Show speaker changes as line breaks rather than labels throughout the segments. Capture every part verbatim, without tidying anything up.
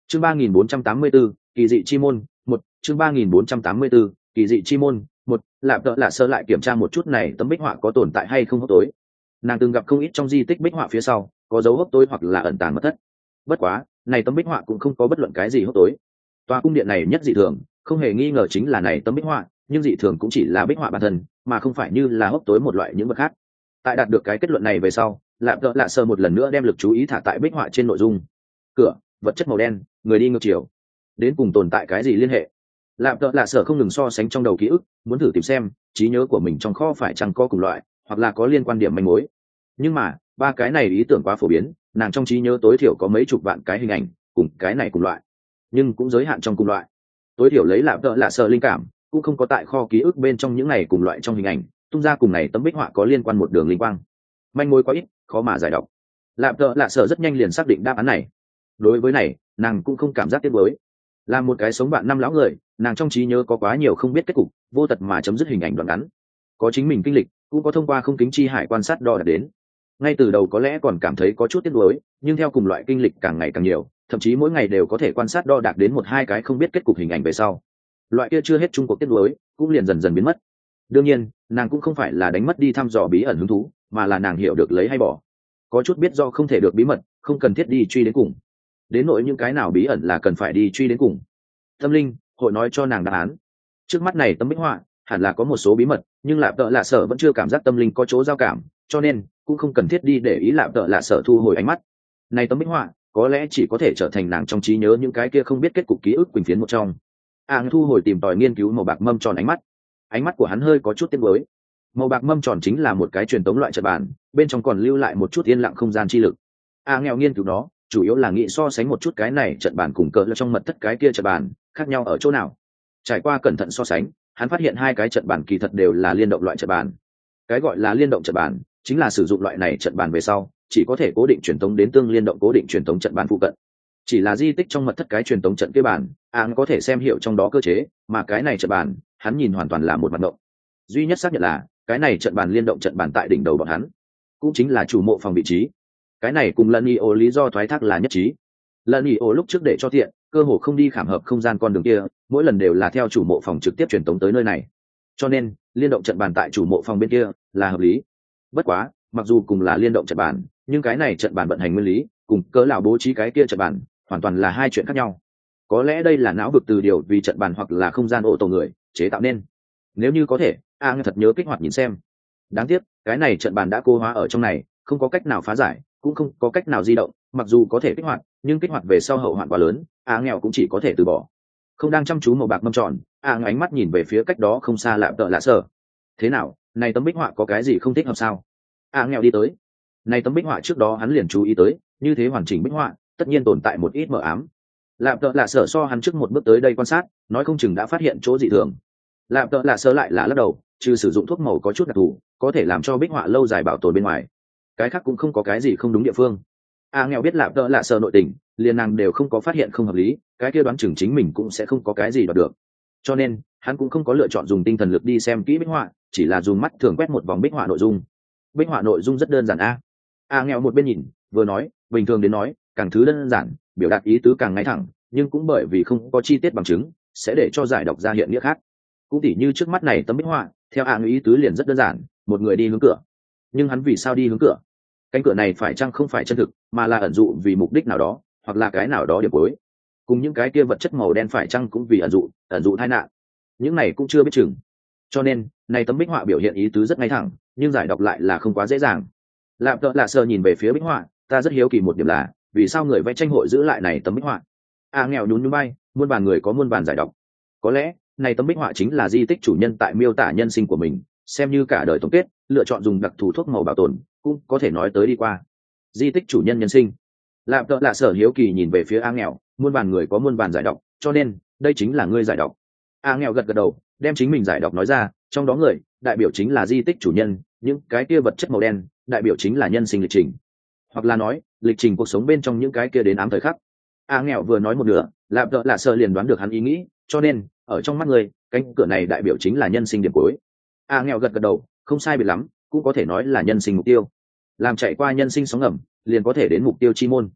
chương ba nghìn bốn trăm tám mươi 34, kỳ dị chi môn một chương ba nghìn bốn trăm tám mươi 34, kỳ dị chi môn một lạp tợ lạ sơ lại kiểm tra một chút này tấm bích họa có tồn tại hay không hốc tối. Nàng từng gặp không ít trong di tích bích họa phía sau có dấu hốc tối hoặc là ẩn tàng mật thất. Bất quá này tấm bích họa cũng không có bất luận cái gì hốc tối. Tòa cung điện này nhất dị thường không hề nghi ngờ chính là này tấm bích họa, nhưng dị thường cũng chỉ là bích họa bản thân mà không phải như là hốc tối một loại những vật khác. Tại đạt được cái kết luận này về sau, lạp tợ lạ sơ một lần nữa đem lực chú ý thả tại bích họa trên nội dung. Cửa, vật chất màu đen, người đi ngược chiều, đến cùng tồn tại cái gì liên hệ? Lạp tợ lạ sơ không ngừng so sánh trong đầu ký ức, muốn thử tìm xem trí nhớ của mình trong kho phải chăng có cùng loại hoặc là có liên quan điểm manh mối. Nhưng mà ba cái này ý tưởng quá phổ biến, nàng trong trí nhớ tối thiểu có mấy chục vạn cái hình ảnh cùng cái này cùng loại, nhưng cũng giới hạn trong cùng loại. Tối thiểu lấy lạp tợ lạ sơ linh cảm cũng không có tại kho ký ức bên trong những này cùng loại trong hình ảnh tung ra cùng này tấm bích họa có liên quan một đường linh quang. Manh mối quá ít, khó mà giải đọc. Lạp tợ lạ sơ rất nhanh liền xác định đáp án này. Đối với này nàng cũng không cảm giác tiếc nuối. Là một cái sống bạn năm lão người, nàng trong trí nhớ có quá nhiều không biết kết cục, vô tật mà chấm dứt hình ảnh đoạn ngắn. Có chính mình kinh lịch, cũng có thông qua không kính chi hải quan sát đo đạc đến. Ngay từ đầu có lẽ còn cảm thấy có chút tiếc nuối, nhưng theo cùng loại kinh lịch càng ngày càng nhiều, thậm chí mỗi ngày đều có thể quan sát đo đạc đến một hai cái không biết kết cục hình ảnh về sau, loại kia chưa hết chung cuộc tiếc nuối cũng liền dần dần biến mất. Đương nhiên nàng cũng không phải là đánh mất đi thăm dò bí ẩn hứng thú, mà là nàng hiểu được lấy hay bỏ. Có chút biết do không thể được bí mật, không cần thiết đi truy đến cùng. Đến nỗi những cái nào bí ẩn là cần phải đi truy đến cùng, tâm linh hội nói cho nàng đáp án. Trước mắt này tấm bích họa hẳn là có một số bí mật, nhưng lạp tợ lạ sở vẫn chưa cảm giác tâm linh có chỗ giao cảm, cho nên cũng không cần thiết đi để ý lạp tợ lạ sở thu hồi ánh mắt. Này tấm bích họa có lẽ chỉ có thể trở thành nàng trong trí nhớ những cái kia không biết kết cục ký ức quỳnh phiến một trong. A thu hồi tìm tòi nghiên cứu màu bạc mâm tròn ánh mắt, ánh mắt của hắn hơi có chút tiếc nuối. Màu bạc mâm tròn chính là một cái truyền tống loại trận bàn, bên trong còn lưu lại một chút yên lặng không gian chi lực. A nghèo nghiên cứu nó chủ yếu là nghĩ so sánh một chút cái này trận bàn cùng cỡ trong mật thất cái kia trận bàn khác nhau ở chỗ nào. Trải qua cẩn thận so sánh, hắn phát hiện hai cái trận bàn kỳ thật đều là liên động loại trận bàn. Cái gọi là liên động trận bàn chính là sử dụng loại này trận bàn về sau chỉ có thể cố định truyền tống đến tương liên động cố định truyền tống trận bàn phụ cận. Chỉ là di tích trong mật thất cái truyền tống trận kia bàn, anh có thể xem hiểu trong đó cơ chế, mà cái này trận bàn hắn nhìn hoàn toàn là một mặt động. Duy nhất xác nhận là cái này trận bàn liên động trận bàn tại đỉnh đầu bọn hắn, cũng chính là chủ mộ phòng vị trí. Cái này cùng lần ý ố lý do thoái thác là nhất trí. Lần ý ố lúc trước để cho tiện, cơ hồ không đi khảm hợp không gian con đường kia, mỗi lần đều là theo chủ mộ phòng trực tiếp truyền tống tới nơi này, cho nên liên động trận bàn tại chủ mộ phòng bên kia là hợp lý. Bất quá mặc dù cùng là liên động trận bàn, nhưng cái này trận bàn vận hành nguyên lý cùng cỡ lão bố trí cái kia trận bàn hoàn toàn là hai chuyện khác nhau. Có lẽ đây là não vực từ điều vì trận bàn hoặc là không gian ô tô người chế tạo nên. Nếu như có thể, a thật nhớ kích hoạt nhìn xem. Đáng tiếc cái này trận bàn đã cô hóa ở trong này, không có cách nào phá giải, cũng không có cách nào di động. Mặc dù có thể kích hoạt, nhưng kích hoạt về sau hậu hoạn quá lớn, a nghèo cũng chỉ có thể từ bỏ. Không đang chăm chú màu bạc mâm tròn, a ánh mắt nhìn về phía cách đó không xa lạm tợ lạ sở. Thế nào, này tấm bích họa có cái gì không thích hợp sao? A nghèo đi tới. Này tấm bích họa trước đó hắn liền chú ý tới, như thế hoàn chỉnh bích họa tất nhiên tồn tại một ít mờ ám. Lạm tợ lạ sở so hắn trước một bước tới đây quan sát, nói không chừng đã phát hiện chỗ dị thường. Lạm tợ lạ sở lại là lắc đầu, trừ sử dụng thuốc màu có chút đặc thù có thể làm cho bích họa lâu dài bảo tồn bên ngoài, cái khác cũng không có cái gì không đúng địa phương. A nghèo biết lạm tợ lạ sở nội tình, liền nàng đều không có phát hiện không hợp lý, cái kia đoán chừng chính mình cũng sẽ không có cái gì đoạt được, cho nên hắn cũng không có lựa chọn dùng tinh thần lực đi xem kỹ bích họa, chỉ là dùng mắt thường quét một vòng bích họa nội dung. Bích họa nội dung rất đơn giản a. A nghèo một bên nhìn vừa nói, bình thường đến nói càng thứ đơn giản biểu đạt ý tứ càng ngay thẳng, nhưng cũng bởi vì không có chi tiết bằng chứng sẽ để cho giải đọc ra hiện nghĩa khác. Cũng tỉ như trước mắt này tấm bích họa, theo A ý tứ liền rất đơn giản, một người đi hướng cửa. Nhưng hắn vì sao đi hướng cửa? Cánh cửa này phải chăng không phải chân thực, mà là ẩn dụ vì mục đích nào đó, hoặc là cái nào đó điểm cuối. Cùng những cái kia vật chất màu đen phải chăng cũng vì ẩn dụ, ẩn dụ tai nạn. Những này cũng chưa biết chừng. Cho nên, này tấm bích họa biểu hiện ý tứ rất ngay thẳng, nhưng giải đọc lại là không quá dễ dàng. Lạm tợ lạ sờ nhìn về phía bích họa, ta rất hiếu kỳ một điểm là, vì sao người vẽ tranh hội giữ lại này tấm bích họa? A nghèo nhún nhún bay, muôn bàn người có muôn bàn giải đọc. Có lẽ, này tấm bích họa chính là di tích chủ nhân tại miêu tả nhân sinh của mình, xem như cả đời tổng kết, lựa chọn dùng đặc thù thuốc màu bảo tồn, cũng có thể nói tới đi qua. Di tích chủ nhân nhân sinh. Lạm tợ lạ sở hiếu kỳ nhìn về phía A nghèo, muôn bàn người có muôn bàn giải đọc, cho nên đây chính là ngươi giải đọc. A nghèo gật gật đầu, đem chính mình giải đọc nói ra, trong đó người đại biểu chính là di tích chủ nhân, những cái kia vật chất màu đen đại biểu chính là nhân sinh lịch trình, hoặc là nói lịch trình cuộc sống bên trong những cái kia đến ám thời khắc. A nghèo vừa nói một nửa, lạm tợ lạ sở liền đoán được hắn ý nghĩ, cho nên ở trong mắt người, cánh cửa này đại biểu chính là nhân sinh điểm cuối. A nghèo gật gật đầu, không sai biệt lắm, cũng có thể nói là nhân sinh mục tiêu. Làm chạy qua nhân sinh sóng ngầm, liền có thể đến mục tiêu chi môn.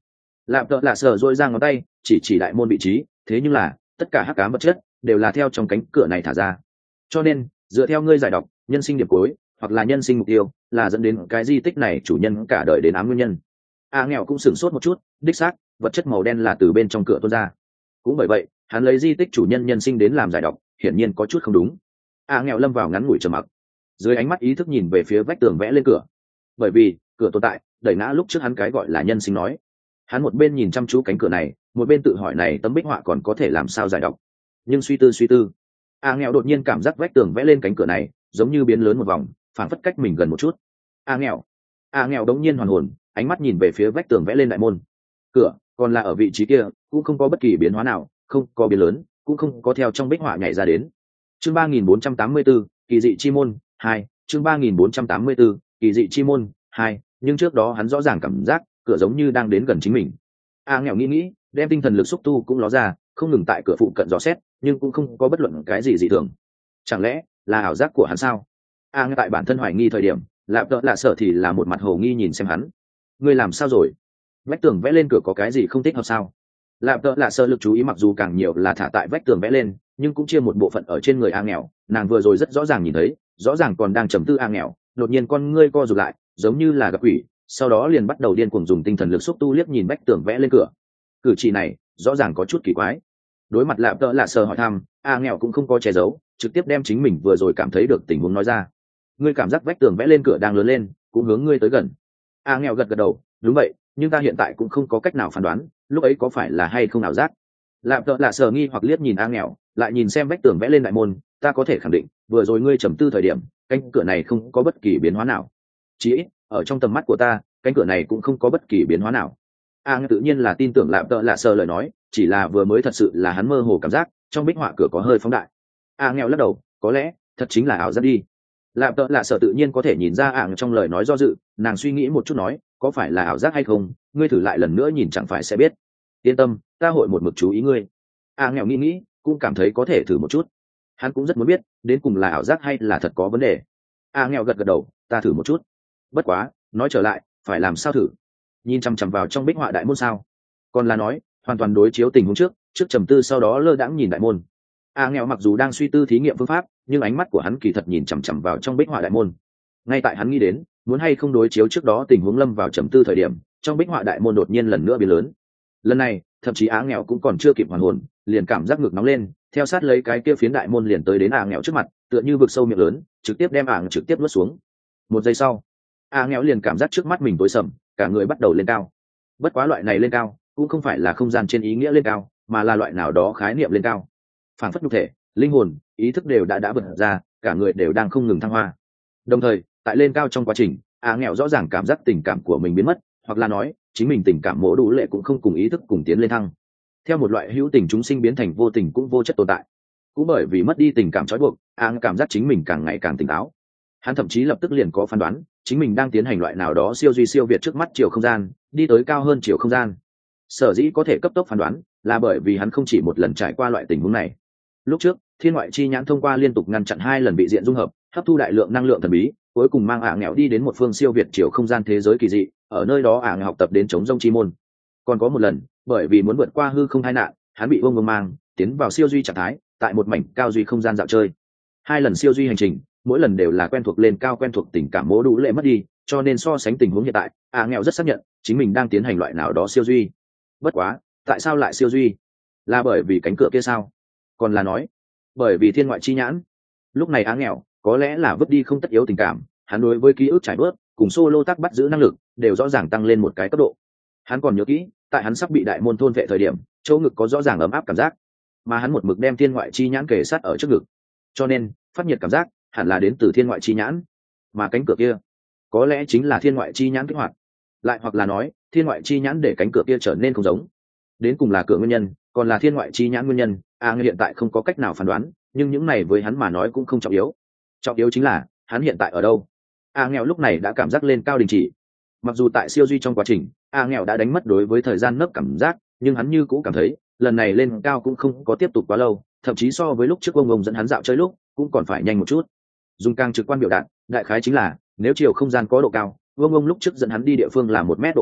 lạp tợ lạ sở dội ra ngón tay chỉ chỉ đại môn vị trí, thế nhưng là tất cả hắc ám vật chất đều là theo trong cánh cửa này thả ra, cho nên dựa theo ngươi giải đọc nhân sinh điểm cuối hoặc là nhân sinh mục tiêu là dẫn đến cái di tích này chủ nhân cả đời đến ám nguyên nhân. A nghèo cũng sửng sốt một chút, đích xác vật chất màu đen là từ bên trong cửa tuôn ra, cũng bởi vậy hắn lấy di tích chủ nhân nhân sinh đến làm giải đọc hiển nhiên có chút không đúng. A nghèo lâm vào ngắn ngủi trầm mặc, dưới ánh mắt ý thức nhìn về phía vách tường vẽ lên cửa, bởi vì cửa tồn tại đẩy ngã lúc trước hắn cái gọi là nhân sinh nói. Hắn một bên nhìn chăm chú cánh cửa này, một bên tự hỏi này tấm bích họa còn có thể làm sao giải đọc. Nhưng suy tư suy tư, A nghèo đột nhiên cảm giác vách tường vẽ lên cánh cửa này giống như biến lớn một vòng, phảng phất cách mình gần một chút. A nghèo, A nghèo đống nhiên hoàn hồn, ánh mắt nhìn về phía vách tường vẽ lên đại môn. Cửa còn là ở vị trí kia, cũng không có bất kỳ biến hóa nào, không có biến lớn, cũng không có theo trong bích họa nhảy ra đến. Chương ba nghìn bốn trăm tám mươi 484, kỳ dị chi môn hai. Chương ba nghìn bốn trăm tám mươi 484, kỳ dị chi môn hai. Nhưng trước đó hắn rõ ràng cảm giác cửa giống như đang đến gần chính mình. A nghèo nghĩ nghĩ, đem tinh thần lực xúc tu cũng ló ra, không ngừng tại cửa phụ cận dò xét, nhưng cũng không có bất luận cái gì dị thường. Chẳng lẽ là ảo giác của hắn sao? A nghèo tại bản thân hoài nghi thời điểm, lạp tợ lạ sợ thì là một mặt hồ nghi nhìn xem hắn. Ngươi làm sao rồi? Vách tường vẽ lên cửa có cái gì không thích hợp sao? Lạp tợ lạ sợ lực chú ý mặc dù càng nhiều là thả tại vách tường vẽ lên, nhưng cũng chia một bộ phận ở trên người A nghèo. Nàng vừa rồi rất rõ ràng nhìn thấy, rõ ràng còn đang trầm tư A nghèo, đột nhiên con ngươi co rụt lại, giống như là gặp quỷ, sau đó liền bắt đầu điên cuồng dùng tinh thần lực xúc tu liếc nhìn vách tường vẽ lên cửa. Cử chỉ này rõ ràng có chút kỳ quái. Đối mặt lạp tợ lạ sợ hỏi thăm, A nghèo cũng không có che giấu, trực tiếp đem chính mình vừa rồi cảm thấy được tình huống nói ra. Ngươi cảm giác vách tường vẽ lên cửa đang lớn lên, cũng hướng ngươi tới gần. A nghèo gật gật đầu, đúng vậy, nhưng ta hiện tại cũng không có cách nào phán đoán lúc ấy có phải là hay không ảo giác. Lạp tợ lạ sợ nghi hoặc liếc nhìn A nghèo, lại nhìn xem vách tường vẽ lên đại môn, ta có thể khẳng định vừa rồi ngươi trầm tư thời điểm cánh cửa này không có bất kỳ biến hóa nào, chỉ ít ở trong tầm mắt của ta cánh cửa này cũng không có bất kỳ biến hóa nào. A nghèo tự nhiên là tin tưởng lạp tợ lạ sợ lời nói, chỉ là vừa mới thật sự là hắn mơ hồ cảm giác trong bích họa cửa có hơi phóng đại. A nghèo lắc đầu, có lẽ thật chính là ảo giác đi. Lạp tợ lạ sợ tự nhiên có thể nhìn ra ảng trong lời nói do dự, nàng suy nghĩ một chút nói, có phải là ảo giác hay không, ngươi thử lại lần nữa nhìn chẳng phải sẽ biết. Yên tâm, ta hội một mực chú ý ngươi. A nghèo nghĩ nghĩ, cũng cảm thấy có thể thử một chút. Hắn cũng rất muốn biết đến cùng là ảo giác hay là thật có vấn đề. A nghèo gật gật đầu, ta thử một chút. Bất quá nói trở lại, phải làm sao thử? Nhìn chằm chằm vào trong bích họa đại môn sao? Còn là nói hoàn toàn đối chiếu tình huống trước, trước trầm tư sau đó lơ đãng nhìn đại môn. A nghèo mặc dù đang suy tư thí nghiệm phương pháp, nhưng ánh mắt của hắn kỳ thật nhìn chằm chằm vào trong bích họa đại môn. Ngay tại hắn nghĩ đến muốn hay không đối chiếu trước đó tình huống lâm vào trầm tư thời điểm, trong bích họa đại môn đột nhiên lần nữa biến lớn. Lần này thậm chí Á nghèo cũng còn chưa kịp hoàn hồn, liền cảm giác ngực nóng lên, theo sát lấy cái kia phiến đại môn liền tới đến Á nghèo trước mặt, tựa như vực sâu miệng lớn, trực tiếp đem ảng trực tiếp nuốt xuống. Một giây sau, Á nghèo liền cảm giác trước mắt mình tối sầm, cả người bắt đầu lên cao. Bất quá loại này lên cao cũng không phải là không gian trên ý nghĩa lên cao, mà là loại nào đó khái niệm lên cao. Phản phất nhục thể, linh hồn, ý thức đều đã đã bật ra, cả người đều đang không ngừng thăng hoa. Đồng thời tại lên cao trong quá trình, Á nghèo rõ ràng cảm giác tình cảm của mình biến mất, hoặc là nói chính mình tình cảm mỗ đủ lệ cũng không cùng ý thức cùng tiến lên thăng, theo một loại hữu tình chúng sinh biến thành vô tình cũng vô chất tồn tại. Cũng bởi vì mất đi tình cảm trói buộc, Á cảm giác chính mình càng ngày càng tỉnh táo. Hắn thậm chí lập tức liền có phán đoán chính mình đang tiến hành loại nào đó siêu duy siêu việt trước mắt chiều không gian, đi tới cao hơn chiều không gian. Sở dĩ có thể cấp tốc phán đoán là bởi vì hắn không chỉ một lần trải qua loại tình huống này. Lúc trước thiên ngoại chi nhãn thông qua liên tục ngăn chặn hai lần bị diện dung hợp, hấp thu đại lượng năng lượng thần bí, cuối cùng mang ả nghèo đi đến một phương siêu việt chiều không gian thế giới kỳ dị, ở nơi đó ả nghèo học tập đến chống rông chi môn. Còn có một lần bởi vì muốn vượt qua hư không hai nạn, hắn bị vương vương mang tiến vào siêu duy trạng thái, tại một mảnh cao duy không gian dạo chơi. Hai lần siêu duy hành trình, mỗi lần đều là quen thuộc lên cao, quen thuộc tình cảm mỗ đủ lệ mất đi, cho nên so sánh tình huống hiện tại, ả nghèo rất xác nhận chính mình đang tiến hành loại nào đó siêu duy. Bất quá tại sao lại siêu duy? Là bởi vì cánh cửa kia sao? Còn là nói bởi vì thiên ngoại chi nhãn? Lúc này Á nghèo có lẽ là vứt đi không tất yếu tình cảm, hắn đối với ký ức trải bớt cùng solo tác bắt giữ năng lực đều rõ ràng tăng lên một cái cấp độ. Hắn còn nhớ kỹ tại hắn sắp bị đại môn thôn vệ thời điểm, chỗ ngực có rõ ràng ấm áp cảm giác, mà hắn một mực đem thiên ngoại chi nhãn kề sát ở trước ngực, cho nên phát nhiệt cảm giác hẳn là đến từ thiên ngoại chi nhãn. Mà cánh cửa kia có lẽ chính là thiên ngoại chi nhãn kích hoạt, lại hoặc là nói thiên ngoại chi nhãn để cánh cửa kia trở nên không giống. Đến cùng là cửa nguyên nhân còn là thiên ngoại chi nhãn nguyên nhân, a hiện tại không có cách nào phán đoán, nhưng những này với hắn mà nói cũng không trọng yếu. Trọng yếu chính là hắn hiện tại ở đâu. A nghèo lúc này đã cảm giác lên cao đình chỉ. Mặc dù tại siêu duy trong quá trình, A nghèo đã đánh mất đối với thời gian nấp cảm giác, nhưng hắn như cũ cảm thấy lần này lên cao cũng không có tiếp tục quá lâu, thậm chí so với lúc trước ông ông dẫn hắn dạo chơi lúc cũng còn phải nhanh một chút. Dùng càng trực quan biểu đạt, đại khái chính là nếu chiều không gian có độ cao, vương ông lúc trước dẫn hắn đi địa phương là một mét độ cao,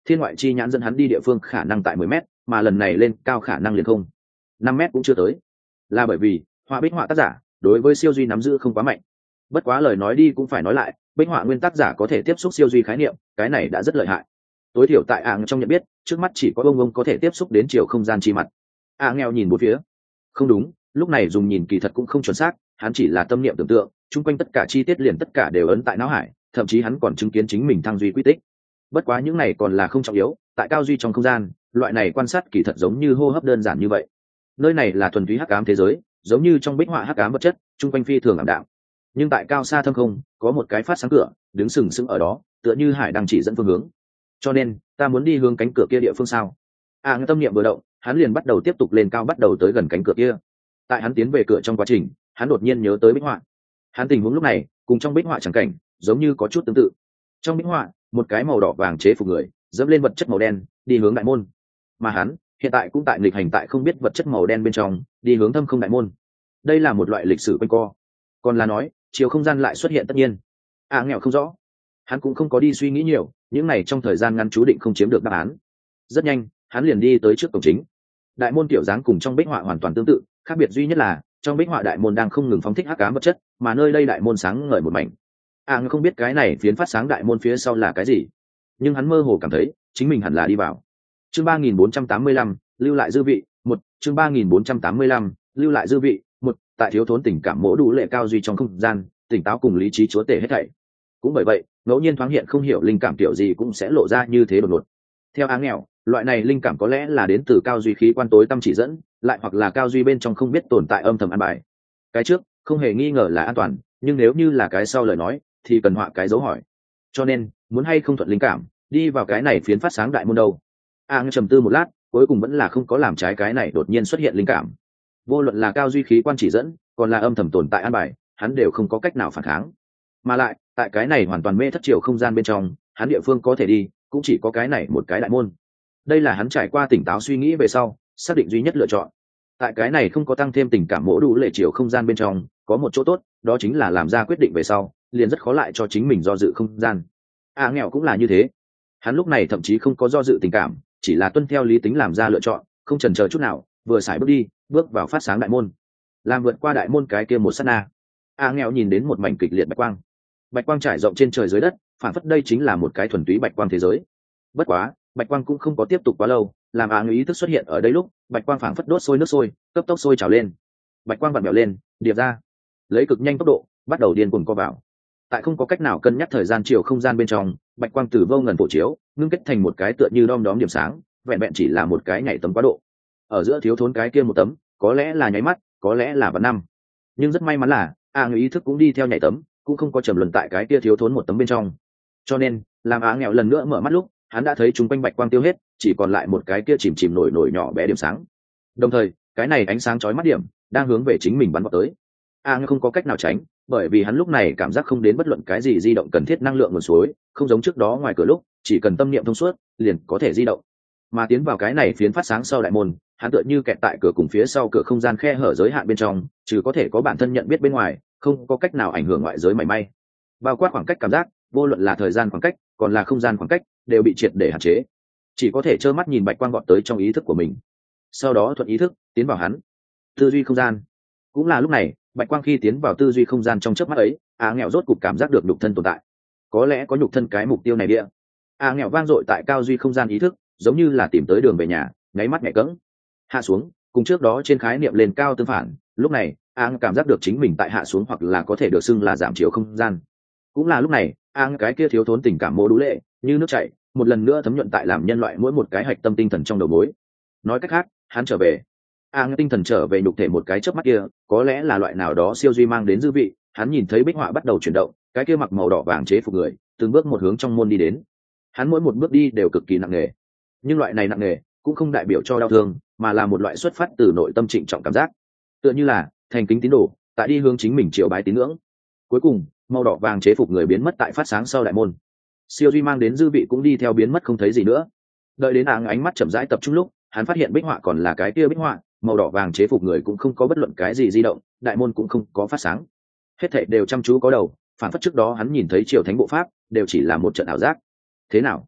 thiên ngoại chi nhãn dẫn hắn đi địa phương khả năng tại mười mét, mà lần này lên cao khả năng liền không năm mét cũng chưa tới, là bởi vì họa bích họa tác giả đối với siêu duy nắm giữ không quá mạnh. Bất quá lời nói đi cũng phải nói lại, bích họa nguyên tác giả có thể tiếp xúc siêu duy khái niệm, cái này đã rất lợi hại. Tối thiểu tại ạng trong nhận biết, trước mắt chỉ có ông ông có thể tiếp xúc đến chiều không gian chi mặt. A nghèo nhìn bốn phía, không đúng, lúc này dùng nhìn kỳ thật cũng không chuẩn xác, hắn chỉ là tâm niệm tưởng tượng, chung quanh tất cả chi tiết liền tất cả đều ấn tại não hải, thậm chí hắn còn chứng kiến chính mình thăng duy quy tích. Bất quá những này còn là không trọng yếu, tại cao duy trong không gian, loại này quan sát kỳ thật giống như hô hấp đơn giản như vậy. Nơi này là thuần túy hắc ám thế giới, giống như trong bích họa hắc ám vật chất, chung quanh phi thường ảm đạm. Nhưng tại cao xa thâm không, có một cái phát sáng cửa, đứng sừng sững ở đó, tựa như hải đang chỉ dẫn phương hướng. Cho nên, ta muốn đi hướng cánh cửa kia địa phương sao? A à, tâm niệm vừa động, hắn liền bắt đầu tiếp tục lên cao, bắt đầu tới gần cánh cửa kia. Tại hắn tiến về cửa trong quá trình, hắn đột nhiên nhớ tới bích họa. Hắn tình huống lúc này, cùng trong bích họa chẳng cảnh, giống như có chút tương tự. Trong bích họa, một cái màu đỏ vàng chế phục người, dẫm lên vật chất màu đen, đi hướng đại môn. Mà hắn, hiện tại cũng tại nghịch hành tại không biết vật chất màu đen bên trong, đi hướng thâm không đại môn. Đây là một loại lịch sử quanh co. Còn là nói, chiều không gian lại xuất hiện tất nhiên. A à, nghèo không rõ. Hắn cũng không có đi suy nghĩ nhiều, những này trong thời gian ngắn chú định không chiếm được đáp án. Rất nhanh, hắn liền đi tới trước cổng chính. Đại môn kiểu dáng cùng trong bích họa hoàn toàn tương tự, khác biệt duy nhất là trong bích họa đại môn đang không ngừng phóng thích hắc ám vật chất, mà nơi đây đại môn sáng ngời một mảnh. À, ngươi không biết cái này phiến phát sáng đại môn phía sau là cái gì, nhưng hắn mơ hồ cảm thấy chính mình hẳn là đi vào. Chương ba nghìn bốn trăm tám mươi lăm, lưu lại dư vị, một, chương ba nghìn bốn trăm tám mươi lăm, lưu lại dư vị, một, tại thiếu thốn tình cảm mỗ đủ lệ cao duy trong không gian, tỉnh táo cùng lý trí chúa tể hết thảy. Cũng bởi vậy, ngẫu nhiên thoáng hiện không hiểu linh cảm kiểu gì cũng sẽ lộ ra như thế đột ngột. Theo Á nghèo, loại này linh cảm có lẽ là đến từ cao duy khí quan tối tâm chỉ dẫn, lại hoặc là cao duy bên trong không biết tồn tại âm thầm an bài. Cái trước không hề nghi ngờ là an toàn, nhưng nếu như là cái sau lời nói thì cần họa cái dấu hỏi. Cho nên muốn hay không thuận linh cảm đi vào cái này phiến phát sáng đại môn đâu. A à, trầm tư một lát, cuối cùng vẫn là không có làm trái cái này đột nhiên xuất hiện linh cảm. Vô luận là cao duy khí quan chỉ dẫn còn là âm thầm tồn tại an bài, hắn đều không có cách nào phản kháng. Mà lại tại cái này hoàn toàn mê thất chiều không gian bên trong, hắn địa phương có thể đi cũng chỉ có cái này một cái đại môn. Đây là hắn trải qua tỉnh táo suy nghĩ về sau xác định duy nhất lựa chọn. Tại cái này không có tăng thêm tình cảm mỗ đủ lệ chiều không gian bên trong, có một chỗ tốt, đó chính là làm ra quyết định về sau liền rất khó lại cho chính mình do dự không gian. À nghèo cũng là như thế, hắn lúc này thậm chí không có do dự tình cảm, chỉ là tuân theo lý tính làm ra lựa chọn, không chần chờ chút nào, vừa sải bước đi, bước vào phát sáng đại môn. Làm vượt qua đại môn cái kia một sát na, A nghèo nhìn đến một mảnh kịch liệt bạch quang. Bạch quang trải rộng trên trời dưới đất, phản phất đây chính là một cái thuần túy bạch quang thế giới. Bất quá, bạch quang cũng không có tiếp tục quá lâu, làm A nghèo ý thức xuất hiện ở đây lúc, bạch quang phản phất đốt sôi nước sôi, cấp tốc sôi trào lên. Bạch quang vặn vẹo lên, điệp ra, lấy cực nhanh tốc độ, bắt đầu điên cuồng co vào. Tại không có cách nào cân nhắc thời gian chiều không gian bên trong, bạch quang từ vô ngần phổ chiếu, ngưng kết thành một cái tựa như đom đóm điểm sáng, vẹn vẹn chỉ là một cái nhảy tấm quá độ. Ở giữa thiếu thốn cái kia một tấm, có lẽ là nháy mắt, có lẽ là vạn năm. Nhưng rất may mắn là, A nghèo ý thức cũng đi theo nhảy tấm, cũng không có trầm luân tại cái kia thiếu thốn một tấm bên trong. Cho nên, làm A nghèo lần nữa mở mắt lúc, hắn đã thấy chúng quanh bạch quang tiêu hết, chỉ còn lại một cái kia chìm chìm nổi nổi nhỏ bé điểm sáng. Đồng thời, cái này ánh sáng chói mắt điểm đang hướng về chính mình bắn vào tới. A nghèo không có cách nào tránh, bởi vì hắn lúc này cảm giác không đến bất luận cái gì di động cần thiết năng lượng nguồn suối, không giống trước đó ngoài cửa lúc, chỉ cần tâm niệm thông suốt, liền có thể di động. Mà tiến vào cái này phiến phát sáng sau đại môn, hắn tựa như kẹt tại cửa cùng phía sau cửa không gian khe hở giới hạn bên trong, trừ có thể có bản thân nhận biết bên ngoài, không có cách nào ảnh hưởng ngoại giới mảy may. Bao quát khoảng cách cảm giác, vô luận là thời gian khoảng cách, còn là không gian khoảng cách, đều bị triệt để hạn chế. Chỉ có thể trơ mắt nhìn bạch quang gọn tới trong ý thức của mình. Sau đó thuận ý thức tiến vào hắn tư duy không gian. Cũng là lúc này, bạch quang khi tiến vào tư duy không gian trong chớp mắt ấy, A nghèo rốt cục cảm giác được nhục thân tồn tại. Có lẽ có nhục thân cái mục tiêu này địa. A nghèo vang dội tại cao duy không gian ý thức, giống như là tìm tới đường về nhà, nháy mắt nhẹ cẫng hạ xuống, cùng trước đó trên khái niệm lên cao tương phản. Lúc này, A cảm giác được chính mình tại hạ xuống, hoặc là có thể được xưng là giảm chiều không gian. Cũng là lúc này, A cái kia thiếu thốn tình cảm mô đũ lệ như nước chảy, một lần nữa thấm nhuận tại làm nhân loại mỗi một cái hạch tâm tinh thần trong đầu mối. Nói cách khác, hắn trở về. A tinh thần trở về nhục thể một cái chớp mắt kia, có lẽ là loại nào đó siêu duy mang đến dư vị. Hắn nhìn thấy bích họa bắt đầu chuyển động, cái kia mặc màu đỏ vàng chế phục người từng bước một hướng trong môn đi đến. Hắn mỗi một bước đi đều cực kỳ nặng nề, nhưng loại này nặng nề cũng không đại biểu cho đau thương, mà là một loại xuất phát từ nội tâm trịnh trọng cảm giác, tựa như là thành kính tín đồ tại đi hướng chính mình triều bái tín ngưỡng. Cuối cùng, màu đỏ vàng chế phục người biến mất tại phát sáng sau đại môn, siêu duy mang đến dư vị cũng đi theo biến mất không thấy gì nữa. Đợi đến áng ánh mắt chậm rãi tập trung lúc, hắn phát hiện bích họa còn là cái kia bích họa, màu đỏ vàng chế phục người cũng không có bất luận cái gì di động, đại môn cũng không có phát sáng, hết thảy đều chăm chú có đầu, phản phất trước đó hắn nhìn thấy triều thánh bộ pháp đều chỉ là một trận ảo giác. Thế nào?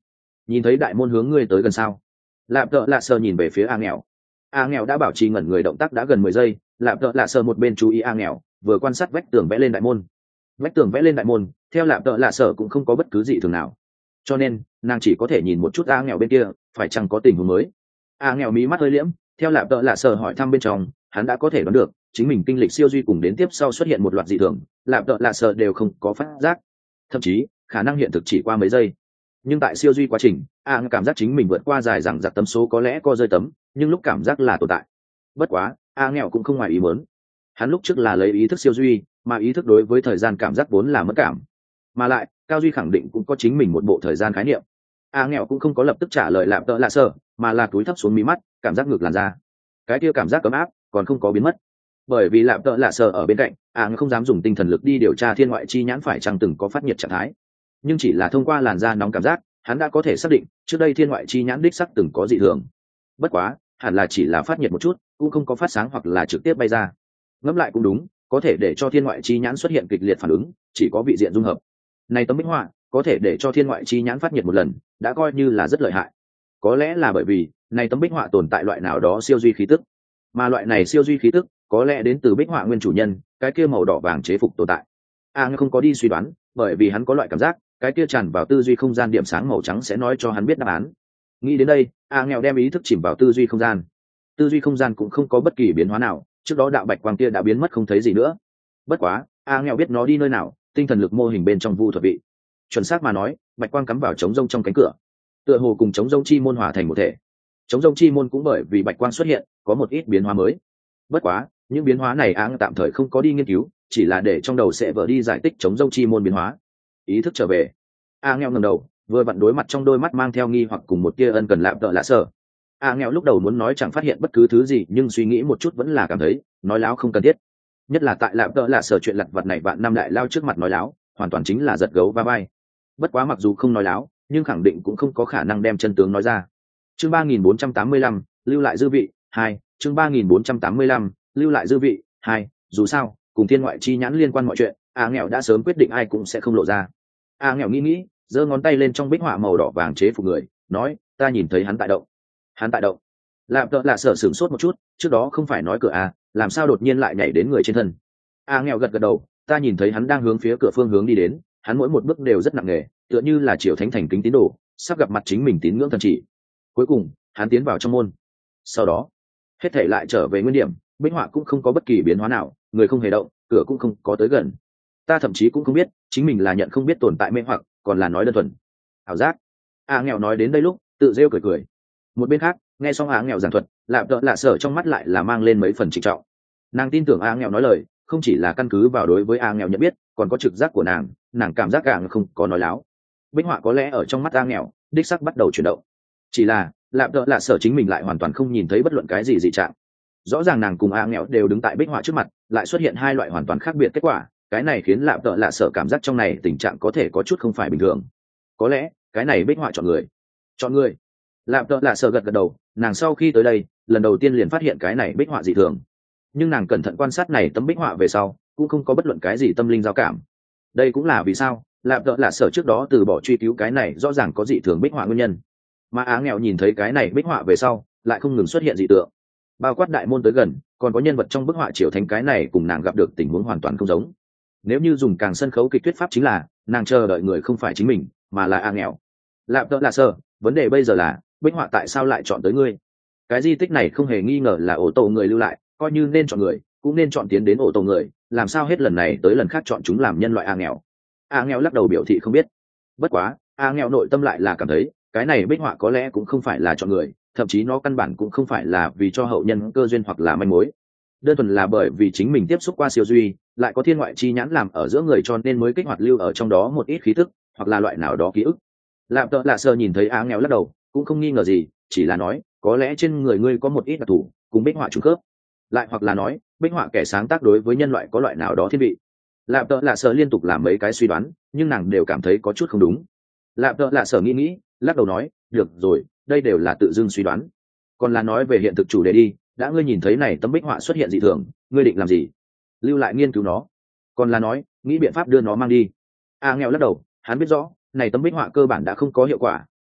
nhìn thấy đại môn hướng ngươi tới gần sao? Lạp tợ lạ sờ nhìn về phía a nghèo. A nghèo đã bảo trì ngẩn người động tác đã gần mười giây. Lạp tợ lạ sờ một bên chú ý a nghèo, vừa quan sát vách tường vẽ lên đại môn. Vách tường vẽ lên đại môn, theo lạp tợ lạ sờ cũng không có bất cứ gì thường nào, cho nên nàng chỉ có thể nhìn một chút a nghèo bên kia phải chăng có tình huống mới. A nghèo mí mắt hơi liễm, theo lạp tợ lạ sờ hỏi thăm bên trong, hắn đã có thể đoán được chính mình kinh lịch siêu duy cùng đến tiếp sau xuất hiện một loạt dị thường, lạp tợ lạ sờ đều không có phát giác, thậm chí khả năng hiện thực chỉ qua mấy giây. Nhưng tại siêu duy quá trình, a cảm giác chính mình vượt qua dài rằng giặc tấm số có lẽ co rơi tấm, nhưng lúc cảm giác là tồn tại. Bất quá a nghèo cũng không ngoài ý muốn, hắn lúc trước là lấy ý thức siêu duy, mà ý thức đối với thời gian cảm giác vốn là mất cảm, mà lại cao duy khẳng định cũng có chính mình một bộ thời gian khái niệm. A nghèo cũng không có lập tức trả lời lạp tợ lạ sờ, mà là cúi thấp xuống mí mắt, cảm giác ngược làn da, cái kia cảm giác ấm áp còn không có biến mất. Bởi vì lạp tợ lạ sờ ở bên cạnh, a không dám dùng tinh thần lực đi điều tra thiên ngoại chi nhãn phải chăng từng có phát nhiệt trạng thái, nhưng chỉ là thông qua làn da nóng cảm giác, hắn đã có thể xác định trước đây thiên ngoại chi nhãn đích sắc từng có dị thường. Bất quá hẳn là chỉ là phát nhiệt một chút, cũng không có phát sáng hoặc là trực tiếp bay ra. Ngẫm lại cũng đúng, có thể để cho thiên ngoại chi nhãn xuất hiện kịch liệt phản ứng chỉ có vị diện dung hợp. Này tấm minh họa có thể để cho thiên ngoại chi nhãn phát nhiệt một lần đã coi như là rất lợi hại. Có lẽ là bởi vì này tấm bích họa tồn tại loại nào đó siêu duy khí tức, mà loại này siêu duy khí tức có lẽ đến từ bích họa nguyên chủ nhân, cái kia màu đỏ vàng chế phục tồn tại. A à, không có đi suy đoán, bởi vì hắn có loại cảm giác cái kia tràn vào tư duy không gian điểm sáng màu trắng sẽ nói cho hắn biết đáp án. Nghĩ đến đây, A nghèo đem ý thức chìm vào tư duy không gian. Tư duy không gian cũng không có bất kỳ biến hóa nào, trước đó đạo bạch quang kia đã biến mất không thấy gì nữa. Bất quá A nghèo biết nó đi nơi nào, tinh thần lực mô hình bên trong vu thuật vị. Chuẩn xác mà nói, bạch quang cắm vào trống rông trong cánh cửa, tựa hồ cùng trống rông chi môn hòa thành một thể. Trống rông chi môn cũng bởi vì bạch quang xuất hiện có một ít biến hóa mới. Bất quá những biến hóa này A tạm thời không có đi nghiên cứu, chỉ là để trong đầu sẽ vỡ đi giải tích trống rông chi môn biến hóa. Ý thức trở về, A nghèo ngẩng đầu, vừa vặn đối mặt trong đôi mắt mang theo nghi hoặc cùng một tia ân cần lạm tợ lạ sờ. A nghèo lúc đầu muốn nói chẳng phát hiện bất cứ thứ gì, nhưng suy nghĩ một chút vẫn là cảm thấy nói láo không cần thiết, nhất là tại lạm tợ lạ sờ chuyện lặt vặt này vạn năm đại lao trước mặt nói láo hoàn toàn chính là giật gấu va vai. Bất quá mặc dù không nói láo, nhưng khẳng định cũng không có khả năng đem chân tướng nói ra. Chương ba nghìn bốn trăm tám mươi lăm, lưu lại dư vị hai. Chương ba nghìn bốn trăm tám mươi lăm, lưu lại dư vị hai. Dù sao cùng thiên ngoại chi nhãn liên quan mọi chuyện, A nghèo đã sớm quyết định ai cũng sẽ không lộ ra. A nghèo nghĩ nghĩ, giơ ngón tay lên trong bích họa màu đỏ vàng chế phục người, nói, ta nhìn thấy hắn tại động. Hắn tại động? Lạm tợ lạ sợ sửng sốt một chút, trước đó không phải nói cửa à, làm sao đột nhiên lại nhảy đến người trên thân? A nghèo gật gật đầu, ta nhìn thấy hắn đang hướng phía cửa phương hướng đi đến, hắn mỗi một bước đều rất nặng nề, tựa như là triều thánh thành kính tín đồ sắp gặp mặt chính mình tín ngưỡng thần chỉ. Cuối cùng hắn tiến vào trong môn, sau đó hết thảy lại trở về nguyên điểm, bích họa cũng không có bất kỳ biến hóa nào, người không hề động, cửa cũng không có tới gần. Ta thậm chí cũng không biết chính mình là nhận không biết tồn tại mê hoặc, còn là nói đơn thuần ảo giác. A nghèo nói đến đây lúc tự rêu cười cười. Một bên khác nghe xong A nghèo giảng thuật, lạm tợ lạ sở trong mắt lại là mang lên mấy phần trịnh trọng. Nàng tin tưởng A nghèo nói lời không chỉ là căn cứ vào đối với A nghèo nhận biết, còn có trực giác của nàng, nàng cảm giác càng không có nói láo. Bích họa có lẽ ở trong mắt A nghèo đích sắc bắt đầu chuyển động, chỉ là lạm tợ lạ sở chính mình lại hoàn toàn không nhìn thấy bất luận cái gì dị trạng. Rõ ràng nàng cùng A nghèo đều đứng tại bích họa trước mặt, lại xuất hiện hai loại hoàn toàn khác biệt kết quả, cái này khiến lạm tợ lạ sở cảm giác trong này tình trạng có thể có chút không phải bình thường. Có lẽ cái này bích họa chọn người chọn người lạm tợ lạ sở gật gật đầu, nàng sau khi tới đây lần đầu tiên liền phát hiện cái này bích họa dị thường, nhưng nàng cẩn thận quan sát này tấm bích họa về sau cũng không có bất luận cái gì tâm linh giao cảm. Đây cũng là vì sao lạm tợ lạ sở trước đó từ bỏ truy cứu cái này rõ ràng có dị thường bích họa nguyên nhân, mà Á nghèo nhìn thấy cái này bích họa về sau lại không ngừng xuất hiện dị tượng, bao quát đại môn tới gần, còn có nhân vật trong bức họa triều thánh, cái này cùng nàng gặp được tình huống hoàn toàn không giống. Nếu như dùng càng sân khấu kịch thuyết pháp chính là nàng chờ đợi người không phải chính mình mà là A nghèo. Lạm tợ lạ sở, vấn đề bây giờ là bích họa tại sao lại chọn tới ngươi? Cái di tích này không hề nghi ngờ là ổ tổ người lưu lại, coi như nên chọn người cũng nên chọn tiến đến ổ tổ người, làm sao hết lần này tới lần khác chọn chúng làm nhân loại A nghèo? A nghèo lắc đầu biểu thị không biết. Bất quá A nghèo nội tâm lại là cảm thấy cái này bích họa có lẽ cũng không phải là chọn người, thậm chí nó căn bản cũng không phải là vì cho hậu nhân cơ duyên hoặc là manh mối, đơn thuần là bởi vì chính mình tiếp xúc qua siêu duy, lại có thiên ngoại chi nhãn làm ở giữa người, cho nên mới kích hoạt lưu ở trong đó một ít khí tức hoặc là loại nào đó ký ức. Lạm tợ lạ sơ nhìn thấy Á nghèo lắc đầu cũng không nghi ngờ gì, chỉ là nói có lẽ trên người ngươi có một ít đặc thù cùng bích họa trùng khớp, lại hoặc là nói bích họa kẻ sáng tác đối với nhân loại có loại nào đó thiên vị. Lạm tợ lạ sơ liên tục làm mấy cái suy đoán, nhưng nàng đều cảm thấy có chút không đúng. Lạm tợ lạ sơ nghĩ nghĩ lắc đầu nói, được rồi, đây đều là tự dưng suy đoán, còn là nói về hiện thực chủ đề đi. Đã ngươi nhìn thấy này tấm bích họa xuất hiện dị thường, ngươi định làm gì? Lưu lại nghiên cứu nó, còn là nói nghĩ biện pháp đưa nó mang đi? A nghèo lắc đầu, hắn biết rõ này tấm bích họa cơ bản đã không có hiệu quả,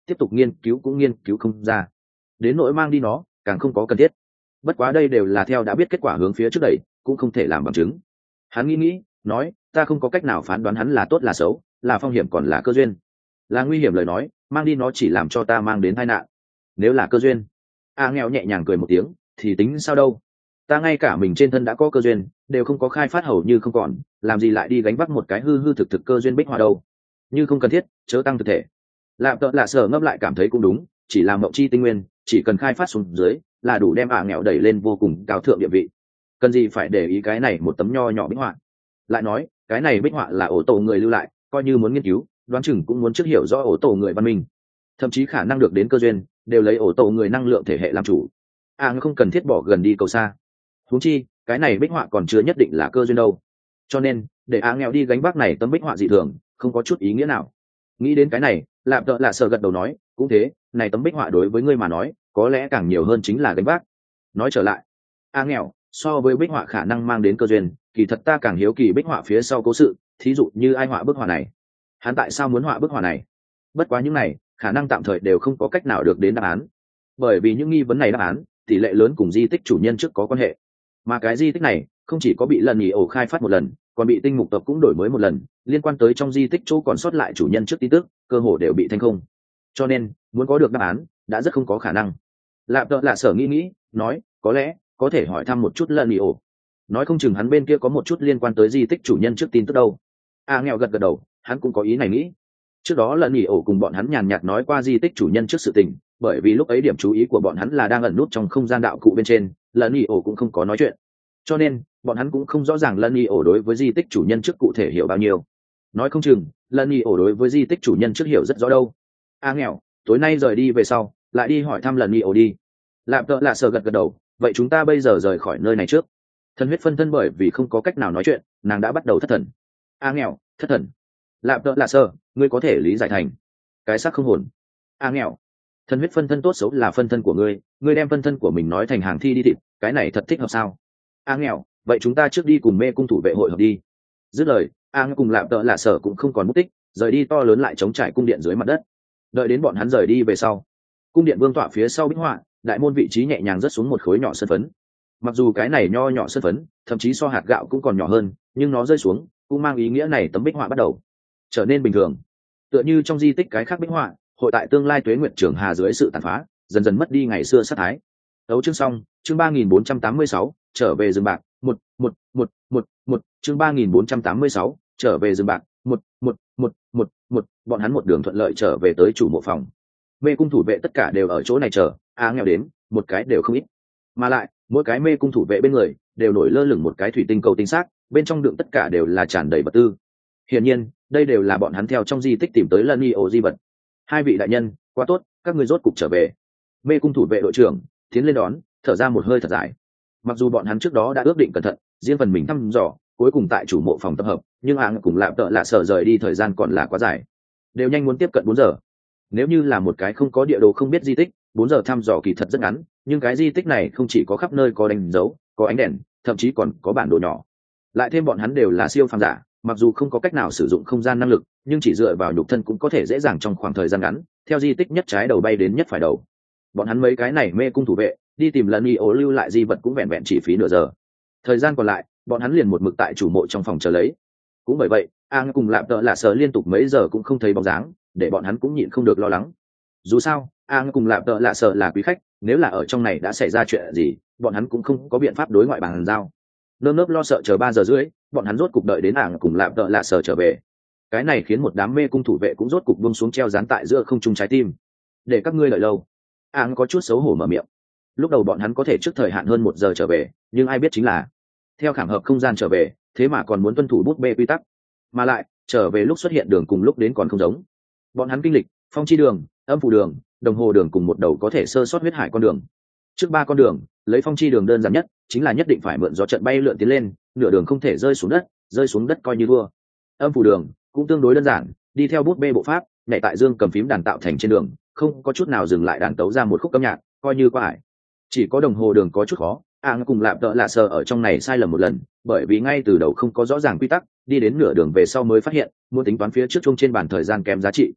tiếp tục nghiên cứu cũng nghiên cứu không ra, đến nỗi mang đi nó càng không có cần thiết. Bất quá đây đều là theo đã biết kết quả hướng phía trước đẩy, cũng không thể làm bằng chứng. Hắn nghĩ nghĩ nói, ta không có cách nào phán đoán hắn là tốt là xấu, là phong hiểm còn là cơ duyên. Là nguy hiểm lời nói, mang đi nó chỉ làm cho ta mang đến tai nạn. Nếu là cơ duyên, a nghèo nhẹ nhàng cười một tiếng, thì tính sao đâu, ta ngay cả mình trên thân đã có cơ duyên đều không có khai phát hầu như không còn, làm gì lại đi gánh vác một cái hư hư thực thực cơ duyên bích họa đâu. Như không cần thiết chớ tăng thực thể. Lạm tợ lạ sở ngấp lại cảm thấy cũng đúng, chỉ làm mộng chi tinh nguyên chỉ cần khai phát xuống dưới là đủ đem ả nghèo đẩy lên vô cùng cao thượng địa vị, cần gì phải để ý cái này một tấm nho nhỏ bích họa. Lại nói cái này bích họa là ổ tổ người lưu lại, coi như muốn nghiên cứu đoán chừng cũng muốn trước hiểu rõ ổ tổ người văn minh, thậm chí khả năng được đến cơ duyên đều lấy ổ tổ người năng lượng thể hệ làm chủ. À không cần thiết bỏ gần đi cầu xa, huống chi cái này bích họa còn chưa nhất định là cơ duyên đâu, cho nên để á nghèo đi gánh vác này tấm bích họa dị thường không có chút ý nghĩa nào. Nghĩ đến cái này, lạm tợ lạ sợ gật đầu nói, cũng thế, này tấm bích họa đối với ngươi mà nói có lẽ càng nhiều hơn chính là gánh vác. Nói trở lại, á nghèo, so với bích họa khả năng mang đến cơ duyên, kỳ thật ta càng hiếu kỳ bích họa phía sau cố sự, thí dụ như ai họa bức họa này, hắn tại sao muốn họa bức họa này. Bất quá những này khả năng tạm thời đều không có cách nào được đến đáp án, bởi vì những nghi vấn này đáp án tỷ lệ lớn cùng di tích chủ nhân trước có quan hệ, mà cái di tích này không chỉ có bị lần nghỉ ổ khai phát một lần, còn bị tinh mục tộc cũng đổi mới một lần, liên quan tới trong di tích chỗ còn sót lại chủ nhân trước tin tức cơ hồ đều bị thanh không, cho nên muốn có được đáp án đã rất không có khả năng. Lạp tợ lạ sở nghĩ nghĩ nói, có lẽ có thể hỏi thăm một chút lần nghỉ ổ, nói không chừng hắn bên kia có một chút liên quan tới di tích chủ nhân trước tin tức đâu. A nghèo gật gật đầu, hắn cũng có ý này nghĩ. Trước đó lần nghỉ ổ cùng bọn hắn nhàn nhạt nói qua di tích chủ nhân trước sự tình, bởi vì lúc ấy điểm chú ý của bọn hắn là đang ẩn nút trong không gian đạo cụ bên trên, lần nghỉ ổ cũng không có nói chuyện, cho nên bọn hắn cũng không rõ ràng lần nghỉ ổ đối với di tích chủ nhân trước cụ thể hiểu bao nhiêu. Nói không chừng lần nghỉ ổ đối với di tích chủ nhân trước hiểu rất rõ đâu. A nghèo, tối nay rời đi về sau lại đi hỏi thăm lần nghỉ ổ đi. Lạp tợ lạ sờ gật gật đầu, vậy chúng ta bây giờ rời khỏi nơi này trước. Thần huyết phân thân bởi vì không có cách nào nói chuyện, nàng đã bắt đầu thất thần. A nghèo, thất thần. Lạp tợ lạ sờ, ngươi có thể lý giải thành cái xác không hồn. A nghèo, thần huyết phân thân tốt xấu là phân thân của ngươi, ngươi đem phân thân của mình nói thành hàng thi đi thịt, cái này thật thích hợp sao? A nghèo, vậy chúng ta trước đi cùng mê cung thủ vệ hội hợp đi. Dứt lời, A nghèo cùng Lạp tợ lạ sờ cũng không còn mất tích, rời đi to lớn lại chống trải cung điện dưới mặt đất. Đợi đến bọn hắn rời đi về sau, cung điện vương tọa phía sau bích họa, đại môn vị trí nhẹ nhàng rớt xuống một khối nhỏ sơn phấn. Mặc dù cái này nho nhỏ sơn phấn thậm chí so hạt gạo cũng còn nhỏ hơn, nhưng nó rơi xuống cũng mang ý nghĩa này tấm bích họa bắt đầu trở nên bình thường. Tựa như trong di tích cái khác bích họa, hội tại tương lai tuế nguyệt trường hà dưới sự tàn phá dần dần mất đi ngày xưa sát thái. Đấu chương xong, chương ba nghìn bốn trăm tám mươi sáu, trở về rừng bạc, một một một một một chương ba nghìn bốn trăm tám mươi sáu, trở về rừng bạc, một một một một một bọn hắn một đường thuận lợi trở về tới chủ mộ phòng. Mê cung thủ vệ tất cả đều ở chỗ này chờ, a nghèo đến một cái đều không ít, mà lại mỗi cái mê cung thủ vệ bên người đều nổi lơ lửng một cái thủy tinh cầu tinh xác, bên trong đựng tất cả đều là tràn đầy vật tư. Hiển nhiên đây đều là bọn hắn theo trong di tích tìm tới lân y ổ di vật. Hai vị đại nhân quá tốt, các ngươi rốt cục trở về. Mê cung thủ vệ đội trưởng tiến lên đón, thở ra một hơi thật dài. Mặc dù bọn hắn trước đó đã ước định cẩn thận riêng phần mình thăm dò cuối cùng tại chủ mộ phòng tập hợp, nhưng áng cùng Lạp tợ lạ sợ rời đi thời gian còn là quá dài, đều nhanh muốn tiếp cận bốn giờ. Nếu như là một cái không có địa đồ không biết di tích, bốn giờ thăm dò kỳ thật rất ngắn, nhưng cái di tích này không chỉ có khắp nơi có đánh dấu, có ánh đèn, thậm chí còn có bản đồ nhỏ. Lại thêm bọn hắn đều là siêu phàm giả, mặc dù không có cách nào sử dụng không gian năng lực, nhưng chỉ dựa vào nhục thân cũng có thể dễ dàng trong khoảng thời gian ngắn theo di tích nhất trái đầu bay đến nhất phải đầu. Bọn hắn mấy cái này mê cung thủ vệ đi tìm lần y ố lưu lại di vật cũng vẹn vẹn chỉ phí nửa giờ. Thời gian còn lại bọn hắn liền một mực tại chủ mộ trong phòng chờ lấy. Cũng bởi vậy Ang cùng Lạp tợ lạ sợ liên tục mấy giờ cũng không thấy bóng dáng, để bọn hắn cũng nhịn không được lo lắng. Dù sao Ang cùng Lạp tợ lạ sợ là quý khách, nếu là ở trong này đã xảy ra chuyện gì, bọn hắn cũng không có biện pháp đối ngoại bàn giao. Nơm nớp lo sợ chờ ba giờ rưỡi, bọn hắn rốt cục đợi đến Ang cùng Lạp tợ lạ sợ trở về. Cái này khiến một đám mê cung thủ vệ cũng rốt cục buông xuống treo dán tại giữa không trung trái tim. Để các ngươi đợi lâu. Ang có chút xấu hổ mở miệng. Lúc đầu bọn hắn có thể trước thời hạn hơn một giờ trở về, nhưng ai biết chính là theo khảm hợp không gian trở về, thế mà còn muốn tuân thủ bút bê quy tắc, mà lại trở về lúc xuất hiện đường cùng lúc đến còn không giống. Bọn hắn kinh lịch phong chi đường, âm phủ đường, đồng hồ đường cùng một đầu có thể sơ sót huyết hải con đường. Trước ba con đường, lấy phong chi đường đơn giản nhất, chính là nhất định phải mượn gió trận bay lượn tiến lên, nửa đường không thể rơi xuống đất, rơi xuống đất coi như thua. Âm phủ đường cũng tương đối đơn giản, đi theo bút bê bộ pháp, nhảy tại dương cầm phím đàn tạo thành trên đường, không có chút nào dừng lại đàn tấu ra một khúc âm nhạc, coi như qua hải. Chỉ có đồng hồ đường có chút khó, Ang cùng Lạp tợ lạ sợ ở trong này sai lầm một lần, bởi vì ngay từ đầu không có rõ ràng quy tắc, đi đến nửa đường về sau mới phát hiện muốn tính toán phía trước chung trên bàn thời gian kém giá trị.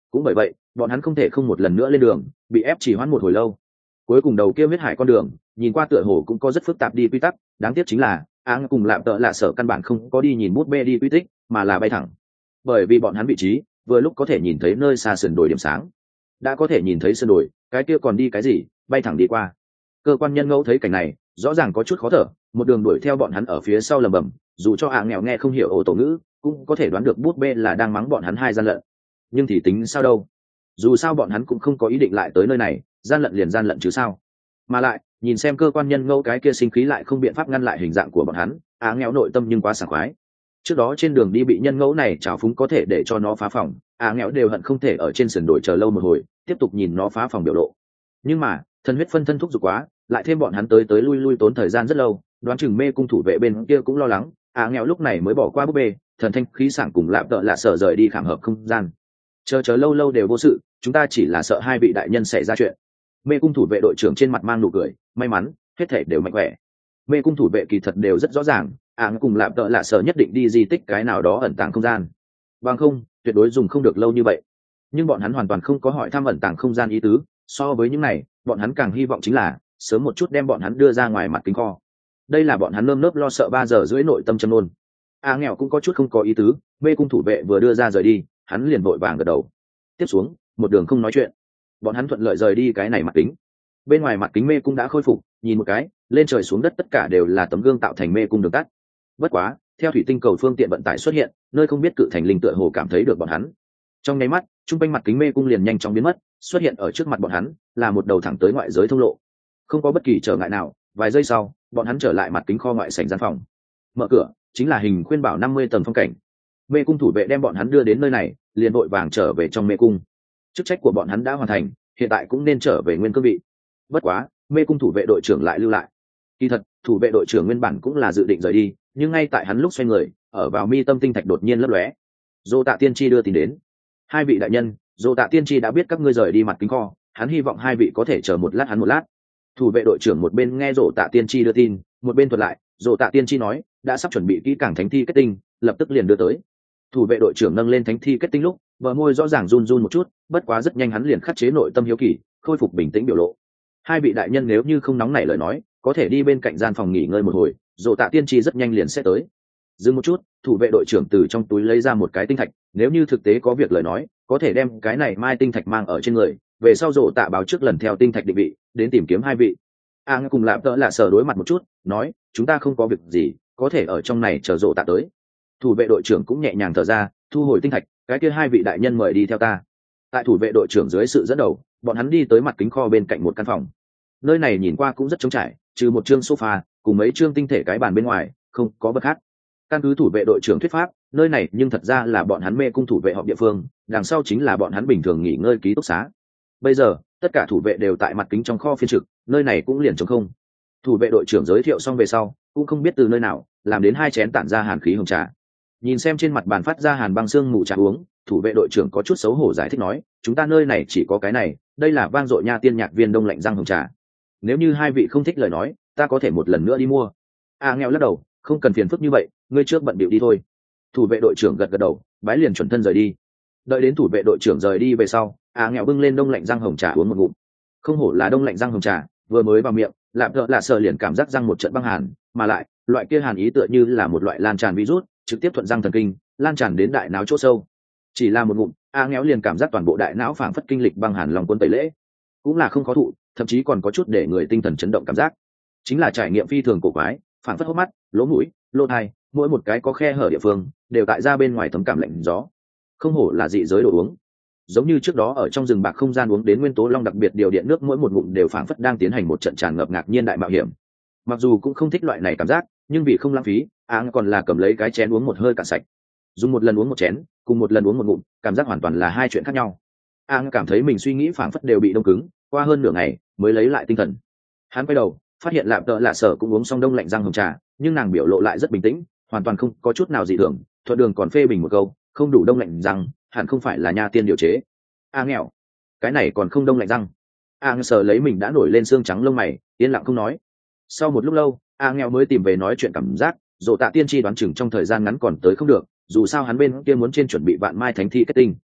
cũng bởi vậy bọn hắn không thể không một lần nữa lên đường, bị ép chỉ hoãn một hồi lâu. Cuối cùng đầu kia huyết hải con đường nhìn qua tựa hồ cũng có rất phức tạp đi quy tắc, đáng tiếc chính là áng cùng lạm tợ lạ sở căn bản không có đi nhìn bút bê đi quy tích, mà là bay thẳng. Bởi vì bọn hắn vị trí vừa lúc có thể nhìn thấy nơi xa sườn đồi điểm sáng, đã có thể nhìn thấy sườn đồi, cái kia còn đi cái gì, bay thẳng đi qua. Cơ quan nhân ngẫu thấy cảnh này rõ ràng có chút khó thở, một đường đuổi theo bọn hắn ở phía sau lầm bầm, dù cho áng nghèo nghe không hiểu ổ tổ ngữ cũng có thể đoán được bút bê là đang mắng bọn hắn hai gian lận. Nhưng thì tính sao đâu, dù sao bọn hắn cũng không có ý định lại tới nơi này, gian lận liền gian lận chứ sao. Mà lại nhìn xem cơ quan nhân ngẫu cái kia sinh khí lại không biện pháp ngăn lại hình dạng của bọn hắn, á nghèo nội tâm nhưng quá sảng khoái. Trước đó trên đường đi bị nhân ngẫu này trào phúng có thể để cho nó phá phòng, á nghèo đều hận không thể ở trên sườn đồi chờ lâu một hồi tiếp tục nhìn nó phá phòng biểu lộ. Nhưng mà thần huyết phân thân thúc giục quá, lại thêm bọn hắn tới tới lui lui tốn thời gian rất lâu, đoán chừng mê cung thủ vệ bên kia cũng lo lắng, á nghèo lúc này mới bỏ qua búp bê, thần thanh khí sảng cùng lạp tợ lạ sở rời đi khảm hợp không gian. Chờ chờ lâu lâu đều vô sự, chúng ta chỉ là sợ hai vị đại nhân xảy ra chuyện. Mê cung thủ vệ đội trưởng trên mặt mang nụ cười, may mắn hết thể đều mạnh khỏe. Mê cung thủ vệ kỳ thật đều rất rõ ràng, áng cùng lạp tợ lạ sở nhất định đi di tích cái nào đó ẩn tàng không gian, bằng không tuyệt đối dùng không được lâu như vậy. Nhưng bọn hắn hoàn toàn không có hỏi thăm ẩn tàng không gian ý tứ, so với những này bọn hắn càng hy vọng chính là sớm một chút đem bọn hắn đưa ra ngoài mặt kính kho. Đây là bọn hắn nơm nớp lo sợ ba giờ rưỡi nội tâm châm nôn. A nghèo cũng có chút không có ý tứ, Mê cung thủ vệ vừa đưa ra rời đi, hắn liền vội vàng gật đầu. Tiếp xuống một đường không nói chuyện, bọn hắn thuận lợi rời đi cái này mặt kính. Bên ngoài mặt kính mê cung đã khôi phục, nhìn một cái lên trời xuống đất tất cả đều là tấm gương tạo thành mê cung đường tắt. Bất quá theo thủy tinh cầu phương tiện vận tải xuất hiện, nơi không biết cự thành linh tựa hồ cảm thấy được bọn hắn. Trong nháy mắt trung quanh mặt kính mê cung liền nhanh chóng biến mất, xuất hiện ở trước mặt bọn hắn là một đầu thẳng tới ngoại giới thông lộ. Không có bất kỳ trở ngại nào, vài giây sau bọn hắn trở lại mặt kính kho ngoại sảnh gian phòng. Mở cửa chính là hình khuyên bảo năm mươi tầng phong cảnh. Mê cung thủ vệ đem bọn hắn đưa đến nơi này, liền vội vàng trở về trong mê cung. Chức trách của bọn hắn đã hoàn thành, hiện tại cũng nên trở về nguyên cương vị. Bất quá mê cung thủ vệ đội trưởng lại lưu lại. Kỳ thật thủ vệ đội trưởng nguyên bản cũng là dự định rời đi, nhưng ngay tại hắn lúc xoay người, ở vào mi tâm tinh thạch đột nhiên lấp lóe. Dô Tạ Tiên Tri đưa tin đến. Hai vị đại nhân, Dô Tạ Tiên Tri đã biết các ngươi rời đi mặt kính kho, hắn hy vọng hai vị có thể chờ một lát hắn một lát. Thủ vệ đội trưởng một bên nghe Dô Tạ Tiên Tri đưa tin, một bên thuật lại. Dô Tạ Tiên Tri nói đã sắp chuẩn bị kỹ càng thánh thi kết tinh, lập tức liền đưa tới. Thủ vệ đội trưởng nâng lên thánh thi kết tinh lúc, bờ môi rõ ràng run run một chút, bất quá rất nhanh hắn liền khắc chế nội tâm hiếu kỳ, khôi phục bình tĩnh biểu lộ. Hai vị đại nhân nếu như không nóng nảy lời nói, có thể đi bên cạnh gian phòng nghỉ ngơi một hồi, Dô Tạ Tiên Tri rất nhanh liền sẽ tới. Dừng một chút, thủ vệ đội trưởng từ trong túi lấy ra một cái tinh thạch, nếu như thực tế có việc lời nói, có thể đem cái này mai tinh thạch mang ở trên người, về sau Dô Tạ báo trước lần theo tinh thạch định vị, đến tìm kiếm hai vị. A à, cùng lạp tợ lạ sở đối mặt một chút, nói, chúng ta không có việc gì, có thể ở trong này chờ Dô Tạ tới. Thủ vệ đội trưởng cũng nhẹ nhàng thở ra, thu hồi tinh thạch, cái kia hai vị đại nhân mời đi theo ta. Tại thủ vệ đội trưởng dưới sự dẫn đầu, bọn hắn đi tới mặt kính kho bên cạnh một căn phòng. Nơi này nhìn qua cũng rất trống trải, trừ một chương sofa cùng mấy chương tinh thể cái bàn bên ngoài, không có bất khác. Căn cứ thủ vệ đội trưởng thuyết pháp, nơi này nhưng thật ra là bọn hắn mê cung thủ vệ họp địa phương, đằng sau chính là bọn hắn bình thường nghỉ ngơi ký túc xá. Bây giờ tất cả thủ vệ đều tại mặt kính trong kho phiên trực, nơi này cũng liền trống không. Thủ vệ đội trưởng giới thiệu xong về sau, cũng không biết từ nơi nào làm đến hai chén tản ra hàn khí hồng trà. Nhìn xem trên mặt bàn phát ra hàn băng xương mù trà uống, thủ vệ đội trưởng có chút xấu hổ giải thích nói, chúng ta nơi này chỉ có cái này, đây là vang dội nha tiên nhạc viên đông lạnh răng hồng trà. Nếu như hai vị không thích lời nói, ta có thể một lần nữa đi mua. A à, nghèo lắc đầu, không cần phiền phức như vậy, ngươi trước bận bịu đi thôi. Thủ vệ đội trưởng gật gật đầu, bái liền chuẩn thân rời đi. Đợi đến thủ vệ đội trưởng rời đi về sau, A à, nghèo bưng lên đông lạnh răng hồng trà uống một ngụm. Không hổ là đông lạnh răng hồng trà, vừa mới vào miệng, lạp gợ lạ sờ liền cảm giác răng một trận băng hàn, mà lại loại kia hàn ý tựa như là một loại lan tràn virus, trực tiếp thuận răng thần kinh, lan tràn đến đại não chỗ sâu. Chỉ là một ngụm, A à, nghèo liền cảm giác toàn bộ đại não phảng phất kinh lịch băng hàn lòng quân tẩy lễ, cũng là không khó thụ, thậm chí còn có chút để người tinh thần chấn động cảm giác. Chính là trải nghiệm phi thường cổ quái, phảng phất hốc mắt, lỗ mũi, lỗ tai, mỗi một cái có khe hở địa phương đều tại ra bên ngoài thấm cảm lạnh gió. Không hổ là dị giới đồ uống, giống như trước đó ở trong rừng bạc không gian uống đến nguyên tố long đặc biệt điều điện nước, mỗi một ngụm đều phảng phất đang tiến hành một trận tràn ngập ngạc nhiên đại mạo hiểm. Mặc dù cũng không thích loại này cảm giác, nhưng vì không lãng phí, Áng còn là cầm lấy cái chén uống một hơi cạn sạch. Dùng một lần uống một chén, cùng một lần uống một ngụm, cảm giác hoàn toàn là hai chuyện khác nhau. Áng cảm thấy mình suy nghĩ phảng phất đều bị đông cứng, qua hơn nửa ngày mới lấy lại tinh thần. Hắn quay đầu phát hiện lạp tợ lạ sở cũng uống xong đông lạnh răng hồng trà, nhưng nàng biểu lộ lại rất bình tĩnh, hoàn toàn không có chút nào dị thường. Thuận đường còn phê bình một câu, không đủ đông lạnh răng, hẳn không phải là nha tiên điều chế. A à, nghèo, cái này còn không đông lạnh răng. A à, sở lấy mình đã nổi lên xương trắng lông mày, yên lặng không nói. Sau một lúc lâu, A à, nghèo mới tìm về nói chuyện cảm giác. Dỗ Tạ Tiên Tri đoán chừng trong thời gian ngắn còn tới không được, dù sao hắn bên kia muốn trên chuẩn bị vạn mai thánh thi kết tinh.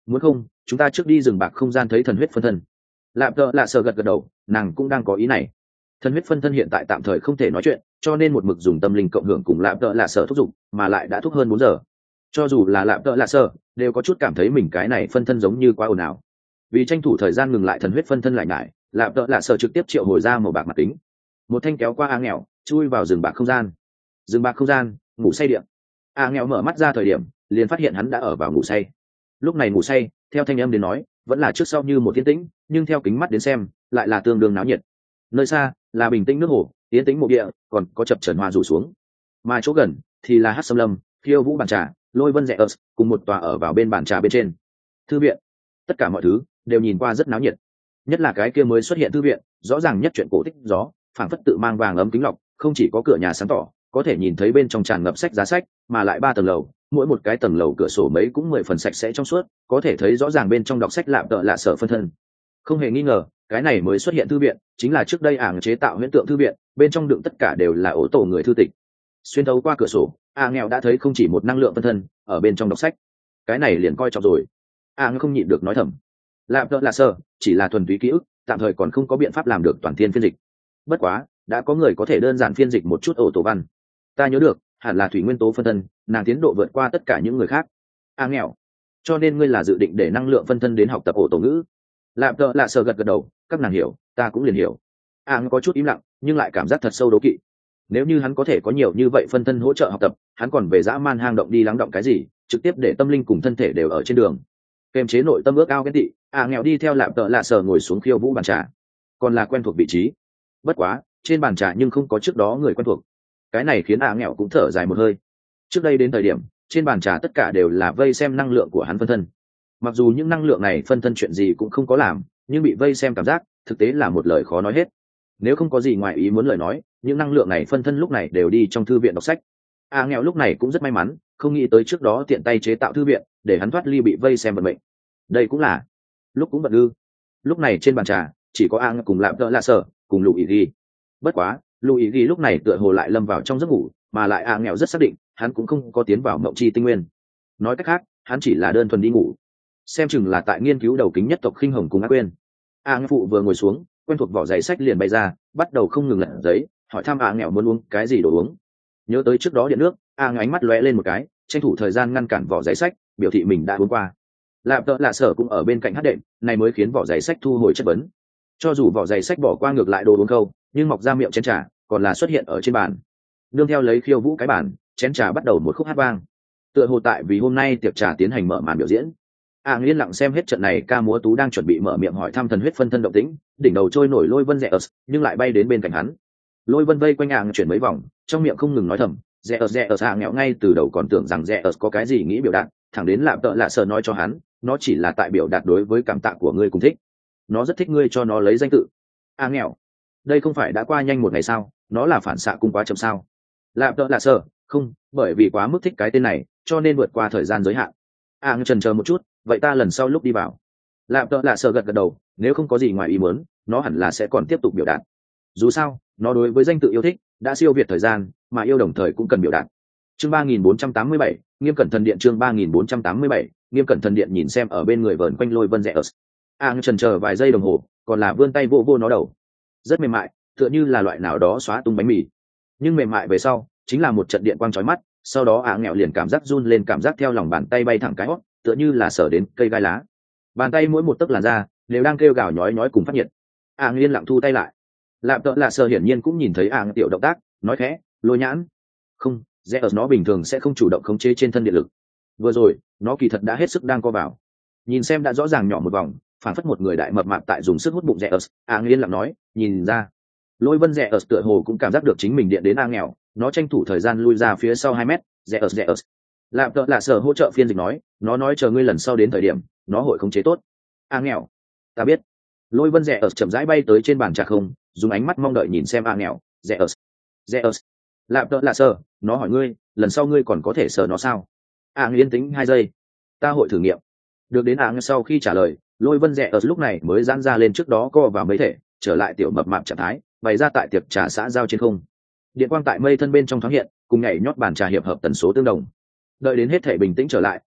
muốn không chúng ta trước đi rừng bạc không gian thấy thần huyết phân thân. Lạp tợ lạ sợ gật gật đầu, nàng cũng đang có ý này. Thần huyết phân thân hiện tại tạm thời không thể nói chuyện, cho nên một mực dùng tâm linh cộng hưởng cùng lạp tợ lạ sợ thúc giục, mà lại đã thúc hơn bốn giờ. Cho dù là lạp tợ lạ sợ đều có chút cảm thấy mình cái này phân thân giống như quá ồn ào. Vì tranh thủ thời gian ngừng lại thần huyết phân thân lại ngại, lạp tợ lạ sợ trực tiếp triệu hồi ra màu bạc mặt kính, một thanh kéo qua a nghèo, chui vào rừng bạc không gian. Rừng bạc không gian, ngủ say điện. A nghèo mở mắt ra thời điểm, liền phát hiện hắn đã ở vào ngủ say. Lúc này ngủ say, theo thanh âm đến nói, vẫn là trước sau như một yên tĩnh, nhưng theo kính mắt đến xem, lại là tương đương náo nhiệt. Nơi xa là bình tĩnh nước hồ, yên tĩnh mộ địa, còn có chập chờn hoa rủ xuống. Mà chỗ gần thì là hát sâm lâm, khiêu vũ bàn trà, lôi vân rẽ ớt, cùng một tòa ở vào bên bàn trà bên trên. Thư viện, tất cả mọi thứ đều nhìn qua rất náo nhiệt. Nhất là cái kia mới xuất hiện thư viện, rõ ràng nhất chuyện cổ tích gió, phảng phất tự mang vàng ấm kính lọc, không chỉ có cửa nhà sáng tỏ, có thể nhìn thấy bên trong tràn ngập sách giá sách, mà lại ba tầng lầu, mỗi một cái tầng lầu cửa sổ mấy cũng mười phần sạch sẽ trong suốt, có thể thấy rõ ràng bên trong đọc sách lạm tợ lạ sở phân thân. Không hề nghi ngờ, cái này mới xuất hiện thư viện chính là trước đây ảng chế tạo huyễn tượng thư viện, bên trong đựng tất cả đều là ổ tổ người thư tịch. Xuyên thấu qua cửa sổ, a nghèo đã thấy không chỉ một năng lượng phân thân ở bên trong đọc sách. Cái này liền coi trọng rồi. a nghèo không nhịn được nói thầm, lạm tợ lạ sở chỉ là thuần túy ký ức, tạm thời còn không có biện pháp làm được toàn thiên phiên dịch. Bất quá đã có người có thể đơn giản phiên dịch một chút ổ tổ văn. Ta nhớ được hẳn là thủy nguyên tố phân thân, nàng tiến độ vượt qua tất cả những người khác. A nghèo, cho nên ngươi là dự định để năng lượng phân thân đến học tập ổ tổ ngữ. Lạm tợ lạ sợ gật gật đầu, các nàng hiểu, ta cũng liền hiểu. A nghèo có chút im lặng, nhưng lại cảm giác thật sâu đố kỵ. Nếu như hắn có thể có nhiều như vậy phân thân hỗ trợ học tập, hắn còn về dã man hang động đi lắng động cái gì, trực tiếp để tâm linh cùng thân thể đều ở trên đường. Kềm chế nội tâm ước ao ghen tị, A nghèo đi theo lạm tợ lạ sợ ngồi xuống khiêu vũ bàn trà, còn là quen thuộc vị trí. Bất quá trên bàn trà nhưng không có trước đó người quen thuộc, cái này khiến A nghèo cũng thở dài một hơi. Trước đây đến thời điểm trên bàn trà tất cả đều là vây xem năng lượng của hắn phân thân, mặc dù những năng lượng này phân thân chuyện gì cũng không có làm, nhưng bị vây xem cảm giác thực tế là một lời khó nói hết. Nếu không có gì ngoài ý muốn lời nói, những năng lượng này phân thân lúc này đều đi trong thư viện đọc sách. A nghèo lúc này cũng rất may mắn, không nghĩ tới trước đó tiện tay chế tạo thư viện để hắn thoát ly bị vây xem vận mệnh. Đây cũng là lúc cũng bật ư. Lúc này trên bàn trà chỉ có A nghèo cùng lạm tợ lạ sở cùng lục ý ghi. Bất quá lục ý ghi lúc này tựa hồ lại lâm vào trong giấc ngủ, mà lại A nghèo rất xác định hắn cũng không có tiến vào mộng chi tinh nguyên. Nói cách khác hắn chỉ là đơn thuần đi ngủ, xem chừng là tại nghiên cứu đầu kính nhất tộc khinh hồng cùng ác quên. A nghèo phụ vừa ngồi xuống, quen thuộc vỏ giày sách liền bay ra, bắt đầu không ngừng lật giấy, hỏi thăm A nghèo muốn uống cái gì đồ uống. Nhớ tới trước đó điện nước, A nghèo ánh mắt lóe lên một cái, tranh thủ thời gian ngăn cản vỏ giấy sách, biểu thị mình đã uống qua. Lạm tợ lạ sở cũng ở bên cạnh hát đệm, này mới khiến vỏ giấy sách thu hồi chất vấn. Cho dù vỏ giấy sách bỏ qua ngược lại đồ uống câu, nhưng mọc ra miệng chén trà còn là xuất hiện ở trên bàn. Đương theo lấy khiêu vũ cái bàn, chén trà bắt đầu một khúc hát vang, tựa hồ tại vì hôm nay tiệc trà tiến hành mở màn biểu diễn. A yên lặng xem hết trận này, ca múa tú đang chuẩn bị mở miệng hỏi thăm thần huyết phân thân động tĩnh, đỉnh đầu trôi nổi lôi vân rẽ ớt, nhưng lại bay đến bên cạnh hắn. Lôi vân vây quanh A chuyển mấy vòng, trong miệng không ngừng nói thầm, rẽ ớt rẽ ớt. A nghẹo ngay từ đầu còn tưởng rằng rẽ ớt có cái gì nghĩ biểu đạt, thẳng đến lạm tợ lạ sợ nói cho hắn, nó chỉ là tại biểu đạt đối với cảm tạ của ngươi cùng thích, nó rất thích ngươi cho nó lấy danh tự. A nghẹo, đây không phải đã qua nhanh một ngày sao, nó là phản xạ cung quá chậm sao? Lạm tợ lạ sợ, không, bởi vì quá mức thích cái tên này, cho nên vượt qua thời gian giới hạn. A chần chờ một chút, vậy ta lần sau lúc đi vào. Lạm tợ lạ sợ gật gật đầu, nếu không có gì ngoài ý muốn, nó hẳn là sẽ còn tiếp tục biểu đạt. Dù sao nó đối với danh tự yêu thích đã siêu việt thời gian, mà yêu đồng thời cũng cần biểu đạt. Chương ba nghìn bốn trăm tám mươi bảy, nghiêm cẩn thần điện. Chương ba nghìn bốn trăm tám mươi bảy, nghiêm cẩn thần điện. Nhìn xem ở bên người vờn quanh lôi vân rẽ ớt, A chần chờ vài giây đồng hồ, còn là vươn tay vô vô nó đầu, rất mềm mại, tựa như là loại nào đó xóa tung bánh mì. Nhưng mềm mại về sau chính là một trận điện quang chói mắt, sau đó A nghẹo liền cảm giác run lên, cảm giác theo lòng bàn tay bay thẳng cái hót, tựa như là sở đến cây gai lá. Bàn tay mỗi một tấc làn da đều đang kêu gào nhói nhói cùng phát nhiệt. A yên lặng thu tay lại. Lạm tợ lạ sợ hiển nhiên cũng nhìn thấy A tiểu động tác, nói khẽ, lôi nhãn. Không, rẽ ở nó bình thường sẽ không chủ động khống chế trên thân điện lực. Vừa rồi nó kỳ thật đã hết sức đang co vào, nhìn xem đã rõ ràng nhỏ một vòng, phản phất một người đại mập mạp tại dùng sức hút bụng rẽ ở. A yên lặng nói, nhìn ra. Lôi vân rẽ ở tựa hồ cũng cảm giác được chính mình điện đến A nghèo, nó tranh thủ thời gian lui ra phía sau hai mét. Rẽ ở rẽ ở. Lạm tợ lạ sợ hỗ trợ phiên dịch nói, nó nói chờ ngươi lần sau đến thời điểm nó hội khống chế tốt. A nghèo, ta biết. Lôi vân rẽ ở chậm rãi bay tới trên bàn trà không, dùng ánh mắt mong đợi nhìn xem A nghèo. Rẽ ở rẽ ở. Lạm tợ lạ sợ, nó hỏi ngươi, lần sau ngươi còn có thể sờ nó sao? A yên tĩnh hai giây, ta hội thử nghiệm. Được đến A sau khi trả lời, lôi vân rẽ ở lúc này mới giãn ra lên trước đó co vào mấy thể, trở lại tiểu mập mạp trạng thái, bày ra tại tiệc trà xã giao trên không. Điện quang tại mây thân bên trong thoáng hiện, cùng nhảy nhót bàn trà hiệp hợp tần số tương đồng. Đợi đến hết thể bình tĩnh trở lại,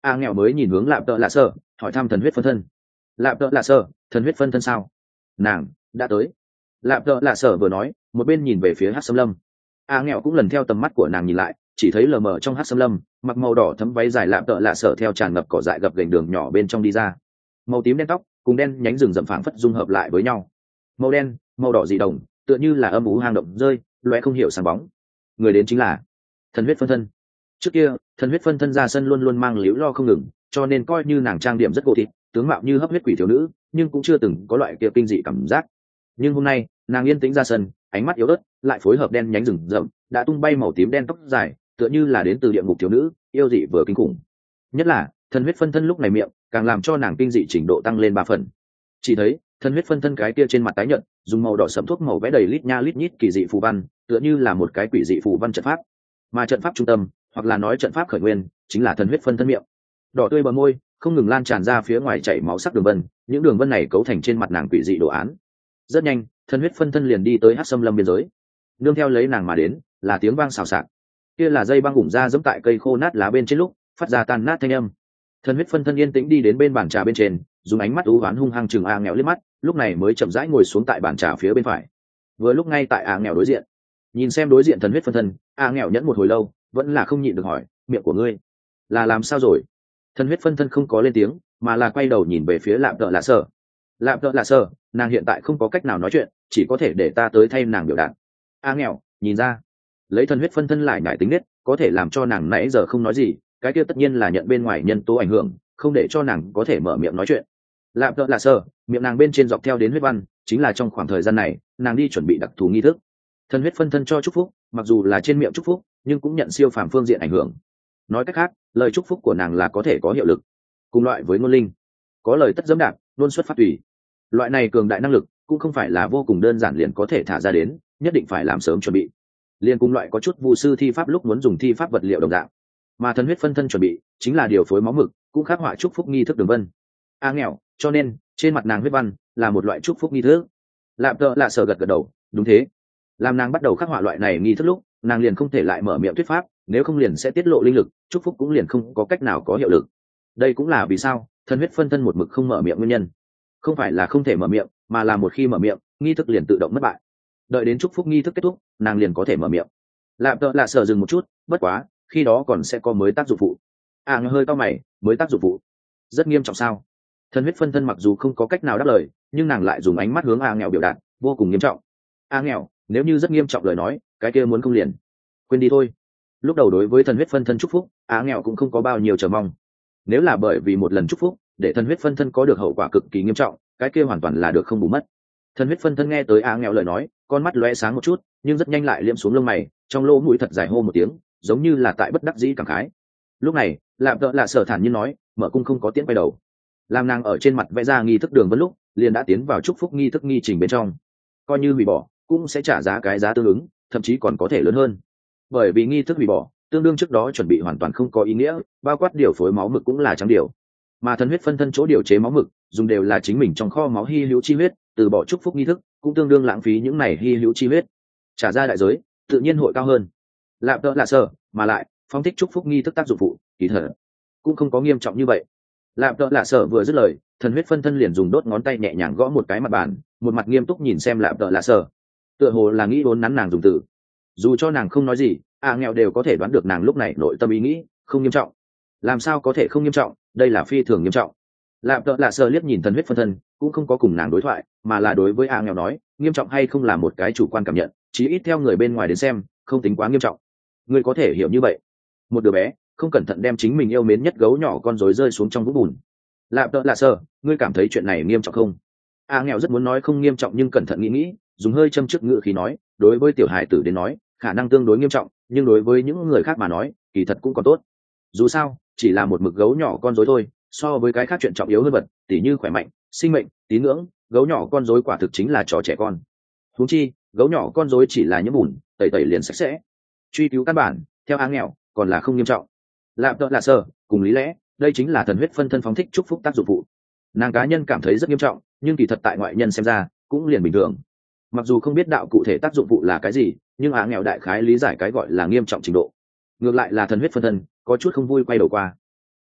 a nghèo mới nhìn hướng lạp tợ lạ sơ, hỏi thăm thần huyết phân thân. Lạp tợ lạ sơ, thần huyết phân thân sao? Nàng đã tới. Lạp tợ lạ sơ vừa nói một bên nhìn về phía hát xâm lâm. A nghèo cũng lần theo tầm mắt của nàng nhìn lại, chỉ thấy lờ mờ trong hát xâm lâm, mặc màu đỏ thấm váy dài lạp tợ lạ sơ theo tràn ngập cỏ dại gập gành đường nhỏ bên trong đi ra. Màu tím đen tóc cùng đen nhánh rừng rậm phảng phất dung hợp lại với nhau. Màu đen màu đỏ dị đồng, tựa như là âm ú hang động rơi loé không hiểu sáng bóng. Người đến chính là thần huyết phân thân. Trước kia thần huyết phân thân ra sân luôn luôn mang liễu lo không ngừng, cho nên coi như nàng trang điểm rất gỗ thịt, tướng mạo như hấp huyết quỷ thiếu nữ, nhưng cũng chưa từng có loại kia kinh dị cảm giác. Nhưng hôm nay nàng yên tĩnh ra sân, ánh mắt yếu ớt lại phối hợp đen nhánh rừng rậm, đã tung bay màu tím đen tóc dài, tựa như là đến từ địa ngục thiếu nữ, yêu dị vừa kinh khủng. Nhất là thần huyết phân thân lúc này miệng càng làm cho nàng kinh dị trình độ tăng lên ba phần. Chỉ thấy thần huyết phân thân cái kia trên mặt tái nhợt, dùng màu đỏ sẫm thuốc màu vẽ đầy lít nha lít nhít kỳ dị phù văn, tựa như là một cái quỷ dị phù văn trận pháp. Mà trận pháp trung tâm, hoặc là nói trận pháp khởi nguyên, chính là thần huyết phân thân miệng. Đỏ tươi bờ môi không ngừng lan tràn ra phía ngoài chảy máu sắc đường vân, những đường vân này cấu thành trên mặt nàng quỷ dị đồ án. Rất nhanh thần huyết phân thân liền đi tới hắc xâm lâm biên giới. Nương theo lấy nàng mà đến là tiếng vang xào xạc, kia là dây băng ủng ra giẫm tại cây khô nát lá bên trên lúc phát ra tan nát thanh âm. Thần huyết phân thân yên tĩnh đi đến bên bàn trà bên trên, dùng ánh mắt u oán hung hăng chừng a nghèo liếc mắt, lúc này mới chậm rãi ngồi xuống tại bàn trà phía bên phải. Vừa lúc ngay tại a nghèo đối diện, nhìn xem đối diện thần huyết phân thân, a nghèo nhẫn một hồi lâu vẫn là không nhịn được hỏi, miệng của ngươi là làm sao rồi? Thần huyết phân thân không có lên tiếng, mà là quay đầu nhìn về phía lạp tợ lạ sơ. Lạp tợ lạ sơ, nàng hiện tại không có cách nào nói chuyện, chỉ có thể để ta tới thay nàng biểu đạt. A nghèo nhìn ra lấy thần huyết phân thân lại nhải tính nết, có thể làm cho nàng nãy giờ không nói gì, cái kia tất nhiên là nhận bên ngoài nhân tố ảnh hưởng, không để cho nàng có thể mở miệng nói chuyện. Lạp tợ lạ sơ, miệng nàng bên trên dọc theo đến huyết văn, chính là trong khoảng thời gian này nàng đi chuẩn bị đặc thù nghi thức. Thần huyết phân thân cho chúc phúc, mặc dù là trên miệng chúc phúc, nhưng cũng nhận siêu phàm phương diện ảnh hưởng. Nói cách khác, lời chúc phúc của nàng là có thể có hiệu lực. Cùng loại với ngôn linh, có lời tất dẫm đạp, luôn xuất phát tùy. Loại này cường đại năng lực cũng không phải là vô cùng đơn giản liền có thể thả ra đến, nhất định phải làm sớm chuẩn bị. Liên cùng loại có chút vu sư thi pháp lúc muốn dùng thi pháp vật liệu đồng dạng, mà thần huyết phân thân chuẩn bị chính là điều phối máu mực, cũng khắc họa chúc phúc nghi thức đường vân. A nghèo, cho nên trên mặt nàng huyết văn là một loại chúc phúc nghi thức. Lạp tợ lạ sờ gật gật đầu, đúng thế. Làm nàng bắt đầu khắc họa loại này nghi thức lúc, nàng liền không thể lại mở miệng thuyết pháp, nếu không liền sẽ tiết lộ linh lực, chúc phúc cũng liền không có cách nào có hiệu lực. Đây cũng là vì sao thần huyết phân thân một mực không mở miệng nguyên nhân. Không phải là không thể mở miệng, mà là một khi mở miệng, nghi thức liền tự động mất bại. Đợi đến chúc phúc nghi thức kết thúc, nàng liền có thể mở miệng. Lạp tợ lạ sờ dừng một chút, bất quá khi đó còn sẽ có mới tác dụng phụ. À ngờ hơi cao mày, mới tác dụng phụ rất nghiêm trọng sao? Thần huyết phân thân mặc dù không có cách nào đáp lời, nhưng nàng lại dùng ánh mắt hướng a nghèo biểu đạt, vô cùng nghiêm trọng. A nghèo, nếu như rất nghiêm trọng lời nói, cái kia muốn không liền quên đi thôi. Lúc đầu đối với thần huyết phân thân chúc phúc, a nghèo cũng không có bao nhiêu chờ mong. Nếu là bởi vì một lần chúc phúc để thần huyết phân thân có được hậu quả cực kỳ nghiêm trọng, cái kia hoàn toàn là được không bù mất. Thần huyết phân thân nghe tới a nghèo lời nói, con mắt lóe sáng một chút, nhưng rất nhanh lại liễm xuống lông mày, trong lỗ mũi thật dài hô một tiếng, giống như là tại bất đắc dĩ cảm khái. Lúc này lạp tợ lạ sở thản nhiên nói, mở cung không có tiễn quay đầu. Làm nàng ở trên mặt vẽ ra nghi thức đường vân lúc, liền đã tiến vào chúc phúc nghi thức nghi trình bên trong. Coi như hủy bỏ cũng sẽ trả giá cái giá tương ứng, thậm chí còn có thể lớn hơn. Bởi vì nghi thức hủy bỏ tương đương trước đó chuẩn bị hoàn toàn không có ý nghĩa, bao quát điều phối máu mực cũng là trắng điều. Mà thần huyết phân thân chỗ điều chế máu mực dùng đều là chính mình trong kho máu hy hữu chi huyết, từ bỏ chúc phúc nghi thức cũng tương đương lãng phí những này hy hữu chi huyết, trả ra đại giới tự nhiên hội cao hơn. Lạp tợ lạ sở, mà lại phong thích chúc phúc nghi thức tác dụng phụ kỳ thật cũng không có nghiêm trọng như vậy. Lạp tợ lạ sở vừa dứt lời, thần huyết phân thân liền dùng đốt ngón tay nhẹ nhàng gõ một cái mặt bàn, một mặt nghiêm túc nhìn xem lạp tợ lạ sở, tựa hồ là nghĩ vốn nắn nàng dùng từ. Dù cho nàng không nói gì, a nghèo đều có thể đoán được nàng lúc này nội tâm ý nghĩ không nghiêm trọng. Làm sao có thể không nghiêm trọng, đây là phi thường nghiêm trọng. Lạp tợ lạ sở liếc nhìn thần huyết phân thân, cũng không có cùng nàng đối thoại, mà là đối với a nghèo nói, nghiêm trọng hay không là một cái chủ quan cảm nhận, chí ít theo người bên ngoài đến xem không tính quá nghiêm trọng. Ngươi có thể hiểu như vậy, một đứa bé không cẩn thận đem chính mình yêu mến nhất gấu nhỏ con rối rơi xuống trong vũng bùn. Lạp tợ lạ sơ, ngươi cảm thấy chuyện này nghiêm trọng không? A nghèo rất muốn nói không nghiêm trọng, nhưng cẩn thận nghĩ nghĩ, dùng hơi châm trước ngữ khí nói, đối với tiểu hài tử đến nói khả năng tương đối nghiêm trọng, nhưng đối với những người khác mà nói kỳ thật cũng còn tốt. Dù sao chỉ là một mực gấu nhỏ con rối thôi, so với cái khác chuyện trọng yếu hơn vật, tỉ như khỏe mạnh, sinh mệnh, tín ngưỡng, gấu nhỏ con rối quả thực chính là trò trẻ con. Huống chi gấu nhỏ con rối chỉ là những bùn tẩy tẩy liền sạch sẽ, truy cứu căn bản theo A nghèo còn là không nghiêm trọng. Lạp tợ lạ sơ, cùng lý lẽ đây chính là thần huyết phân thân phóng thích chúc phúc tác dụng phụ. Nàng cá nhân cảm thấy rất nghiêm trọng, nhưng kỳ thật tại ngoại nhân xem ra cũng liền bình thường. Mặc dù không biết đạo cụ thể tác dụng phụ là cái gì, nhưng A nghèo đại khái lý giải cái gọi là nghiêm trọng trình độ. Ngược lại là thần huyết phân thân có chút không vui quay đầu qua.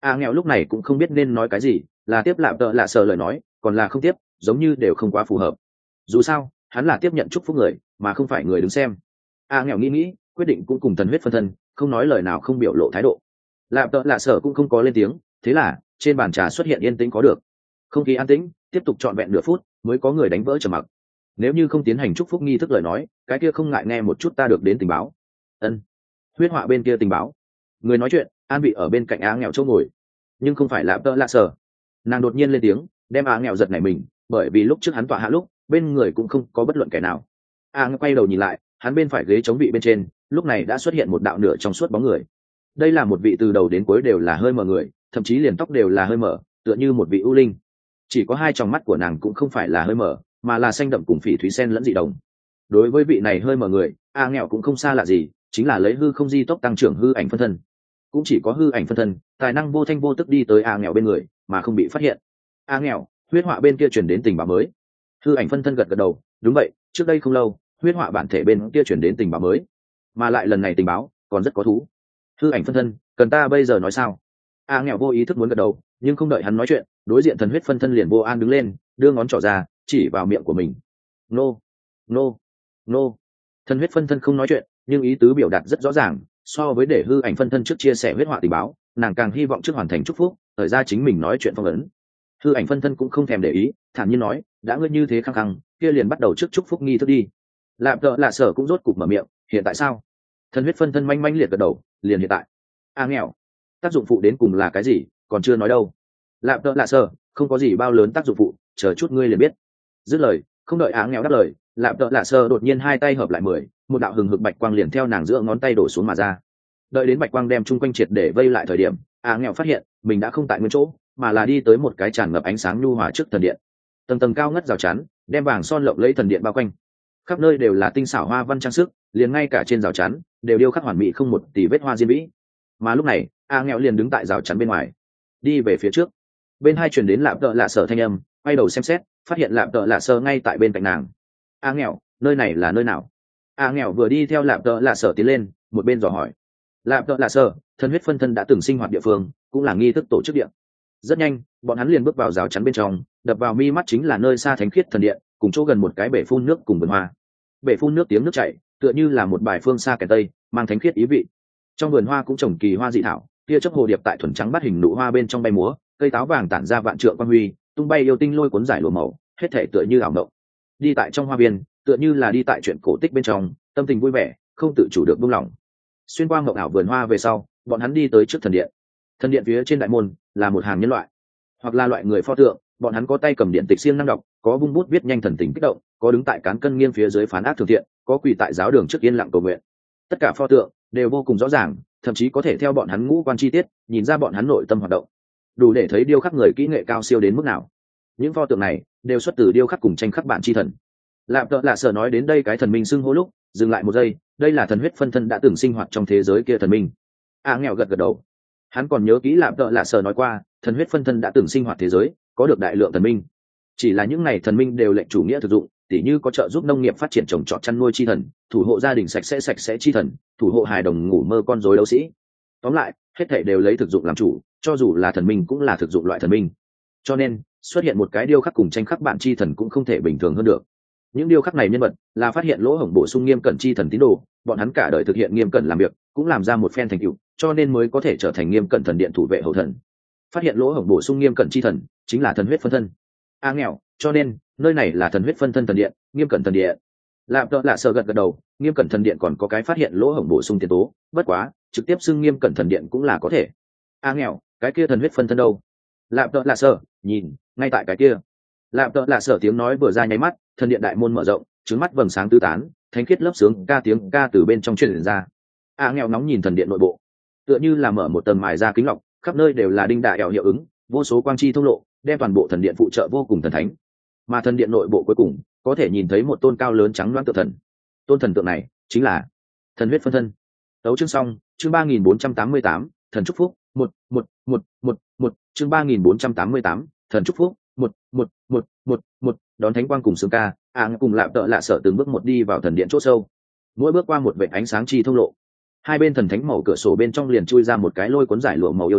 a nghèo lúc này cũng không biết nên nói cái gì, là tiếp lạp tợ lạ sở lời nói còn là không tiếp, giống như đều không quá phù hợp. Dù sao hắn là tiếp nhận chúc phúc người mà không phải người đứng xem. a nghèo nghĩ nghĩ quyết định cũng cùng thần huyết phân thân, không nói lời nào, không biểu lộ thái độ. Lạp tợ lạ sở cũng không có lên tiếng, thế là trên bàn trà xuất hiện yên tĩnh có được. Không khí an tĩnh tiếp tục trọn vẹn nửa phút mới có người đánh vỡ trầm mặc. Nếu như không tiến hành chúc phúc nghi thức lời nói, cái kia không ngại nghe một chút ta được đến tình báo. Ân. Huyết họa bên kia tình báo. Người nói chuyện an vị ở bên cạnh á nghèo chỗ ngồi, nhưng không phải Lạp tợ lạ sở. Nàng đột nhiên lên tiếng đem á nghèo giật nảy mình, bởi vì lúc trước hắn tọa hạ lúc bên người cũng không có bất luận kẻ nào. á nghèo quay đầu nhìn lại, hắn bên phải ghế chống vị bên trên lúc này đã xuất hiện một đạo nửa trong suốt bóng người. Đây là một vị từ đầu đến cuối đều là hơi mờ người, thậm chí liền tóc đều là hơi mờ, tựa như một vị ưu linh. Chỉ có hai tròng mắt của nàng cũng không phải là hơi mờ, mà là xanh đậm cùng phỉ thúy sen lẫn dị đồng. Đối với vị này hơi mờ người, a nghèo cũng không xa lạ gì, chính là lấy hư không di tốc tăng trưởng hư ảnh phân thân. Cũng chỉ có hư ảnh phân thân tài năng vô thanh vô tức đi tới a nghèo bên người mà không bị phát hiện. A nghèo, huyết họa bên kia chuyển đến tình báo mới. Hư ảnh phân thân gật gật đầu, đúng vậy, trước đây không lâu huyết họa bản thể bên kia chuyển đến tình báo mới, mà lại lần này tình báo còn rất có thú. Hư ảnh phân thân, cần ta bây giờ nói sao? A nghèo vô ý thức muốn gật đầu, nhưng không đợi hắn nói chuyện, đối diện thần huyết phân thân liền vô an đứng lên, đưa ngón trỏ ra chỉ vào miệng của mình. Nô, nô, nô. Thần huyết phân thân không nói chuyện, nhưng ý tứ biểu đạt rất rõ ràng. So với để hư ảnh phân thân trước chia sẻ huyết họa tình báo, nàng càng hy vọng trước hoàn thành chúc phúc, thời ra chính mình nói chuyện phong ấn. Hư ảnh phân thân cũng không thèm để ý, thản nhiên nói, đã ngươi như thế khăng khăng, kia liền bắt đầu trước chúc phúc nghi thức đi. Lạp tợ lạ sở cũng rốt cục mở miệng, hiện tại sao? Thần huyết phân thân manh manh liệt gật đầu, liền hiện tại. A nghèo, tác dụng phụ đến cùng là cái gì còn chưa nói đâu. Lạp tợ lạ sở, không có gì bao lớn tác dụng phụ, chờ chút ngươi liền biết. Dứt lời, không đợi á nghèo đáp lời, Lạp tợ lạ sở đột nhiên hai tay hợp lại mười, một đạo hừng hực bạch quang liền theo nàng giữa ngón tay đổ xuống mà ra. Đợi đến bạch quang đem chung quanh triệt để vây lại thời điểm, á nghèo phát hiện mình đã không tại nguyên chỗ, mà là đi tới một cái tràn ngập ánh sáng nhu hòa trước thần điện. Tầng tầng cao ngất rào chắn đem vàng son lộng lẫy thần điện bao quanh, khắp nơi đều là tinh xảo hoa văn trang sức, liền ngay cả trên rào chắn đều điêu khắc hoàn mỹ không một tì vết hoa diên vĩ. Mà lúc này a nghèo liền đứng tại rào chắn bên ngoài, đi về phía trước. Bên hai truyền đến Lạp tợ lạ sở thanh âm, quay đầu xem xét, phát hiện Lạp tợ lạ sở ngay tại bên cạnh nàng. A nghèo, nơi này là nơi nào? A nghèo vừa đi theo Lạp tợ lạ sở tiến lên, một bên dò hỏi. Lạp tợ lạ sở, thân huyết phân thân đã từng sinh hoạt địa phương, cũng là nghi thức tổ chức điện. Rất nhanh bọn hắn liền bước vào rào chắn bên trong, đập vào mi mắt chính là nơi xa thánh khiết thần điện, cùng chỗ gần một cái bể phun nước cùng vườn hoa. Bể phun nước tiếng nước chảy tựa như là một bài phương xa kèn tây, mang thánh khiết ý vị. Trong vườn hoa cũng trồng kỳ hoa dị thảo, tia chớp hồ điệp tại thuần trắng bát hình nụ hoa bên trong bay múa, cây táo vàng tản ra vạn trượng quang huy, tung bay yêu tinh lôi cuốn giải lụa màu, hết thể tựa như ảo mộng. Đi tại trong hoa viên tựa như là đi tại chuyện cổ tích bên trong, tâm tình vui vẻ không tự chủ được buông lỏng. Xuyên qua mộng ảo vườn hoa về sau, bọn hắn đi tới trước thần điện. Thần điện phía trên đại môn là một hàng nhân loại, hoặc là loại người pho tượng, bọn hắn có tay cầm điện tịch siêng năng đọc, có vung bút viết nhanh thần tình kích động, có đứng tại cán cân nghiêng phía dưới phán ác thường thiện, có quỳ tại giáo đường trước yên lặng cầu nguyện. Tất cả pho tượng đều vô cùng rõ ràng, thậm chí có thể theo bọn hắn ngũ quan chi tiết nhìn ra bọn hắn nội tâm hoạt động, đủ để thấy điêu khắc người kỹ nghệ cao siêu đến mức nào. Những pho tượng này đều xuất từ điêu khắc cùng tranh khắc bản chi thần. Lạp tợ lạ sở nói đến đây cái thần minh xưng hô lúc dừng lại một giây, đây là thần huyết phân thân đã từng sinh hoạt trong thế giới kia thần minh. A nghèo gật gật đầu, hắn còn nhớ kỹ Lạp tợ lạ sở nói qua thần huyết phân thân đã từng sinh hoạt thế giới có được đại lượng thần minh, chỉ là những này thần minh đều lệnh chủ nghĩa thực dụng, tỉ như có trợ giúp nông nghiệp phát triển trồng trọt chăn nuôi chi thần, thủ hộ gia đình sạch sẽ sạch sẽ chi thần, thủ hộ hài đồng ngủ mơ con rối đấu sĩ. Tóm lại hết thảy đều lấy thực dụng làm chủ, cho dù là thần minh cũng là thực dụng loại thần minh. Cho nên xuất hiện một cái điêu khắc cùng tranh khắc bạn chi thần cũng không thể bình thường hơn được. Những điêu khắc này nhân vật là phát hiện lỗ hổng bổ sung nghiêm cẩn chi thần tín đồ, bọn hắn cả đời thực hiện nghiêm cẩn làm việc, cũng làm ra một phen thành tựu, cho nên mới có thể trở thành nghiêm cẩn thần điện thủ vệ hậu thần. Phát hiện lỗ hổng bổ sung nghiêm cẩn chi thần chính là thần huyết phân thân. A nghèo, cho nên nơi này là thần huyết phân thân thần điện, nghiêm cẩn thần điện. Lạp tợ lạ sợ gật gật đầu, nghiêm cẩn thần điện còn có cái phát hiện lỗ hổng bổ sung tiền tố, bất quá trực tiếp xưng nghiêm cẩn thần điện cũng là có thể. A nghèo, cái kia thần huyết phân thân đâu? Lạp tợ lạ sợ nhìn ngay tại cái kia. Lạp tợ lạ sợ tiếng nói vừa ra nháy mắt, thần điện đại môn mở rộng, trứng mắt vầng sáng tứ tán, thánh khiết lớp sướng ca tiếng ca từ bên trong truyền ra. A nghèo nóng nhìn thần điện nội bộ, tựa như là mở một tầng mài ra kính lọc, khắp nơi đều là đinh đại ẻo hiệu ứng, vô số quang chi thông lộ, đem toàn bộ thần điện phụ trợ vô cùng thần thánh. Mà thần điện nội bộ cuối cùng có thể nhìn thấy một tôn cao lớn trắng loáng tượng thần. Tôn thần tượng này chính là thần huyết phân thân. Tấu chương xong, chương ba nghìn bốn trăm tám mươi tám, thần chúc phúc, một một một một một, chương ba nghìn bốn trăm tám mươi tám, thần chúc phúc, một một một một một, đón thánh quang cùng sướng ca, áng cùng Lạp tợ lạ sợ từng bước một đi vào thần điện chỗ sâu. Mỗi bước qua một vệt ánh sáng chi thông lộ, hai bên thần thánh màu cửa sổ bên trong liền chui ra một cái lôi cuốn giải lụa màu yêu tinh,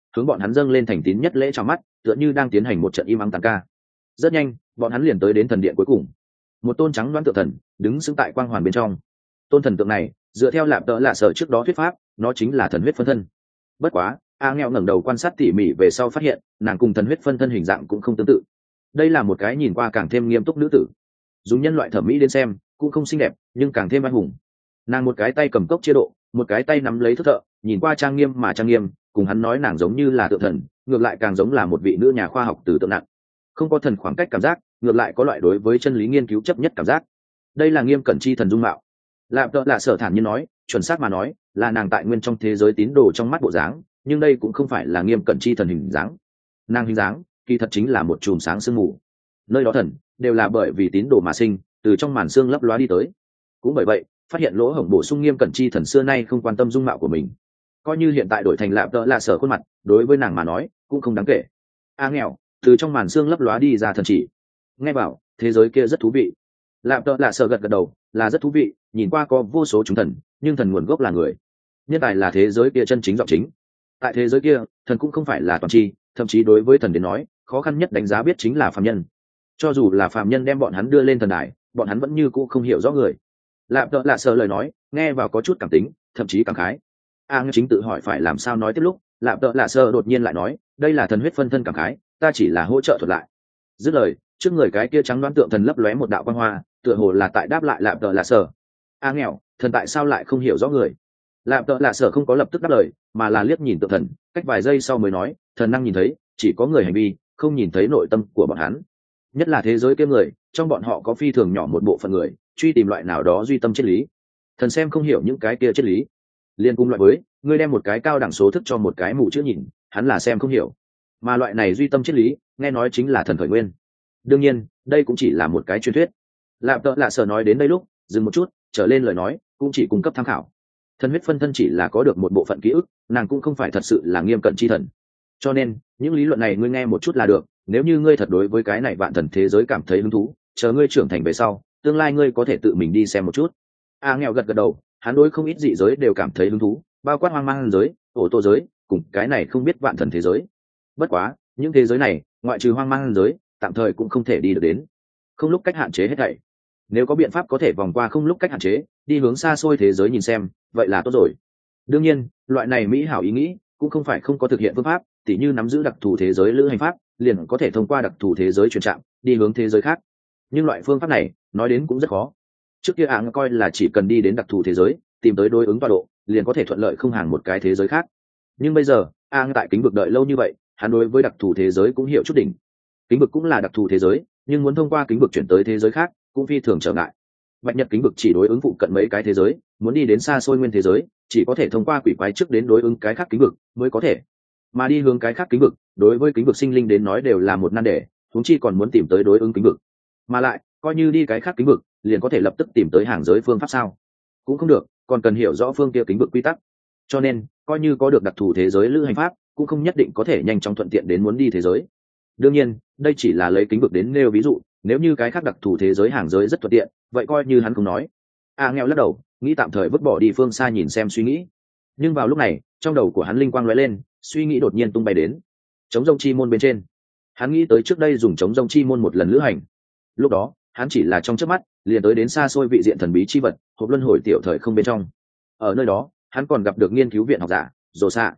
hướng bọn hắn dâng lên thành tín nhất lễ chào mắt, tựa như đang tiến hành một trận im ắng tàn ca. Rất nhanh bọn hắn liền tới đến thần điện cuối cùng, một tôn trắng đoán tượng thần đứng sững tại quang hoàn bên trong. Tôn thần tượng này dựa theo lạp tợ lạ sở trước đó thuyết pháp, nó chính là thần huyết phân thân. Bất quá a nghèo ngẩng đầu quan sát tỉ mỉ về sau phát hiện nàng cùng thần huyết phân thân hình dạng cũng không tương tự. Đây là một cái nhìn qua càng thêm nghiêm túc nữ tử, dùng nhân loại thẩm mỹ đến xem cũng không xinh đẹp nhưng càng thêm anh hùng. Nàng một cái tay cầm cốc chia độ, một cái tay nắm lấy thước thợ, nhìn qua trang nghiêm mà trang nghiêm, cùng hắn nói nàng giống như là tượng thần, ngược lại càng giống là một vị nữ nhà khoa học từ tượng nặng. Không có thần khoảng cách cảm giác, ngược lại có loại đối với chân lý nghiên cứu chấp nhất cảm giác. Đây là nghiêm cẩn chi thần dung mạo. Lạp tợ lạ sở thản nhiên nói, chuẩn xác mà nói là nàng tại nguyên trong thế giới tín đồ trong mắt bộ dáng, nhưng đây cũng không phải là nghiêm cẩn chi thần hình dáng. Nàng hình dáng kỳ thật chính là một chùm sáng sương mù, nơi đó thần đều là bởi vì tín đồ mà sinh, từ trong màn xương lấp loá đi tới. Cũng bởi vậy phát hiện lỗ hổng bổ sung nghiêm cẩn chi thần xưa nay không quan tâm dung mạo của mình, coi như hiện tại đổi thành lạp tợ lạ sở khuôn mặt, đối với nàng mà nói cũng không đáng kể. a nghèo từ trong màn xương lấp lóa đi ra thần chỉ, nghe bảo thế giới kia rất thú vị. Lạp tợ lạ sở gật gật đầu, là rất thú vị, nhìn qua có vô số chúng thần, nhưng thần nguồn gốc là người, nhân tài là thế giới kia chân chính giọng chính. Tại thế giới kia thần cũng không phải là toàn tri, thậm chí đối với thần đến nói khó khăn nhất đánh giá biết chính là phàm nhân. Cho dù là phàm nhân đem bọn hắn đưa lên thần đài, bọn hắn vẫn như cũ không hiểu rõ người. Lạp tợ lạ sở lời nói nghe vào có chút cảm tính, thậm chí cảm khái. a ngư chính tự hỏi phải làm sao nói tiếp lúc, lạp tợ lạ sở đột nhiên lại nói, đây là thần huyết phân thân cảm khái, ta chỉ là hỗ trợ thuật lại. Dứt lời, trước người cái kia trắng đoán tượng thần lấp lóe một đạo quang hoa, tựa hồ là tại đáp lại lạp tợ lạ sở. a nghèo thần tại sao lại không hiểu rõ người? Lạp tợ lạ sở không có lập tức đáp lời, mà là liếc nhìn tượng thần, cách vài giây sau mới nói, thần năng nhìn thấy chỉ có người hành vi, không nhìn thấy nội tâm của bọn hắn. Nhất là thế giới kia người, trong bọn họ có phi thường nhỏ một bộ phận người truy tìm loại nào đó duy tâm triết lý, thần xem không hiểu những cái kia triết lý. Liên cung loại với ngươi đem một cái cao đẳng số thức cho một cái mù chữ nhìn, hắn là xem không hiểu. Mà loại này duy tâm triết lý nghe nói chính là thần khởi nguyên. Đương nhiên đây cũng chỉ là một cái truyền thuyết. Lạp tợ lạ sở nói đến đây lúc dừng một chút, trở lên lời nói cũng chỉ cung cấp tham khảo. Thần huyết phân thân chỉ là có được một bộ phận ký ức, nàng cũng không phải thật sự là nghiêm cẩn chi thần. Cho nên những lý luận này ngươi nghe một chút là được, nếu như ngươi thật đối với cái này vạn thần thế giới cảm thấy hứng thú, chờ ngươi trưởng thành về sau, tương lai ngươi có thể tự mình đi xem một chút. a nghèo gật gật đầu, hắn đối không ít dị giới đều cảm thấy hứng thú, bao quát hoang mang giới, ổ tô giới, cùng cái này không biết vạn thần thế giới. Bất quá những thế giới này ngoại trừ hoang mang giới, tạm thời cũng không thể đi được đến, không lúc cách hạn chế hết thảy. Nếu có biện pháp có thể vòng qua không lúc cách hạn chế, đi hướng xa xôi thế giới nhìn xem, vậy là tốt rồi. Đương nhiên loại này mỹ hảo ý nghĩ cũng không phải không có thực hiện phương pháp, tỉ như nắm giữ đặc thù thế giới lữ hành pháp, liền có thể thông qua đặc thù thế giới chuyển trạm đi hướng thế giới khác. Nhưng loại phương pháp này nói đến cũng rất khó. Trước kia ạng coi là chỉ cần đi đến đặc thù thế giới, tìm tới đối ứng tọa độ, liền có thể thuận lợi không hàng một cái thế giới khác. Nhưng bây giờ ạng tại kính vực đợi lâu như vậy, hắn đối với đặc thù thế giới cũng hiểu chút đỉnh. Kính vực cũng là đặc thù thế giới, nhưng muốn thông qua kính vực chuyển tới thế giới khác cũng phi thường trở ngại. Bạch nhật kính vực chỉ đối ứng phụ cận mấy cái thế giới, muốn đi đến xa xôi nguyên thế giới chỉ có thể thông qua quỷ quái trước đến đối ứng cái khác kính vực mới có thể. Mà đi hướng cái khác kính vực, đối với kính vực sinh linh đến nói đều là một nan đề, huống chi còn muốn tìm tới đối ứng kính vực. Mà lại coi như đi cái khác kính vực, liền có thể lập tức tìm tới hàng giới phương pháp sao? Cũng không được, còn cần hiểu rõ phương kia kính vực quy tắc. Cho nên coi như có được đặc thù thế giới lữ hành pháp, cũng không nhất định có thể nhanh chóng thuận tiện đến muốn đi thế giới. Đương nhiên đây chỉ là lấy kính vực đến nêu ví dụ, nếu như cái khác đặc thù thế giới hàng giới rất thuận tiện, vậy coi như hắn không nói. a nghèo lắc đầu, nghĩ tạm thời vứt bỏ đi phương xa nhìn xem suy nghĩ. Nhưng vào lúc này trong đầu của hắn linh quang lóe lên, suy nghĩ đột nhiên tung bay đến chống rông chi môn bên trên. Hắn nghĩ tới trước đây dùng chống rông chi môn một lần lữ hành, lúc đó hắn chỉ là trong chớp mắt liền tới đến xa xôi vị diện thần bí chi vật hộp luân hồi tiểu thời không bên trong. Ở nơi đó hắn còn gặp được nghiên cứu viện học giả rồ xạ.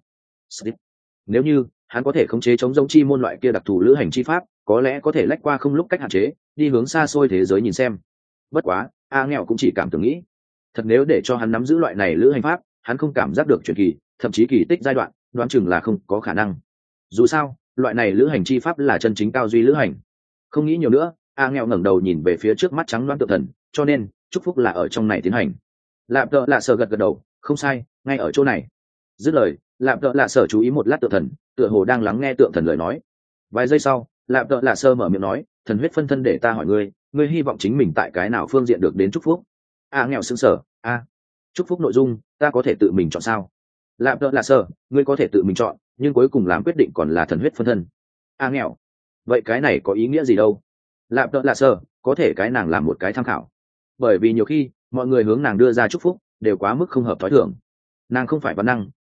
Nếu như hắn có thể khống chế chống rông chi môn loại kia đặc thù lữ hành chi pháp, có lẽ có thể lách qua không lúc cách hạn chế, đi hướng xa xôi thế giới nhìn xem. Bất quá a nghèo cũng chỉ cảm tưởng nghĩ, thật nếu để cho hắn nắm giữ loại này lữ hành pháp, hắn không cảm giác được truyền kỳ, thậm chí kỳ tích giai đoạn, đoán chừng là không có khả năng. Dù sao loại này lữ hành chi pháp là chân chính cao duy lữ hành. Không nghĩ nhiều nữa, a nghèo ngẩng đầu nhìn về phía trước mắt trắng loáng tượng thần, cho nên chúc phúc là ở trong này tiến hành. Lạp tợ lạ sở gật gật đầu, không sai, ngay ở chỗ này. Dứt lời, lạp tợ lạ sở chú ý một lát tượng thần, tựa hồ đang lắng nghe tượng thần lời nói. Vài giây sau, lạp tợ lạ sở mở miệng nói, thần huyết phân thân để ta hỏi ngươi, ngươi hy vọng chính mình tại cái nào phương diện được đến chúc phúc? a nghèo sững sờ, a chúc phúc nội dung ta có thể tự mình chọn sao? Lạp tợ lạ sở, ngươi có thể tự mình chọn, nhưng cuối cùng làm quyết định còn là thần huyết phân thân. a nghèo, vậy cái này có ý nghĩa gì đâu? Lạp tợ lạ sở, có thể cái nàng làm một cái tham khảo, bởi vì nhiều khi mọi người hướng nàng đưa ra chúc phúc đều quá mức không hợp thói thường. Nàng không phải văn năng,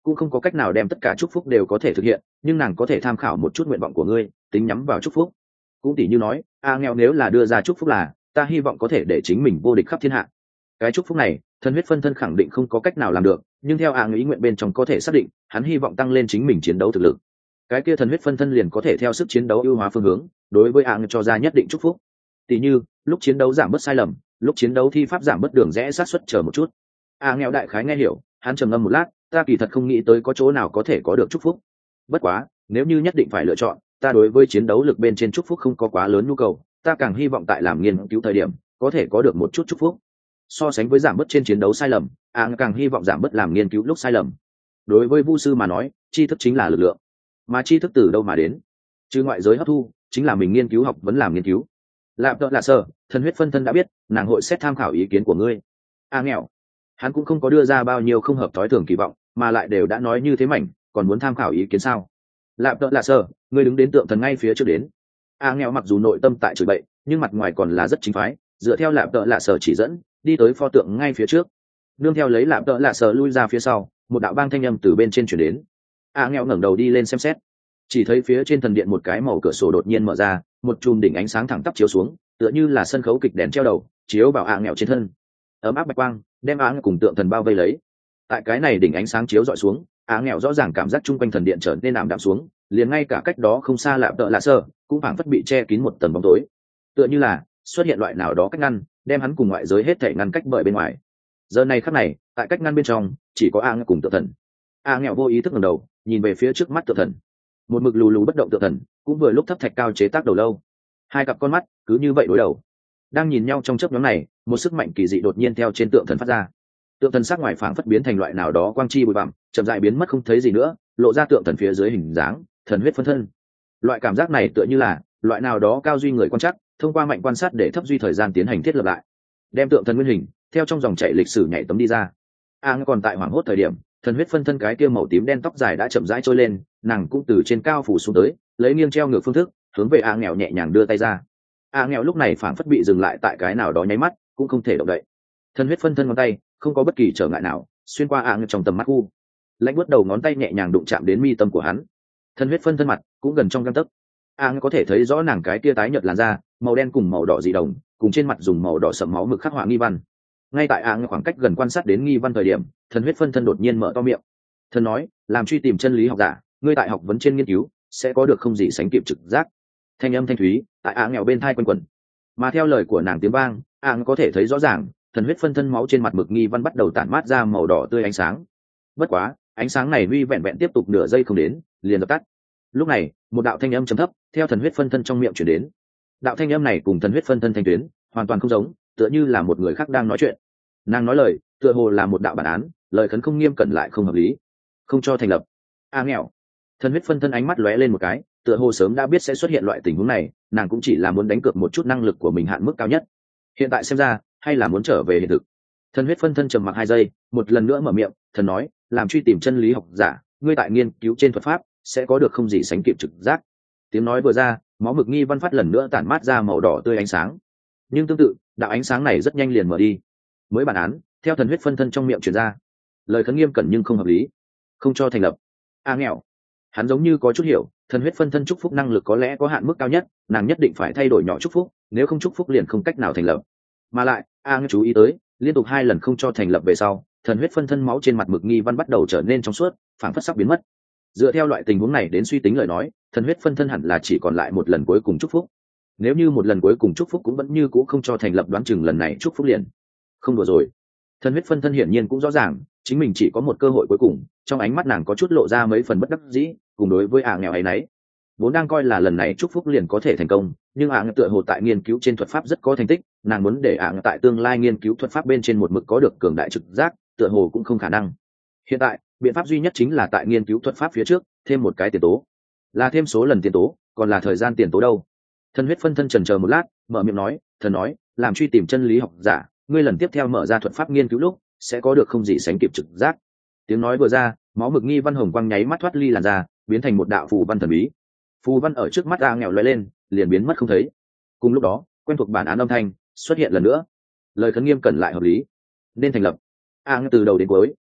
cũng không có cách nào đem tất cả chúc phúc đều có thể thực hiện, nhưng nàng có thể tham khảo một chút nguyện vọng của ngươi, tính nhắm vào chúc phúc. Cũng tỷ như nói, a nghèo nếu là đưa ra chúc phúc là ta hy vọng có thể để chính mình vô địch khắp thiên hạ. Cái chúc phúc này thần huyết phân thân khẳng định không có cách nào làm được, nhưng theo a ý nguyện bên trong có thể xác định hắn hy vọng tăng lên chính mình chiến đấu thực lực. Cái kia thần huyết phân thân liền có thể theo sức chiến đấu ưu hóa phương hướng đối với a cho ra nhất định chúc phúc. Tỷ như lúc chiến đấu giảm bớt sai lầm, lúc chiến đấu thi pháp giảm bớt đường rẽ sát xuất chờ một chút. A nghèo đại khái nghe hiểu, hắn trầm ngâm một lát, ta kỳ thật không nghĩ tới có chỗ nào có thể có được chúc phúc. Bất quá nếu như nhất định phải lựa chọn, ta đối với chiến đấu lực bên trên chúc phúc không có quá lớn nhu cầu, ta càng hy vọng tại làm nghiên cứu thời điểm có thể có được một chút chúc phúc. So sánh với giảm bớt trên chiến đấu sai lầm, a càng hy vọng giảm bớt làm nghiên cứu lúc sai lầm. Đối với vu sư mà nói, tri thức chính là lực lượng, mà tri thức từ đâu mà đến? Chứ ngoại giới hấp thu, chính là mình nghiên cứu học vẫn làm nghiên cứu. Lạp tợ lạ sơ, thần huyết phân thân đã biết nàng hội xét tham khảo ý kiến của ngươi. A nghèo, hắn cũng không có đưa ra bao nhiêu không hợp thói thường kỳ vọng, mà lại đều đã nói như thế mảnh, còn muốn tham khảo ý kiến sao? Lạp tợ lạ sơ, ngươi đứng đến tượng thần ngay phía trước đến. A nghèo mặc dù nội tâm tại chửi bậy, nhưng mặt ngoài còn là rất chính phái, dựa theo lạp tợ lạ sơ chỉ dẫn đi tới pho tượng ngay phía trước. Nương theo lấy lạp tợ lạ sơ lui ra phía sau, một đạo bang thanh âm từ bên trên chuyển đến. A nghèo ngẩng đầu đi lên xem xét, chỉ thấy phía trên thần điện một cái màu cửa sổ đột nhiên mở ra, một chùm đỉnh ánh sáng thẳng tắp chiếu xuống, tựa như là sân khấu kịch đèn treo đầu chiếu vào A nghèo trên thân, ấm áp bạch quang đem A nghèo cùng tượng thần bao vây lấy. Tại cái này đỉnh ánh sáng chiếu dọi xuống, A nghèo rõ ràng cảm giác chung quanh thần điện trở nên ảm đạm xuống, liền ngay cả cách đó không xa lạp tợ lạ sơ cũng phảng phất bị che kín một tầng bóng tối, tựa như là xuất hiện loại nào đó cách ngăn đem hắn cùng ngoại giới hết thể ngăn cách bởi bên ngoài. Giờ này khắc này, tại cách ngăn bên trong chỉ có A nghèo cùng tượng thần. A nghèo vô ý thức ngẩng đầu nhìn về phía trước mắt tượng thần, một mực lù lù bất động tượng thần cũng vừa lúc thấp thạch cao chế tác đầu lâu, hai cặp con mắt cứ như vậy đối đầu đang nhìn nhau. Trong chớp nhoáng này, một sức mạnh kỳ dị đột nhiên theo trên tượng thần phát ra. Tượng thần sắc ngoài phảng phất biến thành loại nào đó quang chi bụi bặm, chậm rãi biến mất không thấy gì nữa, lộ ra tượng thần phía dưới hình dáng thần huyết phân thân. Loại cảm giác này tựa như là loại nào đó cao duy người quan chắc thông qua mạnh quan sát để thấp duy thời gian tiến hành thiết lập lại, đem tượng thần nguyên hình theo trong dòng chảy lịch sử nhảy tấm đi ra. A còn tại hoảng hốt thời điểm, thần huyết phân thân cái kia màu tím đen tóc dài đã chậm rãi trôi lên, nàng cũng từ trên cao phủ xuống tới, lấy nghiêng treo ngược phương thức hướng về A nghèo nhẹ nhàng đưa tay ra. A nghèo lúc này phảng phất bị dừng lại tại cái nào đó nháy mắt, cũng không thể động đậy. Thần huyết phân thân ngón tay không có bất kỳ trở ngại nào xuyên qua A nghèo trong tầm mắt khu, lãnh bước đầu ngón tay nhẹ nhàng đụng chạm đến mi tâm của hắn. Thần huyết phân thân mặt cũng gần trong gang tấc. A nghèo có thể thấy rõ nàng cái kia tái nhợt làn da, màu đen cùng màu đỏ dị đồng, cùng trên mặt dùng màu đỏ sẫm máu mực khắc họa nghi văn. Ngay tại A nghèo khoảng cách gần quan sát đến nghi văn thời điểm, thần huyết phân thân đột nhiên mở to miệng. Thần nói, làm truy tìm chân lý học giả, ngươi tại học vấn trên nghiên cứu sẽ có được không gì sánh kịp trực giác. Thanh âm thanh thúy tại A nghèo bên thai quanh quẩn, mà theo lời của nàng tiếng vang, A nghèo có thể thấy rõ ràng thần huyết phân thân máu trên mặt mực nghi văn bắt đầu tản mát ra màu đỏ tươi ánh sáng. Bất quá ánh sáng này huy vẹn vẹn tiếp tục nửa giây không đến liền dập tắt. Lúc này một đạo thanh âm trầm thấp theo thần huyết phân thân trong miệng chuyển đến. Đạo thanh âm này cùng thần huyết phân thân thanh tuyến hoàn toàn không giống, tựa như là một người khác đang nói chuyện. Nàng nói lời tựa hồ là một đạo bản án, lời khấn không nghiêm cẩn lại không hợp lý, không cho thành lập. A nghèo, thần huyết phân thân ánh mắt lóe lên một cái, tựa hồ sớm đã biết sẽ xuất hiện loại tình huống này, nàng cũng chỉ là muốn đánh cược một chút năng lực của mình hạn mức cao nhất. Hiện tại xem ra hay là muốn trở về hiện thực. Thần huyết phân thân trầm mặc hai giây, một lần nữa mở miệng, thần nói, làm truy tìm chân lý học giả, ngươi tại nghiên cứu trên thuật pháp sẽ có được không gì sánh kịp trực giác. Tiếng nói vừa ra, máu mực nghi văn phát lần nữa tản mát ra màu đỏ tươi ánh sáng, nhưng tương tự đạo ánh sáng này rất nhanh liền mở đi. Mới bản án theo thần huyết phân thân trong miệng truyền ra, lời khấn nghiêm cẩn nhưng không hợp lý, không cho thành lập. A nghèo, hắn giống như có chút hiểu, thần huyết phân thân chúc phúc năng lực có lẽ có hạn mức cao nhất, nàng nhất định phải thay đổi nhỏ chúc phúc, nếu không chúc phúc liền không cách nào thành lập. Mà lại A nghèo chú ý tới, liên tục hai lần không cho thành lập về sau, thần huyết phân thân máu trên mặt mực nghi văn bắt đầu trở nên trong suốt, phảng phất sắp biến mất. Dựa theo loại tình huống này đến suy tính lời nói, thần huyết phân thân hẳn là chỉ còn lại một lần cuối cùng chúc phúc. Nếu như một lần cuối cùng chúc phúc cũng vẫn như cũ không cho thành lập, đoán chừng lần này chúc phúc liền không đùa rồi. Thần huyết phân thân hiển nhiên cũng rõ ràng chính mình chỉ có một cơ hội cuối cùng, trong ánh mắt nàng có chút lộ ra mấy phần bất đắc dĩ, cùng đối với ả nghèo ấy nấy. Vốn đang coi là lần này chúc phúc liền có thể thành công, nhưng ả nghèo tựa hồ tại nghiên cứu trên thuật pháp rất có thành tích, nàng muốn để ả nghèo tại tương lai nghiên cứu thuật pháp bên trên một mực có được cường đại trực giác, tựa hồ cũng không khả năng. Hiện tại biện pháp duy nhất chính là tại nghiên cứu thuật pháp phía trước thêm một cái tiền tố, là thêm số lần tiền tố, còn là thời gian tiền tố đâu? Thần huyết phân thân chần chờ một lát, mở miệng nói, thần nói, làm truy tìm chân lý học giả, ngươi lần tiếp theo mở ra thuật pháp nghiên cứu lúc sẽ có được không gì sánh kịp trực giác. Tiếng nói vừa ra, máu mực nghi văn hồng quang nháy mắt thoát ly làn da, biến thành một đạo phù văn thần bí. Phù văn ở trước mắt A nghèo lóe lên, liền biến mất không thấy. Cùng lúc đó, quen thuộc bản án âm thanh xuất hiện lần nữa. Lời khấn nghiêm cẩn lại hợp lý, nên thành lập. A nghèo từ đầu đến cuối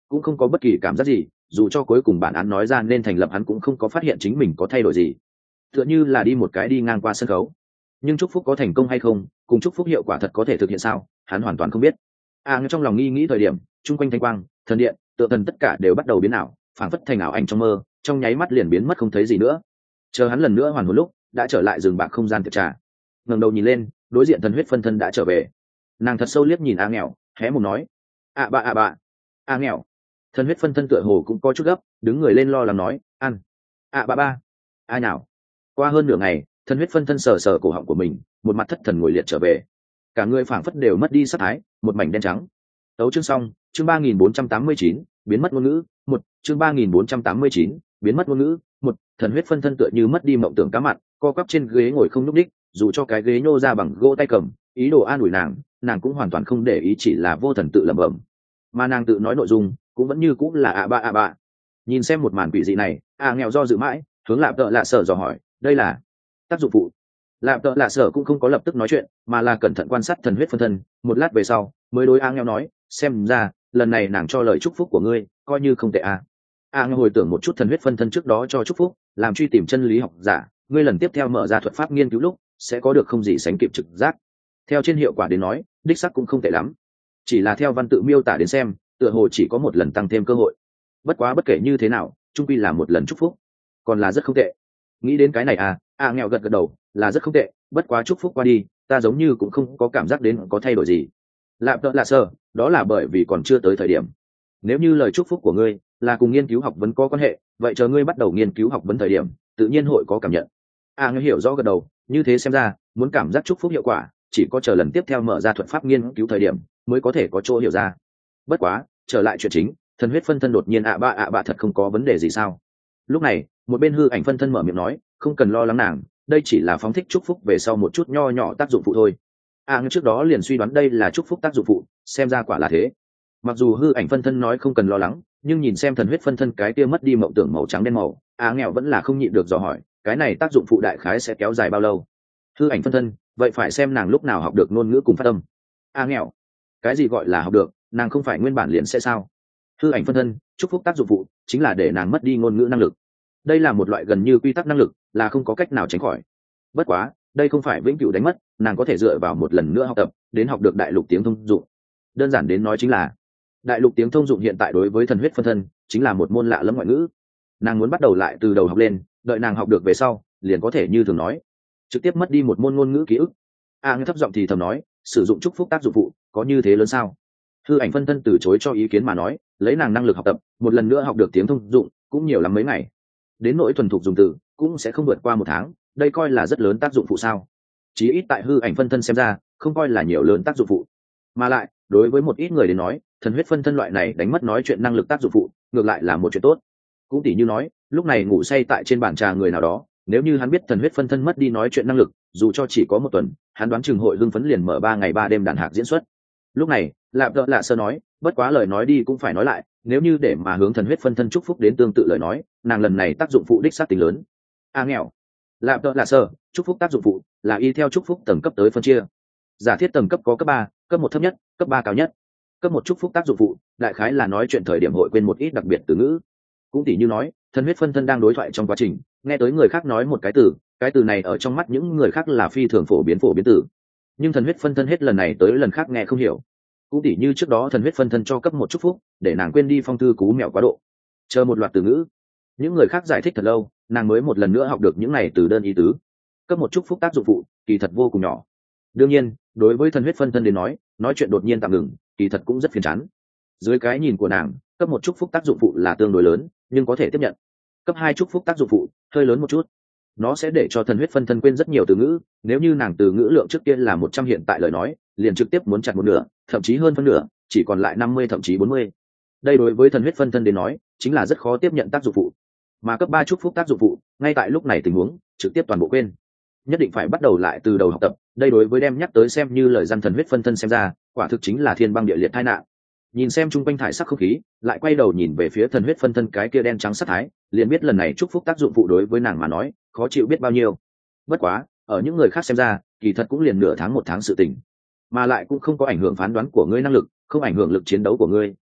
cũng không có bất kỳ cảm giác gì, dù cho cuối cùng bản án nói ra nên thành lập hắn cũng không có phát hiện chính mình có thay đổi gì, tựa như là đi một cái đi ngang qua sân khấu. Nhưng chúc phúc có thành công hay không, cùng chúc phúc hiệu quả thật có thể thực hiện sao, hắn hoàn toàn không biết. À, trong lòng nghi nghĩ thời điểm, chung quanh thanh quang, thần điện, tượng thần tất cả đều bắt đầu biến ảo, phảng phất thành ảo ảnh trong mơ, trong nháy mắt liền biến mất không thấy gì nữa. Chờ hắn lần nữa hoàn hồn lúc, đã trở lại rừng bạc không gian tiệc trà. Ngẩng đầu nhìn lên, đối diện thần huyết phân thân đã trở về. Nàng thật sâu liếc nhìn A Nghèo, hé mồm nói: "À bà à bà." A Nghèo. Thần huyết phân thân tựa hồ cũng có chút gấp, đứng người lên lo lắng nói: "Ăn." "À bà ba." "Ai nào?" Qua hơn nửa ngày, thần huyết phân thân sờ sờ cổ họng của mình, một mặt thất thần ngồi liệt trở về. Cả người phảng phất đều mất đi sắc thái, một mảnh đen trắng. Tấu chương xong, chương ba nghìn bốn trăm tám mươi chín, biến mất ngôn ngữ, một, chương ba nghìn bốn trăm tám mươi chín, biến mất ngôn ngữ, một, thần huyết phân thân tựa như mất đi mộng tưởng cá mặn, co quắp trên ghế ngồi không nhúc nhích, dù cho cái ghế nhô ra bằng gỗ tay cầm, ý đồ an ủi nàng, nàng cũng hoàn toàn không để ý, chỉ là vô thần tự lẩm bẩm. Mà nàng tự nói nội dung, cũng vẫn như cũng là ạ ba ạ ba. Nhìn xem một màn quỷ dị này, A Nghèo do dự mãi, hướng Lạp Tợ Lạ Sở dò hỏi, đây là tác dụng phụ. Lạp Tợ Lạ Sở cũng không có lập tức nói chuyện, mà là cẩn thận quan sát thần huyết phân thân, một lát về sau, mới đối A Nghèo nói, xem ra lần này nàng cho lời chúc phúc của ngươi coi như không tệ à. A Nghèo hồi tưởng một chút thần huyết phân thân trước đó cho chúc phúc, làm truy tìm chân lý học giả, ngươi lần tiếp theo mở ra thuật pháp nghiên cứu lúc sẽ có được không gì sánh kịp trực giác. Theo trên hiệu quả đến nói, đích sắc cũng không tệ lắm, chỉ là theo văn tự miêu tả đến xem, tựa hồ chỉ có một lần tăng thêm cơ hội. Bất quá bất kể như thế nào, chung quy là một lần chúc phúc, còn là rất không tệ. Nghĩ đến cái này à, A Nghèo gật gật đầu, là rất không tệ, bất quá chúc phúc qua đi, ta giống như cũng không có cảm giác đến có thay đổi gì. Lạp Tợ Lạ Sở, đó là bởi vì còn chưa tới thời điểm. Nếu như lời chúc phúc của ngươi là cùng nghiên cứu học vấn có quan hệ, vậy chờ ngươi bắt đầu nghiên cứu học vấn thời điểm, tự nhiên hội có cảm nhận. A Nghèo hiểu rõ gật đầu, như thế xem ra, muốn cảm giác chúc phúc hiệu quả, chỉ có chờ lần tiếp theo mở ra thuật pháp nghiên cứu thời điểm, mới có thể có chỗ hiểu ra. Bất quá, trở lại chuyện chính, thần huyết phân thân đột nhiên ạ ba ạ ba thật không có vấn đề gì sao? Lúc này, một bên hư ảnh phân thân mở miệng nói, không cần lo lắng nàng, đây chỉ là phóng thích chúc phúc về sau một chút nho nhỏ tác dụng phụ thôi. À, nhưng trước đó liền suy đoán đây là chúc phúc tác dụng phụ, xem ra quả là thế. Mặc dù hư ảnh phân thân nói không cần lo lắng, nhưng nhìn xem thần huyết phân thân cái kia mất đi mộng tưởng màu trắng đen màu, A Nghèo vẫn là không nhịn được dò hỏi, cái này tác dụng phụ đại khái sẽ kéo dài bao lâu? Hư ảnh phân thân, vậy phải xem nàng lúc nào học được ngôn ngữ cùng phát âm. A Nghèo, cái gì gọi là học được, nàng không phải nguyên bản liền sẽ sao? Hư ảnh phân thân, chúc phúc tác dụng phụ chính là để nàng mất đi ngôn ngữ năng lực. Đây là một loại gần như quy tắc năng lực, là không có cách nào tránh khỏi. Bất quá, đây không phải vĩnh cửu đánh mất, nàng có thể dựa vào một lần nữa học tập, đến học được đại lục tiếng thông dụng. Đơn giản đến nói chính là, đại lục tiếng thông dụng hiện tại đối với thần huyết phân thân chính là một môn lạ lẫm ngoại ngữ. Nàng muốn bắt đầu lại từ đầu học lên, đợi nàng học được về sau, liền có thể như thường nói, trực tiếp mất đi một môn ngôn ngữ ký ức. A à, thấp giọng thì thầm nói, sử dụng chúc phúc tác dụng phụ, có như thế lớn sao? Hư ảnh phân thân từ chối cho ý kiến mà nói, lấy nàng năng lực học tập, một lần nữa học được tiếng thông dụng, cũng nhiều lắm mấy ngày. Đến nỗi thuần thục dùng từ, cũng sẽ không vượt qua một tháng, đây coi là rất lớn tác dụng phụ sao? Chí ít tại hư ảnh phân thân xem ra, không coi là nhiều lớn tác dụng phụ. Mà lại, đối với một ít người đến nói, thần huyết phân thân loại này đánh mất nói chuyện năng lực tác dụng phụ, ngược lại là một chuyện tốt. Cũng tỉ như nói, lúc này ngủ say tại trên bàn trà người nào đó, nếu như hắn biết thần huyết phân thân mất đi nói chuyện năng lực, dù cho chỉ có một tuần, hắn đoán chừng hội hưng phấn liền mở ba ngày ba đêm đàn hạc diễn xuất. Lúc này, Lạp Tợ Lạ Sở nói, bất quá lời nói đi cũng phải nói lại, nếu như để mà hướng thần huyết phân thân chúc phúc đến tương tự lời nói, nàng lần này tác dụng phụ đích xác tính lớn. A Nghèo, Lạp Tợ Lạ Sở, chúc phúc tác dụng phụ là y theo chúc phúc tầng cấp tới phân chia. Giả thiết tầng cấp có cấp ba, cấp một thấp nhất, cấp ba cao nhất. Cấp một chúc phúc tác dụng phụ, đại khái là nói chuyện thời điểm hội quên một ít đặc biệt từ ngữ. Cũng tỉ như nói, thần huyết phân thân đang đối thoại trong quá trình, nghe tới người khác nói một cái từ, cái từ này ở trong mắt những người khác là phi thường phổ biến phổ biến từ, nhưng thần huyết phân thân hết lần này tới lần khác nghe không hiểu. Cũng tỉ như trước đó thần huyết phân thân cho cấp một chúc phúc, để nàng quên đi phong thư cú mèo quá độ, chờ một loạt từ ngữ, những người khác giải thích thật lâu, nàng mới một lần nữa học được những này từ đơn ý tứ. Cấp một chúc phúc tác dụng phụ kỳ thật vô cùng nhỏ. Đương nhiên, đối với thần huyết phân thân đến nói, nói chuyện đột nhiên tạm ngừng, kỳ thật cũng rất phiền chán. Dưới cái nhìn của nàng, cấp một chúc phúc tác dụng phụ là tương đối lớn, nhưng có thể tiếp nhận. Cấp hai chúc phúc tác dụng phụ hơi lớn một chút, nó sẽ để cho thần huyết phân thân quên rất nhiều từ ngữ. Nếu như nàng từ ngữ lượng trước kia là một trăm hiện tại lời nói, liền trực tiếp muốn chặt một nửa, thậm chí hơn phân nửa, chỉ còn lại năm mươi thậm chí bốn mươi. Đây đối với thần huyết phân thân đến nói, chính là rất khó tiếp nhận tác dụng phụ. Mà cấp ba chúc phúc tác dụng phụ, ngay tại lúc này tình huống, trực tiếp toàn bộ quên. Nhất định phải bắt đầu lại từ đầu học tập, đây đối với đem nhắc tới xem như lời gian thần huyết phân thân xem ra, quả thực chính là thiên băng địa liệt tai nạn. Nhìn xem chung quanh thải sắc không khí, lại quay đầu nhìn về phía thần huyết phân thân cái kia đen trắng sắc thái, liền biết lần này chúc phúc tác dụng phụ đối với nàng mà nói, khó chịu biết bao nhiêu. Bất quá, ở những người khác xem ra, kỳ thật cũng liền nửa tháng một tháng sự tình, mà lại cũng không có ảnh hưởng phán đoán của ngươi năng lực, không ảnh hưởng lực chiến đấu của ngươi,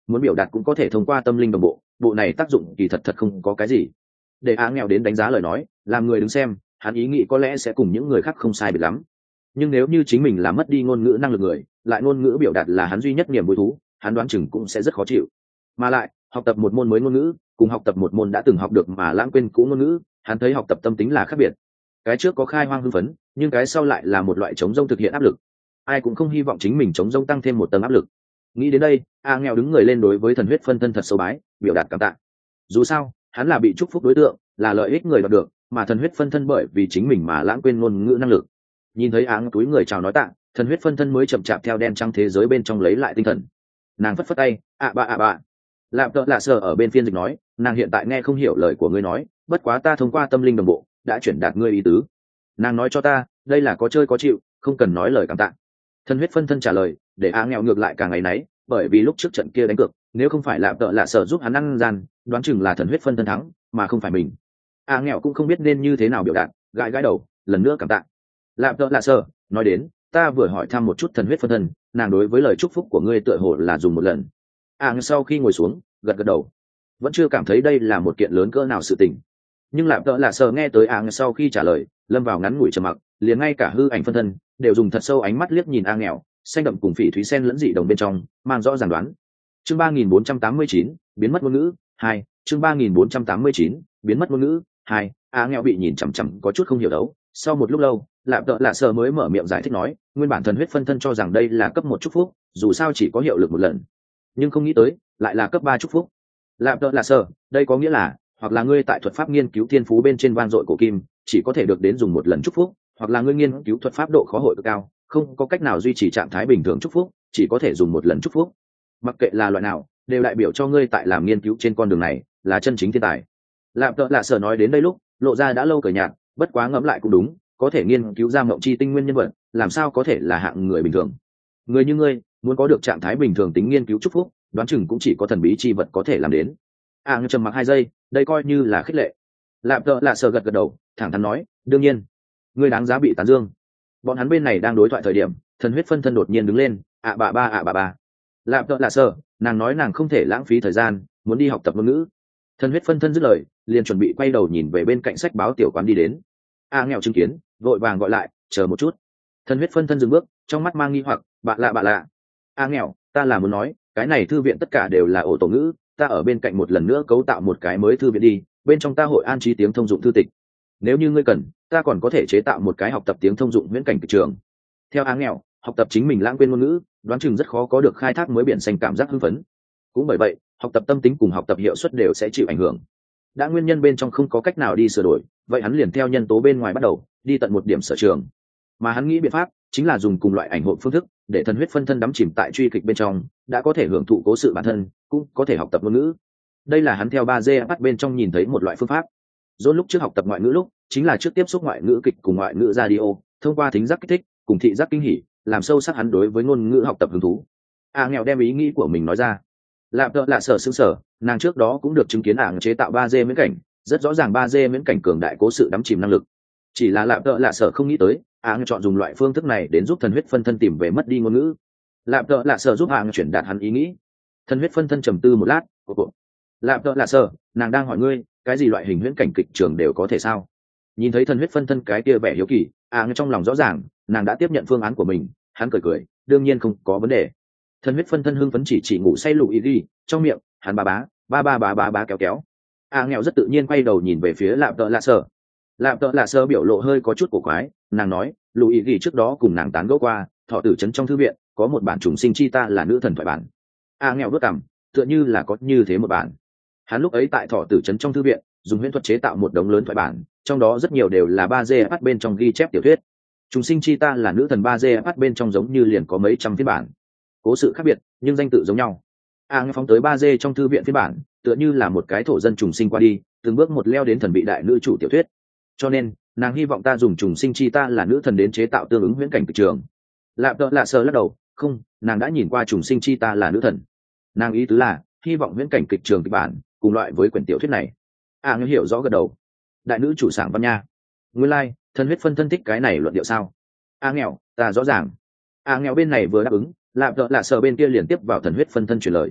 muốn biểu đạt cũng có thể thông qua tâm linh đồng bộ, bộ này tác dụng kỳ thật thật không có cái gì. Để á nghèo đến đánh giá lời nói, làm người đứng xem, hắn ý nghĩ có lẽ sẽ cùng những người khác không sai biệt lắm. Nhưng nếu như chính mình là mất đi ngôn ngữ năng lực người, lại ngôn ngữ biểu đạt là hắn duy nhất niềm vui thú, hắn đoán chừng cũng sẽ rất khó chịu. Mà lại, học tập một môn mới ngôn ngữ, cùng học tập một môn đã từng học được mà lãng quên cũ ngôn ngữ, hắn thấy học tập tâm tính là khác biệt. Cái trước có khai hoang hưng phấn, nhưng cái sau lại là một loại chống rông thực hiện áp lực. Ai cũng không hy vọng chính mình chống rông tăng thêm một tầng áp lực. Nghĩ đến đây, a nghèo đứng người lên đối với thần huyết phân thân thật sâu bái, biểu đạt cảm tạ. Dù sao, hắn là bị chúc phúc đối tượng, là lợi ích người đoạt được, mà thần huyết phân thân bởi vì chính mình mà lãng quên ngôn ngữ năng lực. Nhìn thấy áng túi người chào nói tạ, thần huyết phân thân mới chậm chạp theo đen trắng thế giới bên trong lấy lại tinh thần. Nàng phất phất tay, ạ bạ ạ bạ. Lạp tợ lạ sờ ở bên phiên dịch nói, nàng hiện tại nghe không hiểu lời của ngươi nói, bất quá ta thông qua tâm linh đồng bộ đã chuyển đạt ngươi ý tứ. Nàng nói cho ta, đây là có chơi có chịu, không cần nói lời cảm tạ. Thần huyết phân thân trả lời, để á nghèo ngược lại càng ngày nấy, bởi vì lúc trước trận kia đánh cược, nếu không phải lạp tợ lạ sờ giúp hắn ăn gian, đoán chừng là thần huyết phân thân thắng, mà không phải mình. Á nghèo cũng không biết nên như thế nào biểu đạt, gãi gãi đầu, lần nữa cảm tạ. Lạp tợ lạ sờ nói đến, ta vừa hỏi thăm một chút thần huyết phân thân, nàng đối với lời chúc phúc của ngươi tựa hồ là dùng một lần. Á sau khi ngồi xuống, gật gật đầu, vẫn chưa cảm thấy đây là một kiện lớn cỡ nào sự tình. Nhưng lạp tợ lạ sờ nghe tới Á sau khi trả lời, lâm vào ngắn ngủi trầm mặc, liền ngay cả hư ảnh phân thân đều dùng thật sâu ánh mắt liếc nhìn Á nghèo, xanh đậm cùng phỉ thúy sen lẫn dị đồng bên trong, mang rõ ràng đoán. Chương ba nghìn bốn trăm tám mươi chín, biến mất ngôn ngữ hai. Chương ba nghìn bốn trăm tám mươi chín, biến mất ngôn ngữ hai. Á nghèo bị nhìn chằm chằm có chút không hiểu đấu. Sau một lúc lâu, lạp tợ lạ sờ mới mở miệng giải thích nói, nguyên bản thần huyết phân thân cho rằng đây là cấp một chúc phúc, dù sao chỉ có hiệu lực một lần, nhưng không nghĩ tới lại là cấp ba chúc phúc. Lạp tợ lạ sờ, đây có nghĩa là hoặc là ngươi tại thuật pháp nghiên cứu thiên phú bên trên vang dội cổ kim, chỉ có thể được đến dùng một lần chúc phúc, hoặc là ngươi nghiên cứu thuật pháp độ khó hội cực cao, không có cách nào duy trì trạng thái bình thường chúc phúc, chỉ có thể dùng một lần chúc phúc. Mặc kệ là loại nào, đều đại biểu cho ngươi tại làm nghiên cứu trên con đường này là chân chính thiên tài. Lạp tợ lạ sờ nói đến đây lúc, lộ ra đã lâu cởi nhạt, bất quá ngẫm lại cũng đúng, có thể nghiên cứu ra mộng chi tinh nguyên nhân vật, làm sao có thể là hạng người bình thường. Người như ngươi, muốn có được trạng thái bình thường tính nghiên cứu chúc phúc, đoán chừng cũng chỉ có thần bí chi vật có thể làm đến. À ngư trầm mặc hai giây, đây coi như là khích lệ. Lạp tợ lạ sờ gật gật đầu, thẳng thắn nói, đương nhiên, ngươi đáng giá bị tán dương. Bọn hắn bên này đang đối thoại thời điểm, thần huyết phân thân đột nhiên đứng lên, ạ bà ba ạ bà ba. Lạp tợ lạ sờ, nàng nói nàng không thể lãng phí thời gian, muốn đi học tập ngôn ngữ. Thần huyết phân thân dứt lời, liền chuẩn bị quay đầu nhìn về bên cạnh sách báo tiểu quán đi đến. A nghèo chứng kiến, vội vàng gọi lại, chờ một chút. Thần huyết phân thân dừng bước, trong mắt mang nghi hoặc, bạ lạ bạ lạ. A nghèo, ta là muốn nói, cái này thư viện tất cả đều là ổ tổ ngữ, ta ở bên cạnh một lần nữa cấu tạo một cái mới thư viện đi, bên trong ta hội an trí tiếng thông dụng thư tịch. Nếu như ngươi cần, ta còn có thể chế tạo một cái học tập tiếng thông dụng viễn cảnh kịch trường. Theo Á nghèo, học tập chính mình lãng quên ngôn ngữ, đoán chừng rất khó có được khai thác mới biển xanh cảm giác hưng phấn. Cũng bởi vậy, học tập tâm tính cùng học tập hiệu suất đều sẽ chịu ảnh hưởng. Đã nguyên nhân bên trong không có cách nào đi sửa đổi, vậy hắn liền theo nhân tố bên ngoài bắt đầu, đi tận một điểm sở trường. Mà hắn nghĩ biện pháp chính là dùng cùng loại ảnh hộp phương thức, để thần huyết phân thân đắm chìm tại truy kịch bên trong, đã có thể hưởng thụ cố sự bản thân, cũng có thể học tập ngôn ngữ. Đây là hắn theo ba D bắt bên trong nhìn thấy một loại phương pháp. John lúc trước học tập ngoại ngữ lúc, chính là trước tiếp xúc ngoại ngữ kịch cùng ngoại ngữ radio, thông qua thính giác kích thích, cùng thị giác kinh hỉ, làm sâu sắc hắn đối với ngôn ngữ học tập hứng thú. A nghèo đem ý nghĩ của mình nói ra. Lạp tợ lạ sở sững sở, nàng trước đó cũng được chứng kiến ảng chế tạo ba D miễn cảnh, rất rõ ràng ba D miễn cảnh cường đại cố sự đắm chìm năng lực. Chỉ là lạp tợ lạ sở không nghĩ tới, ảng chọn dùng loại phương thức này đến giúp thần huyết phân thân tìm về mất đi ngôn ngữ. Lạp tợ lạ sở giúp ảng chuyển đạt hắn ý nghĩ. Thần huyết phân thân trầm tư một lát, ồ, ồ. Lạp tợ lạ sở, nàng đang hỏi ngươi, cái gì loại hình huyễn cảnh kịch trường đều có thể sao? Nhìn thấy thần huyết phân thân cái kia vẻ hiếu kỳ, ảng trong lòng rõ ràng, nàng đã tiếp nhận phương án của mình. Hắn cười cười, đương nhiên không có vấn đề. Thần huyết phân thân hưng phấn chỉ chỉ ngủ say lù ý đi trong miệng, hắn ba bá ba ba bá bá bá kéo kéo. A nghèo rất tự nhiên quay đầu nhìn về phía lạp tợ lạ sơ. Lạp tợ lạ sơ biểu lộ hơi có chút cổ quái, nàng nói, lù ý đi trước đó cùng nàng tán gẫu qua, thọ tử trấn trong thư viện có một bản trùng sinh chi ta là nữ thần thoại bản. A nghèo bước cằm, tựa như là có như thế một bản. Hắn lúc ấy tại thọ tử trấn trong thư viện dùng huyễn thuật chế tạo một đống lớn thoại bản, trong đó rất nhiều đều là ba D bắt bên trong ghi chép tiểu thuyết. Trùng sinh chi ta là nữ thần ba D bắt bên trong giống như liền có mấy trăm phiên bản, cố sự khác biệt nhưng danh tự giống nhau. A nghe phóng tới ba D trong thư viện phiên bản, tựa như là một cái thổ dân trùng sinh qua đi, từng bước một leo đến thần bị đại nữ chủ tiểu thuyết. Cho nên nàng hy vọng ta dùng trùng sinh chi ta là nữ thần đến chế tạo tương ứng huyễn cảnh kịch trường. Lạp tợ lạ sờ lắc đầu, không, nàng đã nhìn qua trùng sinh chi ta là nữ thần. Nàng ý tứ là hy vọng huyễn cảnh kịch trường kịch bản cùng loại với quyển tiểu thuyết này. A nghe hiểu rõ gật đầu. Đại nữ chủ sảng văn nha. Nguyên lai, like, thần huyết phân thân thích cái này luận điệu sao? A nghèo, ta rõ ràng. A nghèo bên này vừa đáp ứng, lạp tợ lạ sờ bên kia liền tiếp vào thần huyết phân thân truyền lời.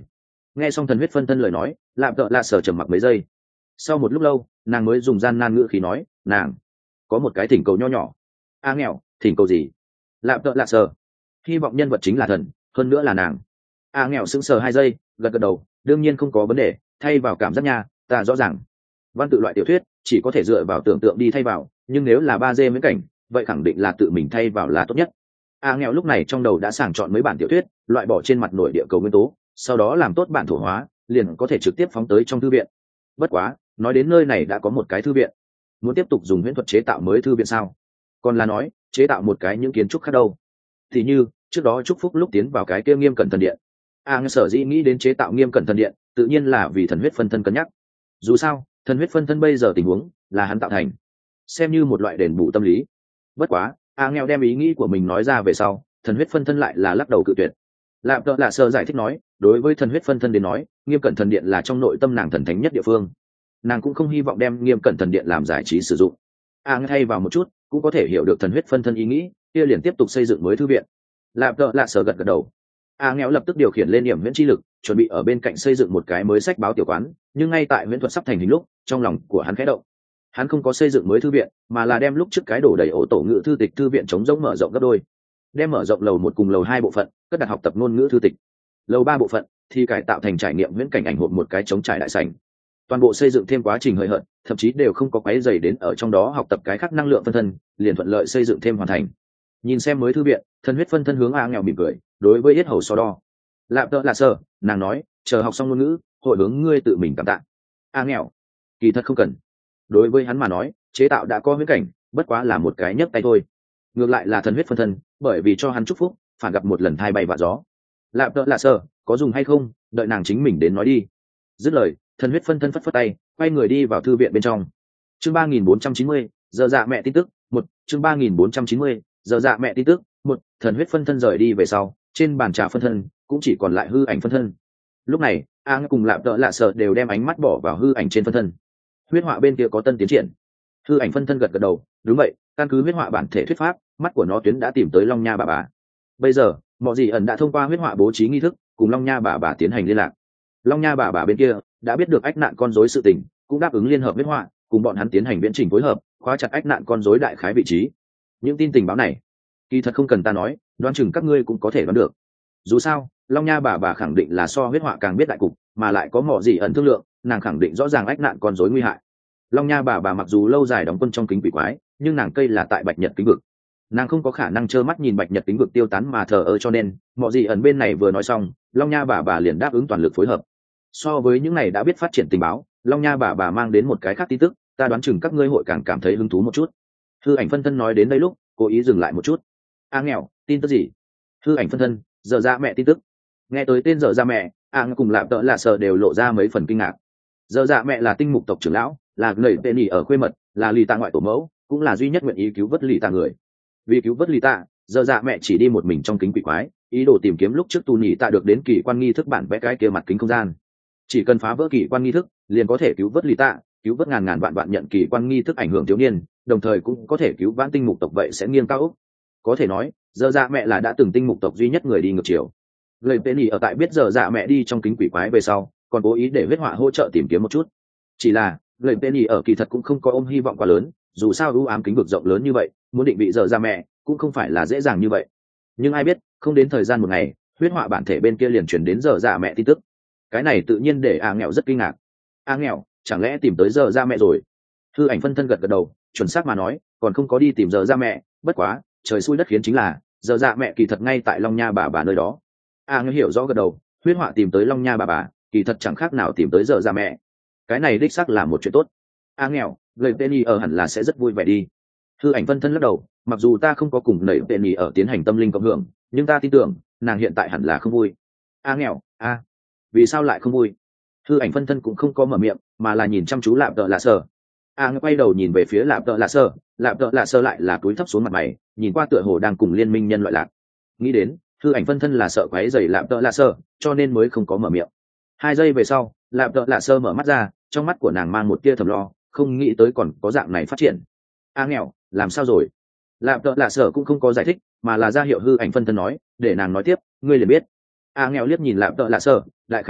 Nghe xong thần huyết phân thân lời nói, lạp tợ lạ sở trầm mặc mấy giây. Sau một lúc lâu, nàng mới dùng gian nan ngữ khí nói, nàng có một cái thỉnh cầu nho nhỏ. A nghèo, thỉnh cầu gì? Lạp tợ lạ sở, hy vọng nhân vật chính là thần, hơn nữa là nàng. A nghèo sững sờ hai giây, gật gật đầu, đương nhiên không có vấn đề, thay vào cảm giác nha, ta rõ ràng. Văn tự loại tiểu thuyết chỉ có thể dựa vào tưởng tượng đi thay vào, nhưng nếu là ba d viễn cảnh, vậy khẳng định là tự mình thay vào là tốt nhất. A nghèo lúc này trong đầu đã sàng chọn mấy bản tiểu thuyết, loại bỏ trên mặt nội địa cầu nguyên tố, sau đó làm tốt bản thổ hóa, liền có thể trực tiếp phóng tới trong thư viện. Bất quá, nói đến nơi này đã có một cái thư viện, muốn tiếp tục dùng huyễn thuật chế tạo mới thư viện sao? Còn là nói chế tạo một cái những kiến trúc khác đâu? Thì như trước đó chúc phúc lúc tiến vào cái kia nghiêm cẩn thần điện, a sở dĩ nghĩ đến chế tạo nghiêm cẩn thần điện, tự nhiên là vì thần huyết phân thân cân nhắc. Dù sao thần huyết phân thân bây giờ tình huống là hắn tạo thành, xem như một loại đền bù tâm lý. Bất quá a nghèo đem ý nghĩ của mình nói ra về sau, thần huyết phân thân lại là lắc đầu cự tuyệt. Lạp tợ lạ sơ giải thích nói, đối với thần huyết phân thân đến nói, nghiêm cẩn thần điện là trong nội tâm nàng thần thánh nhất địa phương, nàng cũng không hy vọng đem nghiêm cẩn thần điện làm giải trí sử dụng. a nghe thay vào một chút cũng có thể hiểu được thần huyết phân thân ý nghĩ, kia liền tiếp tục xây dựng mới thư viện. Lạp tợ lạ sơ gật gật đầu. a nghèo lập tức điều khiển lên điểm huyễn chi lực, chuẩn bị ở bên cạnh xây dựng một cái mới sách báo tiểu quán, nhưng ngay tại huyễn thuật sắp thành hình lúc, trong lòng của hắn khẽ động. Hắn không có xây dựng mới thư viện, mà là đem lúc trước cái đổ đầy ổ tổ ngữ thư tịch thư viện chống rỗng mở rộng gấp đôi, đem mở rộng lầu một cùng lầu hai bộ phận cất đặt học tập ngôn ngữ thư tịch, lầu ba bộ phận thì cải tạo thành trải nghiệm viễn cảnh ảnh hộp một cái chống trải đại sảnh. Toàn bộ xây dựng thêm quá trình hơi hợt, thậm chí đều không có quấy dày đến ở trong đó học tập cái khác năng lượng phân thân, liền thuận lợi xây dựng thêm hoàn thành. Nhìn xem mới thư viện, thần huyết phân thân hướng a nghèo mỉm cười, đối với yết hầu so đo. Lạp tợ là sơ, nàng nói, chờ học xong ngôn ngữ, hội hướng ngươi tự mình cảm tạ. A nghèo, kỳ thật không cần. Đối với hắn mà nói, chế tạo đã có viễn cảnh, bất quá là một cái nhấc tay thôi. Ngược lại là thần huyết phân thân, bởi vì cho hắn chúc phúc, phản gặp một lần thai bay vạ gió. Lạp tợ lạ sơ, có dùng hay không, đợi nàng chính mình đến nói đi. Dứt lời, thần huyết phân thân phất phất tay, quay người đi vào thư viện bên trong. Chương ba nghìn bốn trăm chín mươi, giờ dạ mẹ tin tức một. Chương ba nghìn bốn trăm chín mươi, giờ dạ mẹ tin tức một. Thần huyết phân thân rời đi về sau, trên bàn trà phân thân cũng chỉ còn lại hư ảnh phân thân. Lúc này, a cùng lạp tợ lạ sơ đều đem ánh mắt bỏ vào hư ảnh trên phân thân. Huyết họa bên kia có tân tiến triển. Hư ảnh phân thân gật gật đầu, đúng vậy, căn cứ huyết họa bản thể thuyết pháp, mắt của nó tuyến đã tìm tới Long Nha bà bà. Bây giờ mọi gì ẩn đã thông qua huyết họa bố trí nghi thức cùng Long Nha bà bà tiến hành liên lạc. Long Nha bà bà bên kia đã biết được ách nạn con rối sự tình, cũng đáp ứng liên hợp huyết họa cùng bọn hắn tiến hành viễn trình phối hợp, khóa chặt ách nạn con rối đại khái vị trí. Những tin tình báo này kỳ thật không cần ta nói, đoán chừng các ngươi cũng có thể đoán được. Dù sao Long Nha bà bà khẳng định là so huyết họa càng biết đại cục, mà lại có mỏ gì ẩn thương lượng, nàng khẳng định rõ ràng ách nạn con rối nguy hại. Long Nha bà bà mặc dù lâu dài đóng quân trong kính quỷ quái, nhưng nàng cây là tại Bạch Nhật kính vực, nàng không có khả năng trơ mắt nhìn Bạch Nhật kính vực tiêu tán mà thờ ơ, cho nên mọi gì ẩn bên này vừa nói xong, Long Nha bà bà liền đáp ứng toàn lực phối hợp. So với những này đã biết phát triển tình báo, Long Nha bà bà mang đến một cái khác tin tức, ta đoán chừng các ngươi hội càng cảm thấy hứng thú một chút. Hư ảnh phân thân nói đến đây lúc cố ý dừng lại một chút. A nghèo, tin tức gì? Hư ảnh phân thân, giờ ra mẹ tin tức. Nghe tới tên giờ ra mẹ, a cùng lạp tợ lạ sờ đều lộ ra mấy phần kinh ngạc. Giờ dạ mẹ là tinh mục tộc trưởng lão, là người tên nhỉ ở khuê mật, là lì tạ ngoại tổ mẫu, cũng là duy nhất nguyện ý cứu vớt lì tạ người. Vì cứu vớt lì tạ, giờ dạ mẹ chỉ đi một mình trong kính quỷ quái, ý đồ tìm kiếm lúc trước tu nhỉ tạ được đến kỳ quan nghi thức bản vẽ cái kia mặt kính không gian. Chỉ cần phá vỡ kỳ quan nghi thức, liền có thể cứu vớt lì tạ, cứu vớt ngàn ngàn vạn vạn nhận kỳ quan nghi thức ảnh hưởng thiếu niên, đồng thời cũng có thể cứu vãn tinh mục tộc, vậy sẽ nghiêng cao ốc. Có thể nói, giờ dạ mẹ là đã từng tinh mục tộc duy nhất người đi ngược chiều. Lời tên nhỉ ở tại biết giờ dạ mẹ đi trong kính quỷ quái về sau, còn cố ý để huyết họa hỗ trợ tìm kiếm một chút. Chỉ là lời Penny ở kỳ thật cũng không có ôm hy vọng quá lớn, dù sao ưu ám kính vực rộng lớn như vậy, muốn định vị giờ ra mẹ cũng không phải là dễ dàng như vậy. Nhưng ai biết, không đến thời gian một ngày, huyết họa bản thể bên kia liền chuyển đến giờ ra mẹ tin tức. Cái này tự nhiên để a nghèo rất kinh ngạc. A nghèo, chẳng lẽ tìm tới giờ ra mẹ rồi? Hư ảnh phân thân gật gật đầu, chuẩn xác mà nói, còn không có đi tìm giờ ra mẹ, bất quá trời xui đất khiến chính là giờ ra mẹ kỳ thật ngay tại Long Nha bà bà nơi đó. A nghèo hiểu rõ gật đầu, huyết họa tìm tới Long Nha bà bà, kỳ thật chẳng khác nào tìm tới giờ ra mẹ. Cái này đích xác là một chuyện tốt. A nghèo, lời Penny ở hẳn là sẽ rất vui vẻ đi. Hư ảnh phân thân lắc đầu, mặc dù ta không có cùng nảy Penny ở tiến hành tâm linh cộng hưởng, nhưng ta tin tưởng nàng hiện tại hẳn là không vui. A nghèo, a, vì sao lại không vui? Hư ảnh phân thân cũng không có mở miệng, mà là nhìn chăm chú lạp tợ lạ sờ. A quay đầu nhìn về phía lạp tợ lạ sờ, lạp tợ lạ sờ lại là cúi thấp xuống mặt mày, nhìn qua tựa hồ đang cùng liên minh nhân loại lạc. Nghĩ đến hư ảnh phân thân là sợ quấy rầy lạp tợ lạ sờ, cho nên mới không có mở miệng. Hai giây về sau, lạp tợ lạ sờ mở mắt ra, trong mắt của nàng mang một tia thầm lo, không nghĩ tới còn có dạng này phát triển. A nghèo, làm sao rồi? Lạp tợ lạ sờ cũng không có giải thích, mà là ra hiệu hư ảnh phân thân nói, để nàng nói tiếp, ngươi liền biết. A nghèo liếc nhìn lạp tợ lạ sờ, lại khái hiểu,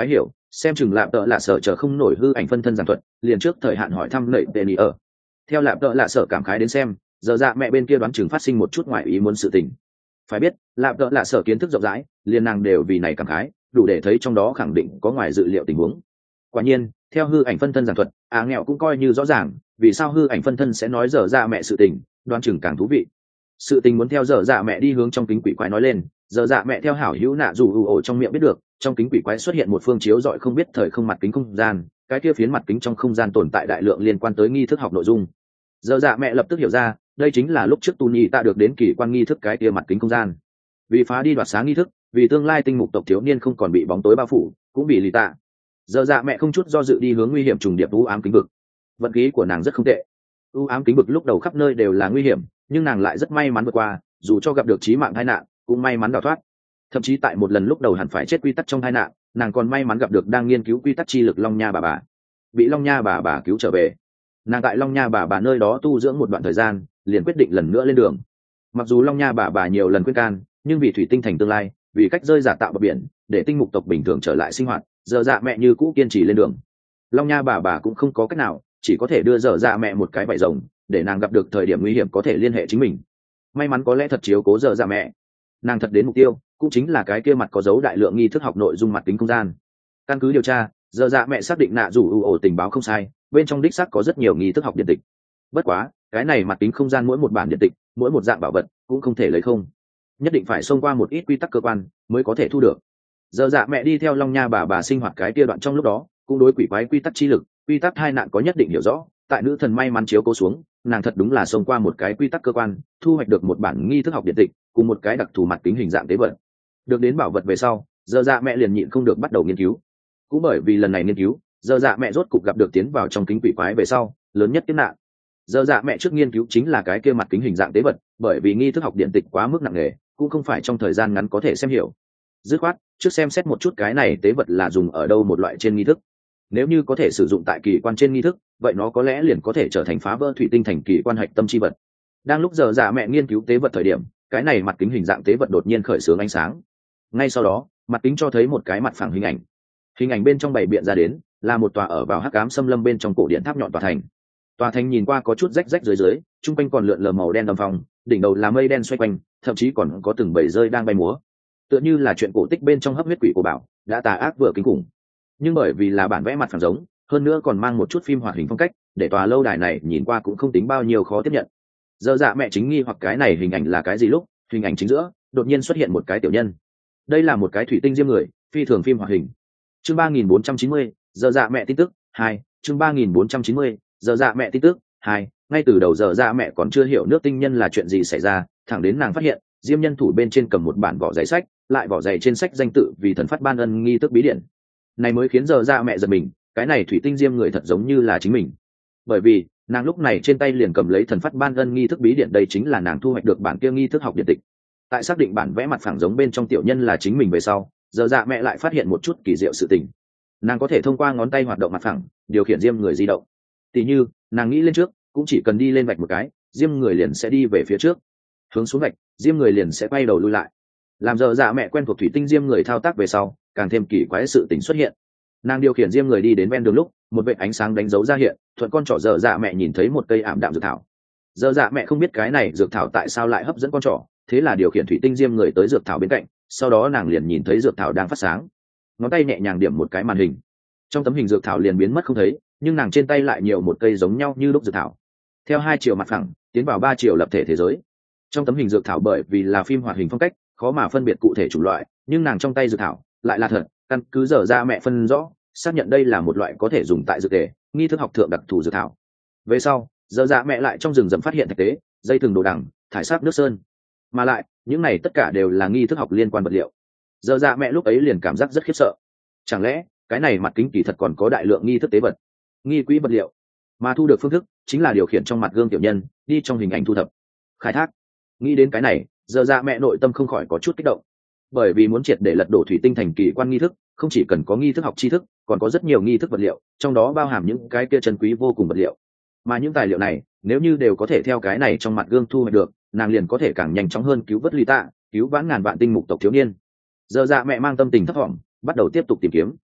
xem chừng lạp tợ lạ sở chờ không nổi hư ảnh phân thân giảng thuật, liền trước thời hạn hỏi thăm lệ tệ nỉ ở. Theo lạp tợ lạ sở cảm khái đến xem, giờ dạ mẹ bên kia đoán chừng phát sinh một chút ngoại ý muốn sự tình. Phải biết lạp tợ lạ sở kiến thức rộng rãi, liền nàng đều vì này cảm khái, đủ để thấy trong đó khẳng định có ngoài dự liệu tình huống. Quả nhiên theo hư ảnh phân thân giảng thuật, á nghèo cũng coi như rõ ràng vì sao hư ảnh phân thân sẽ nói dở dạ mẹ sự tình, đoán chừng càng thú vị. Sự tình muốn theo dở dạ mẹ đi hướng trong kính quỷ quái nói lên, dở dạ mẹ theo hảo hữu nạ dù ủ ổ trong miệng biết được, trong kính quỷ quái xuất hiện một phương chiếu rọi không biết thời không mặt kính không gian, cái kia phiến mặt kính trong không gian tồn tại đại lượng liên quan tới nghi thức học nội dung. Dở dạ mẹ lập tức hiểu ra, đây chính là lúc trước tu nhị ta được đến kỳ quan nghi thức cái kia mặt kính không gian. Vì phá đi đoạt sáng nghi thức, vì tương lai tinh mục tộc thiếu niên không còn bị bóng tối bao phủ, cũng bị lì tạ. Dở dạ mẹ không chút do dự đi hướng nguy hiểm trùng điệp u ám kính vực. Vận khí của nàng rất không tệ. U ám kính vực lúc đầu khắp nơi đều là nguy hiểm, nhưng nàng lại rất may mắn vượt qua, dù cho gặp được chí mạng tai nạn, cũng may mắn đào thoát. Thậm chí tại một lần lúc đầu hẳn phải chết quy tắc trong tai nạn, nàng còn may mắn gặp được đang nghiên cứu quy tắc chi lực Long Nha bà bà, bị Long Nha bà bà cứu trở về. Nàng tại Long Nha bà bà nơi đó tu dưỡng một đoạn thời gian, liền quyết định lần nữa lên đường. Mặc dù Long Nha bà bà nhiều lần khuyên can, nhưng vì thủy tinh thành tương lai, vì cách rơi giả tạo bờ biển, để tinh mục tộc bình thường trở lại sinh hoạt, giờ dạ mẹ như cũ kiên trì lên đường. Long Nha bà bà cũng không có cách nào, chỉ có thể đưa dở dạ mẹ một cái vải rồng, để nàng gặp được thời điểm nguy hiểm có thể liên hệ chính mình. May mắn có lẽ thật chiếu cố dở dạ mẹ, nàng thật đến mục tiêu cũng chính là cái kia mặt có dấu đại lượng nghi thức học nội dung mặt kính không gian. Căn cứ điều tra, dở dạ mẹ xác định nạ rủ ủ ổ tình báo không sai, bên trong đích xác có rất nhiều nghi thức học điện tịch. Bất quá cái này mặt kính không gian mỗi một bản điện tịch, mỗi một dạng bảo vật cũng không thể lấy không, nhất định phải xông qua một ít quy tắc cơ quan mới có thể thu được. Dở dạ mẹ đi theo Long Nha bà bà sinh hoạt cái kia đoạn trong lúc đó, cũng đối quỷ quái quy tắc chi lực, quy tắc hai nạn có nhất định hiểu rõ. Tại nữ thần may mắn chiếu cố xuống, nàng thật đúng là xông qua một cái quy tắc cơ quan, thu hoạch được một bản nghi thức học điện tịch cùng một cái đặc thù mặt kính hình dạng tế vật. Được đến bảo vật về sau, dở dạ mẹ liền nhịn không được bắt đầu nghiên cứu. Cũng bởi vì lần này nghiên cứu, dở dạ mẹ rốt cục gặp được tiến vào trong kính quỷ quái về sau lớn nhất kiếp nạn. Dở dạ mẹ trước nghiên cứu chính là cái kia mặt kính hình dạng tế vật, bởi vì nghi thức học điện tịch quá mức nặng nề, cũng không phải trong thời gian ngắn có thể xem hiểu. Dứt khoát trước xem xét một chút cái này tế vật là dùng ở đâu một loại trên nghi thức. Nếu như có thể sử dụng tại kỳ quan trên nghi thức, vậy nó có lẽ liền có thể trở thành phá vỡ thủy tinh thành kỳ quan hạch tâm chi vật. Đang lúc giờ dạ mẹ nghiên cứu tế vật thời điểm, cái này mặt kính hình dạng tế vật đột nhiên khởi xướng ánh sáng. Ngay sau đó, mặt kính cho thấy một cái mặt phẳng hình ảnh. Hình ảnh bên trong bày biện ra đến là một tòa ở vào hắc ám xâm lâm bên trong cổ điện tháp nhọn tòa thành. Tòa thành nhìn qua có chút rách rách dưới dưới, trung quanh còn lượn lờ màu đen đầm phong, đỉnh đầu là mây đen xoay quanh, thậm chí còn có từng bầy rơi đang bay múa. Tựa như là chuyện cổ tích bên trong hấp huyết quỷ của bảo, đã tà ác vừa kinh khủng. Nhưng bởi vì là bản vẽ mặt phẳng giống, hơn nữa còn mang một chút phim hoạt hình phong cách, để tòa lâu đài này nhìn qua cũng không tính bao nhiêu khó tiếp nhận. Dở dạ mẹ chính nghi hoặc cái này hình ảnh là cái gì lúc, hình ảnh chính giữa đột nhiên xuất hiện một cái tiểu nhân. Đây là một cái thủy tinh diêm người, phi thường phim hoạt hình. Chương ba nghìn bốn trăm chín mươi, dở dạ mẹ tin tức hai. Chương ba nghìn bốn trăm chín mươi, dở dạ mẹ tin tức hai. Ngay từ đầu dở dạ mẹ còn chưa hiểu nước tinh nhân là chuyện gì xảy ra, thẳng đến nàng phát hiện diêm nhân thủ bên trên cầm một bản vỏ giấy sách, lại vỏ giấy trên sách danh tự vì thần phát ban ân nghi thức bí điển. Này mới khiến dở dạ mẹ giật mình, cái này thủy tinh diêm người thật giống như là chính mình. Bởi vì nàng lúc này trên tay liền cầm lấy thần phát ban ân nghi thức bí điển, đây chính là nàng thu hoạch được bản kia nghi thức học điện tịch. Tại xác định bản vẽ mặt phẳng giống bên trong tiểu nhân là chính mình về sau, dở dạ mẹ lại phát hiện một chút kỳ diệu sự tình. Nàng có thể thông qua ngón tay hoạt động mặt phẳng điều khiển diêm người di động. Tỉ như nàng nghĩ lên trước, cũng chỉ cần đi lên vạch một cái, diêm người liền sẽ đi về phía trước, hướng xuống vạch, diêm người liền sẽ quay đầu lui lại. Làm dở dạ mẹ quen thuộc thủy tinh diêm người thao tác về sau, càng thêm kỳ quái sự tình xuất hiện. Nàng điều khiển diêm người đi đến ven đường lúc, một vệt ánh sáng đánh dấu ra hiện, thuận con trỏ dở dạ mẹ nhìn thấy một cây ảm đạm dược thảo. Dở dạ mẹ không biết cái này dược thảo tại sao lại hấp dẫn con trỏ, thế là điều khiển thủy tinh diêm người tới dược thảo bên cạnh, sau đó nàng liền nhìn thấy dược thảo đang phát sáng. Ngón tay nhẹ nhàng điểm một cái màn hình, trong tấm hình dược thảo liền biến mất không thấy, nhưng nàng trên tay lại nhiều một cây giống nhau như lúc dược thảo. Theo hai chiều mặt phẳng tiến vào ba chiều lập thể thế giới. Trong tấm hình dược thảo bởi vì là phim hoạt hình phong cách, khó mà phân biệt cụ thể chủng loại, nhưng nàng trong tay dược thảo lại là thật, căn cứ dở dạ mẹ phân rõ, xác nhận đây là một loại có thể dùng tại dược tề, nghi thức học thượng đặc thù dược thảo. Về sau, dở dạ mẹ lại trong rừng rậm phát hiện thạch tế, dây thừng đồ đằng, thải sáp nước sơn, mà lại những này tất cả đều là nghi thức học liên quan vật liệu. Dở dạ mẹ lúc ấy liền cảm giác rất khiếp sợ. Chẳng lẽ cái này mặt kính kỳ thật còn có đại lượng nghi thức tế vật, nghi quỹ vật liệu, mà thu được phương thức chính là điều khiển trong mặt gương tiểu nhân đi trong hình ảnh thu thập khai thác. Nghĩ đến cái này, dở dạ mẹ nội tâm không khỏi có chút kích động, bởi vì muốn triệt để lật đổ thủy tinh thành kỳ quan nghi thức, không chỉ cần có nghi thức học tri thức, còn có rất nhiều nghi thức vật liệu, trong đó bao hàm những cái kia chân quý vô cùng vật liệu. Mà những tài liệu này nếu như đều có thể theo cái này trong mặt gương thu hoạch được, nàng liền có thể càng nhanh chóng hơn cứu vớt Ly Tạ, cứu vãn ngàn vạn tinh mục tộc thiếu niên. Dở dạ mẹ mang tâm tình thấp thỏm, bắt đầu tiếp tục tìm kiếm.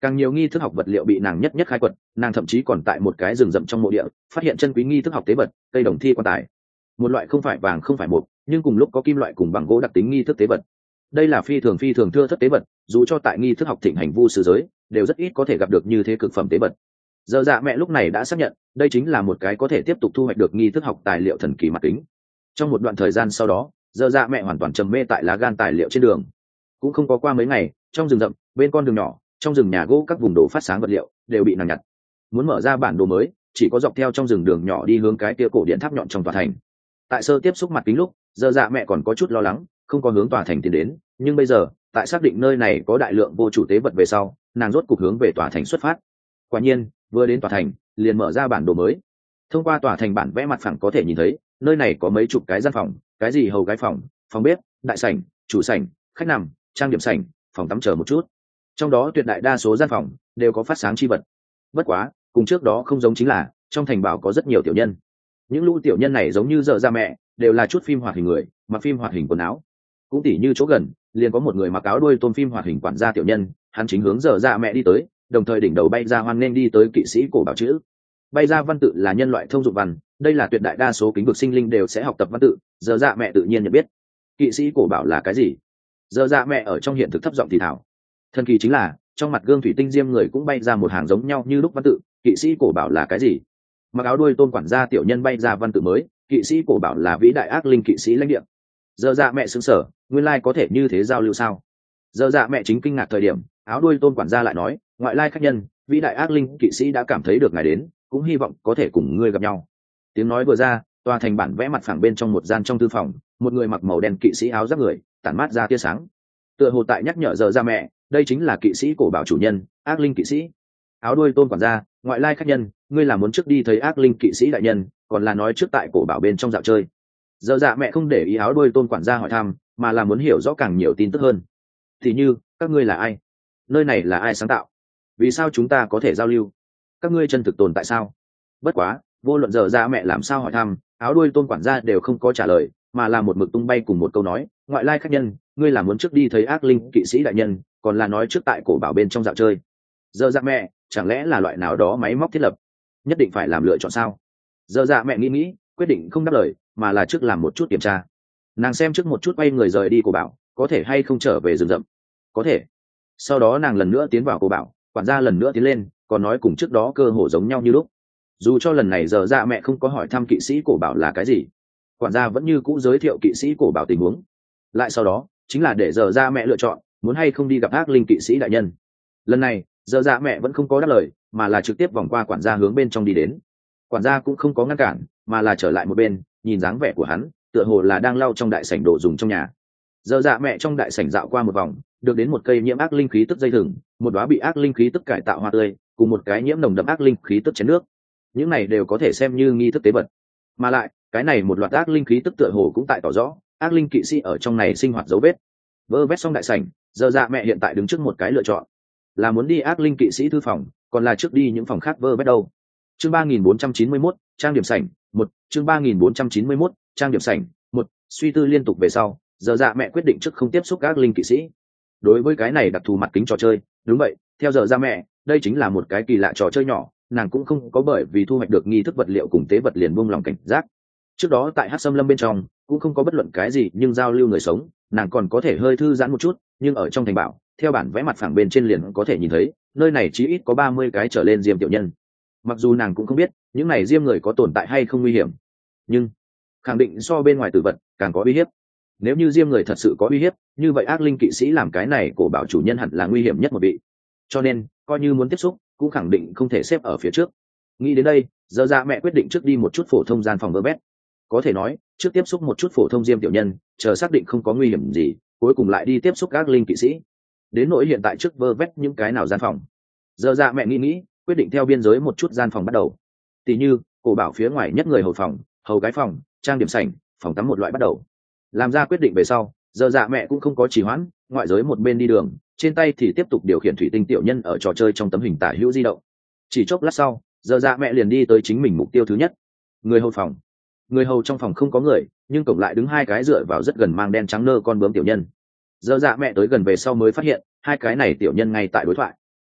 Càng nhiều nghi thức học vật liệu bị nàng nhất nhất khai quật, nàng thậm chí còn tại một cái rừng rậm trong mộ địa phát hiện chân quý nghi thức học tế vật, cây đồng thi quan tài, một loại không phải vàng không phải mộc, nhưng cùng lúc có kim loại cùng bằng gỗ đặc tính nghi thức tế vật. Đây là phi thường phi thường thưa thất tế vật, dù cho tại nghi thức học thịnh hành vu sư giới đều rất ít có thể gặp được như thế cực phẩm tế vật. Giờ dạ mẹ lúc này đã xác nhận đây chính là một cái có thể tiếp tục thu hoạch được nghi thức học tài liệu thần kỳ mặt kính. Trong một đoạn thời gian sau đó, giờ dạ mẹ hoàn toàn trầm mê tại lá gan tài liệu trên đường. Cũng không có qua mấy ngày, trong rừng rậm, bên con đường nhỏ, trong rừng nhà gỗ, các vùng đồ phát sáng vật liệu đều bị nàng nhặt. Muốn mở ra bản đồ mới, chỉ có dọc theo trong rừng đường nhỏ đi hướng cái kia cổ điện tháp nhọn trong tòa thành. Tại sơ tiếp xúc mặt kính lúc, giờ dạ mẹ còn có chút lo lắng, không có hướng tòa thành tiến đến, nhưng bây giờ, tại xác định nơi này có đại lượng vô chủ tế vật về sau, nàng rốt cục hướng về tòa thành xuất phát. Quả nhiên, vừa đến tòa thành, liền mở ra bản đồ mới. Thông qua tòa thành bản vẽ mặt phẳng có thể nhìn thấy, nơi này có mấy chục cái gian phòng, cái gì hầu gái phòng, phòng bếp, đại sảnh, chủ sảnh, khách nằm, trang điểm sảnh, phòng tắm chờ một chút. Trong đó tuyệt đại đa số gian phòng đều có phát sáng chi vật. Bất quá, cùng trước đó không giống chính là, trong thành bảo có rất nhiều tiểu nhân. Những lũ tiểu nhân này giống như giờ ra mẹ, đều là chút phim hoạt hình người, mặc phim hoạt hình quần áo. Cũng tỉ như chỗ gần, liền có một người mặc áo đuôi tôm phim hoạt hình quản gia tiểu nhân, hắn chính hướng giờ ra mẹ đi tới, đồng thời đỉnh đầu bay ra hoan nên đi tới kỵ sĩ cổ bảo chữ. Bay ra văn tự là nhân loại thông dụng văn, đây là tuyệt đại đa số kính vực sinh linh đều sẽ học tập văn tự, giờ dạ mẹ tự nhiên nhận biết. Kỵ sĩ cổ bảo là cái gì? Giờ dạ mẹ ở trong hiện thực thấp giọng thì thảo. Thần kỳ chính là, trong mặt gương thủy tinh diêm người cũng bay ra một hàng giống nhau như lúc văn tự, kỵ sĩ cổ bảo là cái gì? Mặc áo đuôi tôm quản gia tiểu nhân bay ra văn tự mới, kỵ sĩ cổ bảo là vĩ đại ác linh kỵ sĩ lãnh địa. Giờ dạ mẹ sững sờ, nguyên lai có thể như thế giao lưu sao? Giờ dạ mẹ chính kinh ngạc thời điểm, áo đuôi tôm quản gia lại nói, ngoại lai khách nhân, vĩ đại ác linh kỵ sĩ đã cảm thấy được ngài đến, cũng hy vọng có thể cùng ngươi gặp nhau. Tiếng nói vừa ra, tòa thành bản vẽ mặt phẳng bên trong một gian trong thư phòng, một người mặc màu đen kỵ sĩ áo giáp người tản mát ra tia sáng, tựa hồ tại nhắc nhở giờ ra mẹ, đây chính là kỵ sĩ cổ bảo chủ nhân, ác linh kỵ sĩ. Áo đuôi tôm quản gia, ngoại lai khách nhân, ngươi là muốn trước đi thấy ác linh kỵ sĩ đại nhân, còn là nói trước tại cổ bảo bên trong dạo chơi? Giờ dạ mẹ không để ý áo đuôi tôm quản gia hỏi thăm, mà là muốn hiểu rõ càng nhiều tin tức hơn. Thì như, các ngươi là ai? Nơi này là ai sáng tạo? Vì sao chúng ta có thể giao lưu? Các ngươi chân thực tồn tại sao? Bất quá, vô luận giờ dạ mẹ làm sao hỏi thăm, áo đuôi tôm quản gia đều không có trả lời, mà là một mực tung bay cùng một câu nói, ngoại lai khách nhân, ngươi là muốn trước đi thấy ác linh kỵ sĩ đại nhân, còn là nói trước tại cổ bảo bên trong dạo chơi? Giờ dạ mẹ, chẳng lẽ là loại nào đó máy móc thiết lập, nhất định phải làm lựa chọn sao? Giờ dạ mẹ nghĩ nghĩ, quyết định không đáp lời, mà là trước làm một chút kiểm tra. Nàng xem trước một chút quay người rời đi cổ bảo, có thể hay không trở về rừng rậm. Có thể. Sau đó nàng lần nữa tiến vào cổ bảo, quản gia lần nữa tiến lên, còn nói cùng trước đó cơ hồ giống nhau như lúc. Dù cho lần này giờ dạ mẹ không có hỏi thăm kỵ sĩ cổ bảo là cái gì, quản gia vẫn như cũ giới thiệu kỵ sĩ cổ bảo tình huống. Lại sau đó chính là để giờ dạ mẹ lựa chọn muốn hay không đi gặp ác linh kỵ sĩ đại nhân. Lần này giờ dạ mẹ vẫn không có đáp lời, mà là trực tiếp vòng qua quản gia hướng bên trong đi đến. Quản gia cũng không có ngăn cản, mà là trở lại một bên, nhìn dáng vẻ của hắn tựa hồ là đang lau trong đại sảnh đồ dùng trong nhà. Giờ dạ mẹ trong đại sảnh dạo qua một vòng, được đến một cây nhiễm ác linh khí tức dây thừng, một đóa bị ác linh khí tức cải tạo hoa tươi, cùng một cái nhiễm nồng đậm ác linh khí tức chén nước. Những này đều có thể xem như nghi thức tế vật, mà lại cái này một loạt ác linh khí tức tựa hồ cũng tại tỏ rõ ác linh kỵ sĩ ở trong này sinh hoạt dấu vết. Vơ vét xong đại sảnh, giờ dạ mẹ hiện tại đứng trước một cái lựa chọn, là muốn đi ác linh kỵ sĩ thư phòng, còn là trước đi những phòng khác vơ vét đâu. Chương ba nghìn bốn trăm chín mươi mốt, trang điểm sảnh một. Chương ba nghìn bốn trăm chín mươi mốt, trang điểm sảnh một. Suy tư liên tục về sau, giờ dạ mẹ quyết định trước không tiếp xúc ác linh kỵ sĩ. Đối với cái này đặc thù mặt kính trò chơi, đúng vậy, theo giờ dạ mẹ, đây chính là một cái kỳ lạ trò chơi nhỏ, nàng cũng không có bởi vì thu hoạch được nghi thức vật liệu cùng tế vật liền buông lòng cảnh giác. Trước đó tại Hắc Sâm Lâm bên trong cũng không có bất luận cái gì, nhưng giao lưu người sống, nàng còn có thể hơi thư giãn một chút, nhưng ở trong thành bảo, theo bản vẽ mặt phẳng bên trên liền có thể nhìn thấy, nơi này chí ít có ba mươi cái trở lên diêm tiểu nhân. Mặc dù nàng cũng không biết những này diêm người có tồn tại hay không nguy hiểm, nhưng khẳng định so bên ngoài tử vật càng có uy hiếp. Nếu như diêm người thật sự có uy hiếp, như vậy ác linh kỵ sĩ làm cái này cổ bảo chủ nhân hẳn là nguy hiểm nhất một vị. Cho nên, coi như muốn tiếp xúc, cũng khẳng định không thể xếp ở phía trước. Nghĩ đến đây, giờ dạ mẹ quyết định trước đi một chút phổ thông gian phòng vơ vét. Có thể nói, trước tiếp xúc một chút phổ thông diêm tiểu nhân, chờ xác định không có nguy hiểm gì, cuối cùng lại đi tiếp xúc ác linh kỵ sĩ. Đến nỗi hiện tại trước vơ vét những cái nào gian phòng, giờ dạ mẹ nghĩ nghĩ, quyết định theo biên giới một chút gian phòng bắt đầu. Tỷ như cổ bảo phía ngoài nhất người hầu phòng, hầu gái phòng, trang điểm sảnh, phòng tắm một loại bắt đầu. Làm ra quyết định về sau, giờ dạ mẹ cũng không có trì hoãn, ngoại giới một bên đi đường, trên tay thì tiếp tục điều khiển thủy tinh tiểu nhân ở trò chơi trong tấm hình tả hữu di động. Chỉ chốc lát sau, giờ dạ mẹ liền đi tới chính mình mục tiêu thứ nhất, người hầu phòng. Người hầu trong phòng không có người, nhưng cổng lại đứng hai cái dựa vào rất gần mang đen trắng nơ con bướm tiểu nhân. Giờ dạ mẹ tới gần về sau mới phát hiện hai cái này tiểu nhân ngay tại đối thoại.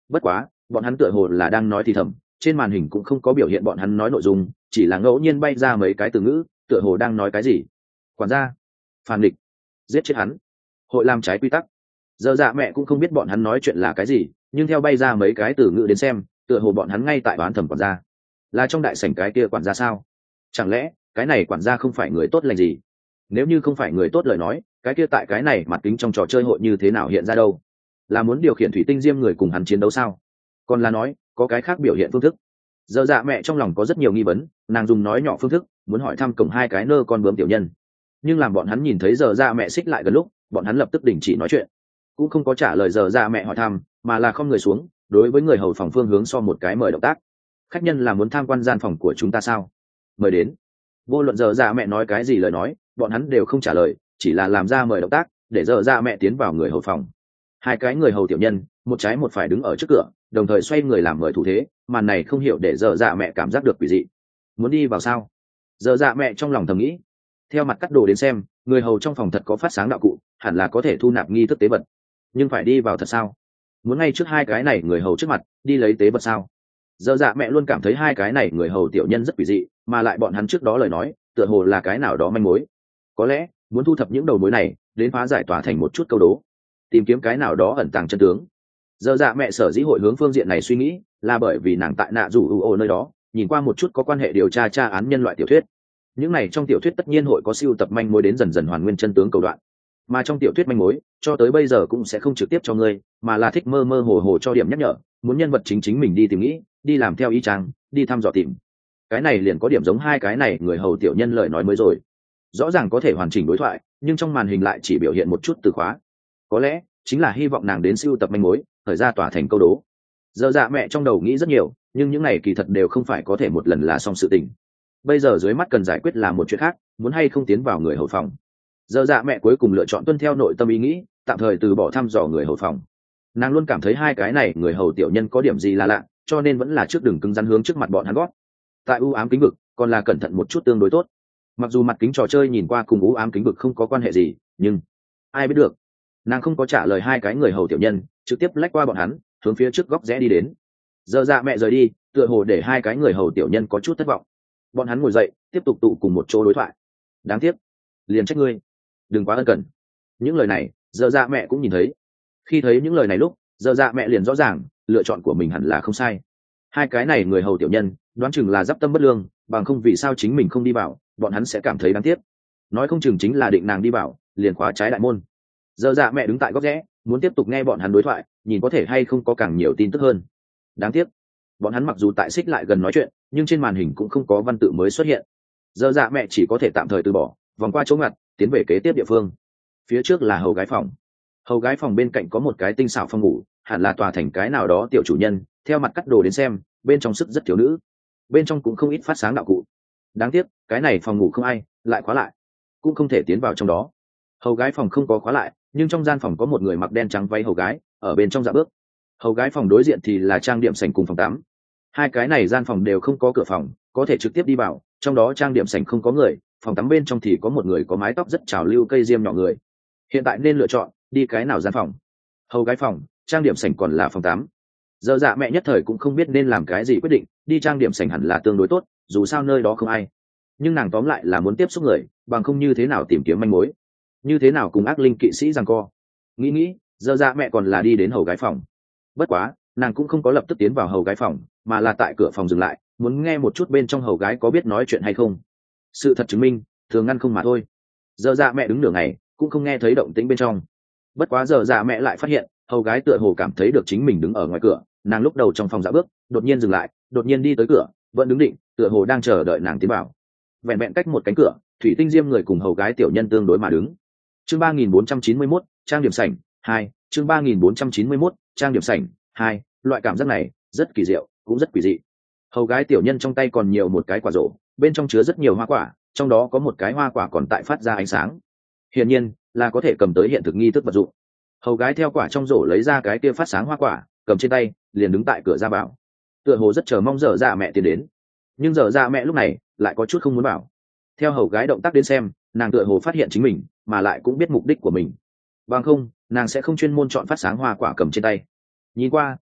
bất quá bọn hắn tựa hồ là đang nói thì thầm, trên màn hình cũng không có biểu hiện bọn hắn nói nội dung, chỉ là ngẫu nhiên bay ra mấy cái từ ngữ, tựa hồ đang nói cái gì. Quản gia, phản địch, giết chết hắn, hội làm trái quy tắc. Giờ dạ mẹ cũng không biết bọn hắn nói chuyện là cái gì, nhưng theo bay ra mấy cái từ ngữ đến xem, tựa hồ bọn hắn ngay tại đoán thầm quản gia. Là trong đại sảnh cái kia quản gia sao? Chẳng lẽ cái này quản gia không phải người tốt lành gì? Nếu như không phải người tốt lời nói, cái kia tại cái này mặt kính trong trò chơi hội như thế nào hiện ra đâu? Là muốn điều khiển thủy tinh diêm người cùng hắn chiến đấu sao? Còn là nói có cái khác biểu hiện phương thức? Giờ dạ mẹ trong lòng có rất nhiều nghi vấn, nàng dùng nói nhỏ phương thức muốn hỏi thăm cổng hai cái nơ con bướm tiểu nhân, nhưng làm bọn hắn nhìn thấy giờ dạ mẹ xích lại gần lúc, bọn hắn lập tức đình chỉ nói chuyện, cũng không có trả lời giờ dạ mẹ hỏi thăm, mà là không người xuống, đối với người hầu phòng phương hướng so một cái mời động tác. Khách nhân là muốn tham quan gian phòng của chúng ta sao? Mời đến. Vô luận giờ dạ mẹ nói cái gì lời nói, bọn hắn đều không trả lời, chỉ là làm ra mời động tác để giờ dạ mẹ tiến vào người hầu phòng. Hai cái người hầu tiểu nhân một trái một phải đứng ở trước cửa, đồng thời xoay người làm mời thủ thế, màn này không hiểu để giờ dạ mẹ cảm giác được quỷ dị. Muốn đi vào sao? Giờ dạ mẹ trong lòng thầm nghĩ. Theo mặt cắt đồ đến xem, người hầu trong phòng thật có phát sáng đạo cụ, hẳn là có thể thu nạp nghi thức tế vật, nhưng phải đi vào thật sao? Muốn ngay trước hai cái này người hầu trước mặt đi lấy tế vật sao? Giờ dạ mẹ luôn cảm thấy hai cái này người hầu tiểu nhân rất quỷ dị, mà lại bọn hắn trước đó lời nói tựa hồ là cái nào đó manh mối, có lẽ muốn thu thập những đầu mối này đến phá giải tỏa thành một chút câu đố, tìm kiếm cái nào đó ẩn tàng chân tướng. Giờ dạ mẹ sở dĩ hội hướng phương diện này suy nghĩ là bởi vì nàng tại nạ rủ u nơi đó nhìn qua một chút có quan hệ điều tra tra án nhân loại tiểu thuyết. Những này trong tiểu thuyết tất nhiên hội có siêu tập manh mối đến dần dần hoàn nguyên chân tướng cầu đoạn, mà trong tiểu thuyết manh mối cho tới bây giờ cũng sẽ không trực tiếp cho ngươi, mà là thích mơ mơ hồ hồ cho điểm nhắc nhở, muốn nhân vật chính chính mình đi tìm nghĩ, đi làm theo ý chang, đi thăm dò tìm. Cái này liền có điểm giống hai cái này người hầu tiểu nhân lời nói mới rồi, rõ ràng có thể hoàn chỉnh đối thoại, nhưng trong màn hình lại chỉ biểu hiện một chút từ khóa, có lẽ chính là hy vọng nàng đến siêu tập manh mối, thời ra tỏa thành câu đố. Giờ dạ mẹ trong đầu nghĩ rất nhiều, nhưng những này kỳ thật đều không phải có thể một lần là xong sự tình. Bây giờ dưới mắt cần giải quyết là một chuyện khác, muốn hay không tiến vào người hầu phòng. Giờ dạ mẹ cuối cùng lựa chọn tuân theo nội tâm ý nghĩ, tạm thời từ bỏ thăm dò người hầu phòng. Nàng luôn cảm thấy hai cái này người hầu tiểu nhân có điểm gì là lạ, cho nên vẫn là trước đường cứng rắn hướng trước mặt bọn hắn gót. Tại u ám kính vực còn là cẩn thận một chút tương đối tốt. Mặc dù mặt kính trò chơi nhìn qua cùng u ám kính vực không có quan hệ gì, nhưng ai biết được. Nàng không có trả lời hai cái người hầu tiểu nhân, trực tiếp lách qua bọn hắn, hướng phía trước góc rẽ đi đến. Giờ dạ mẹ rời đi, tựa hồ để hai cái người hầu tiểu nhân có chút thất vọng. Bọn hắn ngồi dậy, tiếp tục tụ cùng một chỗ đối thoại. Đáng tiếc, liền trách ngươi, đừng quá ân cần. Những lời này giờ dạ mẹ cũng nhìn thấy. Khi thấy những lời này lúc, giờ dạ mẹ liền rõ ràng lựa chọn của mình hẳn là không sai. Hai cái này người hầu tiểu nhân đoán chừng là giáp tâm bất lương, bằng không vì sao chính mình không đi vào, bọn hắn sẽ cảm thấy đáng tiếc. Nói không chừng chính là định nàng đi vào liền khóa trái đại môn. Giờ dạ mẹ đứng tại góc rẽ, muốn tiếp tục nghe bọn hắn đối thoại, nhìn có thể hay không có càng nhiều tin tức hơn. Đáng tiếc, bọn hắn mặc dù tại xích lại gần nói chuyện, nhưng trên màn hình cũng không có văn tự mới xuất hiện. Giờ dạ mẹ chỉ có thể tạm thời từ bỏ, vòng qua chỗ ngặt, tiến về kế tiếp địa phương. Phía trước là hầu gái phòng. Hầu gái phòng bên cạnh có một cái tinh xảo phòng ngủ, hẳn là tòa thành cái nào đó tiểu chủ nhân. Theo mặt cắt đồ đến xem, bên trong sức rất thiếu nữ, bên trong cũng không ít phát sáng đạo cụ. Đáng tiếc, cái này phòng ngủ không ai, lại khóa lại, cũng không thể tiến vào trong đó. Hầu gái phòng không có khóa lại, nhưng trong gian phòng có một người mặc đen trắng váy hầu gái ở bên trong dạ bước. Hầu gái phòng đối diện thì là trang điểm sảnh cùng phòng tắm. Hai cái này gian phòng đều không có cửa phòng, có thể trực tiếp đi vào. Trong đó trang điểm sảnh không có người, phòng tắm bên trong thì có một người có mái tóc rất trào lưu cây diêm nhỏ người. Hiện tại nên lựa chọn đi cái nào gian phòng? Hầu gái phòng, trang điểm sảnh còn là phòng tắm? Giờ dạ mẹ nhất thời cũng không biết nên làm cái gì quyết định, đi trang điểm sảnh hẳn là tương đối tốt, dù sao nơi đó không ai. Nhưng nàng tóm lại là muốn tiếp xúc người, bằng không như thế nào tìm kiếm manh mối, như thế nào cùng ác linh kỵ sĩ giằng co. Nghĩ nghĩ, giờ dạ mẹ còn là đi đến hầu gái phòng. Bất quá, nàng cũng không có lập tức tiến vào hầu gái phòng, mà là tại cửa phòng dừng lại, muốn nghe một chút bên trong hầu gái có biết nói chuyện hay không. Sự thật chứng minh, thường ngăn không mà thôi. Giờ dạ mẹ đứng nửa ngày, cũng không nghe thấy động tĩnh bên trong. Bất quá giờ dạ mẹ lại phát hiện, hầu gái tựa hồ cảm thấy được chính mình đứng ở ngoài cửa, nàng lúc đầu trong phòng dạo bước, đột nhiên dừng lại, đột nhiên đi tới cửa, vẫn đứng định, tựa hồ đang chờ đợi nàng tiến vào. Vẹn vẹn cách một cánh cửa, thủy tinh diêm người cùng hầu gái tiểu nhân tương đối mà đứng. Chương ba nghìn bốn trăm chín mươi mốt, trang điểm sảnh hai. Chương ba nghìn bốn trăm chín mươi mốt, trang điểm sảnh hai. Loại cảm giác này rất kỳ diệu, cũng rất quỷ dị. Hầu gái tiểu nhân trong tay còn nhiều một cái quả rổ, bên trong chứa rất nhiều hoa quả, trong đó có một cái hoa quả còn tại phát ra ánh sáng. Hiển nhiên là có thể cầm tới hiện thực nghi thức vật dụng. Hầu gái theo quả trong rổ lấy ra cái kia phát sáng hoa quả, cầm trên tay, liền đứng tại cửa ra vào. Tựa hồ rất chờ mong dở dạ mẹ tiến đến. Nhưng dở dạ mẹ lúc này lại có chút không muốn bảo. Theo hầu gái động tác đến xem, nàng tựa hồ phát hiện chính mình, mà lại cũng biết mục đích của mình. Bằng không, nàng sẽ không chuyên môn chọn phát sáng hoa quả cầm trên tay. Nhìn qua,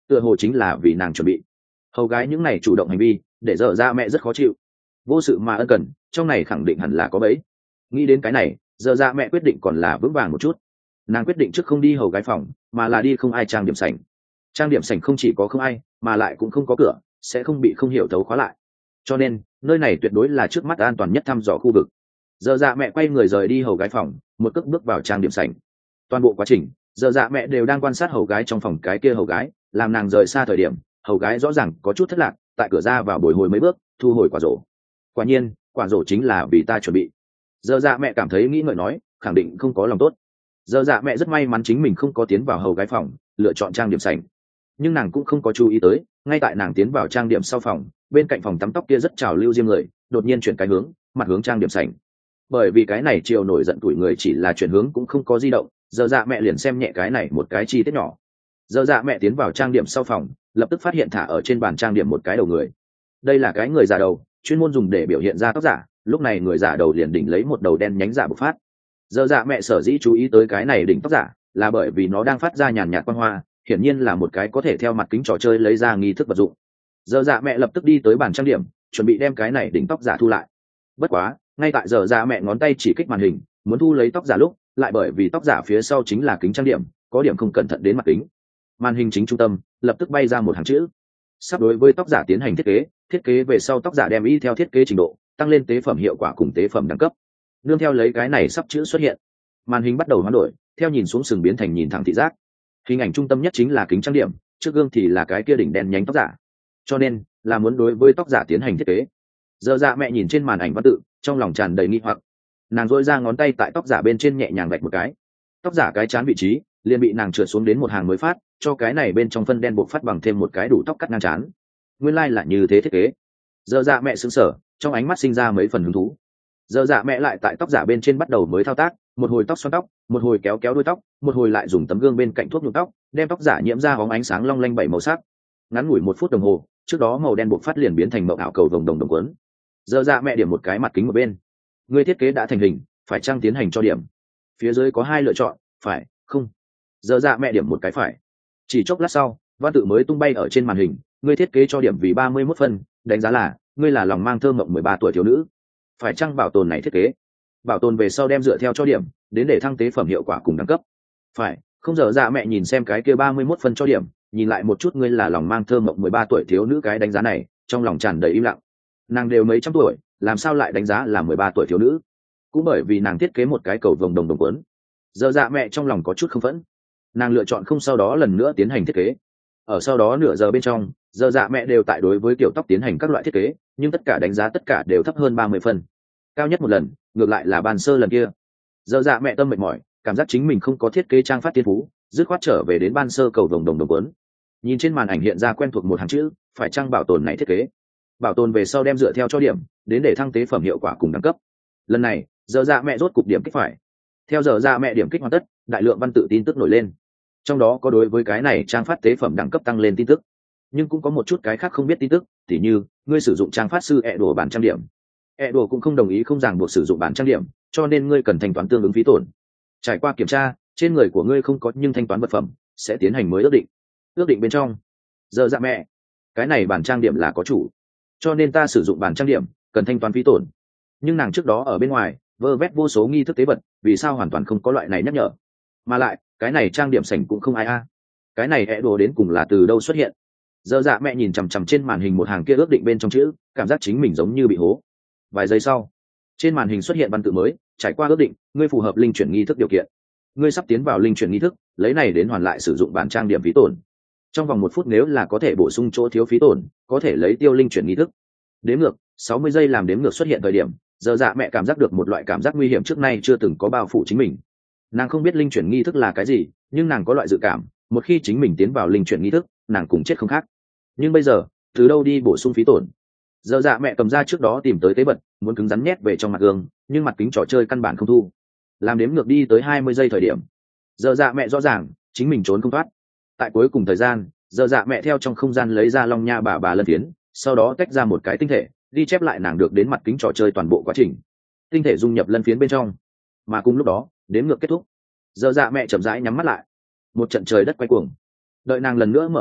tựa hồ chính là vì nàng chuẩn bị. Hầu gái những này chủ động hành vi để dở dạ mẹ rất khó chịu. Vô sự mà ân cần, trong này khẳng định hẳn là có bẫy. Nghĩ đến cái này, dở dạ mẹ quyết định còn là vững vàng một chút. Nàng quyết định trước không đi hầu gái phòng, mà là đi không ai trang điểm sảnh. Trang điểm sảnh không chỉ có không ai, mà lại cũng không có cửa, sẽ không bị không hiểu thấu khóa lại. Cho nên nơi này tuyệt đối là trước mắt an toàn nhất thăm dò khu vực. Dở dạ mẹ quay người rời đi hầu gái phòng, một cước bước vào trang điểm sảnh. Toàn bộ quá trình, dở dạ mẹ đều đang quan sát hầu gái trong phòng cái kia hầu gái, làm nàng rời xa thời điểm, hầu gái rõ ràng có chút thất lạc, tại cửa ra vào bồi hồi mấy bước, thu hồi quả rổ. Quả nhiên, quả rổ chính là vì ta chuẩn bị. Dở dạ mẹ cảm thấy nghĩ ngợi nói, khẳng định không có lòng tốt. Dở dạ mẹ rất may mắn chính mình không có tiến vào hầu gái phòng, lựa chọn trang điểm sảnh. Nhưng nàng cũng không có chú ý tới, ngay tại nàng tiến vào trang điểm sau phòng, bên cạnh phòng tắm tóc kia rất trào lưu diêm người, đột nhiên chuyển cái hướng, mặt hướng trang điểm sảnh. Bởi vì cái này chiều nổi giận tuổi người chỉ là chuyển hướng cũng không có di động, dở dạ mẹ liền xem nhẹ cái này một cái chi tiết nhỏ. Dở dạ mẹ tiến vào trang điểm sau phòng, lập tức phát hiện thả ở trên bàn trang điểm một cái đầu người. Đây là cái người giả đầu, chuyên môn dùng để biểu hiện ra tóc giả. Lúc này người giả đầu liền đỉnh lấy một đầu đen nhánh giả bộc phát. Dở dạ mẹ sở dĩ chú ý tới cái này đỉnh tóc giả, là bởi vì nó đang phát ra nhàn nhạt quang hoa, hiển nhiên là một cái có thể theo mặt kính trò chơi lấy ra nghi thức vật dụng. Dở dạ mẹ lập tức đi tới bàn trang điểm, chuẩn bị đem cái này đỉnh tóc giả thu lại. Bất quá, ngay tại dở dạ mẹ ngón tay chỉ kích màn hình, muốn thu lấy tóc giả lúc, lại bởi vì tóc giả phía sau chính là kính trang điểm, có điểm không cẩn thận đến mặt kính. Màn hình chính trung tâm lập tức bay ra một hàng chữ. Sắp đối với tóc giả tiến hành thiết kế, thiết kế về sau tóc giả đem y theo thiết kế trình độ, tăng lên tế phẩm hiệu quả cùng tế phẩm đẳng cấp. Nương theo lấy cái này sắp chữ xuất hiện, màn hình bắt đầu hoán đổi, theo nhìn xuống sừng biến thành nhìn thẳng thị giác. Hình ảnh trung tâm nhất chính là kính trang điểm, trước gương thì là cái kia đỉnh đen nhánh tóc giả. Cho nên là muốn đối với tóc giả tiến hành thiết kế. Dở dạ mẹ nhìn trên màn ảnh văn tự, trong lòng tràn đầy nghi hoặc. Nàng duỗi ra ngón tay tại tóc giả bên trên nhẹ nhàng vạch một cái, tóc giả cái chán vị trí liền bị nàng trượt xuống đến một hàng mới phát, cho cái này bên trong phân đen buộc phát bằng thêm một cái đủ tóc cắt ngang chán. Nguyên lai like là như thế thiết kế. Dở dạ mẹ sững sờ, trong ánh mắt sinh ra mấy phần hứng thú. Dở dạ mẹ lại tại tóc giả bên trên bắt đầu mới thao tác, một hồi tóc xoăn tóc, một hồi kéo kéo đuôi tóc, một hồi lại dùng tấm gương bên cạnh thuốc nhuộm tóc, đem tóc giả nhiễm ra bóng ánh sáng long lanh bảy màu sắc. Ngắn ngủi một phút đồng hồ, trước đó màu đen buộc phát liền biến thành màu ảo cầu vồng đồng đồng cuốn. Dở dạ mẹ điểm một cái mặt kính một bên. Người thiết kế đã thành hình, phải chăng tiến hành cho điểm? Phía dưới có hai lựa chọn, phải, không. Dở dạ mẹ điểm một cái phải. Chỉ chốc lát sau, văn tự mới tung bay ở trên màn hình, người thiết kế cho điểm vì ba mươi mốt phân, đánh giá là ngươi là lòng mang thơ mộng mười ba tuổi thiếu nữ. Phải chăng bảo tồn này thiết kế? Bảo tồn về sau đem dựa theo cho điểm, đến để thăng tế phẩm hiệu quả cùng đẳng cấp. Phải, không. Dở dạ mẹ nhìn xem cái kia ba mươi mốt phân cho điểm, nhìn lại một chút ngươi là lòng mang thơ mộng mười ba tuổi thiếu nữ cái đánh giá này, trong lòng tràn đầy im lặng. Nàng đều mấy trăm tuổi, làm sao lại đánh giá là mười ba tuổi thiếu nữ? Cũng bởi vì nàng thiết kế một cái cầu vồng đồng đồng cuốn. Dở dạ mẹ trong lòng có chút không phẫn. Nàng lựa chọn không sau đó lần nữa tiến hành thiết kế. Ở sau đó nửa giờ bên trong, dở dạ mẹ đều tại đối với kiểu tóc tiến hành các loại thiết kế, nhưng tất cả đánh giá tất cả đều thấp hơn ba mươi phân. Cao nhất một lần, ngược lại là ban sơ lần kia. Dở dạ mẹ tâm mệt mỏi, cảm giác chính mình không có thiết kế trang phát tiên phú, dứt khoát trở về đến ban sơ cầu vồng đồng đồng cuốn. Nhìn trên màn ảnh hiện ra quen thuộc một hàng chữ, phải chăng bảo tồn này thiết kế? Bảo tồn về sau đem dựa theo cho điểm, đến để thăng tế phẩm hiệu quả cùng đẳng cấp. Lần này, dở dạ mẹ rốt cục điểm kích phải. Theo dở dạ mẹ điểm kích hoàn tất, đại lượng văn tự tin tức nổi lên. Trong đó có đối với cái này trang phát tế phẩm đẳng cấp tăng lên tin tức, nhưng cũng có một chút cái khác không biết tin tức, tỉ như ngươi sử dụng trang phát sư ẹ đùa bản trang điểm, ẹ đùa cũng không đồng ý không ràng buộc sử dụng bản trang điểm, cho nên ngươi cần thanh toán tương ứng phí tổn. Trải qua kiểm tra, trên người của ngươi không có nhưng thanh toán vật phẩm sẽ tiến hành mới ước định. Ước định bên trong, dở dạ mẹ, cái này bản trang điểm là có chủ, cho nên ta sử dụng bản trang điểm cần thanh toán phí tổn. Nhưng nàng trước đó ở bên ngoài vơ vét vô số nghi thức tế vật, vì sao hoàn toàn không có loại này nhắc nhở? Mà lại cái này trang điểm sảnh cũng không ai a. Cái này ẹ đồ đến cùng là từ đâu xuất hiện? Dở dạ mẹ nhìn chằm chằm trên màn hình một hàng kia ước định bên trong chữ, cảm giác chính mình giống như bị hố. Vài giây sau, trên màn hình xuất hiện văn tự mới, trải qua ước định, ngươi phù hợp linh chuyển nghi thức điều kiện, ngươi sắp tiến vào linh chuyển nghi thức, lấy này đến hoàn lại sử dụng bản trang điểm phí tổn. Trong vòng một phút nếu là có thể bổ sung chỗ thiếu phí tổn, có thể lấy tiêu linh chuyển nghi thức. Đếm ngược sáu mươi giây làm đếm ngược xuất hiện thời điểm, dở dạ mẹ cảm giác được một loại cảm giác nguy hiểm trước nay chưa từng có bao phủ chính mình. Nàng không biết linh chuyển nghi thức là cái gì, nhưng nàng có loại dự cảm, một khi chính mình tiến vào linh chuyển nghi thức, nàng cũng chết không khác. Nhưng bây giờ, từ đâu đi bổ sung phí tổn? Dở dạ mẹ cầm ra trước đó tìm tới tế vật, muốn cứng rắn nhét về trong mặt gương, nhưng mặt kính trò chơi căn bản không thu. Làm đếm ngược đi tới hai mươi giây thời điểm, dở dạ mẹ rõ ràng chính mình trốn không thoát. Tại cuối cùng thời gian, dở dạ mẹ theo trong không gian lấy ra long nha bà bà lân tiến, sau đó tách ra một cái tinh thể, ghi chép lại nàng được đến mặt kính trò chơi toàn bộ quá trình. Tinh thể dung nhập lân phiến bên trong, mà cùng lúc đó đếm ngược kết thúc. Dở dạ mẹ chậm rãi nhắm mắt lại. Một trận trời đất quay cuồng. Đợi nàng lần nữa mở mắt lúc,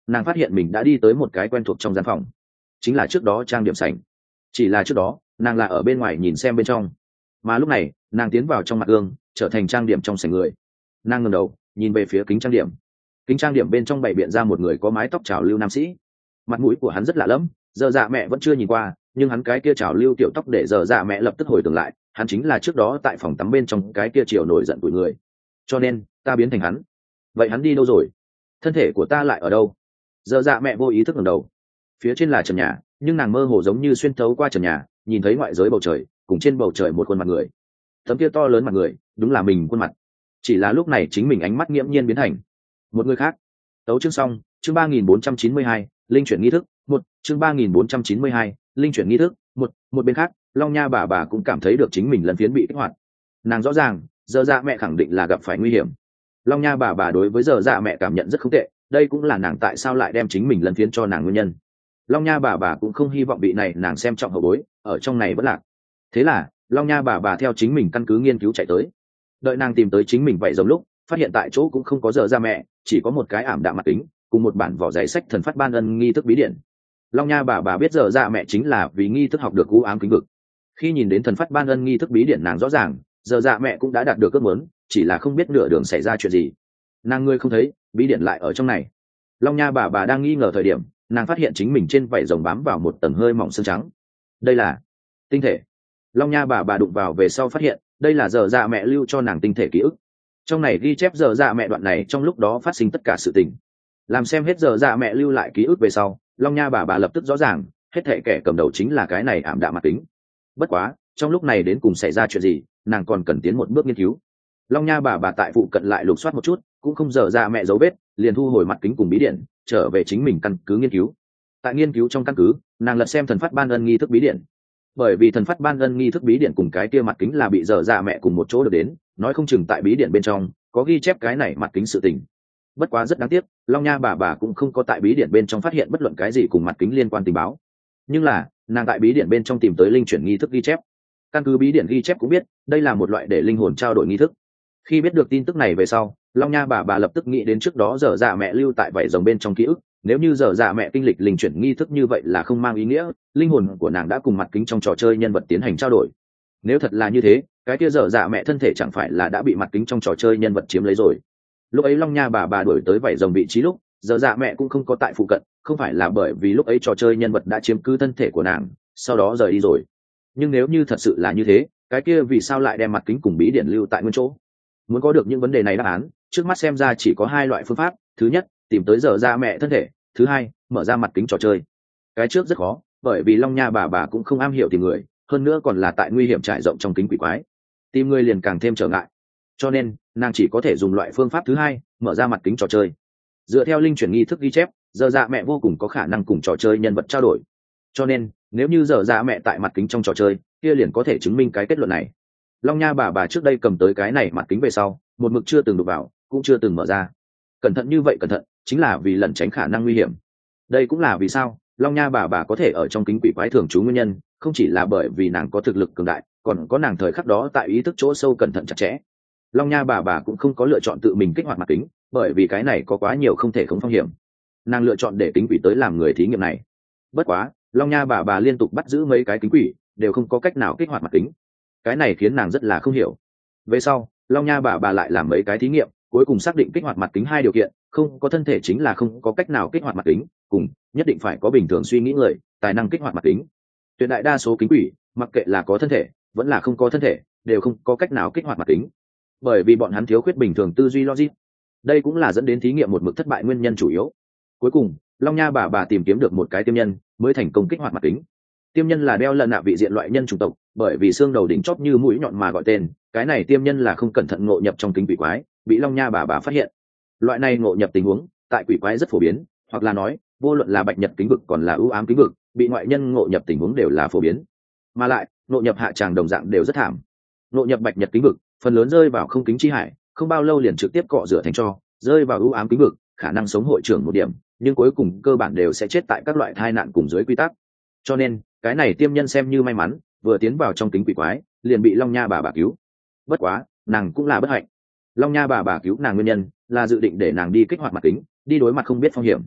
nàng phát hiện mình đã đi tới một cái quen thuộc trong gian phòng, chính là trước đó trang điểm sảnh. Chỉ là trước đó nàng là ở bên ngoài nhìn xem bên trong, mà lúc này nàng tiến vào trong mặt gương, trở thành trang điểm trong sảnh người. Nàng ngẩng đầu nhìn về phía kính trang điểm, kính trang điểm bên trong bày biện ra một người có mái tóc trào lưu nam sĩ. Mặt mũi của hắn rất lạ lẫm, giờ dạ mẹ vẫn chưa nhìn qua, nhưng hắn cái kia trào lưu tiểu tóc để giờ dạ mẹ lập tức hồi tưởng lại, hắn chính là trước đó tại phòng tắm bên trong cái kia chiều nổi giận tuổi người. Cho nên ta biến thành hắn. Vậy hắn đi đâu rồi? Thân thể của ta lại ở đâu? Giờ dạ mẹ vô ý thức ngẩng đầu. Phía trên là trần nhà, nhưng nàng mơ hồ giống như xuyên thấu qua trần nhà, nhìn thấy ngoại giới bầu trời, cùng trên bầu trời một khuôn mặt người. Tấm kia to lớn mặt người, đúng là mình khuôn mặt. Chỉ là lúc này chính mình ánh mắt nghiễm nhiên biến thành một người khác. Tấu chương xong, chương ba nghìn bốn trăm chín mươi hai, linh chuyển nghi thức, một, chương ba nghìn bốn trăm chín mươi hai, linh chuyển nghi thức, một, một bên khác, Long Nha bà bà cũng cảm thấy được chính mình lần phiến bị kích hoạt. Nàng rõ ràng, giờ dạ mẹ khẳng định là gặp phải nguy hiểm. Long Nha bà bà đối với giờ dạ mẹ cảm nhận rất không tệ, đây cũng là nàng tại sao lại đem chính mình lần phiến cho nàng nguyên nhân. Long Nha bà bà cũng không hy vọng bị này nàng xem trọng hậu bối, ở trong này vẫn lạc. Thế là, Long Nha bà bà theo chính mình căn cứ nghiên cứu chạy tới. Đợi nàng tìm tới chính mình vậy giống lúc, phát hiện tại chỗ cũng không có giờ dạ mẹ, chỉ có một cái ảm đạm mặt kính, cùng một bản vỏ giấy sách thần phát ban ân nghi thức bí điển. Long Nha bà bà biết giờ dạ mẹ chính là vì nghi thức học được u ám kính vực. Khi nhìn đến thần phát ban ân nghi thức bí điển, nàng rõ ràng giờ dạ mẹ cũng đã đạt được ước muốn, chỉ là không biết nửa đường xảy ra chuyện gì. Nàng ngươi không thấy bí điển lại ở trong này. Long Nha bà bà đang nghi ngờ thời điểm, nàng phát hiện chính mình trên vảy rồng bám vào một tầng hơi mỏng xương trắng. Đây là tinh thể. Long Nha bà bà đụng vào về sau phát hiện đây là giờ dạ mẹ lưu cho nàng tinh thể ký ức. Trong này ghi chép giờ dạ mẹ đoạn này trong lúc đó phát sinh tất cả sự tình. Làm xem hết giờ dạ mẹ lưu lại ký ức về sau, Long Nha bà bà lập tức rõ ràng hết thệ kẻ cầm đầu chính là cái này ảm đạm mặt kính. Bất quá trong lúc này đến cùng xảy ra chuyện gì, nàng còn cần tiến một bước nghiên cứu. Long Nha bà bà tại phụ cận lại lục soát một chút, cũng không dở ra mẹ dấu vết, liền thu hồi mặt kính cùng bí điện, trở về chính mình căn cứ nghiên cứu. Tại nghiên cứu trong căn cứ, nàng lật xem thần phát ban ân nghi thức bí điện. Bởi vì thần phát ban ân nghi thức bí điện cùng cái kia mặt kính là bị dở ra mẹ cùng một chỗ được đến, nói không chừng tại bí điện bên trong có ghi chép cái này mặt kính sự tình. Bất quá rất đáng tiếc, Long Nha bà bà cũng không có tại bí điện bên trong phát hiện bất luận cái gì cùng mặt kính liên quan tình báo. Nhưng là, nàng tại bí điện bên trong tìm tới linh chuyển nghi thức ghi chép. Căn cứ bí điện ghi chép cũng biết, đây là một loại để linh hồn trao đổi nghi thức. Khi biết được tin tức này về sau, Long Nha bà bà lập tức nghĩ đến trước đó dở dạ mẹ lưu tại vảy rồng bên trong ký ức. Nếu như dở dạ mẹ kinh lịch linh chuyển nghi thức như vậy là không mang ý nghĩa, linh hồn của nàng đã cùng mặt kính trong trò chơi nhân vật tiến hành trao đổi. Nếu thật là như thế, cái kia dở dạ mẹ thân thể chẳng phải là đã bị mặt kính trong trò chơi nhân vật chiếm lấy rồi. Lúc ấy Long Nha bà bà đuổi tới vảy rồng vị trí lúc, dở dạ mẹ cũng không có tại phụ cận, không phải là bởi vì lúc ấy trò chơi nhân vật đã chiếm cứ thân thể của nàng, sau đó rời đi rồi. Nhưng nếu như thật sự là như thế, cái kia vì sao lại đem mặt kính cùng bí điển lưu tại nguyên chỗ? Muốn có được những vấn đề này đáp án, trước mắt xem ra chỉ có hai loại phương pháp. Thứ nhất, tìm tới dở dạ mẹ thân thể. Thứ hai, mở ra mặt kính trò chơi. Cái trước rất khó, bởi vì Long Nha bà bà cũng không am hiểu tìm người, hơn nữa còn là tại nguy hiểm trải rộng trong kính quỷ quái, tìm người liền càng thêm trở ngại. Cho nên nàng chỉ có thể dùng loại phương pháp thứ hai, mở ra mặt kính trò chơi. Dựa theo linh chuyển nghi thức ghi chép, dở dạ mẹ vô cùng có khả năng cùng trò chơi nhân vật trao đổi. Cho nên nếu như dở dạ mẹ tại mặt kính trong trò chơi, kia liền có thể chứng minh cái kết luận này. Long Nha bà bà trước đây cầm tới cái này mặt kính về sau, một mực chưa từng đụng vào, cũng chưa từng mở ra. Cẩn thận như vậy cẩn thận, chính là vì lẩn tránh khả năng nguy hiểm. Đây cũng là vì sao Long Nha bà bà có thể ở trong kính quỷ quái thường trú nguyên nhân, không chỉ là bởi vì nàng có thực lực cường đại, còn có nàng thời khắc đó tại ý thức chỗ sâu cẩn thận chặt chẽ. Long Nha bà bà cũng không có lựa chọn tự mình kích hoạt mặt kính, bởi vì cái này có quá nhiều không thể không phong hiểm. Nàng lựa chọn để kính quỷ tới làm người thí nghiệm này. Bất quá Long Nha bà bà liên tục bắt giữ mấy cái kính quỷ, đều không có cách nào kích hoạt mặt kính. Cái này khiến nàng rất là không hiểu. Về sau Long Nha bà bà lại làm mấy cái thí nghiệm, cuối cùng xác định kích hoạt mặt kính hai điều kiện: không có thân thể chính là không có cách nào kích hoạt mặt kính, cùng nhất định phải có bình thường suy nghĩ người, tài năng kích hoạt mặt kính. Tuyệt đại đa số kính quỷ, mặc kệ là có thân thể vẫn là không có thân thể, đều không có cách nào kích hoạt mặt kính, bởi vì bọn hắn thiếu khuyết bình thường tư duy logic. Đây cũng là dẫn đến thí nghiệm một mực thất bại nguyên nhân chủ yếu. Cuối cùng Long Nha bà bà tìm kiếm được một cái tiêm nhân, mới thành công kích hoạt mặt kính. Tiêm nhân là đeo lần nạ vị diện loại nhân chủng tộc, bởi vì xương đầu đỉnh chóp như mũi nhọn mà gọi tên. Cái này tiêm nhân là không cẩn thận ngộ nhập trong kính quỷ quái, bị Long Nha bà bà phát hiện. Loại này ngộ nhập tình huống tại quỷ quái rất phổ biến, hoặc là nói vô luận là bạch nhật kính vực còn là ưu ám kính vực, bị ngoại nhân ngộ nhập tình huống đều là phổ biến. Mà lại ngộ nhập hạ tràng đồng dạng đều rất thảm. Ngộ nhập bạch nhật kính vực, phần lớn rơi vào không kính chi hải, không bao lâu liền trực tiếp cọ rửa thành tro. Rơi vào ưu ám kính vực, khả năng sống hội trưởng một điểm, nhưng cuối cùng cơ bản đều sẽ chết tại các loại tai nạn cùng dưới quy tắc. Cho nên cái này tiêm nhân xem như may mắn, vừa tiến vào trong kính quỷ quái liền bị Long Nha bà bà cứu. Bất quá nàng cũng là bất hạnh. Long Nha bà bà cứu nàng nguyên nhân là dự định để nàng đi kích hoạt mặt kính, đi đối mặt không biết phong hiểm.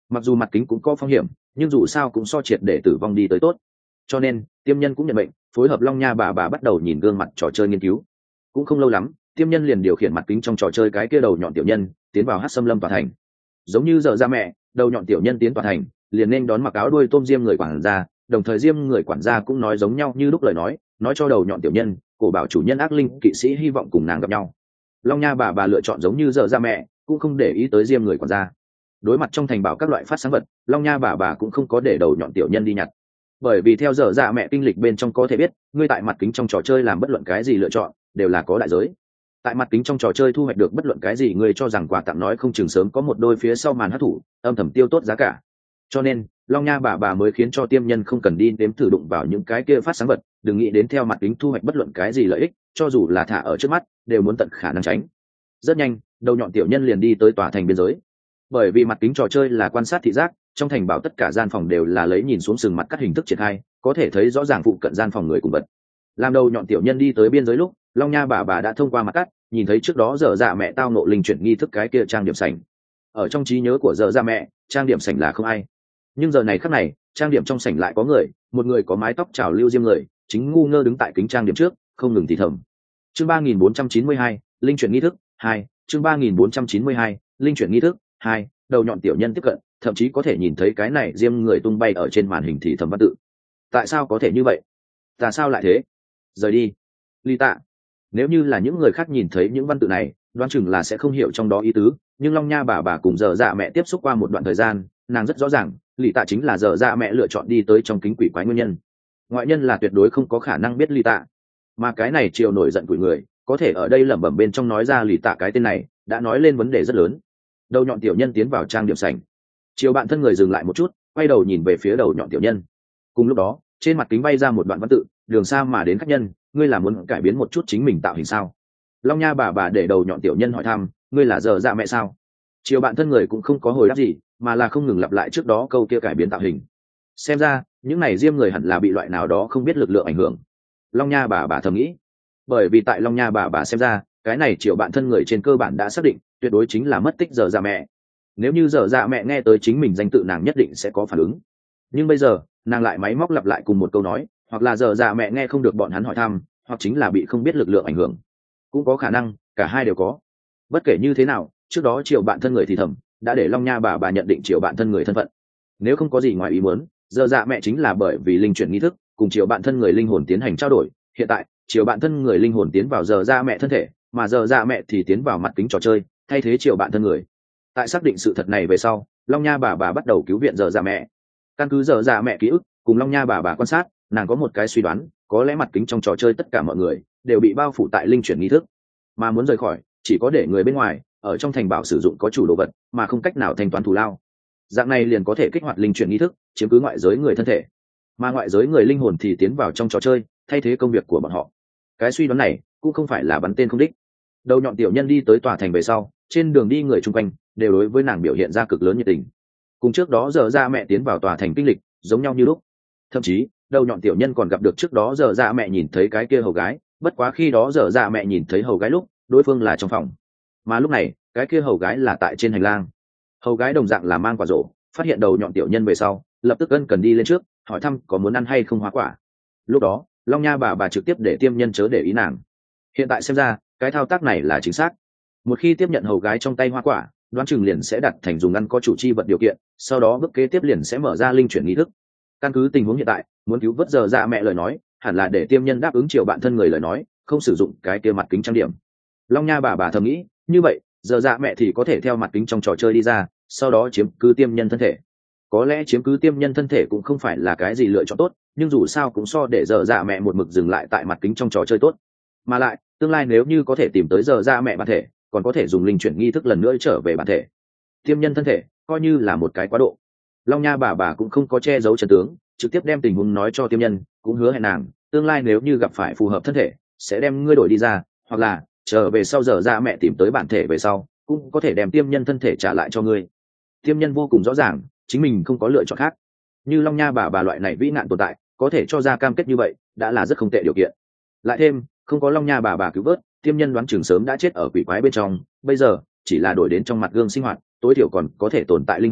mặc dù mặt kính cũng có phong hiểm nhưng dù sao cũng so triệt để tử vong đi tới tốt, cho nên tiêm nhân cũng nhận mệnh phối hợp long nha bà bà bắt đầu nhìn gương mặt trò chơi nghiên cứu. Cũng không lâu lắm tiêm nhân liền điều khiển mặt kính trong trò chơi cái kia đầu nhọn tiểu nhân tiến vào hát xâm lâm tòa thành. Giống như giờ ra mẹ, đầu nhọn tiểu nhân tiến tòa thành liền nên đón mặc áo đuôi tôm diêm người quản gia, đồng thời diêm người quản gia cũng nói giống nhau như lúc lời nói nói cho đầu nhọn tiểu nhân cổ bảo chủ nhân ác linh kỵ sĩ hy vọng cùng nàng gặp nhau. Long nha bà bà lựa chọn giống như giờ ra mẹ, cũng không để ý tới diêm người quản gia. Đối mặt trong thành bảo các loại phát sáng vật, long nha bà bà cũng không có để đầu nhọn tiểu nhân đi nhặt, bởi vì theo giờ dạ mẹ kinh lịch bên trong có thể biết ngươi tại mặt kính trong trò chơi làm bất luận cái gì lựa chọn đều là có đại giới. Tại mặt kính trong trò chơi thu hoạch được bất luận cái gì ngươi cho rằng quà tặng nói không chừng sớm có một đôi phía sau màn hát thủ âm thầm tiêu tốt giá cả, cho nên long nha bà bà mới khiến cho tiêm nhân không cần đi đếm thử đụng vào những cái kia phát sáng vật, đừng nghĩ đến theo mặt kính thu hoạch bất luận cái gì lợi ích, cho dù là thả ở trước mắt đều muốn tận khả năng tránh. Rất nhanh đầu nhọn tiểu nhân liền đi tới tòa thành biên giới. Bởi vì mặt kính trò chơi là quan sát thị giác, trong thành bảo tất cả gian phòng đều là lấy nhìn xuống sừng mặt cắt hình thức triển khai, có thể thấy rõ ràng phụ cận gian phòng người cùng vật. Làm đầu nhọn tiểu nhân đi tới biên giới lúc long nha bà bà đã thông qua mặt cắt nhìn thấy trước đó dở dạ mẹ tao nộ linh chuyển nghi thức cái kia trang điểm sảnh. Ở trong trí nhớ của dở dạ mẹ, trang điểm sảnh là không ai, nhưng giờ này khắc này trang điểm trong sảnh lại có người, một người có mái tóc trào lưu diêm người chính ngu ngơ đứng tại kính trang điểm trước không ngừng thì thầm. Chương ba nghìn bốn trăm chín mươi hai linh chuyển nghi thức hai. Chương ba nghìn bốn trăm chín mươi hai linh chuyển nghi thức hai. Đầu nhọn tiểu nhân tiếp cận, thậm chí có thể nhìn thấy cái này diêm người tung bay ở trên màn hình thì thầm văn tự. Tại sao có thể như vậy? Tại sao lại thế? Rời đi, ly tạ. Nếu như là những người khác nhìn thấy những văn tự này đoán chừng là sẽ không hiểu trong đó ý tứ, nhưng long nha bà bà cùng dở dạ mẹ tiếp xúc qua một đoạn thời gian, nàng rất rõ ràng lì tạ chính là dở dạ mẹ lựa chọn đi tới trong kính quỷ quái nguyên nhân. Ngoại nhân là tuyệt đối không có khả năng biết lì tạ, mà cái này chiều nổi giận của người có thể ở đây lẩm bẩm bên trong nói ra lì tạ cái tên này đã nói lên vấn đề rất lớn. Đầu nhọn tiểu nhân tiến vào trang điểm sảnh, chiều bạn thân người dừng lại một chút, quay đầu nhìn về phía đầu nhọn tiểu nhân. Cùng lúc đó trên mặt kính bay ra một đoạn văn tự: đường xa mà đến khách nhân, ngươi là muốn cải biến một chút chính mình tạo hình sao? Long nha bà bà để đầu nhọn tiểu nhân hỏi thăm, ngươi là dở dạ mẹ sao? Chiều bạn thân người cũng không có hồi đáp gì, mà là không ngừng lặp lại trước đó câu kia cải biến tạo hình. Xem ra những này diêm người hẳn là bị loại nào đó không biết lực lượng ảnh hưởng. Long nha bà bà thầm nghĩ, bởi vì tại long nha bà bà xem ra cái này chiều bạn thân người trên cơ bản đã xác định tuyệt đối chính là mất tích dở dạ mẹ. Nếu như dở dạ mẹ nghe tới chính mình danh tự nàng nhất định sẽ có phản ứng, nhưng bây giờ nàng lại máy móc lặp lại cùng một câu nói, hoặc là dở dạ mẹ nghe không được bọn hắn hỏi thăm, hoặc chính là bị không biết lực lượng ảnh hưởng. Cũng có khả năng cả hai đều có. Bất kể như thế nào, trước đó chiều bạn thân người thì thầm đã để long nha bà bà nhận định chiều bạn thân người thân phận. Nếu không có gì ngoài ý muốn, dở dạ mẹ chính là bởi vì linh chuyển nghi thức cùng chiều bạn thân người linh hồn tiến hành trao đổi. Hiện tại chiều bạn thân người linh hồn tiến vào dở dạ mẹ thân thể, mà dở dạ mẹ thì tiến vào mặt kính trò chơi thay thế chiều bạn thân người. Tại xác định sự thật này về sau, long nha bà bà bắt đầu cứu viện dở dạ mẹ. Căn cứ dở dạ mẹ ký ức cùng long nha bà bà quan sát, nàng có một cái suy đoán, có lẽ mặt kính trong trò chơi tất cả mọi người đều bị bao phủ tại linh chuyển nghi thức, mà muốn rời khỏi chỉ có để người bên ngoài ở trong thành bảo sử dụng có chủ đồ vật mà không cách nào thanh toán thù lao. Dạng này liền có thể kích hoạt linh chuyển nghi thức, chiếm cứ ngoại giới người thân thể, mà ngoại giới người linh hồn thì tiến vào trong trò chơi thay thế công việc của bọn họ. Cái suy đoán này cũng không phải là bắn tên không đích. Đầu nhọn tiểu nhân đi tới tòa thành về sau, trên đường đi người chung quanh đều đối với nàng biểu hiện ra cực lớn nhiệt tình, cùng trước đó dở dạ mẹ tiến vào tòa thành kinh lịch giống nhau như lúc. Thậm chí đầu nhọn tiểu nhân còn gặp được trước đó dở dạ mẹ nhìn thấy cái kia hầu gái, bất quá khi đó dở dạ mẹ nhìn thấy hầu gái lúc đối phương là trong phòng, mà lúc này cái kia hầu gái là tại trên hành lang. Hầu gái đồng dạng là mang quả rổ, phát hiện đầu nhọn tiểu nhân về sau lập tức ân cần đi lên trước hỏi thăm có muốn ăn hay không hoa quả. Lúc đó long nha bà bà trực tiếp để tiêm nhân chớ để ý nàng. Hiện tại xem ra cái thao tác này là chính xác. Một khi tiếp nhận hầu gái trong tay hoa quả, đoán chừng liền sẽ đặt thành dùng ăn có chủ chi vật điều kiện, sau đó bước kế tiếp liền sẽ mở ra linh chuyển nghi thức. Căn cứ tình huống hiện tại, muốn cứu vớt dở dạ mẹ lời nói hẳn là để tiêm nhân đáp ứng chiều bạn thân người lời nói, không sử dụng cái kia mặt kính trang điểm. Long nha bà bà thầm nghĩ, như vậy dở dạ mẹ thì có thể theo mặt kính trong trò chơi đi ra, sau đó chiếm cứ tiêm nhân thân thể. Có lẽ chiếm cứ tiêm nhân thân thể cũng không phải là cái gì lựa chọn tốt, nhưng dù sao cũng so để dở dạ mẹ một mực dừng lại tại mặt kính trong trò chơi tốt. Mà lại tương lai nếu như có thể tìm tới dở dạ mẹ bản thể, còn có thể dùng linh chuyển nghi thức lần nữa trở về bản thể. Tiêm nhân thân thể coi như là một cái quá độ. Long nha bà bà cũng không có che giấu chân tướng, trực tiếp đem tình huống nói cho tiêm nhân, cũng hứa hẹn nàng tương lai nếu như gặp phải phù hợp thân thể sẽ đem ngươi đổi đi ra, hoặc là trở về sau dở dạ mẹ tìm tới bản thể về sau cũng có thể đem tiêm nhân thân thể trả lại cho ngươi. Tiêm nhân vô cùng rõ ràng chính mình không có lựa chọn khác, như long nha bà bà loại này vĩ nạn tồn tại có thể cho ra cam kết như vậy đã là rất không tệ điều kiện. Lại thêm không có long nha bà bà cứu vớt, tiêm nhân đoán chừng sớm đã chết ở quỷ quái bên trong, bây giờ chỉ là đổi đến trong mặt gương sinh hoạt tối thiểu còn có thể tồn tại linh hồn,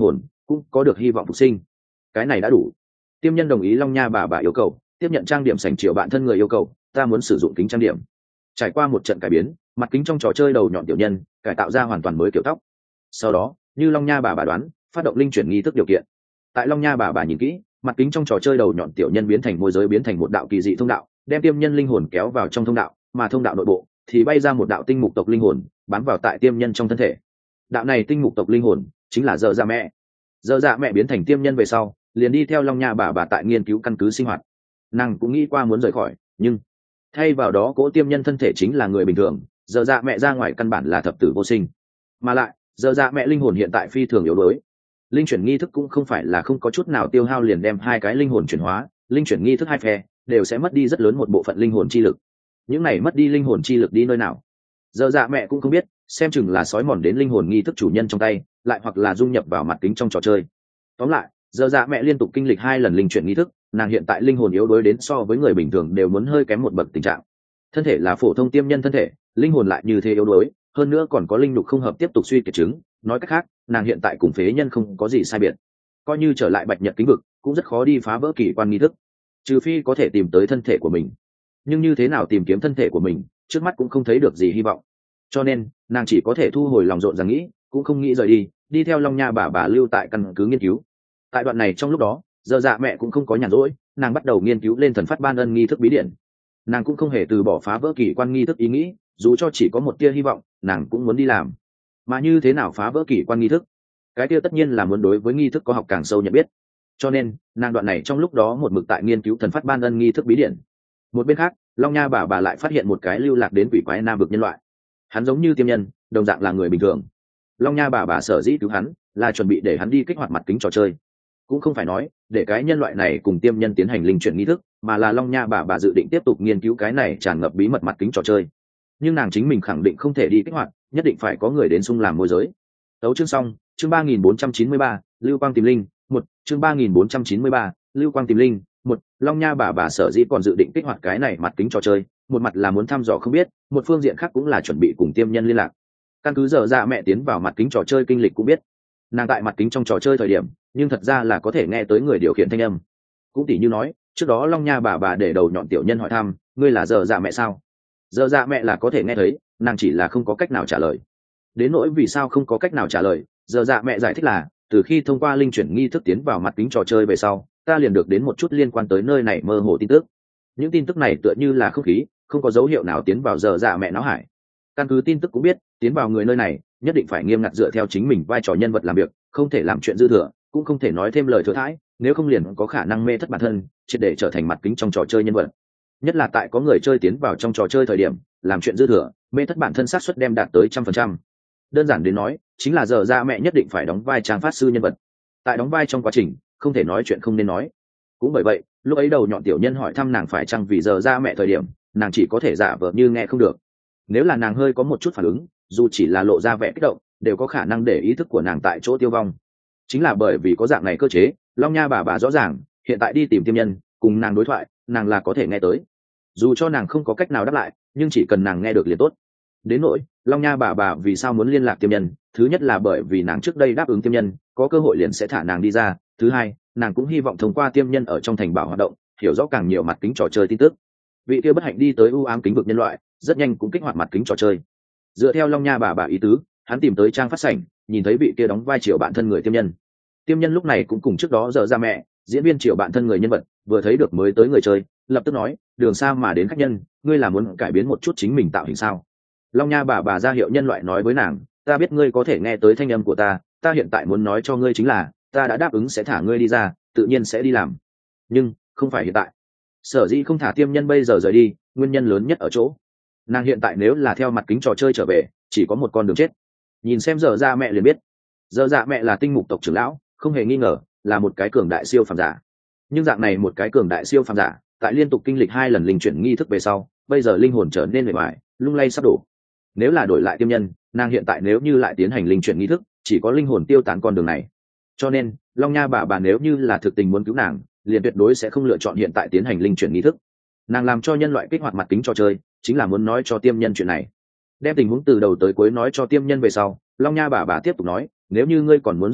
cũng có được hy vọng phục sinh. Cái này đã đủ. Tiêm nhân đồng ý Long Nha bà bà yêu cầu, tiếp nhận trang điểm sành triệu bạn thân người yêu cầu, ta muốn sử dụng kính trang điểm. Trải qua một trận cải biến, mặt kính trong trò chơi đầu nhọn tiểu nhân cải tạo ra hoàn toàn mới kiểu tóc. Sau đó, như Long Nha bà bà đoán, phát động linh chuyển nghi thức điều kiện. Tại Long Nha bà bà nhìn kỹ, mặt kính trong trò chơi đầu nhọn tiểu nhân biến thành môi giới, biến thành một đạo kỳ dị thông đạo, đem tiêm nhân linh hồn kéo vào trong thông đạo, mà thông đạo nội bộ thì bay ra một đạo tinh mục tộc linh hồn, bám vào tại tiêm nhân trong thân thể. Đạo này tinh mục tộc linh hồn chính là Dở Dạ Mẹ. Dở Dạ Mẹ biến thành tiêm nhân về sau, liền đi theo Long Nha bà bà tại nghiên cứu căn cứ sinh hoạt. Nàng cũng nghĩ qua muốn rời khỏi, nhưng thay vào đó cỗ tiêm nhân thân thể chính là người bình thường, Dở Dạ Mẹ ra ngoài căn bản là thập tử vô sinh. Mà lại, Dở Dạ Mẹ linh hồn hiện tại phi thường yếu đuối. Linh chuyển nghi thức cũng không phải là không có chút nào tiêu hao liền đem hai cái linh hồn chuyển hóa, linh chuyển nghi thức hai phe đều sẽ mất đi rất lớn một bộ phận linh hồn chi lực. Những này mất đi linh hồn chi lực đi nơi nào? Dở Dạ Mẹ cũng không biết, xem chừng là sói mòn đến linh hồn nghi thức chủ nhân trong tay, lại hoặc là dung nhập vào mặt kính trong trò chơi. Tóm lại, Dở Dạ Mẹ liên tục kinh lịch hai lần linh chuyển nghi thức, nàng hiện tại linh hồn yếu đuối đến so với người bình thường đều muốn hơi kém một bậc tình trạng. Thân thể là phổ thông tiêm nhân thân thể, linh hồn lại như thế yếu đuối, hơn nữa còn có linh nhục không hợp tiếp tục suy kiệt chứng, nói cách khác, nàng hiện tại cùng phế nhân không có gì sai biệt. Coi như trở lại Bạch Nhật kính vực, cũng rất khó đi phá vỡ kỳ quan nghi thức, trừ phi có thể tìm tới thân thể của mình. Nhưng như thế nào tìm kiếm thân thể của mình, trước mắt cũng không thấy được gì hy vọng. Cho nên, nàng chỉ có thể thu hồi lòng rộn rằng nghĩ, cũng không nghĩ rời đi, đi theo Long Nha bà bà lưu tại căn cứ nghiên cứu. Tại đoạn này trong lúc đó, Dở Dạ Mẹ cũng không có nhàn rỗi, nàng bắt đầu nghiên cứu lên thần phát ban ân nghi thức bí điển. Nàng cũng không hề từ bỏ phá vỡ kỳ quan nghi thức ý nghĩ, dù cho chỉ có một tia hy vọng, nàng cũng muốn đi làm. Mà như thế nào phá vỡ kỳ quan nghi thức? Cái kia tất nhiên là muốn đối với nghi thức có học càng sâu nhận biết. Cho nên, nàng đoạn này trong lúc đó một mực tại nghiên cứu thần phát ban ân nghi thức bí điển. Một bên khác, Long Nha bà bà lại phát hiện một cái lưu lạc đến quỷ quái nam vực nhân loại. Hắn giống như tiêm nhân, đồng dạng là người bình thường. Long Nha bà bà sở dĩ cứu hắn, là chuẩn bị để hắn đi kích hoạt mặt kính trò chơi. Cũng không phải nói để cái nhân loại này cùng tiêm nhân tiến hành linh chuyển nghi thức, mà là Long Nha bà bà dự định tiếp tục nghiên cứu cái này tràn ngập bí mật mặt kính trò chơi. Nhưng nàng chính mình khẳng định không thể đi kích hoạt, nhất định phải có người đến xung làm môi giới. Tấu chương xong, chương ba nghìn bốn trăm chín mươi ba, Lưu Quang tìm linh, một, chương ba nghìn bốn trăm chín mươi ba, Lưu Quang tìm linh, một. Long Nha bà bà sở dĩ còn dự định kích hoạt cái này mặt kính trò chơi, một mặt là muốn thăm dò không biết, một phương diện khác cũng là chuẩn bị cùng tiêm nhân liên lạc. Căn cứ Dở Dạ Mẹ tiến vào mặt kính trò chơi kinh lịch cũng biết, nàng tại mặt kính trong trò chơi thời điểm, nhưng thật ra là có thể nghe tới người điều khiển thanh âm. Cũng tỉ như nói, trước đó Long Nha bà bà để đầu nhọn tiểu nhân hỏi thăm, ngươi là Dở Dạ Mẹ sao? Dở Dạ Mẹ là có thể nghe thấy, nàng chỉ là không có cách nào trả lời. Đến nỗi vì sao không có cách nào trả lời, Dở Dạ Mẹ giải thích là, từ khi thông qua linh chuyển nghi thức tiến vào mặt kính trò chơi về sau, ta liền được đến một chút liên quan tới nơi này mơ hồ tin tức. Những tin tức này tựa như là không khí, không có dấu hiệu nào tiến vào Dở Dạ Mẹ não hải. Căn cứ tin tức cũng biết, tiến vào người nơi này nhất định phải nghiêm ngặt dựa theo chính mình vai trò nhân vật làm việc, không thể làm chuyện dư thừa, cũng không thể nói thêm lời thừa thãi, nếu không liền có khả năng mê thất bản thân, triệt để trở thành mặt kính trong trò chơi nhân vật. Nhất là tại có người chơi tiến vào trong trò chơi thời điểm, làm chuyện dư thừa, mê thất bản thân xác suất đem đạt tới trăm phần trăm. Đơn giản đến nói, chính là Dở Dạ Mẹ nhất định phải đóng vai trang phát sư nhân vật. Tại đóng vai trong quá trình, không thể nói chuyện không nên nói. Cũng bởi vậy, lúc ấy đầu nhọn tiểu nhân hỏi thăm nàng phải chăng vì Dở Dạ Mẹ thời điểm, nàng chỉ có thể giả vờ như nghe không được. Nếu là nàng hơi có một chút phản ứng, dù chỉ là lộ ra vẻ kích động, đều có khả năng để ý thức của nàng tại chỗ tiêu vong. Chính là bởi vì có dạng này cơ chế, Long Nha bà bà rõ ràng, hiện tại đi tìm tiêm nhân, cùng nàng đối thoại, nàng là có thể nghe tới. Dù cho nàng không có cách nào đáp lại, nhưng chỉ cần nàng nghe được liền tốt. Đến nỗi, Long Nha bà bà vì sao muốn liên lạc tiêm nhân, thứ nhất là bởi vì nàng trước đây đáp ứng tiêm nhân, có cơ hội liền sẽ thả nàng đi ra, thứ hai, nàng cũng hy vọng thông qua tiêm nhân ở trong thành bảo hoạt động, hiểu rõ càng nhiều mặt kính trò chơi tin tức. Vị kia bất hạnh đi tới u ám kính vực nhân loại, rất nhanh cũng kích hoạt mặt kính trò chơi. Dựa theo Long Nha bà bà ý tứ, hắn tìm tới trang phát sảnh, nhìn thấy vị kia đóng vai triệu bạn thân người tiêm nhân. Tiêm nhân lúc này cũng cùng trước đó Dở Dạ Mẹ, diễn viên triệu bạn thân người nhân vật, vừa thấy được mới tới người chơi, lập tức nói, đường xa mà đến khách nhân, ngươi là muốn cải biến một chút chính mình tạo hình sao? Long Nha bà bà ra hiệu nhân loại nói với nàng, ta biết ngươi có thể nghe tới thanh âm của ta, ta hiện tại muốn nói cho ngươi chính là, ta đã đáp ứng sẽ thả ngươi đi ra, tự nhiên sẽ đi làm. Nhưng, không phải hiện tại. Sở dĩ không thả tiêm nhân bây giờ rời đi, nguyên nhân lớn nhất ở chỗ, nàng hiện tại nếu là theo mặt kính trò chơi trở về, chỉ có một con đường chết. Nhìn xem Dở Dạ Mẹ liền biết, Dở Dạ Mẹ là tinh mục tộc trưởng lão, không hề nghi ngờ là một cái cường đại siêu phàm giả. Nhưng dạng này một cái cường đại siêu phàm giả, tại liên tục kinh lịch hai lần linh chuyển nghi thức về sau, bây giờ linh hồn trở nên mệt mỏi, lung lay sắp đổ. Nếu là đổi lại tiêm nhân, nàng hiện tại nếu như lại tiến hành linh chuyển nghi thức, chỉ có linh hồn tiêu tán con đường này. Cho nên, Long Nha bà bà nếu như là thực tình muốn cứu nàng, liền tuyệt đối sẽ không lựa chọn hiện tại tiến hành linh chuyển nghi thức. Nàng làm cho nhân loại kích hoạt mặt kính trò chơi, chính là muốn nói cho tiêm nhân chuyện này. Đem tình huống từ đầu tới cuối nói cho tiêm nhân về sau, Long Nha bà bà tiếp tục nói, nếu như ngươi còn muốn rời đi,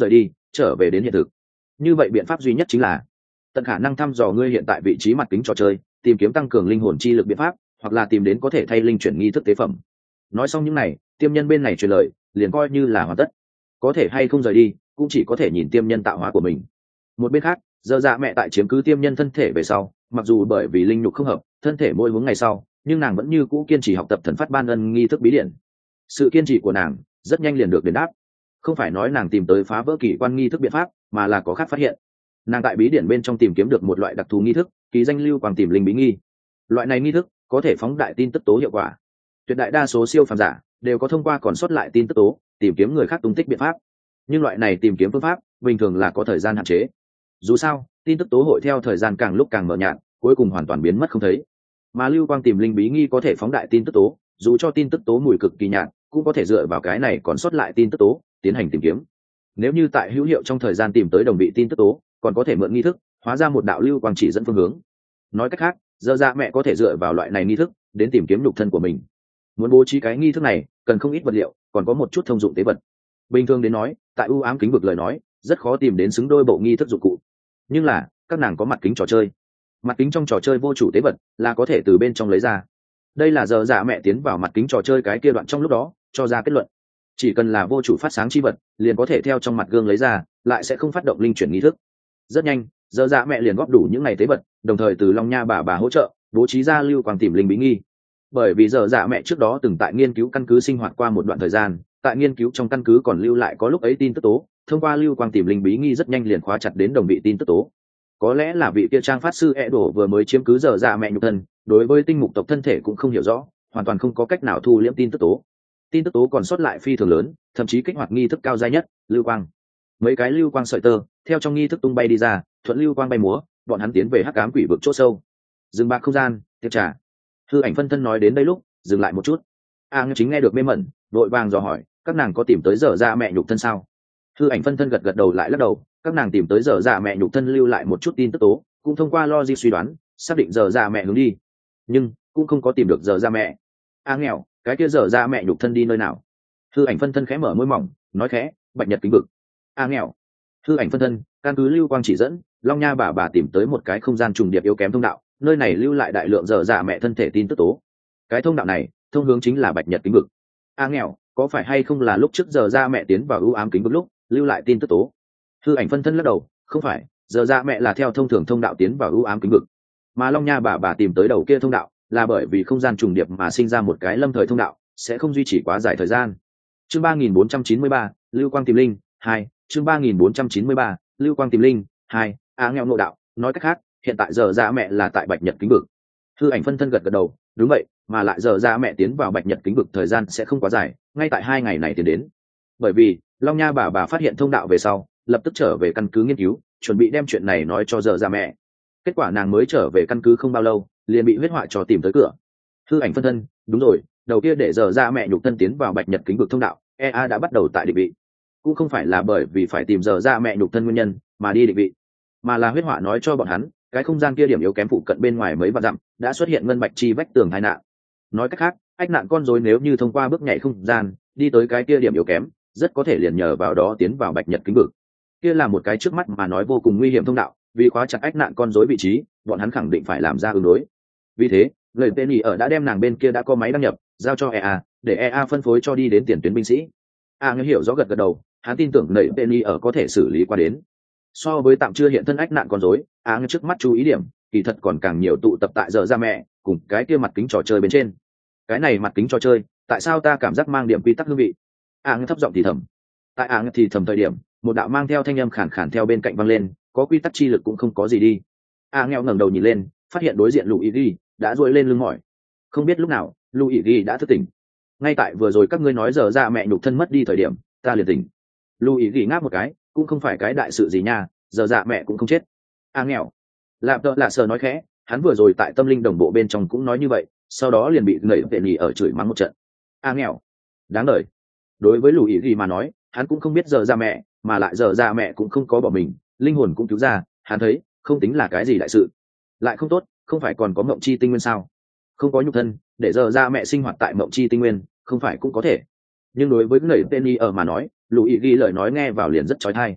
trở về đến hiện thực. Như vậy biện pháp duy nhất chính là tận khả năng thăm dò ngươi hiện tại vị trí mặt kính trò chơi, tìm kiếm tăng cường linh hồn chi lực biện pháp, hoặc là tìm đến có thể thay linh chuyển nghi thức tế phẩm. Nói xong những này, tiêm nhân bên này truyền lời liền coi như là hoàn tất. Có thể hay không rời đi cũng chỉ có thể nhìn tiêm nhân tạo hóa của mình. Một bên khác, giờ dạ mẹ tại chiếm cứ tiêm nhân thân thể về sau, mặc dù bởi vì linh nhục không hợp, thân thể mỗi hướng ngày sau, nhưng nàng vẫn như cũ kiên trì học tập thần phát ban ân nghi thức bí điển. Sự kiên trì của nàng rất nhanh liền được đền đáp. Không phải nói nàng tìm tới phá vỡ kỳ quan nghi thức biện pháp, mà là có khác phát hiện. Nàng tại bí điển bên trong tìm kiếm được một loại đặc thù nghi thức, ký danh lưu quang tìm linh bí nghi. Loại này nghi thức có thể phóng đại tin tức tố hiệu quả. Tuyệt đại đa số siêu phàm giả đều có thông qua còn sót lại tin tức tố tìm kiếm người khác tung tích biện pháp, nhưng loại này tìm kiếm phương pháp bình thường là có thời gian hạn chế. Dù sao, tin tức tố hội theo thời gian càng lúc càng mờ nhạt, cuối cùng hoàn toàn biến mất không thấy. Mà lưu quang tìm linh bí nghi có thể phóng đại tin tức tố, dù cho tin tức tố mùi cực kỳ nhạt, cũng có thể dựa vào cái này còn sót lại tin tức tố tiến hành tìm kiếm. Nếu như tại hữu hiệu trong thời gian tìm tới đồng vị tin tức tố, còn có thể mượn nghi thức hóa ra một đạo lưu quang chỉ dẫn phương hướng. Nói cách khác, giờ dạ mẹ có thể dựa vào loại này nghi thức đến tìm kiếm nhục thân của mình. Muốn bố trí cái nghi thức này cần không ít vật liệu, còn có một chút thông dụng tế vật. Bình thường đến nói, tại ưu ám kính vực lời nói rất khó tìm đến xứng đôi bộ nghi thức dụng cụ, nhưng là các nàng có mặt kính trò chơi. Mặt kính trong trò chơi vô chủ tế vật là có thể từ bên trong lấy ra. Đây là giờ dạ mẹ tiến vào mặt kính trò chơi cái kia đoạn trong lúc đó cho ra kết luận, chỉ cần là vô chủ phát sáng chi vật liền có thể theo trong mặt gương lấy ra, lại sẽ không phát động linh chuyển nghi thức. Rất nhanh, giờ dạ mẹ liền góp đủ những ngày tế vật, đồng thời từ Long Nha bà bà hỗ trợ bố trí ra lưu quang tìm linh bí nghi. Bởi vì giờ dạ mẹ trước đó từng tại nghiên cứu căn cứ sinh hoạt qua một đoạn thời gian, tại nghiên cứu trong căn cứ còn lưu lại có lúc ấy tin tức tố, thông qua lưu quang tìm linh bí nghi rất nhanh liền khóa chặt đến đồng vị tin tức tố. Có lẽ là vị kia trang phát sư e đổ vừa mới chiếm cứ giờ dạ mẹ nhục thân, đối với tinh mục tộc thân thể cũng không hiểu rõ, hoàn toàn không có cách nào thu liễm tin tức tố. Tin tức tố còn sót lại phi thường lớn, thậm chí kích hoạt nghi thức cao giai nhất, lưu quang. Mấy cái lưu quang sợi tơ theo trong nghi thức tung bay đi ra, thuận lưu quang bay múa, bọn hắn tiến về hắc ám quỷ vực chỗ sâu. Dừng bạc không gian, tiệc trà. Hư ảnh phân thân nói đến đây lúc dừng lại một chút. A à, chính nghe được mê mẩn, vội vàng dò hỏi, các nàng có tìm tới giờ dạ mẹ nhục thân sao? Hư ảnh phân thân gật gật đầu lại lắc đầu, các nàng tìm tới giờ dạ mẹ nhục thân lưu lại một chút tin tức tố, cũng thông qua logic suy đoán xác định giờ dạ mẹ hướng đi, nhưng cũng không có tìm được giờ dạ mẹ. A à, nghèo, cái kia giờ dạ mẹ nhục thân đi nơi nào? Hư ảnh phân thân khẽ mở môi mỏng nói khẽ, bạch nhật kính vực. A à, nghèo. Hư ảnh phân thân căn cứ lưu quang chỉ dẫn, Long Nha bà bà tìm tới một cái không gian trùng điệp yếu kém thông đạo, nơi này lưu lại đại lượng giờ dạ mẹ thân thể tin tức tố. Cái thông đạo này thông hướng chính là bạch nhật kính vực. A à, nghèo, có phải hay không là lúc trước giờ dạ mẹ tiến vào ưu ám kính vực lúc lưu lại tin tức tố? Hư ảnh phân thân lắc đầu, không phải, giờ dạ mẹ là theo thông thường thông đạo tiến vào ưu ám kính vực, mà Long Nha bà bà tìm tới đầu kia thông đạo là bởi vì không gian trùng điệp mà sinh ra một cái lâm thời thông đạo, sẽ không duy trì quá dài thời gian. Chương ba nghìn bốn trăm chín mươi ba, lưu quang tìm linh hai. Chương ba nghìn bốn trăm chín mươi ba, lưu quang tìm linh hai. A nghèo nội đạo, nói cách khác, hiện tại giờ dạ mẹ là tại bạch nhật kính vực. Hư ảnh phân thân gật gật đầu, đúng vậy, mà lại giờ dạ mẹ tiến vào bạch nhật kính vực thời gian sẽ không quá dài, ngay tại hai ngày này tiến đến. Bởi vì Long Nha bà bà phát hiện thông đạo về sau, lập tức trở về căn cứ nghiên cứu, chuẩn bị đem chuyện này nói cho giờ dạ mẹ. Kết quả nàng mới trở về căn cứ không bao lâu, liền bị huyết họa cho tìm tới cửa. Hư ảnh phân thân, đúng rồi, đầu kia để giờ dạ mẹ nhục thân tiến vào bạch nhật kính vực thông đạo, e a đã bắt đầu tại định vị. Cũng không phải là bởi vì phải tìm giờ dạ mẹ nhục thân nguyên nhân mà đi định vị, mà là huyết họa nói cho bọn hắn, cái không gian kia điểm yếu kém phụ cận bên ngoài mấy vạn dặm đã xuất hiện ngân bạch chi vách tường tai nạn. Nói cách khác, ách nạn con rối nếu như thông qua bước nhảy không gian đi tới cái kia điểm yếu kém, rất có thể liền nhờ vào đó tiến vào bạch nhật kính vực. Kia là một cái trước mắt mà nói vô cùng nguy hiểm thông đạo, vì khóa chặt ách nạn con rối vị trí, bọn hắn khẳng định phải làm ra ứng đối. Vì thế, lời tên nhị ở đã đem nàng bên kia đã có máy đăng nhập giao cho e a, để e a phân phối cho đi đến tiền tuyến binh sĩ. A nghe hiểu rõ gật gật đầu, hắn tin tưởng lời tên nhị ở có thể xử lý qua đến. So với tạm chưa hiện thân ách nạn con rối, A nghe trước mắt chú ý điểm kỳ thật còn càng nhiều tụ tập tại giờ ra mẹ cùng cái kia mặt kính trò chơi bên trên. Cái này mặt kính trò chơi, tại sao ta cảm giác mang điểm quy tắc hương vị? A nghe thấp giọng thì thầm. Tại A nghe thì thầm thời điểm, một đạo mang theo thanh âm khản khản theo bên cạnh vang lên, có quy tắc chi lực cũng không có gì đi. A nghèo ngẩng đầu nhìn lên, phát hiện đối diện Lũ Ý Ghi đã duỗi lên lưng mỏi. Không biết lúc nào, Lũ Ý Ghi đã thức tỉnh. Ngay tại vừa rồi các ngươi nói giờ ra mẹ nhục thân mất đi thời điểm, ta liền tỉnh. Lũ Ý Ghi ngáp một cái, cũng không phải cái đại sự gì nha, giờ dạ mẹ cũng không chết. A nghèo. Lạp Tợ Lạ Sờ nói khẽ, hắn vừa rồi tại tâm linh đồng bộ bên trong cũng nói như vậy, sau đó liền bị nảy tệ nhì ở chửi mắng một trận. A nghèo. Đáng đời. Đối với Lũ Ý Ghi mà nói, hắn cũng không biết giờ ra mẹ, mà lại giờ ra mẹ cũng không có bỏ mình, linh hồn cũng cứu ra, hắn thấy không tính là cái gì đại sự. Lại không tốt, không phải còn có mộng chi tinh nguyên sao? Không có nhục thân, để giờ ra mẹ sinh hoạt tại mộng chi tinh nguyên, không phải cũng có thể. Nhưng đối với nảy tên đi ở mà nói, Lũ Ý Ghi lời nói nghe vào liền rất chói tai.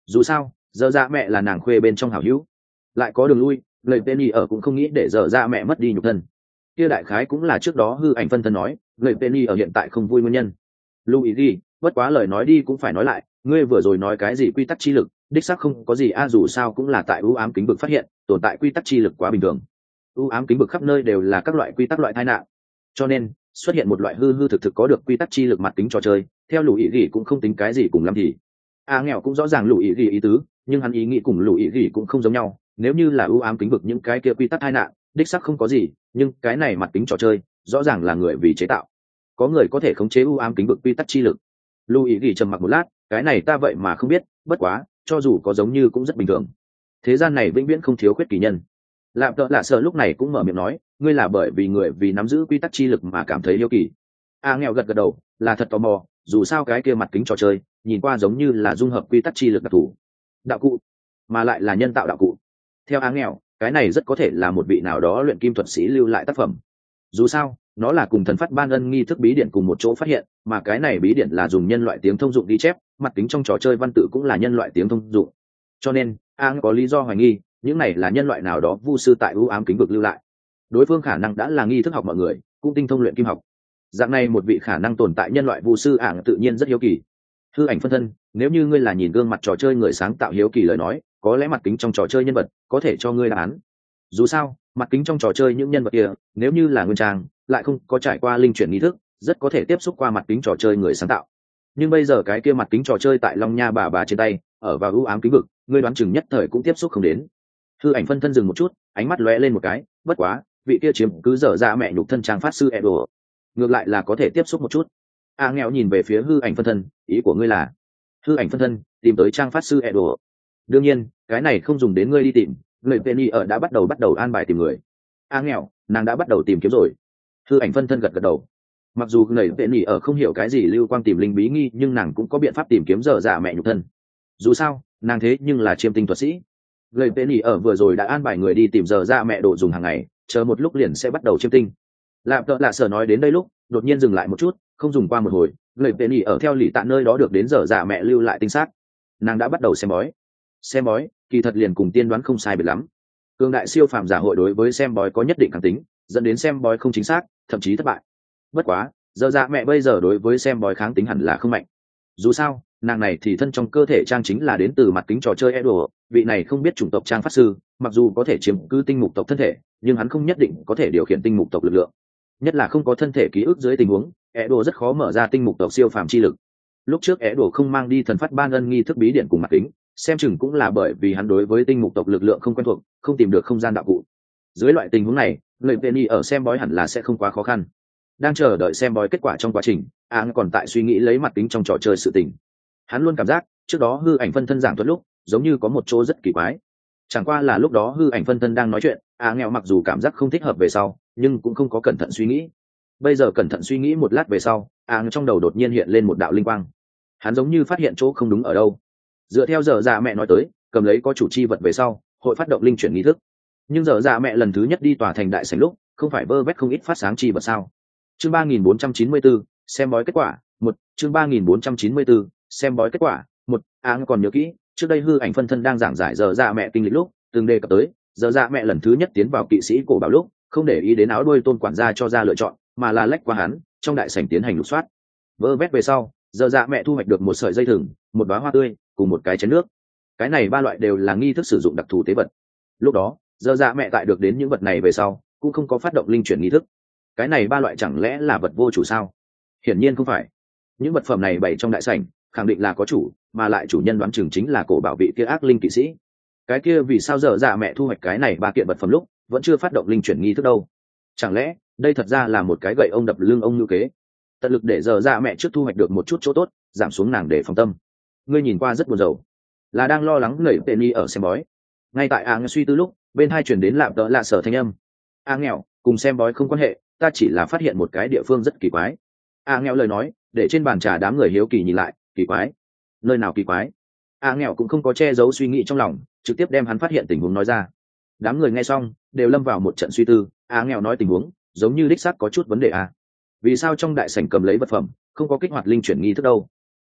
dù sao giờ dạ mẹ là nàng khuê bên trong hảo hữu, lại có đường lui, lời penny ở cũng không nghĩ để giờ dạ mẹ mất đi nhục thân. Kia đại khái cũng là trước đó hư ảnh phân thân nói lời penny ở hiện tại không vui nguyên nhân. Luigi, bất quá lời nói đi cũng phải nói lại, ngươi vừa rồi nói cái gì quy tắc chi lực, đích xác không có gì a, dù sao cũng là tại ưu ám kính vực phát hiện tồn tại quy tắc chi lực quá bình thường. ưu ám kính vực khắp nơi đều là các loại quy tắc loại tai nạn, cho nên xuất hiện một loại hư hư thực thực có được quy tắc chi lực mặt kính trò chơi, theo lũ ý gỉ cũng không tính cái gì cùng lắm thì. A nghèo cũng rõ ràng lũ ý gỉ ý tứ, nhưng hắn ý nghĩ cùng lũ ý gỉ cũng không giống nhau. Nếu như là ưu ám kính vực những cái kia quy tắc tai nạn, đích xác không có gì, nhưng cái này mặt kính trò chơi rõ ràng là người vì chế tạo, có người có thể khống chế ưu ám kính vực quy tắc chi lực. Lũ ý gỉ trầm mặc một lát, cái này ta vậy mà không biết, bất quá cho dù có giống như cũng rất bình thường, thế gian này vĩnh viễn không thiếu khuyết kỳ nhân. Lạm tợ lạ sợ lúc này cũng mở miệng nói, ngươi là bởi vì người vì nắm giữ quy tắc chi lực mà cảm thấy yêu kỳ. A nghèo gật gật đầu, là thật tò mò, dù sao cái kia mặt kính trò chơi nhìn qua giống như là dung hợp quy tắc chi lực đặc thù đạo cụ, mà lại là nhân tạo đạo cụ. Theo A nghèo, cái này rất có thể là một vị nào đó luyện kim thuật sĩ lưu lại tác phẩm. Dù sao nó là cùng thần phát ban ân nghi thức bí điển cùng một chỗ phát hiện, mà cái này bí điển là dùng nhân loại tiếng thông dụng ghi chép, mặt kính trong trò chơi văn tự cũng là nhân loại tiếng thông dụng, cho nên A có lý do hoài nghi những này là nhân loại nào đó vu sư tại ưu ám kính vực lưu lại. Đối phương khả năng đã là nghi thức học mọi người, cũng tinh thông luyện kim học. Dạng này một vị khả năng tồn tại nhân loại vu sư ảng tự nhiên rất hiếu kỳ. Hư ảnh phân thân, nếu như ngươi là nhìn gương mặt trò chơi người sáng tạo hiếu kỳ lời nói, có lẽ mặt kính trong trò chơi nhân vật có thể cho ngươi đáp án. Dù sao mặt kính trong trò chơi những nhân vật kia nếu như là nguyên trang, lại không có trải qua linh chuyển nghi thức, rất có thể tiếp xúc qua mặt kính trò chơi người sáng tạo. Nhưng bây giờ cái kia mặt kính trò chơi tại Long Nha bà bà trên tay, ở vào ưu ám kính vực, ngươi đoán chừng nhất thời cũng tiếp xúc không đến. Hư ảnh phân thân dừng một chút, ánh mắt lóe lên một cái, bất quá vị kia chiếm cứ dở ra mẹ nhục thân trang phát sư Edo, ngược lại là có thể tiếp xúc một chút. A nghèo nhìn về phía hư ảnh phân thân, ý của ngươi là hư ảnh phân thân tìm tới trang phát sư Edo? Đương nhiên cái này không dùng đến ngươi đi tìm, người Penny ở đã bắt đầu bắt đầu an bài tìm người. A nghèo, nàng đã bắt đầu tìm kiếm rồi. Hư ảnh phân thân gật gật đầu. Mặc dù người Penny ở không hiểu cái gì lưu quang tìm linh bí nghi, nhưng nàng cũng có biện pháp tìm kiếm dở dạ mẹ nhục thân. Dù sao nàng thế nhưng là chiêm tinh thuật sĩ. Người Penny ở vừa rồi đã an bài người đi tìm dở dạ mẹ đồ dùng hàng ngày, chờ một lúc liền sẽ bắt đầu chiêm tinh. Lạm tợ lạ sở nói đến đây lúc đột nhiên dừng lại một chút, không dùng qua một hồi, người Penny ở theo lì tạ nơi đó được đến dở dạ mẹ lưu lại tinh xác, nàng đã bắt đầu xem bói. Xem bói kỳ thật liền cùng tiên đoán không sai biệt lắm. Cường đại siêu phàm giả hội đối với xem bói có nhất định kháng tính, dẫn đến xem bói không chính xác, thậm chí thất bại. Bất quá dở dạ mẹ bây giờ đối với xem bói kháng tính hẳn là không mạnh. Dù sao nàng này thì thân trong cơ thể trang chính là đến từ mặt kính trò chơi Edo, vị này không biết chủng tộc trang pháp sư, mặc dù có thể chiếm cứ tinh mục tộc thân thể, nhưng hắn không nhất định có thể điều khiển tinh mục tộc lực lượng, nhất là không có thân thể ký ức dưới tình huống, Edo rất khó mở ra tinh mục tộc siêu phàm chi lực. Lúc trước Edo không mang đi thần phát ban ân nghi thức bí điện cùng mặt kính, xem chừng cũng là bởi vì hắn đối với tinh mục tộc lực lượng không quen thuộc, không tìm được không gian đạo cụ. Dưới loại tình huống này, người Penny ở xem bói hẳn là sẽ không quá khó khăn. Đang chờ đợi xem bói kết quả trong quá trình, Ang còn tại suy nghĩ lấy mặt kính trong trò chơi sự tình. Hắn luôn cảm giác trước đó hư ảnh phân thân giảng thuật lúc giống như có một chỗ rất kỳ quái. Chẳng qua là lúc đó hư ảnh phân thân đang nói chuyện, A nghèo mặc dù cảm giác không thích hợp về sau, nhưng cũng không có cẩn thận suy nghĩ. Bây giờ cẩn thận suy nghĩ một lát về sau, A trong đầu đột nhiên hiện lên một đạo linh quang. Hắn giống như phát hiện chỗ không đúng ở đâu. Dựa theo giờ dạ mẹ nói tới, cầm lấy có chủ chi vật về sau, hội phát động linh chuyển nghi thức. Nhưng giờ dạ mẹ lần thứ nhất đi tòa thành đại sảnh lúc, không phải vơ vét không ít phát sáng chi vật sao? Chương ba nghìn bốn trăm chín mươi tư, xem bói kết quả. Một, chương ba nghìn bốn trăm chín mươi tư, xem bói kết quả. Một, A còn nhớ kỹ, trước đây hư ảnh phân thân đang giảng giải giờ dạ mẹ kinh lịch lúc, từng đề cập tới, giờ dạ mẹ lần thứ nhất tiến vào kỵ sĩ cổ bảo lúc, không để ý đến áo đuôi tôn quản gia cho ra lựa chọn, mà là lách qua hắn, trong đại sảnh tiến hành lục soát. Vơ vét về sau, giờ dạ mẹ thu hoạch được một sợi dây thừng, một đóa hoa tươi, cùng một cái chén nước. Cái này ba loại đều là nghi thức sử dụng đặc thù tế vật. Lúc đó, giờ dạ mẹ tại được đến những vật này về sau, cũng không có phát động linh chuyển nghi thức. Cái này ba loại chẳng lẽ là vật vô chủ sao? Hiển nhiên không phải. Những vật phẩm này bày trong đại sảnh, khẳng định là có chủ, mà lại chủ nhân đoán chừng chính là cổ bảo vị kia ác linh kỵ sĩ. Cái kia vì sao giờ dạ mẹ thu hoạch cái này ba kiện vật phẩm lúc vẫn chưa phát động linh chuyển nghi thức đâu? Chẳng lẽ đây thật ra là một cái gậy ông đập lưng ông như kế, tận lực để giờ dạ mẹ trước thu hoạch được một chút chỗ tốt, giảm xuống nàng để phòng tâm. Ngươi nhìn qua rất buồn rầu, là đang lo lắng nảy Penny ở xem bói. Ngay tại A suy tư lúc, bên hai chuyển đến lạm tợ lạ sở thanh âm. A nghèo, cùng xem bói không quan hệ, ta chỉ là phát hiện một cái địa phương rất kỳ quái. A nghèo lời nói để trên bàn trà đám người hiếu kỳ nhìn lại. Kỳ quái? Nơi nào kỳ quái? A nghèo cũng không có che giấu suy nghĩ trong lòng, trực tiếp đem hắn phát hiện tình huống nói ra. Đám người nghe xong đều lâm vào một trận suy tư. A nghèo nói tình huống giống như đích xác có chút vấn đề. À, vì sao trong đại sảnh cầm lấy vật phẩm không có kích hoạt linh chuyển nghi thức đâu?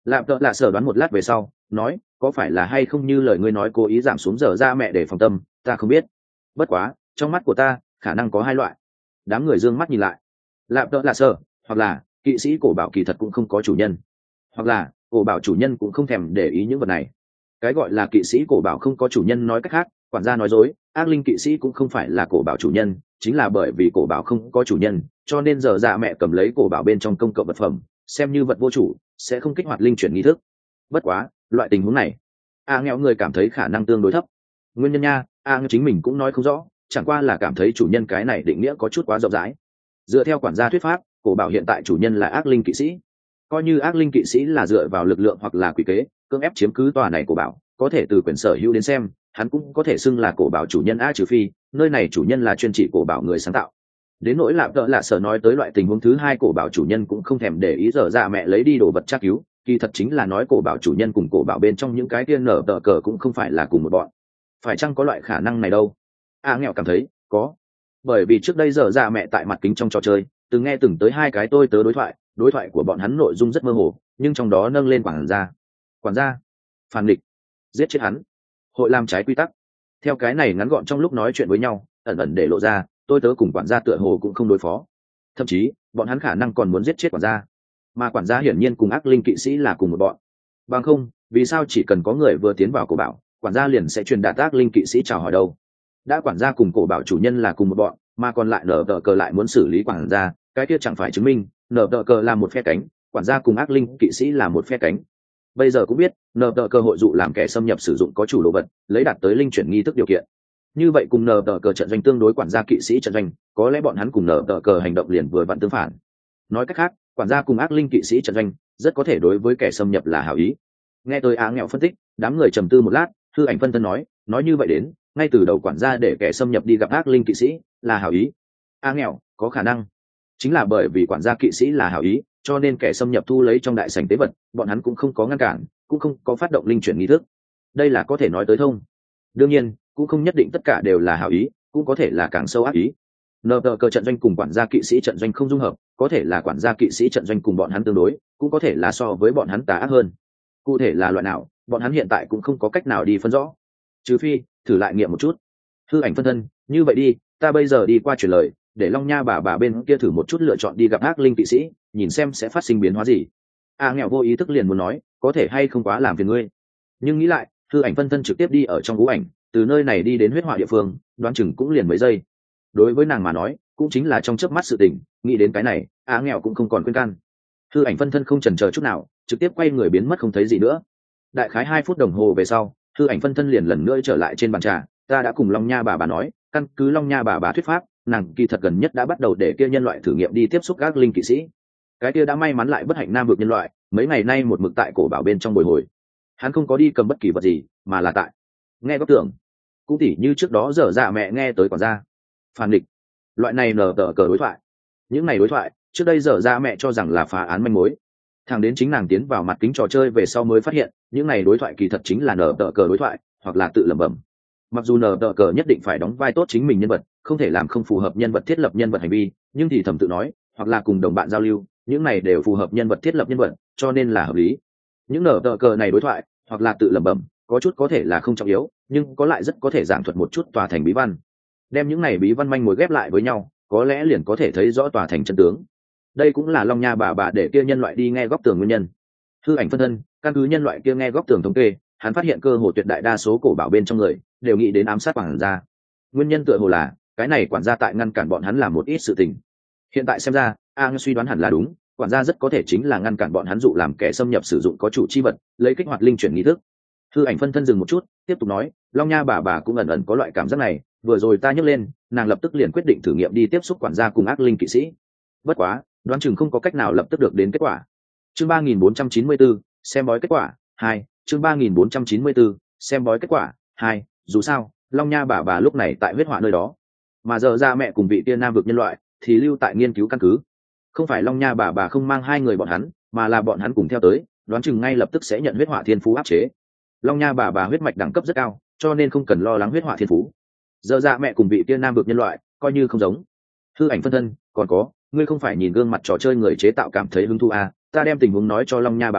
lạp tợ lạ sở đoán một lát về sau nói, có phải là hay không như lời ngươi nói cố ý giảm xuống giờ ra mẹ để phòng tâm, ta không biết. Bất quá trong mắt của ta khả năng có hai loại. Đám người d ư ơ n g mắt nhìn lại. Lạp tợ lạ sở, hoặc là kỵ sĩ cổ bảo kỳ thật cũng không có chủ nhân, hoặc là cổ bảo chủ nhân cũng không thèm để ý những vật này. Cái gọi là kỵ sĩ cổ bảo không có chủ nhân nói cách khác, quản gia nói dối, ác linh kỵ sĩ cũng không phải là cổ bảo chủ nhân, chính là bởi vì cổ bảo không có chủ nhân, cho nên giờ dạ mẹ cầm lấy cổ bảo bên trong công cộng vật phẩm xem như vật vô chủ, sẽ không kích hoạt linh chuyển nghi thức. Bất quá loại tình huống này a nghèo người cảm thấy khả năng tương đối thấp. Nguyên nhân nha, a nghèo chính mình cũng nói không rõ, chẳng qua là cảm thấy chủ nhân cái này định nghĩa có chút quá rộng rãi. Dựa theo quản gia thuyết pháp, cổ bảo hiện tại chủ nhân là ác linh kỵ sĩ, coi như ác linh kỵ sĩ là dựa vào lực lượng hoặc là quỷ kế cưỡng ép chiếm cứ tòa này của bảo, có thể từ quyền sở hữu đến xem hắn cũng có thể xưng là cổ bảo chủ nhân a, trừ phi nơi này chủ nhân là chuyên trị cổ bảo người sáng tạo. Đến nỗi lạp đỡ lạ sở nói tới loại tình huống thứ hai, cổ bảo chủ nhân cũng không thèm để ý dở dạ mẹ lấy đi đồ vật tra cứu, kỳ thật chính là nói cổ bảo chủ nhân cùng cổ bảo bên trong những cái tiên nở tờ cờ cũng không phải là cùng một bọn. Phải chăng có loại khả năng này đâu? A nghèo cảm thấy có, bởi vì trước đây dở dạ mẹ tại mặt kính trong trò chơi từng nghe từng tới hai cái tôi tớ đối thoại, đối thoại của bọn hắn nội dung rất mơ hồ, nhưng trong đó nâng lên quản gia. Quản gia phản địch, giết chết hắn, hội làm trái quy tắc. Theo cái này ngắn gọn trong lúc nói chuyện với nhau ẩn ẩn để lộ ra tôi tớ cùng quản gia tựa hồ cũng không đối phó, thậm chí bọn hắn khả năng còn muốn giết chết quản gia, mà quản gia hiển nhiên cùng ác linh kỵ sĩ là cùng một bọn. Bằng không vì sao chỉ cần có người vừa tiến vào cổ bảo, quản gia liền sẽ truyền đạt ác linh kỵ sĩ chào hỏi đâu? Đã quản gia cùng cổ bảo chủ nhân là cùng một bọn, mà còn lại nở tờ cờ lại muốn xử lý quản gia, cái kia chẳng phải chứng minh nở tờ cờ là một phe cánh, quản gia cùng ác linh kỵ sĩ là một phe cánh. Bây giờ cũng biết nở tờ cờ hội dụ làm kẻ xâm nhập sử dụng có chủ đồ vật lấy đạt tới linh chuyển nghi thức điều kiện, như vậy cùng nở tờ cờ trận doanh tương đối quản gia kỵ sĩ trận doanh, có lẽ bọn hắn cùng nở tờ cờ hành động liền vừa vặn tương phản. Nói cách khác, quản gia cùng ác linh kỵ sĩ trận doanh rất có thể đối với kẻ xâm nhập là hảo ý. Nghe tôi á nghèo phân tích, đám người trầm tư một lát, hư ảnh phân thân nói nói như vậy đến ngay từ đầu quản gia để kẻ xâm nhập đi gặp ác linh kỵ sĩ là hảo ý. A nghèo có khả năng chính là bởi vì quản gia kỵ sĩ là hảo ý, cho nên kẻ xâm nhập thu lấy trong đại sảnh tế vật, bọn hắn cũng không có ngăn cản, cũng không có phát động linh chuyển nghi thức. Đây là có thể nói tới thông. Đương nhiên cũng không nhất định tất cả đều là hảo ý, cũng có thể là càng sâu ác ý. Nờ tờ cờ trận doanh cùng quản gia kỵ sĩ trận doanh không dung hợp, có thể là quản gia kỵ sĩ trận doanh cùng bọn hắn tương đối, cũng có thể là so với bọn hắn tà ác hơn. Cụ thể là loại nào, bọn hắn hiện tại cũng không có cách nào đi phân rõ, trừ phi thử lại nghiệm một chút. Hư ảnh phân thân, như vậy đi, ta bây giờ đi qua truyền lời, để Long Nha bà bà bên kia thử một chút lựa chọn đi gặp ác linh kỵ sĩ, nhìn xem sẽ phát sinh biến hóa gì. A nghèo vô ý thức liền muốn nói, có thể hay không quá làm phiền ngươi, nhưng nghĩ lại, hư ảnh phân thân trực tiếp đi ở trong ngũ ảnh, từ nơi này đi đến huyết họa địa phương, đoán chừng cũng liền mấy giây. Đối với nàng mà nói, cũng chính là trong chớp mắt sự tình, nghĩ đến cái này, A nghèo cũng không còn khuyên can. Hư ảnh phân thân không chần chờ chút nào, trực tiếp quay người biến mất không thấy gì nữa. Đại khái hai phút đồng hồ về sau, hư ảnh phân thân liền lần nữa trở lại trên bàn trà. Ta đã cùng Long Nha bà bà nói, căn cứ Long Nha bà bà thuyết pháp, nàng kỳ thật gần nhất đã bắt đầu để kia nhân loại thử nghiệm đi tiếp xúc các linh kỵ sĩ. Cái kia đã may mắn lại bất hạnh nam vực nhân loại, mấy ngày nay một mực tại cổ bảo bên trong bồi hồi. Hắn không có đi cầm bất kỳ vật gì, mà là tại nghe góc tưởng. Cũng tỉ như trước đó dở dạ mẹ nghe tới quản gia phản địch, loại này nở tờ cờ đối thoại. Những này đối thoại, trước đây dở dạ mẹ cho rằng là phá án manh mối. Thằng đến chính nàng tiến vào mặt kính trò chơi về sau mới phát hiện, những này đối thoại kỳ thật chính là nở tờ cờ đối thoại, hoặc là tự lẩm bẩm. Mặc dù nở tờ cờ nhất định phải đóng vai tốt chính mình nhân vật, không thể làm không phù hợp nhân vật thiết lập nhân vật hành vi, nhưng thì thầm tự nói, hoặc là cùng đồng bạn giao lưu, những này đều phù hợp nhân vật thiết lập nhân vật, cho nên là hợp lý. Những nở tờ cờ này đối thoại, hoặc là tự lẩm bẩm, có chút có thể là không trọng yếu, nhưng có lại rất có thể giảng thuật một chút tòa thành bí văn. Đem những này bí văn manh mối ghép lại với nhau, có lẽ liền có thể thấy rõ tòa thành chân tướng. Đây cũng là Long Nha bà bà để kia nhân loại đi nghe góc tường nguyên nhân. Hư ảnh phân thân, căn cứ nhân loại kia nghe góc tường thống kê, hắn phát hiện cơ hồ tuyệt đại đa số cổ bảo bên trong người đều nghĩ đến ám sát quản gia. Nguyên nhân tựa hồ là cái này quản gia tại ngăn cản bọn hắn làm một ít sự tình. Hiện tại xem ra, A suy đoán hẳn là đúng, quản gia rất có thể chính là ngăn cản bọn hắn dụ làm kẻ xâm nhập sử dụng có chủ chi vật, lấy kích hoạt linh chuyển nghi thức. Hư ảnh phân thân dừng một chút, tiếp tục nói, Long Nha bà bà cũng ẩn ẩn có loại cảm giác này, vừa rồi ta nhấc lên, nàng lập tức liền quyết định thử nghiệm đi tiếp xúc quản gia cùng ác linh kỵ sĩ. Bất quá, đoán chừng không có cách nào lập tức được đến kết quả. Chương ba nghìn bốn trăm chín mươi bốn, xem bói kết quả hai. Chương ba nghìn bốn trăm chín mươi bốn, xem bói kết quả hai. Dù sao, Long Nha bà bà lúc này tại huyết họa nơi đó, mà giờ ra mẹ cùng vị tiên nam vực nhân loại thì lưu tại nghiên cứu căn cứ. Không phải Long Nha bà bà không mang hai người bọn hắn, mà là bọn hắn cùng theo tới, đoán chừng ngay lập tức sẽ nhận huyết họa thiên phú áp chế. Long Nha bà bà huyết mạch đẳng cấp rất cao, cho nên không cần lo lắng huyết họa thiên phú. Giờ ra mẹ cùng vị tiên nam vực nhân loại coi như không giống. Hư ảnh phân thân, còn có, ngươi không phải nhìn gương mặt trò chơi người chế tạo cảm thấy hứng thú à, ta đem tình huống nói cho Long Nha bà bà,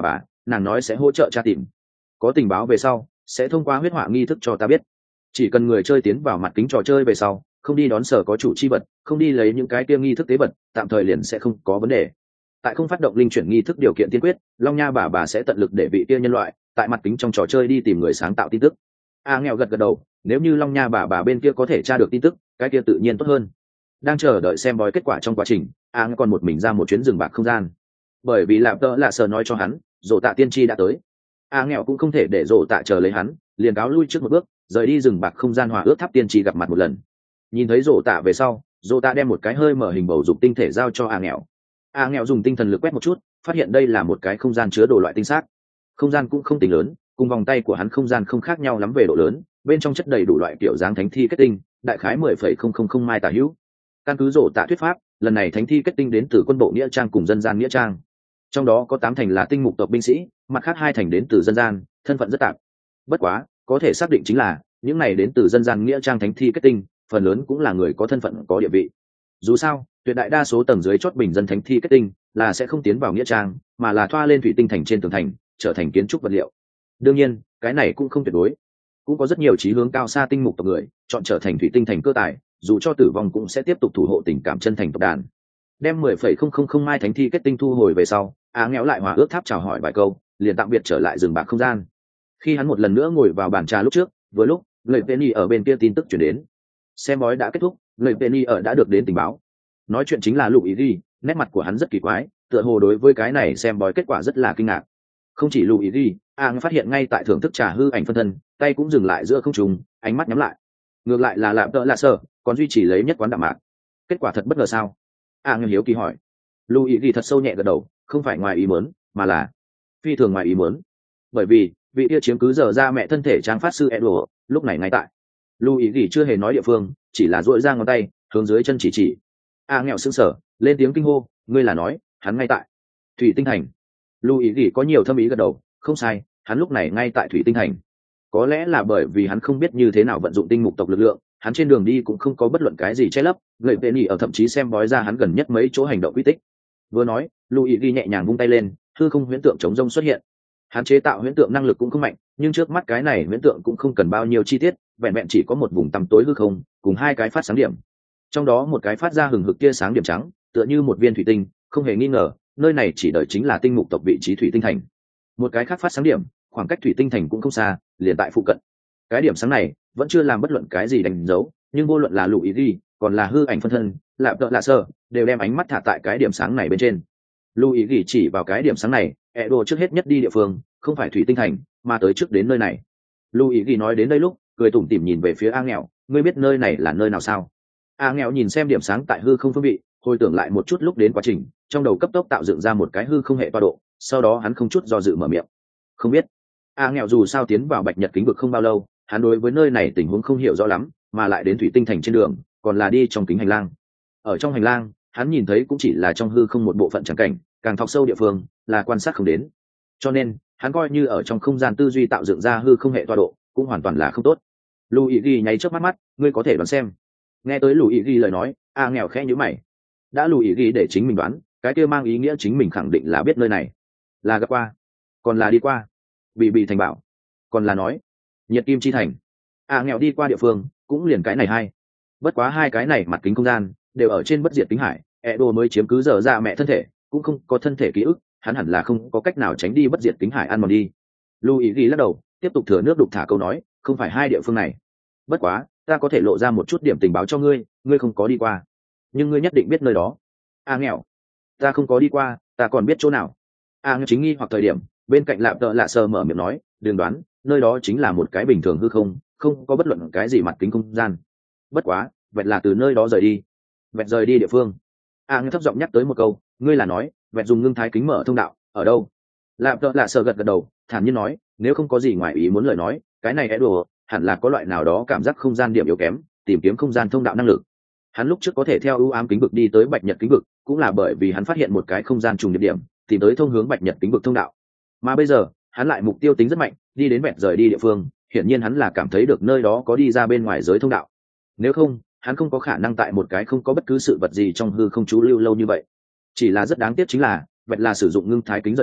nàng nói sẽ hỗ trợ tra tìm, có tình báo về sau sẽ thông qua huyết họa nghi thức cho ta biết. Chỉ cần người chơi tiến vào mặt kính trò chơi về sau, không đi đón sở có chủ chi vật, không đi lấy những cái kia nghi thức tế vật, tạm thời liền sẽ không có vấn đề. Tại không phát động linh chuyển nghi thức điều kiện tiên quyết, Long Nha bà bà sẽ tận lực để vị kia nhân loại tại mặt kính trong trò chơi đi tìm người sáng tạo tin tức. A nghèo gật gật đầu, nếu như Long Nha bà bà bên kia có thể tra được tin tức, cái kia tự nhiên tốt hơn. Đang chờ đợi xem bói kết quả trong quá trình, A nghèo còn một mình ra một chuyến rừng bạc không gian, bởi vì lạp tợ lạ sờ nói cho hắn Dỗ Tạ tiên tri đã tới. A nghèo cũng không thể để Dỗ Tạ chờ lấy hắn, liền cáo lui trước một bước, rời đi rừng bạc không gian hòa ước tháp tiên tri gặp mặt một lần. Nhìn thấy Dỗ Tạ về sau, Dỗ Tạ đem một cái hơi mở hình bầu dục tinh thể giao cho A nghèo. A nghèo dùng tinh thần lực quét một chút, phát hiện đây là một cái không gian chứa đồ loại tinh xác. Không gian cũng không tính lớn, cùng vòng tay của hắn không gian không khác nhau lắm về độ lớn, bên trong chất đầy đủ loại kiểu dáng thánh thi kết tinh, đại khái mười phẩy không không không mai tả hữu. Căn cứ Dỗ Tạ thuyết pháp, lần này thánh thi kết tinh đến từ quân bộ nghĩa trang cùng dân gian nghĩa trang, trong đó có tám thành là tinh mục tộc binh sĩ, mặt khác hai thành đến từ dân gian, thân phận rất tạp. Bất quá có thể xác định chính là những này đến từ dân gian nghĩa trang thánh thi kết tinh, phần lớn cũng là người có thân phận có địa vị. Dù sao tuyệt đại đa số tầng dưới chót bình dân thánh thi kết tinh là sẽ không tiến vào nghĩa trang, mà là thoa lên thủy tinh thành trên tường thành, trở thành kiến trúc vật liệu. Đương nhiên cái này cũng không tuyệt đối, cũng có rất nhiều chí hướng cao xa tinh mục tộc người chọn trở thành thủy tinh thành cơ tài, dù cho tử vong cũng sẽ tiếp tục thủ hộ tình cảm chân thành tộc đàn. Đem mười phẩy không không không mai thánh thi kết tinh thu hồi về sau, Á nghẽo lại hòa ước tháp chào hỏi vài câu, liền tạm biệt trở lại rừng bạc không gian. Khi hắn một lần nữa ngồi vào bàn trà lúc trước, vừa lúc người Penny ở bên kia tin tức chuyển đến, xem bói đã kết thúc, người Penny ở đã được đến tình báo. Nói chuyện chính là Lục Ý Ghi, nét mặt của hắn rất kỳ quái, tựa hồ đối với cái này xem bói kết quả rất là kinh ngạc. Không chỉ Lục Ý Ghi, Ang phát hiện ngay tại thưởng thức trà hư ảnh phân thân, tay cũng dừng lại giữa không trung, ánh mắt nhắm lại. Ngược lại là lạm tợ lạ sơ, còn duy trì lấy nhất quán đạm mạc. Kết quả thật bất ngờ sao? Ang hiếu kỳ hỏi. Lục Ý Ghi thật sâu nhẹ gật đầu, không phải ngoài ý muốn, mà là phi thường ngoài ý muốn. Bởi vì vị kia chiếm cứ giờ ra mẹ thân thể trang phát sư Edo, lúc này ngay tại. Lục Ý Ghi chưa hề nói địa phương, chỉ là duỗi ra ngón tay, hướng dưới chân chỉ chỉ. A nghèo sững sờ, lên tiếng kinh hô, ngươi là nói hắn ngay tại thủy tinh thành? Lưu Ý Gỉ có nhiều thâm ý gật đầu, không sai, hắn lúc này ngay tại thủy tinh thành. Có lẽ là bởi vì hắn không biết như thế nào vận dụng tinh mục tộc lực lượng, hắn trên đường đi cũng không có bất luận cái gì che lấp, người tên nhị ở thậm chí xem bói ra hắn gần nhất mấy chỗ hành động quy tích. Vừa nói, Lưu Ý Gỉ nhẹ nhàng vung tay lên, hư không huyễn tượng chống rông xuất hiện. Hắn chế tạo huyễn tượng năng lực cũng không mạnh, nhưng trước mắt cái này huyễn tượng cũng không cần bao nhiêu chi tiết, vẹn vẹn chỉ có một vùng tăm tối hư không, cùng hai cái phát sáng điểm. Trong đó một cái phát ra hừng hực tia sáng điểm trắng, tựa như một viên thủy tinh, không hề nghi ngờ, nơi này chỉ đợi chính là tinh mục tộc vị trí thủy tinh thành. Một cái khác phát sáng điểm, khoảng cách thủy tinh thành cũng không xa, liền tại phụ cận. Cái điểm sáng này vẫn chưa làm bất luận cái gì đánh dấu, nhưng vô luận là Lục Ý Ghi, còn là hư ảnh phân thân, lạp tợ lạ sơ, đều đem ánh mắt thả tại cái điểm sáng này bên trên. Lục Ý Ghi chỉ vào cái điểm sáng này, Edo trước hết nhất đi địa phương, không phải thủy tinh thành, mà tới trước đến nơi này. Lục Ý Ghi nói đến đây lúc, cười tủm tỉm nhìn về phía A nghèo, ngươi biết nơi này là nơi nào sao? A nghèo nhìn xem điểm sáng tại hư không phương vị, hồi tưởng lại một chút lúc đến quá trình, trong đầu cấp tốc tạo dựng ra một cái hư không hệ toa độ, sau đó hắn không chút do dự mở miệng, không biết. A nghèo dù sao tiến vào bạch nhật kính vực không bao lâu, hắn đối với nơi này tình huống không hiểu rõ lắm, mà lại đến thủy tinh thành trên đường còn là đi trong kính hành lang. Ở trong hành lang, hắn nhìn thấy cũng chỉ là trong hư không một bộ phận trắng cảnh, càng thọc sâu địa phương là quan sát không đến, cho nên hắn coi như ở trong không gian tư duy tạo dựng ra hư không hệ toa độ cũng hoàn toàn là không tốt. Lưu Ý Ghi nháy chớp mắt mắt, ngươi có thể đoán xem. Nghe tới Lù Ý Ghi lời nói, A nghèo khẽ nhíu mày. Đã Lù Ý Ghi để chính mình đoán, cái kia mang ý nghĩa chính mình khẳng định là biết nơi này, là gặp qua, còn là đi qua. Bị bị thành bảo, còn là nói nhiệt kim chi thành. A nghèo đi qua địa phương cũng liền cái này hai. Bất quá hai cái này mặt kính không gian đều ở trên bất diệt kính hải, Edo mới chiếm cứ giờ ra mẹ thân thể, cũng không có thân thể ký ức, hắn hẳn là không có cách nào tránh đi bất diệt kính hải ăn mòn đi. Lù Ý Ghi lắc đầu, tiếp tục thừa nước đục thả câu nói, không phải hai địa phương này. Bất quá ta có thể lộ ra một chút điểm tình báo cho ngươi, ngươi không có đi qua, nhưng ngươi nhất định biết nơi đó. A nghèo, ta không có đi qua, ta còn biết chỗ nào. A nghèo chính nghi hoặc thời điểm, bên cạnh lạp tợ lạ sơ mở miệng nói, đừng đoán, nơi đó chính là một cái bình thường hư không, không có bất luận cái gì mặt kính không gian. Bất quá vẹt là từ nơi đó rời đi, vẹt rời đi địa phương. A nghèo thấp giọng nhắc tới một câu, ngươi là nói vẹt dùng ngưng thái kính mở thông đạo ở đâu? Lạp tợ lạ sơ gật gật đầu, thản nhiên nói, nếu không có gì ngoài ý muốn lời nói, cái này é đồ hẳn là có loại nào đó cảm giác không gian điểm yếu kém, tìm kiếm không gian thông đạo năng lực. Hắn lúc trước có thể theo ưu ám kính vực đi tới bạch nhật kính vực, cũng là bởi vì hắn phát hiện một cái không gian trùng điệp điểm, tìm tới thông hướng bạch nhật kính vực thông đạo. Mà bây giờ hắn lại mục tiêu tính rất mạnh, đi đến vẹt rời đi địa phương, hiển nhiên hắn là cảm thấy được nơi đó có đi ra bên ngoài giới thông đạo. Nếu không hắn không có khả năng tại một cái không có bất cứ sự vật gì trong hư không trú lưu lâu như vậy. Chỉ là rất đáng tiếc chính là vẹt là sử dụng ngưng thái kính rời đi,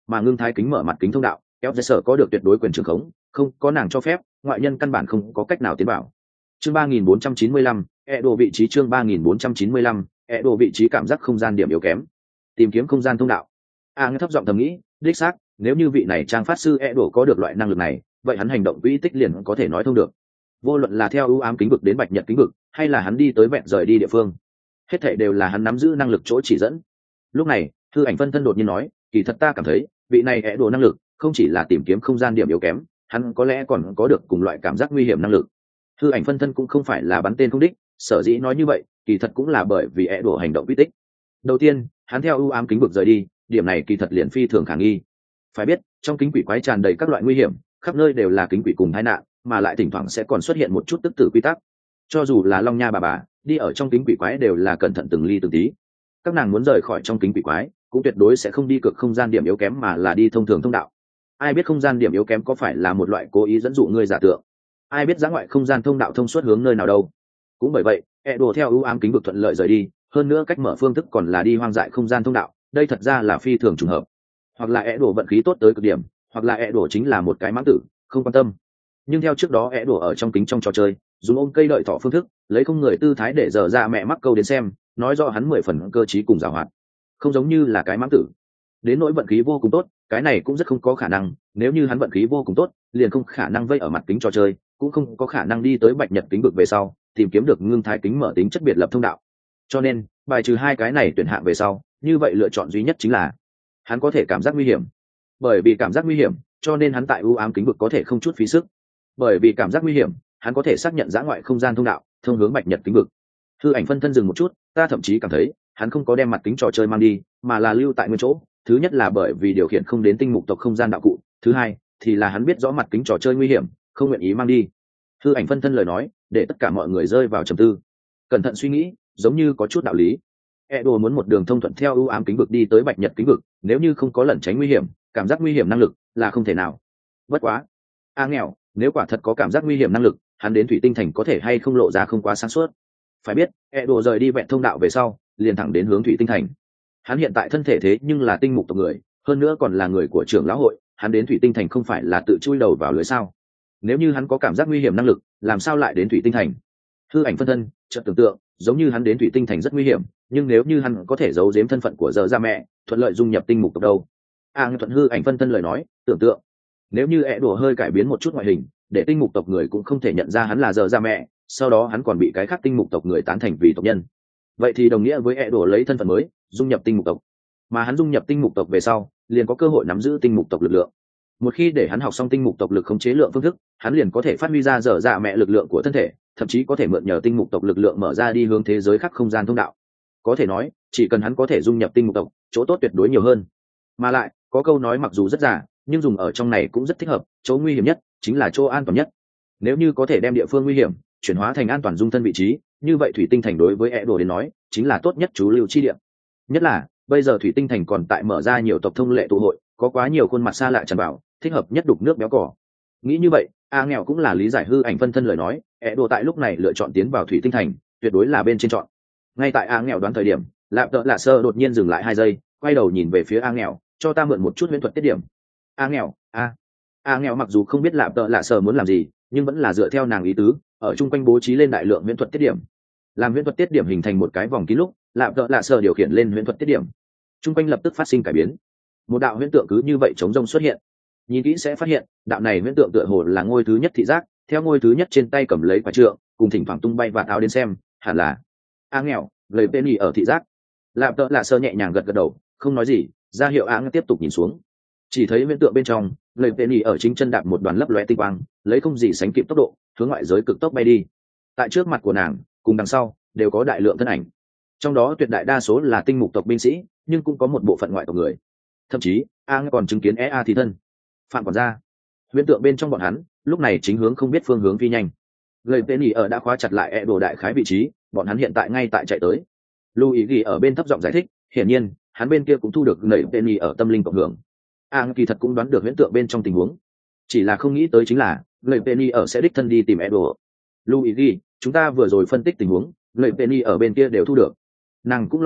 mà ngưng thái kính mở mặt kính thông đạo kéo dây sở có được tuyệt đối quyền trường khống, không có nàng cho phép ngoại nhân căn bản không có cách nào tiến vào. Chương ba nghìn bốn trăm chín mươi lăm, e đồ vị trí. Chương ba nghìn bốn trăm chín mươi lăm, e đồ vị trí. Cảm giác không gian điểm yếu kém, tìm kiếm không gian thông đạo. A nghe thấp giọng thầm nghĩ, đích xác, nếu như vị này trang phát sư e đồ có được loại năng lực này, vậy hắn hành động quỹ tích liền có thể nói thông được. Vô luận là theo ưu ám kính vực đến bạch nhật kính vực, hay là hắn đi tới vẹn rời đi địa phương, hết thảy đều là hắn nắm giữ năng lực chỗ chỉ dẫn. Lúc này, Thư Ảnh phân thân đột nhiên nói, kỳ thật ta cảm thấy, vị này e đồ năng lực không chỉ là tìm kiếm không gian điểm yếu kém, hắn có lẽ còn có được cùng loại cảm giác nguy hiểm năng lực. Thư Ảnh phân thân cũng không phải là bắn tên không đích, sở dĩ nói như vậy, kỳ thật cũng là bởi vì e đồ hành động quy tích. Đầu tiên, hắn theo ưu ám kính vực rời đi, điểm này kỳ thật liền phi thường khả nghi. Phải biết, trong kính quỷ quái tràn đầy các loại nguy hiểm, khắp nơi đều là kính quỷ cùng tai nạn, mà lại thỉnh thoảng sẽ còn xuất hiện một chút tức tử quy tắc. Cho dù là Long Nha bà bà, đi ở trong kính quỷ quái đều là cẩn thận từng ly từng tí. Các nàng muốn rời khỏi trong kính quỷ quái, cũng tuyệt đối sẽ không đi cực không gian điểm yếu kém mà là đi thông thường thông đạo. Ai biết không gian điểm yếu kém có phải là một loại cố ý dẫn dụ người giả tượng? Ai biết giã ngoại không gian thông đạo thông suốt hướng nơi nào đâu? Cũng bởi vậy, e đồ theo ưu ám kính vực thuận lợi rời đi, hơn nữa cách mở phương thức còn là đi hoang dại không gian thông đạo, đây thật ra là phi thường trùng hợp. Hoặc là e đồ vận khí tốt tới cực điểm, hoặc là e đồ chính là một cái mãng tử, không quan tâm. Nhưng theo trước đó e đồ ở trong kính trong trò chơi, dùng ôm cây đợi thỏ phương thức, lấy không người tư thái để dở ra mẹ mắc câu đến xem, nói rõ hắn mười phần cơ trí cùng giàu hoạt, không giống như là cái mãng tử. Đến nỗi vận khí vô cùng tốt, cái này cũng rất không có khả năng, nếu như hắn vận khí vô cùng tốt, liền không khả năng vây ở mặt kính trò chơi, cũng không có khả năng đi tới bạch nhật kính vực về sau, tìm kiếm được ngưng thái kính mở tính chất biệt lập thông đạo. Cho nên, bài trừ hai cái này tuyển hạng về sau, như vậy lựa chọn duy nhất chính là hắn có thể cảm giác nguy hiểm. Bởi vì cảm giác nguy hiểm, cho nên hắn tại ưu ám kính vực có thể không chút phí sức. Bởi vì cảm giác nguy hiểm, hắn có thể xác nhận dã ngoại không gian thông đạo, thông hướng bạch nhật kính vực. Thư Ảnh phân thân dừng một chút, ta thậm chí cảm thấy, hắn không có đem mặt kính trò chơi mang đi, mà là lưu tại nguyên chỗ. Thứ nhất là bởi vì điều khiển không đến tinh mục tộc không gian đạo cụ, thứ hai thì là hắn biết rõ mặt kính trò chơi nguy hiểm, không nguyện ý mang đi. Thư Ảnh phân thân lời nói để tất cả mọi người rơi vào trầm tư, cẩn thận suy nghĩ, giống như có chút đạo lý. Edo muốn một đường thông thuận theo ưu ám kính vực đi tới bạch nhật kính vực, nếu như không có lẩn tránh nguy hiểm, cảm giác nguy hiểm năng lực là không thể nào. Bất quá, a nghèo, nếu quả thật có cảm giác nguy hiểm năng lực, hắn đến thủy tinh thành có thể hay không lộ ra không quá sáng suốt. Phải biết, Edo rời đi vẹn thông đạo về sau, liền thẳng đến hướng thủy tinh thành. Hắn hiện tại thân thể thế nhưng là tinh mục tộc người, hơn nữa còn là người của trưởng lão hội, hắn đến thủy tinh thành không phải là tự chui đầu vào lưới sao? Nếu như hắn có cảm giác nguy hiểm năng lực, làm sao lại đến thủy tinh thành? Hư Ảnh phân thân chợt tưởng tượng, giống như hắn đến thủy tinh thành rất nguy hiểm, nhưng nếu như hắn có thể giấu giếm thân phận của dở ra mẹ, thuận lợi dung nhập tinh mục tộc đâu? A à, thuận Hư Ảnh phân thân lời nói, tưởng tượng, nếu như ẻ đùa hơi cải biến một chút ngoại hình, để tinh mục tộc người cũng không thể nhận ra hắn là dở ra mẹ, sau đó hắn còn bị cái khác tinh mục tộc người tán thành vì tộc nhân, vậy thì đồng nghĩa với ẻ đùa lấy thân phận mới dung nhập tinh mục tộc, mà hắn dung nhập tinh mục tộc về sau, liền có cơ hội nắm giữ tinh mục tộc lực lượng. Một khi để hắn học xong tinh mục tộc lực khống chế lượng phương thức, hắn liền có thể phát huy ra dở dạ mẹ lực lượng của thân thể, thậm chí có thể mượn nhờ tinh mục tộc lực lượng mở ra đi hướng thế giới khác không gian thông đạo. Có thể nói, chỉ cần hắn có thể dung nhập tinh mục tộc, chỗ tốt tuyệt đối nhiều hơn. Mà lại, có câu nói mặc dù rất giả, nhưng dùng ở trong này cũng rất thích hợp, chỗ nguy hiểm nhất chính là chỗ an toàn nhất. Nếu như có thể đem địa phương nguy hiểm chuyển hóa thành an toàn dung thân vị trí, như vậy thủy tinh thành đối với ẻ đồ đến nói chính là tốt nhất trú lưu chi địa. Nhất là bây giờ thủy tinh thành còn tại mở ra nhiều tộc thông lệ tụ hội, có quá nhiều khuôn mặt xa lạ tràn vào, thích hợp nhất đục nước béo cỏ. Nghĩ như vậy, a nghèo cũng là lý giải Hư Ảnh phân thân lời nói, ẻ đồ tại lúc này lựa chọn tiến vào thủy tinh thành, tuyệt đối là bên trên chọn. Ngay tại a nghèo đoán thời điểm, lạp tợ lạ sơ đột nhiên dừng lại hai giây, quay đầu nhìn về phía a nghèo, cho ta mượn một chút huyễn thuật tiết điểm. A nghèo, a a nghèo mặc dù không biết lạp tợ lạ sơ muốn làm gì, nhưng vẫn là dựa theo nàng ý tứ, ở chung quanh bố trí lên đại lượng huyễn thuật tiết điểm. Làm huyễn thuật tiết điểm hình thành một cái vòng kín lúc, lạp tợ lạ sơ điều khiển lên huyễn thuật tiết điểm, chung quanh lập tức phát sinh cải biến. Một đạo huyễn tượng cứ như vậy chống rông xuất hiện. Nhìn kỹ sẽ phát hiện, đạo này huyễn tượng tựa hồ là ngôi thứ nhất thị giác, theo ngôi thứ nhất trên tay cầm lấy quả trượng, cùng thỉnh thoảng tung bay và áo đến xem, hẳn là a nghèo, lời penny ở thị giác. Lạp tợ lạ sơ nhẹ nhàng gật gật đầu, không nói gì, ra hiệu a tiếp tục nhìn xuống. Chỉ thấy huyễn tượng bên trong, lời penny ở chính chân đạp một đoàn lấp lóe tinh quang, lấy không gì sánh kịp tốc độ, hướng ngoại giới cực tốc bay đi. Tại trước mặt của nàng, cùng đằng sau, đều có đại lượng thân ảnh. Trong đó tuyệt đại đa số là tinh mục tộc binh sĩ, nhưng cũng có một bộ phận ngoại tộc người. Thậm chí, a còn chứng kiến e a thì thân. Phạm còn ra, huyễn tượng bên trong bọn hắn, lúc này chính hướng không biết phương hướng phi nhanh. Lời penny ở đã khóa chặt lại e đồ đại khái vị trí, bọn hắn hiện tại ngay tại chạy tới. Louis ghi ở bên thấp giọng giải thích, hiển nhiên, hắn bên kia cũng thu được lời penny ở tâm linh cộng hưởng. A kỳ thật cũng đoán được huyễn tượng bên trong tình huống, chỉ là không nghĩ tới chính là lời penny ở sẽ đích thân đi tìm e đồ. Louis ghi, chúng ta vừa rồi phân tích tình huống, lời penny ở bên kia đều thu được. Nàng cũng lo lắng,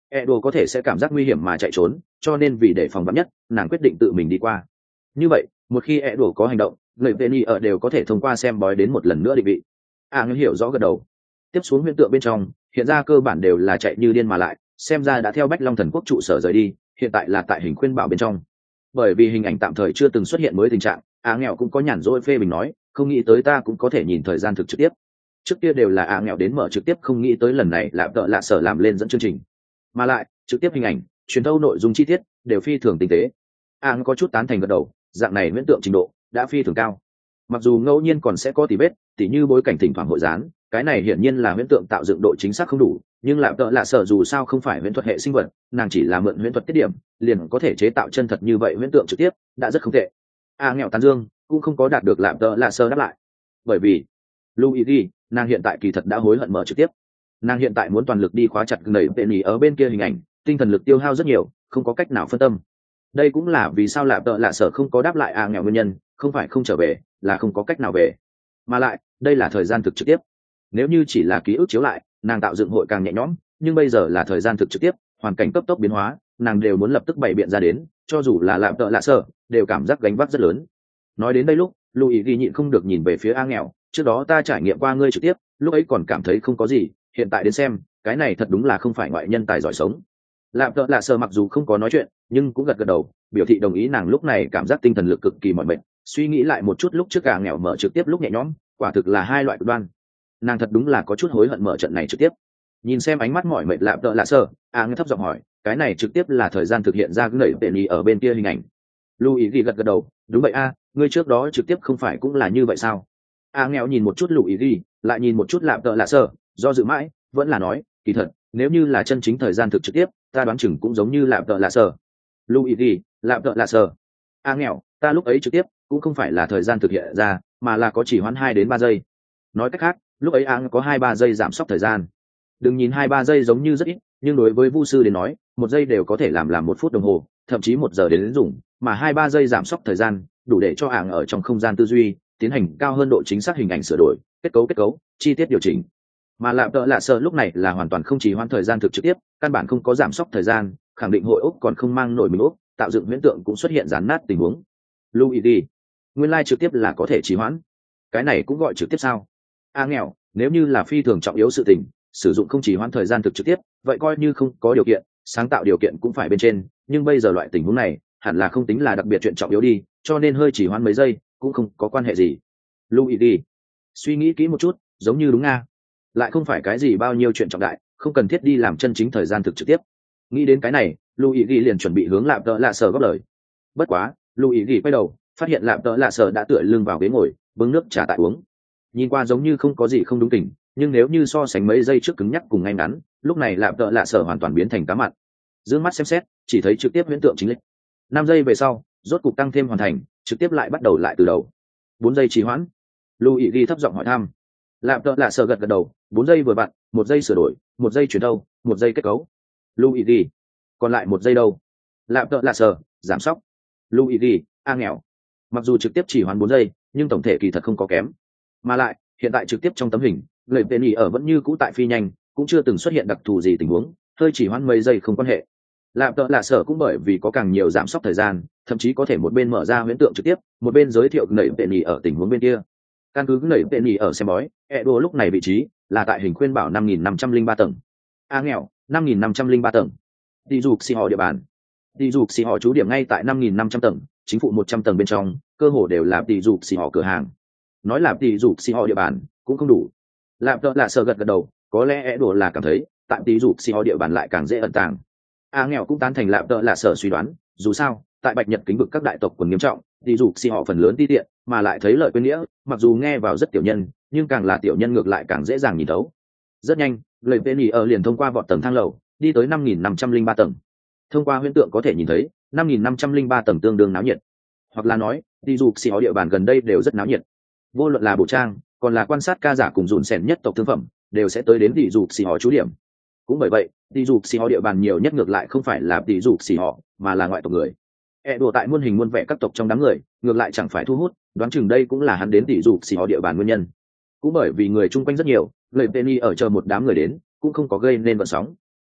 Edo có thể sẽ cảm giác nguy hiểm mà chạy trốn, cho nên vì để phòng vắn nhất, nàng quyết định tự mình đi qua. Như vậy, một khi Edo có hành động, người Penny ở đều có thể thông qua xem bói đến một lần nữa định vị. À ngư hiểu rõ gật đầu. Tiếp xuống huyễn tượng bên trong, hiện ra cơ bản đều là chạy như điên mà lại, xem ra đã theo Bách Long Thần Quốc trụ sở rời đi, hiện tại là tại hình khuyên bảo bên trong. Bởi vì hình ảnh tạm thời chưa từng xuất hiện mới tình trạng, Á nghèo cũng có nhàn rỗi phê bình nói, không nghĩ tới ta cũng có thể nhìn thời gian thực trực tiếp. Trước kia đều là Á nghèo đến mở trực tiếp, không nghĩ tới lần này là tợ lạ sở làm lên dẫn chương trình, mà lại trực tiếp hình ảnh, truyền thâu nội dung chi tiết đều phi thường tinh tế. Á có chút tán thành gật đầu, dạng này huyễn tượng trình độ đã phi thường cao. Mặc dù ngẫu nhiên còn sẽ có tỉ vết, tỉ như bối cảnh thỉnh thoảng hội gián, cái này hiển nhiên là huyễn tượng tạo dựng độ chính xác không đủ, nhưng lạm tợ lạ sở dù sao không phải huyễn thuật hệ sinh vật, nàng chỉ là mượn huyễn thuật tiết điểm liền có thể chế tạo chân thật như vậy huyễn tượng trực tiếp, đã rất không tệ. A nghèo tán dương cũng không có đạt được lạm tợ lạ sở đáp lại, bởi vì Luigi, nàng hiện tại kỳ thật đã hối hận mở trực tiếp. Nàng hiện tại muốn toàn lực đi khóa chặt nảy tệ nỉ ở bên kia hình ảnh, tinh thần lực tiêu hao rất nhiều, không có cách nào phân tâm. Đây cũng là vì sao lạm tợ lạ sở không có đáp lại A nghèo nguyên nhân, không phải không trở về, là không có cách nào về. Mà lại, đây là thời gian thực trực tiếp. Nếu như chỉ là ký ức chiếu lại, nàng tạo dựng hội càng nhẹ nhõm, nhưng bây giờ là thời gian thực trực tiếp, hoàn cảnh cấp tốc biến hóa, nàng đều muốn lập tức bày biện ra đến, cho dù là lạm tợ lạ sở, đều cảm giác gánh vác rất lớn. Nói đến đây lúc, Louis ghi nhịn không được nhìn về phía A nghèo, trước đó ta trải nghiệm qua ngươi trực tiếp, lúc ấy còn cảm thấy không có gì, hiện tại đến xem, cái này thật đúng là không phải ngoại nhân tài giỏi sống. Lạm tợ lạ sở mặc dù không có nói chuyện, nhưng cũng gật gật đầu, biểu thị đồng ý. Nàng lúc này cảm giác tinh thần lực cực kỳ mỏi mệt, suy nghĩ lại một chút lúc trước A nghèo mở trực tiếp lúc nhẹ nhõm, quả thực là hai loại cực đoan. Nàng thật đúng là có chút hối hận mở trận này trực tiếp. Nhìn xem ánh mắt mỏi mệt lạm tợ lạ sở, A nghe thấp giọng hỏi, cái này trực tiếp là thời gian thực hiện ra cái nảy tệ nhì ở bên kia hình ảnh. Louis ghi gật gật đầu, đúng vậy a, ngươi trước đó trực tiếp không phải cũng là như vậy sao? A nghèo nhìn một chút Louis ghi, lại nhìn một chút lạm tợ lạ sở, do dự mãi, vẫn là nói, kỳ thật, nếu như là chân chính thời gian thực trực tiếp, ta đoán chừng cũng giống như lạm tợ lạ sở. Louis ghi, lạm tợ lạ sở. A nghèo, ta lúc ấy trực tiếp cũng không phải là thời gian thực hiện ra, mà là có chỉ hoãn hai đến ba giây. Nói cách khác, lúc ấy A có hai ba giây giảm sốc thời gian. Đừng nhìn hai ba giây giống như rất ít, nhưng đối với vu sư đến nói, một giây đều có thể làm làm một phút đồng hồ, thậm chí một giờ đến, đến dùng, mà hai ba giây giảm sốc thời gian đủ để cho ảng ở trong không gian tư duy tiến hành cao hơn độ chính xác hình ảnh sửa đổi, kết cấu kết cấu chi tiết điều chỉnh. Mà lạm tợ lạ sợ lúc này là hoàn toàn không chỉ hoãn thời gian thực trực tiếp, căn bản không có giảm sốc thời gian, khẳng định hội ốc còn không mang nổi mình ốc, tạo dựng huyễn tượng cũng xuất hiện gián nát tình huống. Louis đi, nguyên lai like trực tiếp là có thể trì hoãn, cái này cũng gọi trực tiếp sao? A nghèo, nếu như là phi thường trọng yếu sự tình, sử dụng không chỉ hoãn thời gian thực trực tiếp, vậy coi như không có điều kiện, sáng tạo điều kiện cũng phải bên trên, nhưng bây giờ loại tình huống này hẳn là không tính là đặc biệt chuyện trọng yếu đi, cho nên hơi chỉ hoãn mấy giây cũng không có quan hệ gì. Louis đi, suy nghĩ kỹ một chút, giống như đúng nga, lại không phải cái gì bao nhiêu chuyện trọng đại, không cần thiết đi làm chân chính thời gian thực trực tiếp. Nghĩ đến cái này, Louis ghi liền chuẩn bị hướng lạm tợ lạ sở góp lời. Bất quá, Louis ghi quay đầu, phát hiện lạm tợ lạ sở đã tựa lưng vào ghế ngồi, bưng nước trà tại uống. Nhìn qua giống như không có gì không đúng tình, nhưng nếu như so sánh mấy giây trước cứng nhắc cùng ngay ngắn, lúc này lạm tợ lạ sở hoàn toàn biến thành cá mặn. Dương mắt xem xét, chỉ thấy trực tiếp huyễn tượng chính lịch. Năm giây về sau, rốt cục tăng thêm hoàn thành, trực tiếp lại bắt đầu lại từ đầu. Bốn giây trì hoãn. Louis ghi thấp giọng hỏi thăm. Lạm tợ lạ sở gật gật đầu, bốn giây vừa vặn, một giây sửa đổi, một giây chuyển đâu, một giây kết cấu. Louis ghi, còn lại một giây đâu? Lạm tợ lạ sở, giảm sóc. Louis ghi, a nghèo. Mặc dù trực tiếp chỉ hoãn bốn giây, nhưng tổng thể kỳ thật không có kém. Mà lại, hiện tại trực tiếp trong tấm hình, lời tên ý ở vẫn như cũ tại phi nhanh, cũng chưa từng xuất hiện đặc thù gì tình huống, hơi chỉ hoãn mấy giây không quan hệ. Lạm tợ lạ sở cũng bởi vì có càng nhiều giảm sóc thời gian, thậm chí có thể một bên mở ra huyễn tượng trực tiếp, một bên giới thiệu nảy tên ý ở tình huống bên kia. Căn cứ nảy tên ý ở xem bói, Edo lúc này vị trí là tại hình khuyên bảo năm nghìn năm trăm linh ba tầng. A nghèo, năm nghìn năm trăm linh ba tầng. Đi dục xì họ địa bàn. Đi dục xì họ trú điểm ngay tại năm nghìn năm trăm tầng, chính phủ một trăm tầng bên trong, cơ hồ đều là đi dục xì họ cửa hàng. Nói là tỷ dục xì họ địa bàn cũng không đủ. Lạm tợ lạ sợ gật gật đầu, có lẽ Edo là cảm thấy tại tỷ dục xì họ địa bàn lại càng dễ ẩn tàng. A nghèo cũng tán thành lạm tợ lạ sợ suy đoán, dù sao tại bạch nhật kính vực các đại tộc quần nghiêm trọng, tỷ dục xì họ phần lớn ti tiện mà lại thấy lợi quên nghĩa, mặc dù nghe vào rất tiểu nhân, nhưng càng là tiểu nhân ngược lại càng dễ dàng nhìn thấu. Rất nhanh, lời penny ở liền thông qua vọt tầng thang lầu đi tới năm nghìn năm trăm linh ba tầng. Thông qua huyễn tượng có thể nhìn thấy năm nghìn năm trăm linh ba tầng tương đương náo nhiệt, hoặc là nói tỷ dục xì họ địa bàn gần đây đều rất náo nhiệt. Vô luận là bộ trang còn là quan sát ca giả cùng dùn sẻn nhất tộc thương phẩm đều sẽ tới đến tỷ dục xì họ trú điểm. Cũng bởi vậy tỷ dục xì họ địa bàn nhiều nhất ngược lại không phải là tỷ dục xì họ mà là ngoại tộc người. E đùa tại muôn hình muôn vẻ các tộc trong đám người ngược lại chẳng phải thu hút, đoán chừng đây cũng là hắn đến tỷ dục xì họ địa bàn nguyên nhân. Cũng bởi vì người chung quanh rất nhiều, lời penny ở chờ một đám người đến cũng không có gây nên vận sóng.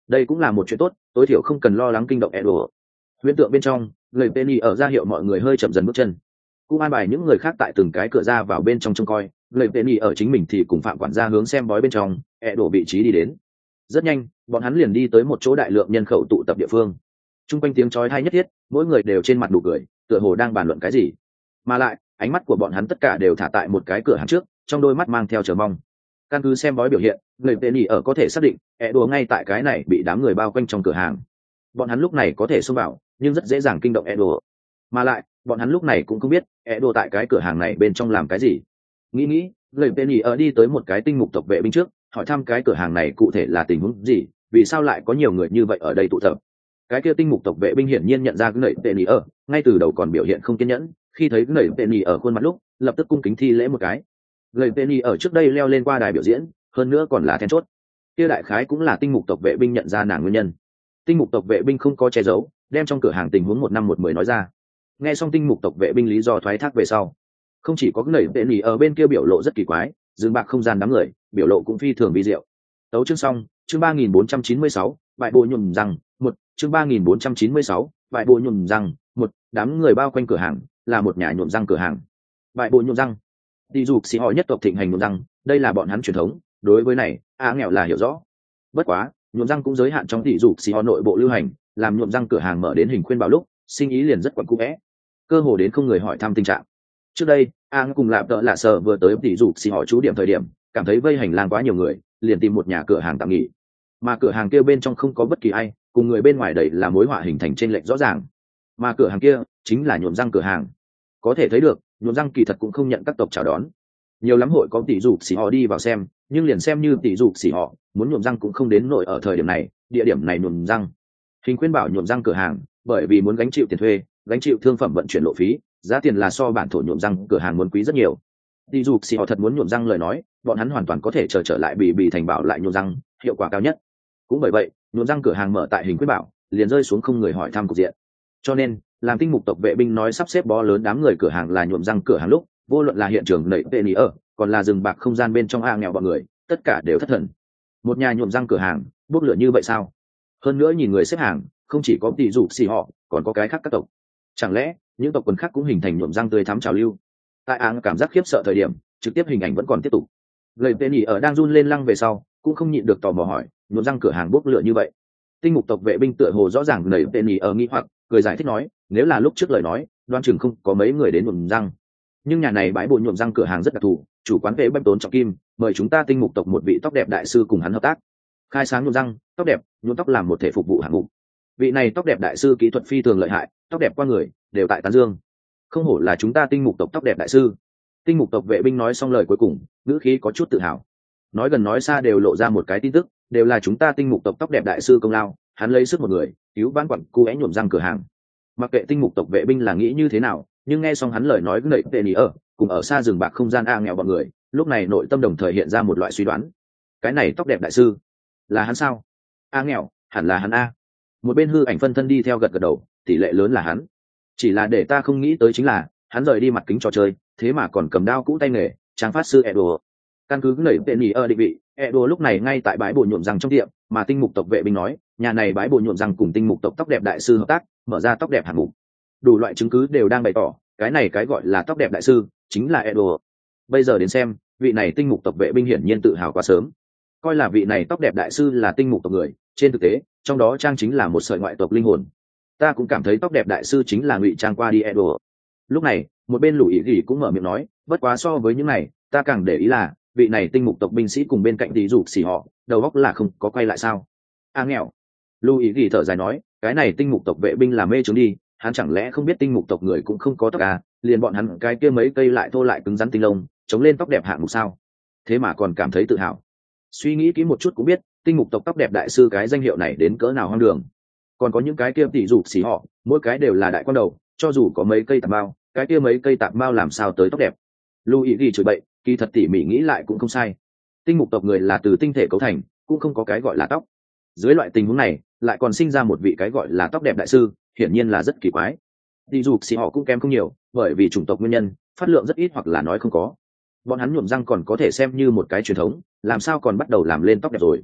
đây cũng là một chuyện tốt, tối thiểu không cần lo lắng kinh động Edo. Huyễn tượng bên trong, người Penny ở ra hiệu mọi người hơi chậm dần bước chân, cũng an bài những người khác tại từng cái cửa ra vào bên trong trông coi. Người Penny ở chính mình thì cùng phạm quản gia hướng xem bói bên trong Edo vị trí đi đến. Rất nhanh, bọn hắn liền đi tới một chỗ đại lượng nhân khẩu tụ tập địa phương. Trung quanh tiếng chói tai nhất thiết, mỗi người đều trên mặt nụ cười, tựa hồ đang bàn luận cái gì. Mà lại, ánh mắt của bọn hắn tất cả đều thả tại một cái cửa hàng trước, trong đôi mắt mang theo chờ mong. Căn cứ xem bói biểu hiện, người Penny ở có thể xác định, Edo ngay tại cái này bị đám người bao quanh trong cửa hàng. Bọn hắn lúc này có thể xông vào, nhưng rất dễ dàng kinh động Edo. Mà lại, bọn hắn lúc này cũng không biết Edo tại cái cửa hàng này bên trong làm cái gì. Nghĩ nghĩ, người Penny ở đi tới một cái tinh mục tộc vệ binh trước, hỏi thăm cái cửa hàng này cụ thể là tình huống gì, vì sao lại có nhiều người như vậy ở đây tụ tập. Cái kia tinh mục tộc vệ binh hiển nhiên nhận ra cái nảy Penny ở, ngay từ đầu còn biểu hiện không kiên nhẫn, khi thấy cái nảy Penny ở khuôn mặt lúc, lập tức cung kính thi lễ một cái. Người Penny ở trước đây leo lên qua đài biểu diễn, hơn nữa còn là then chốt. Kia đại khái cũng là tinh mục tộc vệ binh nhận ra nàng nguyên nhân. Tinh mục tộc vệ binh không có che giấu, đem trong cửa hàng tình huống một năm một mười nói ra. Nghe xong tinh mục tộc vệ binh lý do thoái thác về sau, không chỉ có cái nảy Penny ở bên kia biểu lộ rất kỳ quái, dừng bạc không gian đám người, biểu lộ cũng phi thường vi diệu. Tấu chương xong, chương ba nghìn bốn trăm chín mươi sáu, bại bộ nhuộm răng, một, chương ba nghìn bốn trăm chín mươi sáu, bại bộ nhuộm răng, một, đám người bao quanh cửa hàng, là một nhà nhuộm răng cửa hàng. Bại bộ nhuộm răng. Tỷ dục sĩ họ nhất tộc thịnh hành nhuộm răng, đây là bọn hắn truyền thống, đối với này, a nghèo là hiểu rõ. Bất quá, nhuộm răng cũng giới hạn trong tỷ dục sĩ họ nội bộ lưu hành, làm nhuộm răng cửa hàng mở đến hình khuyên bảo lúc, sinh ý liền rất quẩn cũ é. Cơ hồ đến không người hỏi thăm tình trạng. Trước đây, a cùng lạp đỡ lạ sợ vừa tới tỷ dục sĩ họ trú điểm thời điểm, cảm thấy vây hành lang quá nhiều người, liền tìm một nhà cửa hàng tạm nghỉ. Mà cửa hàng kia bên trong không có bất kỳ ai, cùng người bên ngoài đầy là mối họa hình thành trên lệch rõ ràng. Mà cửa hàng kia chính là nhuộm răng cửa hàng. Có thể thấy được, nhuộm răng kỳ thật cũng không nhận các tộc chào đón. Nhiều lắm hội có tỷ dục xỉ họ đi vào xem, nhưng liền xem như tỷ dục xỉ họ muốn nhuộm răng cũng không đến nổi ở thời điểm này, địa điểm này nhuộm răng. Hình khuyên bảo nhuộm răng cửa hàng, bởi vì muốn gánh chịu tiền thuê, gánh chịu thương phẩm vận chuyển lộ phí, giá tiền là so bản thổ nhuộm răng cửa hàng muốn quý rất nhiều. Tỷ dục xỉ họ thật muốn nhuộm răng lời nói, bọn hắn hoàn toàn có thể chờ trở, trở lại bị bị thành bảo lại nhuộm răng, hiệu quả cao nhất. Cũng bởi vậy, nhuộm răng cửa hàng mở tại hình khuyên bảo, liền rơi xuống không người hỏi thăm cục diện. Cho nên, làm tinh mục tộc vệ binh nói sắp xếp bó lớn đám người cửa hàng là nhuộm răng cửa hàng lúc, vô luận là hiện trường nảy Penny ở, còn là rừng bạc không gian bên trong a nghèo bọn người, tất cả đều thất thần. Một nhà nhuộm răng cửa hàng, bốc lửa như vậy sao? Hơn nữa nhìn người xếp hàng, không chỉ có tỷ dục xì họ, còn có cái khác các tộc. Chẳng lẽ những tộc quần khác cũng hình thành nhuộm răng tươi thắm trào lưu? Tại áng cảm giác khiếp sợ thời điểm, trực tiếp hình ảnh vẫn còn tiếp tục. Người Penny ở đang run lên lăng về sau, cũng không nhịn được tò mò hỏi, nhuộm răng cửa hàng bốc lửa như vậy? Tinh mục tộc vệ binh tựa hồ rõ ràng nảy Penny ở nghi hoặc, cười giải thích nói, nếu là lúc trước lời nói, đoan chừng không có mấy người đến nhuộm răng. Nhưng nhà này bãi bộ nhuộm răng cửa hàng rất đặc thù, chủ quán vệ bách tốn trọng kim, mời chúng ta tinh mục tộc một vị tóc đẹp đại sư cùng hắn hợp tác, khai sáng nhuộm răng, tóc đẹp, nhuộm tóc làm một thể phục vụ hạng mục. Vị này tóc đẹp đại sư kỹ thuật phi thường lợi hại, tóc đẹp qua người đều tại tán dương. Không hổ là chúng ta tinh mục tộc tóc đẹp đại sư. Tinh mục tộc vệ binh nói xong lời cuối cùng, ngữ khí có chút tự hào. Nói gần nói xa đều lộ ra một cái tin tức, đều là chúng ta tinh mục tộc tóc đẹp đại sư công lao, hắn lấy sức một người, cứu vãn quặng cu é nhuộm răng cửa hàng. Mặc kệ tinh mục tộc vệ binh là nghĩ như thế nào, nhưng nghe xong hắn lời nói nảy Penny ở, cùng ở xa rừng bạc không gian a nghèo bọn người, lúc này nội tâm đồng thời hiện ra một loại suy đoán. Cái này tóc đẹp đại sư, là hắn sao? A nghèo, hẳn là hắn a. Một bên hư ảnh phân thân đi theo gật gật đầu, tỷ lệ lớn là hắn. Chỉ là để ta không nghĩ tới chính là, hắn rời đi mặt kính trò chơi, thế mà còn cầm đao cũ tay nghề, trang phát sư Edo. Căn cứ nảy Penny ở định vị, Edo lúc này ngay tại bãi bộ nhuộm răng trong tiệm, mà tinh mục tộc vệ binh nói, nhà này bãi bộ nhuộm răng cùng tinh mục tộc tóc đẹp đại sư hợp tác, mở ra tóc đẹp hạng mục. Đủ loại chứng cứ đều đang bày tỏ, cái này cái gọi là tóc đẹp đại sư chính là Edo. Bây giờ đến xem, vị này tinh mục tộc vệ binh hiển nhiên tự hào quá sớm, coi là vị này tóc đẹp đại sư là tinh mục tộc người, trên thực tế trong đó trang chính là một sợi ngoại tộc linh hồn. Ta cũng cảm thấy tóc đẹp đại sư chính là ngụy trang qua đi Edo. Lúc này một bên lũ ý gỉ cũng mở miệng nói, bất quá so với những này, ta càng để ý là vị này tinh mục tộc binh sĩ cùng bên cạnh tí dục xỉ họ, đầu óc là không có quay lại sao? A nghèo. Lũ ý gỉ thở dài nói, cái này tinh mục tộc vệ binh là mê trướng đi, hắn chẳng lẽ không biết tinh mục tộc người cũng không có tóc à, liền bọn hắn cái kia mấy cây lại thô lại cứng rắn tinh lông, chống lên tóc đẹp hạng mục sao? Thế mà còn cảm thấy tự hào. Suy nghĩ kỹ một chút cũng biết, tinh mục tộc tóc đẹp đại sư cái danh hiệu này đến cỡ nào hoang đường. Còn có những cái kia tỷ dục xỉ họ, mỗi cái đều là đại quan đầu, cho dù có mấy cây tạp mao, cái kia mấy cây tạp mao làm sao tới tóc đẹp? Lưu ý ghi chửi bậy, kỳ thật tỉ mỉ nghĩ lại cũng không sai. Tinh mục tộc người là từ tinh thể cấu thành, cũng không có cái gọi là tóc. Dưới loại tình huống này, lại còn sinh ra một vị cái gọi là tóc đẹp đại sư, hiển nhiên là rất kỳ quái. Tỷ dục xỉ họ cũng kém không nhiều, bởi vì chủng tộc nguyên nhân, phát lượng rất ít hoặc là nói không có. Bọn hắn nhuộm răng còn có thể xem như một cái truyền thống, làm sao còn bắt đầu làm lên tóc đẹp rồi?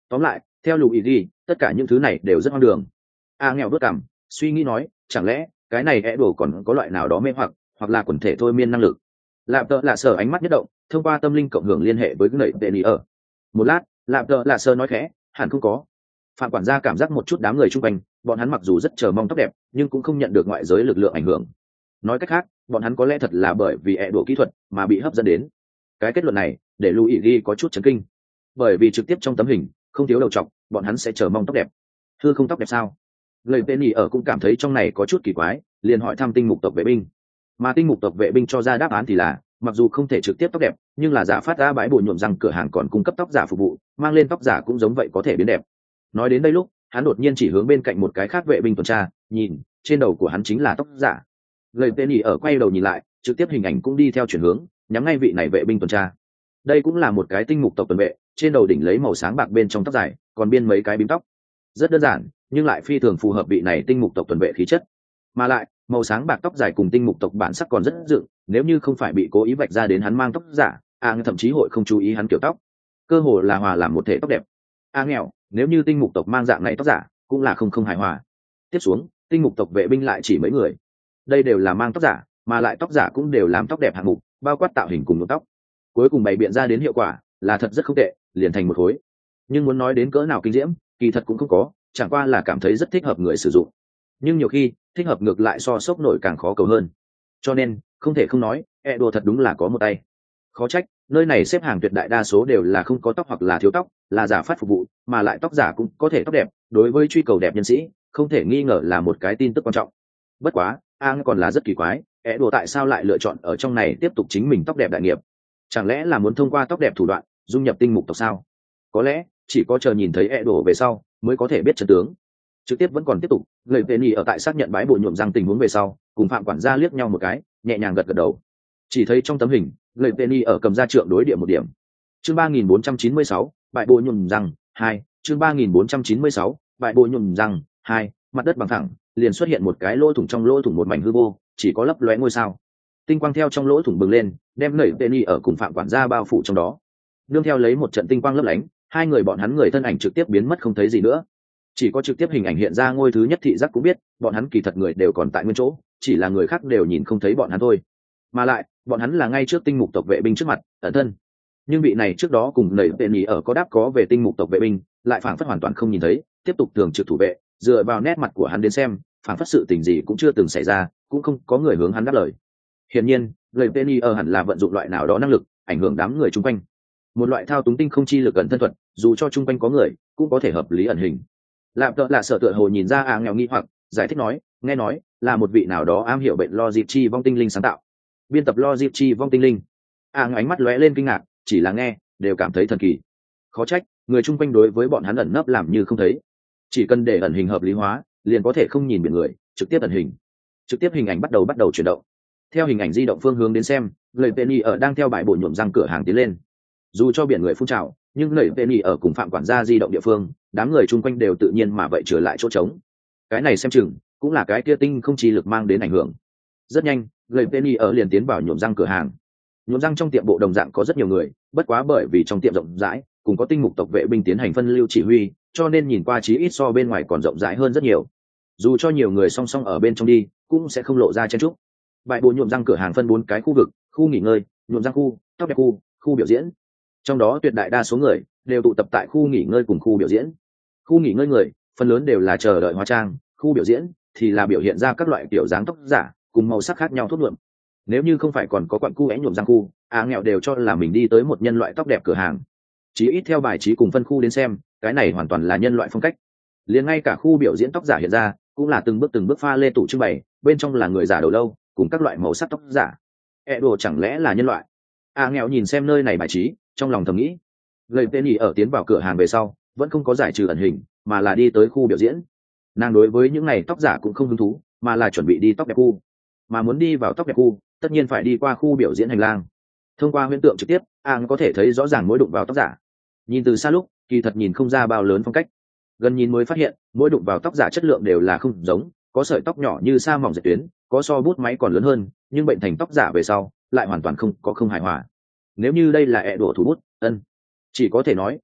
tóm lại theo lù ý đi tất cả những thứ này đều rất hoang đường. A nghèo đốt cảm suy nghĩ nói, chẳng lẽ cái này é đồ còn có loại nào đó mê hoặc hoặc là quần thể thôi miên năng lực. Lạp tợ lạ sở ánh mắt nhất động, thông qua tâm linh cộng hưởng liên hệ với nẩy tệ nỉ ở. Một lát lạp tợ lạ sở nói khẽ, hẳn không có. Phạm quản gia cảm giác một chút đám người chung quanh, bọn hắn mặc dù rất chờ mong tóc đẹp nhưng cũng không nhận được ngoại giới lực lượng ảnh hưởng. Nói cách khác, bọn hắn có lẽ thật là bởi vì é đồ kỹ thuật mà bị hấp dẫn đến. Cái kết luận này để Luigi có chút chấn kinh, bởi vì trực tiếp trong tấm hình không thiếu đầu trọc, bọn hắn sẽ chờ mong tóc đẹp. Hư không tóc đẹp sao? Lời tên nhì ở cũng cảm thấy trong này có chút kỳ quái, liền hỏi thăm tinh mục tộc vệ binh. Mà tinh mục tộc vệ binh cho ra đáp án thì là, mặc dù không thể trực tiếp tóc đẹp, nhưng là giả phát ra bãi bồi nhuộm răng cửa hàng còn cung cấp tóc giả phục vụ, mang lên tóc giả cũng giống vậy có thể biến đẹp. Nói đến đây lúc, hắn đột nhiên chỉ hướng bên cạnh một cái khác vệ binh tuần tra, nhìn, trên đầu của hắn chính là tóc giả. Lời tên nhì ở quay đầu nhìn lại, trực tiếp hình ảnh cũng đi theo chuyển hướng, nhắm ngay vị này vệ binh tuần tra. Đây cũng là một cái tinh mục tộc tuần vệ, trên đầu đỉnh lấy màu sáng bạc bên trong tóc dài, còn biên mấy cái bím tóc. Rất đơn giản, nhưng lại phi thường phù hợp vị này tinh mục tộc tuần vệ khí chất. Mà lại màu sáng bạc tóc dài cùng tinh mục tộc bản sắc còn rất dựng, nếu như không phải bị cố ý vạch ra đến hắn mang tóc giả, a thậm chí hội không chú ý hắn kiểu tóc, cơ hồ là hòa làm một thể tóc đẹp. A nghèo, nếu như tinh mục tộc mang dạng này tóc giả cũng là không không hài hòa. Tiếp xuống tinh mục tộc vệ binh lại chỉ mấy người, đây đều là mang tóc giả, mà lại tóc giả cũng đều làm tóc đẹp hạng mục, bao quát tạo hình cùng nhuộm tóc, cuối cùng bày biện ra đến hiệu quả là thật rất không tệ, liền thành một khối. Nhưng muốn nói đến cỡ nào kinh diễm, kỳ thật cũng không có, chẳng qua là cảm thấy rất thích hợp người sử dụng. Nhưng nhiều khi thích hợp ngược lại so sốc nổi càng khó cầu hơn, cho nên không thể không nói e đồ thật đúng là có một tay. Khó trách nơi này xếp hàng tuyệt đại đa số đều là không có tóc hoặc là thiếu tóc, là giả phát phục vụ, mà lại tóc giả cũng có thể tóc đẹp, đối với truy cầu đẹp nhân sĩ không thể nghi ngờ là một cái tin tức quan trọng. Bất quá an còn là rất kỳ quái, e đồ tại sao lại lựa chọn ở trong này tiếp tục chính mình tóc đẹp đại nghiệp? Chẳng lẽ là muốn thông qua tóc đẹp thủ đoạn dung nhập tinh mục tộc sao? Có lẽ chỉ có chờ nhìn thấy e đồ về sau mới có thể biết chân tướng. Trực tiếp vẫn còn tiếp tục, người Penny ở tại xác nhận bãi bộ nhuộm răng tình huống về sau, cùng phạm quản gia liếc nhau một cái, nhẹ nhàng gật gật đầu. Chỉ thấy trong tấm hình, người Penny ở cầm ra trượng đối địa một điểm. Chương ba nghìn bốn trăm chín mươi sáu, bãi bộ nhuộm răng hai, chương ba nghìn bốn trăm chín mươi sáu, bãi bộ nhuộm răng hai, mặt đất bằng thẳng, liền xuất hiện một cái lỗ thủng, trong lỗ thủng một mảnh hư vô, chỉ có lấp lóe ngôi sao. Tinh quang theo trong lỗ thủng bừng lên, đem người Penny ở cùng phạm quản gia bao phủ trong đó. Nương theo lấy một trận tinh quang lấp lánh, hai người bọn hắn người thân ảnh trực tiếp biến mất không thấy gì nữa. Chỉ có trực tiếp hình ảnh hiện ra ngôi thứ nhất thị giác cũng biết bọn hắn kỳ thật người đều còn tại nguyên chỗ, chỉ là người khác đều nhìn không thấy bọn hắn thôi. Mà lại bọn hắn là ngay trước tinh mục tộc vệ binh trước mặt ẩn thân, nhưng vị này trước đó cùng nảy vệ nhì ở có đáp có về tinh mục tộc vệ binh lại phảng phất hoàn toàn không nhìn thấy, tiếp tục thường trực thủ vệ, dựa vào nét mặt của hắn đến xem phảng phất sự tình gì cũng chưa từng xảy ra, cũng không có người hướng hắn đáp lời. Hiển nhiên nảy vệ nhì ở hẳn là vận dụng loại nào đó năng lực ảnh hưởng đám người chung quanh, một loại thao túng tinh không chi lực ẩn thân thuật, dù cho chung quanh có người cũng có thể hợp lý ẩn hình. Lạp tợ là sợ tựa hồ nhìn ra à nghèo nghi hoặc, giải thích nói, nghe nói là một vị nào đó am hiểu bệnh logic chi vong tinh linh sáng tạo, biên tập logic chi vong tinh linh. À ánh mắt lóe lên kinh ngạc, chỉ là nghe đều cảm thấy thần kỳ. Khó trách người chung quanh đối với bọn hắn ẩn nấp làm như không thấy, chỉ cần để ẩn hình hợp lý hóa liền có thể không nhìn biển người, trực tiếp ẩn hình. Trực tiếp hình ảnh bắt đầu bắt đầu chuyển động, theo hình ảnh di động phương hướng đến xem, người Penny ở đang theo bãi bộ nhuộm răng cửa hàng tiến lên. Dù cho biển người phun trào, nhưng người Penny ở cùng phạm quản gia di động địa phương, đám người chung quanh đều tự nhiên mà vậy trở lại chỗ trống. Cái này xem chừng cũng là cái kia tinh không chi lực mang đến ảnh hưởng. Rất nhanh người Penny ở liền tiến vào nhuộm răng cửa hàng. Nhuộm răng trong tiệm bộ đồng dạng có rất nhiều người, bất quá bởi vì trong tiệm rộng rãi, cùng có tinh mục tộc vệ binh tiến hành phân lưu chỉ huy, cho nên nhìn qua chí ít so bên ngoài còn rộng rãi hơn rất nhiều. Dù cho nhiều người song song ở bên trong đi, cũng sẽ không lộ ra chen chúc. Bãi bộ nhuộm răng cửa hàng phân bốn cái khu vực: khu nghỉ ngơi, nhuộm răng khu, tóc đẹp khu, khu biểu diễn. Trong đó tuyệt đại đa số người đều tụ tập tại khu nghỉ ngơi cùng khu biểu diễn. Khu nghỉ ngơi người phần lớn đều là chờ đợi hóa trang, khu biểu diễn thì là biểu hiện ra các loại kiểu dáng tóc giả cùng màu sắc khác nhau thuốc nhuộm. Nếu như không phải còn có quặng cu é nhuộm răng khu, à nghèo đều cho là mình đi tới một nhân loại tóc đẹp cửa hàng. Chỉ ít theo bài trí cùng phân khu đến xem, cái này hoàn toàn là nhân loại phong cách. Liền ngay cả khu biểu diễn tóc giả hiện ra cũng là từng bước từng bước pha lê tủ trưng bày, bên trong là người giả đầu lâu cùng các loại màu sắc tóc giả. E đồ chẳng lẽ là nhân loại? À nghèo nhìn xem nơi này bài trí, trong lòng thầm nghĩ. Người Penny ở tiến vào cửa hàng về sau vẫn không có giải trừ ẩn hình, mà là đi tới khu biểu diễn. Nàng đối với những này tóc giả cũng không hứng thú, mà là chuẩn bị đi tóc đẹp khu. Mà muốn đi vào tóc đẹp khu tất nhiên phải đi qua khu biểu diễn hành lang. Thông qua huyễn tượng trực tiếp, Ang có thể thấy rõ ràng mỗi đụng vào tóc giả. Nhìn từ xa lúc kỳ thật nhìn không ra bao lớn phong cách, gần nhìn mới phát hiện mỗi đụng vào tóc giả chất lượng đều là không giống, có sợi tóc nhỏ như sa mỏng dệt tuyến, có so bút máy còn lớn hơn, nhưng bệnh thành tóc giả về sau lại hoàn toàn không có không hài hòa. Nếu như đây là ẹ đổ thủ bút, ân chỉ có thể nói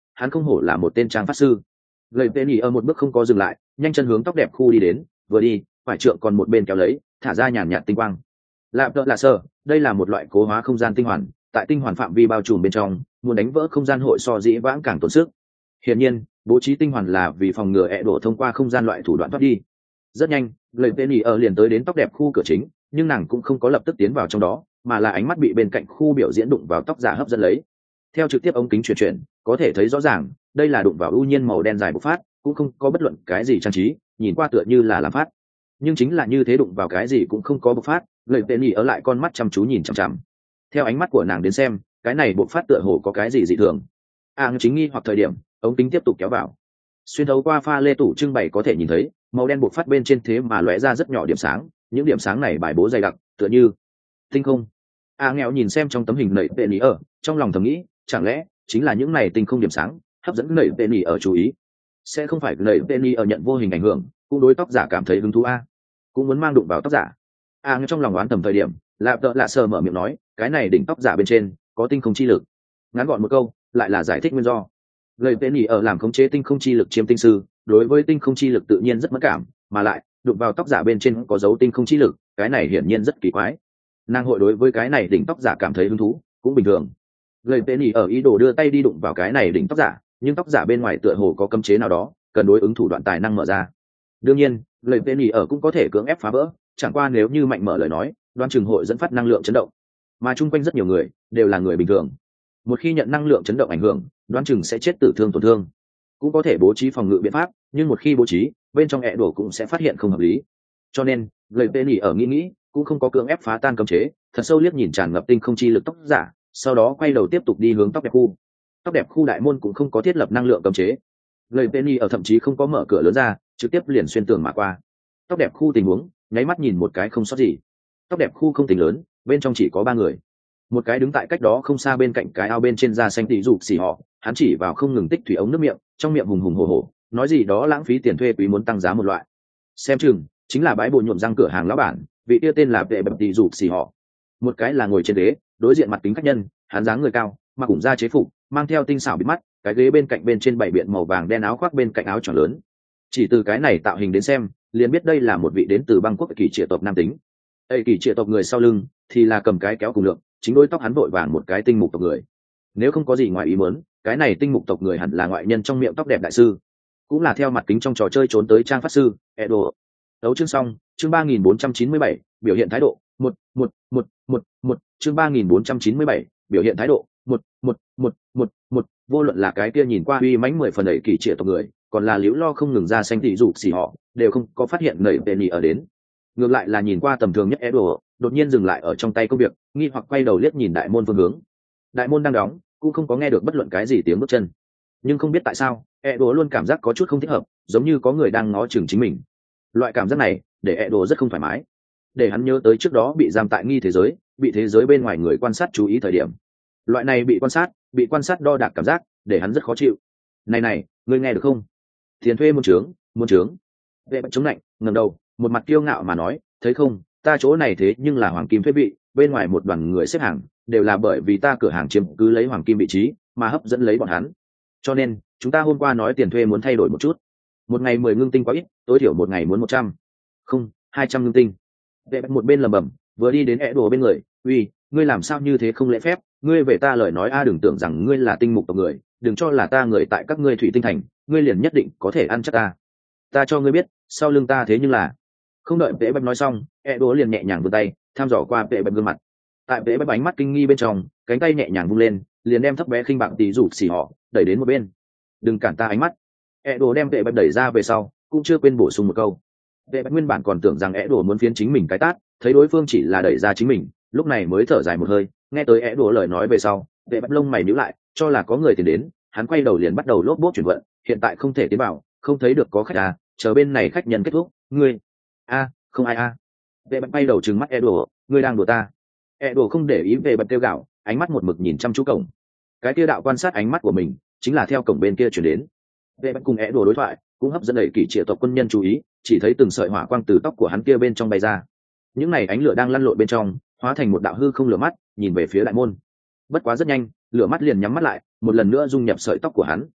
hắn không hổ là một tên trang pháp sư. Gầy tên nhỉ ở một bước không có dừng lại, nhanh chân hướng tóc đẹp khu đi đến, vừa đi phải trượng còn một bên kéo lấy thả ra nhàn nhạt tinh quang. Lạp đỡ là sơ, đây là một loại cố hóa không gian tinh hoàn, tại tinh hoàn phạm vi bao trùm bên trong, muốn đánh vỡ không gian hội so dĩ vãng càng tốn sức. Hiển nhiên, bố trí tinh hoàn là vì phòng ngừa ẹ đổ thông qua không gian loại thủ đoạn thoát đi. Rất nhanh, lời tên nhỉ ở liền tới đến tóc đẹp khu cửa chính, nhưng nàng cũng không có lập tức tiến vào trong đó, mà là ánh mắt bị bên cạnh khu biểu diễn đụng vào tóc giả hấp dẫn lấy. Theo trực tiếp ống kính chuyển chuyển, có thể thấy rõ ràng, đây là đụng vào ưu nhiên màu đen dài bộc phát, cũng không có bất luận cái gì trang trí, nhìn qua tựa như là làm phát. Nhưng chính là như thế đụng vào cái gì cũng không có bộc phát, lời tên nhỉ ở lại con mắt chăm chú nhìn chằm chằm. Theo ánh mắt của nàng đến xem, cái này bộc phát tựa hồ có cái gì dị thường. À chính nghi hoặc thời điểm, ống kính tiếp tục kéo vào. Xuyên thấu qua pha lê tủ trưng bày có thể nhìn thấy, màu đen bộc phát bên trên thế mà lóe ra rất nhỏ điểm sáng, những điểm sáng này bài bố dày đặc, tựa như tinh không. À nghèo nhìn xem trong tấm hình nảy tên nhỉ ở, trong lòng thầm nghĩ, chẳng lẽ chính là những này tinh không điểm sáng hấp dẫn nảy tên nhỉ ở chú ý? Sẽ không phải nảy tên nhỉ ở nhận vô hình ảnh hưởng, cũng đối tóc giả cảm thấy hứng thú a, cũng muốn mang đụng vào tóc giả. À trong lòng đoán tầm thời điểm, lạp đỡ lạ sờ mở miệng nói, cái này đỉnh tóc giả bên trên có tinh không chi lực. Ngắn gọn một câu, lại là giải thích nguyên do. Lời tên nhỉ ở làm khống chế tinh không chi lực chiếm tinh sư, đối với tinh không chi lực tự nhiên rất mất cảm, mà lại đụng vào tóc giả bên trên có dấu tinh không chi lực, cái này hiển nhiên rất kỳ quái. Nàng hội đối với cái này đỉnh tóc giả cảm thấy hứng thú, cũng bình thường. Lời tên nhỉ ở ý đồ đưa tay đi đụng vào cái này đỉnh tóc giả, nhưng tóc giả bên ngoài tựa hồ có cấm chế nào đó, cần đối ứng thủ đoạn tài năng mở ra. Đương nhiên, lời tên nhỉ ở cũng có thể cưỡng ép phá vỡ, chẳng qua nếu như mạnh mở lời nói, đoan chừng hội dẫn phát năng lượng chấn động, mà chung quanh rất nhiều người đều là người bình thường, một khi nhận năng lượng chấn động ảnh hưởng, đoan chừng sẽ chết tử thương tổn thương. Cũng có thể bố trí phòng ngự biện pháp, nhưng một khi bố trí, bên trong ẹ đổ cũng sẽ phát hiện không hợp lý. Cho nên, lời tên nhỉ ở nghĩ nghĩ, cũng không có cưỡng ép phá tan cấm chế, thật sâu liếc nhìn tràn ngập tinh không chi lực tóc giả, sau đó quay đầu tiếp tục đi hướng tóc đẹp khu. Tóc đẹp khu đại môn cũng không có thiết lập năng lượng cấm chế, lời tên nhỉ ở thậm chí không có mở cửa lớn ra, trực tiếp liền xuyên tường mà qua. Tóc đẹp khu tình huống, nháy mắt nhìn một cái không sót gì. Tóc đẹp khu không tính lớn, bên trong chỉ có ba người. Một cái đứng tại cách đó không xa bên cạnh cái ao bên trên da xanh tỉ rụp xì họ, hắn chỉ vào không ngừng tích thủy ống nước miệng, trong miệng hùng hùng hổ hổ, nói gì đó lãng phí tiền thuê quý muốn tăng giá một loại. Xem chừng chính là bãi bồi nhuộm răng cửa hàng lão bản, vị kia tên là vệ bập tỉ rụp xì họ. Một cái là ngồi trên ghế, đối diện mặt kính khách nhân, hắn dáng người cao, mặc cùng da chế phục, mang theo tinh xảo bịt mắt, cái ghế bên cạnh bên trên bảy biện màu vàng đen áo khoác bên cạnh áo tròn lớn. Chỉ từ cái này tạo hình đến xem, liền biết đây là một vị đến từ Bangkok kỳ triệt tộc nam tính. Ê kỳ triệt tộc người sau lưng thì là cầm cái kéo cùng lượng, chính đôi tóc hắn vội vàng một cái tinh mục tộc người. Nếu không có gì ngoài ý muốn, cái này tinh mục tộc người hẳn là ngoại nhân trong miệng tóc đẹp đại sư, cũng là theo mặt kính trong trò chơi trốn tới trang pháp sư Edo. Đấu chương xong, chương ba nghìn bốn trăm chín mươi bảy, biểu hiện thái độ một một một một một, chương ba nghìn bốn trăm chín mươi bảy, biểu hiện thái độ một một một một một. Vô luận là cái kia nhìn qua uy mãnh mười phần đẩy kỳ triệt tộc người, còn là liễu lo không ngừng ra xanh tỉ rụp xì họ, đều không có phát hiện nảy tên nhỉ ở đến. Ngược lại là nhìn qua tầm thường nhất Edo, đột nhiên dừng lại ở trong tay công việc, nghi hoặc quay đầu liếc nhìn đại môn phương hướng. Đại môn đang đóng, cũng không có nghe được bất luận cái gì tiếng bước chân. Nhưng không biết tại sao, Edo luôn cảm giác có chút không thích hợp, giống như có người đang ngó chừng chính mình. Loại cảm giác này, để Edo rất không thoải mái. Để hắn nhớ tới trước đó bị giam tại nghi thế giới, bị thế giới bên ngoài người quan sát chú ý thời điểm. Loại này bị quan sát, bị quan sát đo đạc cảm giác, để hắn rất khó chịu. Này này, ngươi nghe được không? Tiền thuê muôn trướng, muôn trướng. Vệ bạch chống lạnh, ngẩng đầu, một mặt kiêu ngạo mà nói, thấy không, ta chỗ này thế nhưng là hoàng kim thuế vị, bên ngoài một đoàn người xếp hàng, đều là bởi vì ta cửa hàng chiếm cứ lấy hoàng kim vị trí, mà hấp dẫn lấy bọn hắn. Cho nên, chúng ta hôm qua nói tiền thuê muốn thay đổi một chút. Một ngày mười ngưng tinh quá ít, tối thiểu một ngày muốn một trăm, không, hai trăm ngưng tinh. Vệ bạch một bên lầm bầm, vừa đi đến ẻ đồ bên người, uy, ngươi làm sao như thế không lễ phép, ngươi về ta lời nói a, đừng tưởng rằng ngươi là tinh mục tộc người, đừng cho là ta người tại các ngươi thủy tinh thành, ngươi liền nhất định có thể ăn chắc ta. Ta cho ngươi biết, sau lưng ta thế nhưng là. Không đợi vệ bạch nói xong, ẻ đồ liền nhẹ nhàng vươn tay, thăm dò qua vệ bạch gương mặt. Tại vệ bạch ánh mắt kinh nghi bên trong, cánh tay nhẹ nhàng vung lên, liền đem thấp bé khinh bạc tí rụt xì họ đẩy đến một bên. Đừng cản ta ánh mắt. ẻ đồ đem vệ bạch đẩy ra về sau, cũng chưa quên bổ sung một câu. Vệ bạch nguyên bản còn tưởng rằng ẻ đồ muốn phiến chính mình cái tát, thấy đối phương chỉ là đẩy ra chính mình, lúc này mới thở dài một hơi. Nghe tới ẻ đồ lời nói về sau, vệ bạch lông mày nhíu lại, cho là có người tìm đến, hắn quay đầu liền bắt đầu lốp bốp chuyển vận, hiện tại không thể tiến vào, không thấy được có khách à, chờ bên này khách nhân kết thúc, ngươi a không ai a. Vệ bạch bay đầu trừng mắt ẻ đồ, ngươi đang đùa ta. ẻ đồ không để ý vệ bạch kêu gạo, ánh mắt một mực nhìn chăm chú cổng. Cái kia đạo quan sát ánh mắt của mình chính là theo cổng bên kia chuyển đến. Vệ bạch cùng ẻ đồ đối thoại cũng hấp dẫn đẩy kỷ triệt tộc quân nhân chú ý, chỉ thấy từng sợi hỏa quang từ tóc của hắn kia bên trong bay ra. Những này ánh lửa đang lăn lộn bên trong, hóa thành một đạo hư không lửa mắt, nhìn về phía đại môn. Bất quá rất nhanh, lửa mắt liền nhắm mắt lại, một lần nữa dung nhập sợi tóc của hắn,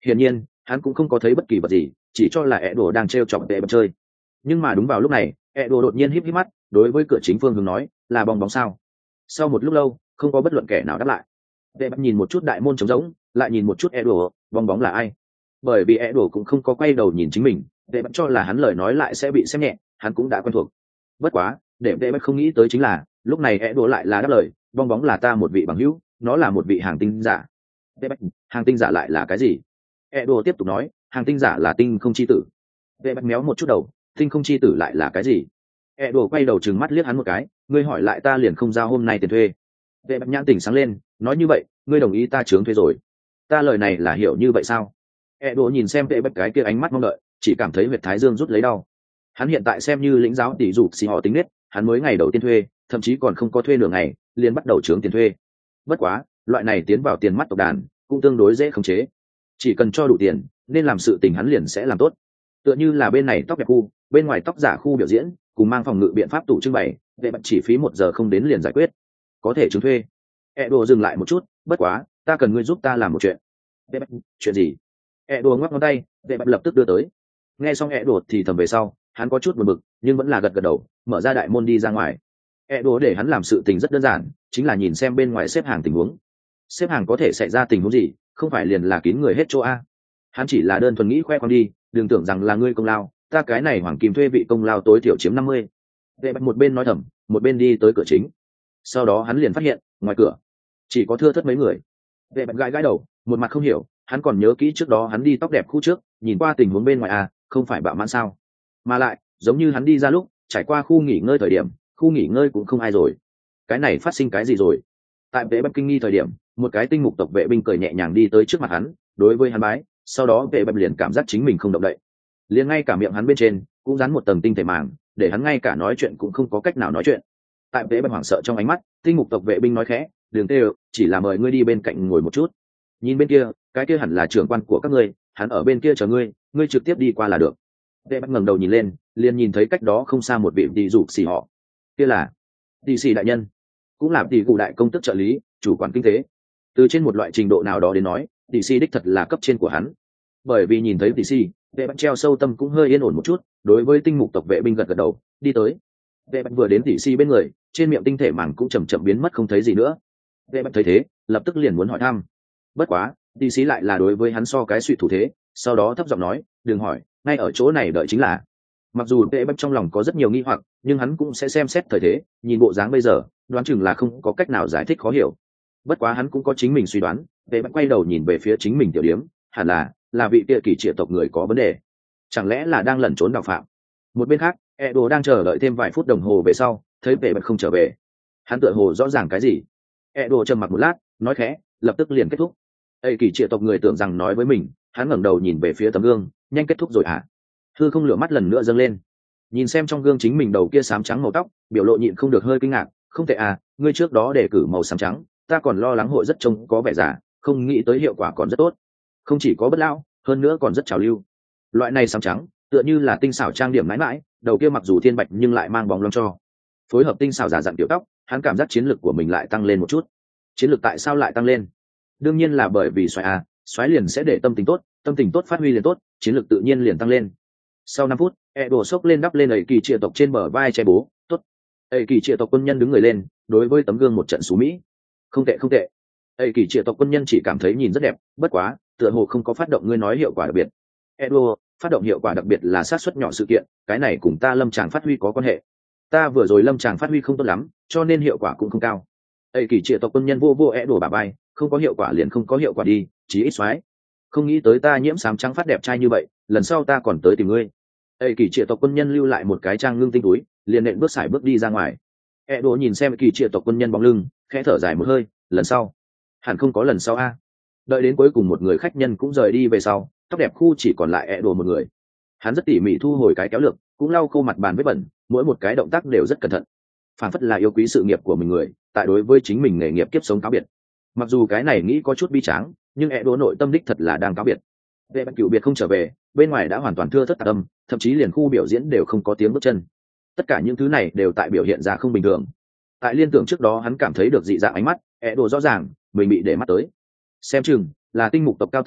hiển nhiên hắn cũng không có thấy bất kỳ vật gì, chỉ cho là ẹ đồ đang t r e o chọc vệ bật chơi. Nhưng mà đúng vào lúc này ẹ đồ đột nhiên híp híp mắt, đối với cửa chính phương hướng nói là bong bóng sao. Sau một lúc lâu không có bất luận kẻ nào đáp lại. Vệ bật nhìn một chút đại môn trống rỗng, lại nhìn một chút ẹ đồ, bong bóng là ai? Bởi vì ẹ đồ cũng không có quay đầu nhìn chính mình, vệ bật cho là hắn lời nói lại sẽ bị xem nhẹ, hắn cũng đã quen thuộc. Bất quá để vệ bật không nghĩ tới chính là lúc này ẹ đồ lại là đáp lời, bong bóng là ta một vị bằng hữu, nó là một vị hàng tinh giả. Vệ bật, hàng tinh giả lại là cái gì? ẹ đồ tiếp tục nói, hàng tinh giả là tinh không chi tử. Vệ bật méo một chút đầu, tinh không chi tử lại là cái gì? ẹ đồ quay đầu trừng mắt liếc hắn một cái, ngươi hỏi lại ta liền không giao hôm nay tiền thuê. Vệ bật nhãn tỉnh sáng lên, nói như vậy ngươi đồng ý ta chướng thuê rồi? Ta lời này là hiểu như vậy sao? ẹ đồ nhìn xem vệ bật cái kia ánh mắt mong đợi, chỉ cảm thấy huyệt thái dương rút lấy đau. Hắn hiện tại xem như lĩnh giáo tỷ dục xì họ tính nết, hắn mới ngày đầu tiên thuê, thậm chí còn không có thuê nửa ngày liền bắt đầu chướng tiền thuê. Bất quá loại này tiến vào tiền mắt tộc đàn cũng tương đối dễ khống chế, chỉ cần cho đủ tiền nên làm sự tình hắn liền sẽ làm tốt. Tựa như là bên này tóc đẹp khu, bên ngoài tóc giả khu biểu diễn cùng mang phòng ngự biện pháp tủ trưng bày, vệ bật chỉ phí một giờ không đến liền giải quyết, có thể chứng thuê. E đồ dừng lại một chút, bất quá ta cần ngươi giúp ta làm một chuyện. Vệ bật, chuyện gì? E đồ ngoắc ngón tay, vệ bật lập tức đưa tới. Nghe xong E đồ thì thầm về sau hắn có chút buồn bực nhưng vẫn là gật gật đầu, mở ra đại môn đi ra ngoài. E đồ để hắn làm sự tình rất đơn giản, chính là nhìn xem bên ngoài xếp hàng tình huống. Xếp hàng có thể xảy ra tình huống gì, không phải liền là kín người hết chỗ a. Hắn chỉ là đơn thuần nghĩ khoe khoang đi, đừng tưởng rằng là ngươi công lao, ta cái này hoàng kim thuê vị công lao tối thiểu chiếm năm mươi. Vệ bạch một bên nói thầm một bên đi tới cửa chính. Sau đó hắn liền phát hiện ngoài cửa chỉ có thưa thớt mấy người. Vệ bạch gãi gãi đầu, một mặt không hiểu, hắn còn nhớ kỹ trước đó hắn đi tóc đẹp khu trước nhìn qua tình huống bên ngoài à, không phải bạo mãn sao? Mà lại giống như hắn đi ra lúc trải qua khu nghỉ ngơi thời điểm, khu nghỉ ngơi cũng không ai rồi. Cái này phát sinh cái gì rồi? Tại vệ bạch kinh nghi thời điểm, một cái tinh mục tộc vệ binh cười nhẹ nhàng đi tới trước mặt hắn, đối với hắn bái. Sau đó vệ bạch liền cảm giác chính mình không động đậy, liền ngay cả miệng hắn bên trên cũng dán một tầng tinh thể màng, để hắn ngay cả nói chuyện cũng không có cách nào nói chuyện. Tại vệ bạch hoảng sợ trong ánh mắt, tinh mục tộc vệ binh nói khẽ, đường tê chỉ là mời ngươi đi bên cạnh ngồi một chút. Nhìn bên kia, cái kia hẳn là trưởng quan của các ngươi, hắn ở bên kia chờ ngươi, ngươi trực tiếp đi qua là được. Vệ bạch ngẩng đầu nhìn lên, liền nhìn thấy cách đó không xa một vị tỷ dục xì họ. Kia là tỷ xì đại nhân, cũng là tỷ cụ đại công tức trợ lý, chủ quản kinh tế. Từ trên một loại trình độ nào đó đến nói, tỷ xì đích thật là cấp trên của hắn. Bởi vì nhìn thấy tỷ xì, vệ bạch treo sâu tâm cũng hơi yên ổn một chút, đối với tinh mục tộc vệ binh gật gật đầu, đi tới. Vệ bạch vừa đến tỷ xì bên người, trên miệng tinh thể màng cũng chầm chậm biến mất không thấy gì nữa. Vệ bạch thấy thế, lập tức liền muốn hỏi thăm. Bất quá tỷ xì lại là đối với hắn so cái suy thủ thế, sau đó thấp giọng nói, đừng hỏi, ngay ở chỗ này đợi chính là. Mặc dù vệ bạch trong lòng có rất nhiều nghi hoặc, nhưng hắn cũng sẽ xem xét thời thế, nhìn bộ dáng bây giờ đoán chừng là không có cách nào giải thích khó hiểu. Bất quá hắn cũng có chính mình suy đoán. Vệ bạch quay đầu nhìn về phía chính mình tiểu điếm, hẳn là là vị kia kỳ triệt tộc người có vấn đề, chẳng lẽ là đang lẩn trốn đạo phạm. Một bên khác e đồ đang chờ đợi thêm vài phút đồng hồ về sau, thấy vệ bạch không trở về, hắn tựa hồ rõ ràng cái gì. E đồ trầm mặc một lát, nói khẽ, lập tức liền kết thúc. Ê, kỳ triệt tộc người tưởng rằng nói với mình, hắn ngẩng đầu nhìn về phía tấm gương, nhanh kết thúc rồi hả? Hư không lửa mắt lần nữa dâng lên, nhìn xem trong gương chính mình đầu kia xám trắng màu tóc, biểu lộ nhịn không được hơi kinh ngạc, không tệ à, ngươi trước đó để cử màu xám trắng, ta còn lo lắng hội rất trông có vẻ giả, không nghĩ tới hiệu quả còn rất tốt, không chỉ có bất lão, hơn nữa còn rất trào lưu. Loại này xám trắng tựa như là tinh xảo trang điểm mãi mãi, đầu kia mặc dù thiên bạch nhưng lại mang bóng loáng cho, phối hợp tinh xảo giả dặn tiểu tóc, hắn cảm giác chiến lược của mình lại tăng lên một chút. Chiến lược tại sao lại tăng lên? Đương nhiên là bởi vì xoáy à, xoáy liền sẽ để tâm tình tốt, tâm tình tốt phát huy liền tốt, chiến lược tự nhiên liền tăng lên. Sau năm phút, e đổ sốc lên đắp lên ẩy kỳ triệt tộc trên bờ vai che bố, tốt. Ẩy kỳ triệt tộc quân nhân đứng người lên, đối với tấm gương một trận xú mỹ. Không tệ không tệ. Ẩy kỳ triệt tộc quân nhân chỉ cảm thấy nhìn rất đẹp, bất quá tựa hồ không có phát động ngươi nói hiệu quả đặc biệt. Edo, phát động hiệu quả đặc biệt là sát suất nhỏ sự kiện, cái này cùng ta lâm tràng phát huy có quan hệ. Ta vừa rồi lâm tràng phát huy không tốt lắm, cho nên hiệu quả cũng không cao. Ẩy kỳ triệt tộc quân nhân vô vô Edo bả vai, không có hiệu quả liền không có hiệu quả đi, chỉ ít xoáy. Không nghĩ tới ta nhiễm sám trắng phát đẹp trai như vậy, lần sau ta còn tới tìm ngươi. Ê, kỳ triệt tộc quân nhân lưu lại một cái trang ngưng tinh túi, liền nện bước sải bước đi ra ngoài. E đồ nhìn xem kỳ triệt tộc quân nhân bóng lưng, khẽ thở dài một hơi, lần sau hẳn không có lần sau a. Đợi đến cuối cùng một người khách nhân cũng rời đi về sau, tóc đẹp khu chỉ còn lại E đồ một người. Hắn rất tỉ mỉ thu hồi cái kéo lược, cũng lau khô mặt bàn vết bẩn, mỗi một cái động tác đều rất cẩn thận, phản phất là yêu quý sự nghiệp của mình người, tại đối với chính mình nghề nghiệp kiếp sống cáo biệt. Mặc dù cái này nghĩ có chút bi tráng, nhưng E đồ nội tâm đích thật là đang cáo biệt. Vệ bạch cựu biệt không trở về, bên ngoài đã hoàn toàn thưa thất tạc âm, thậm chí liền khu biểu diễn đều không có tiếng bước chân. Tất cả những thứ này đều tại biểu hiện ra không bình thường. Tại liên tưởng trước đó hắn cảm thấy được dị dạng ánh mắt, ẹ đồ rõ ràng mình bị để mắt tới. Xem chừng là tinh mục tộc cao tầng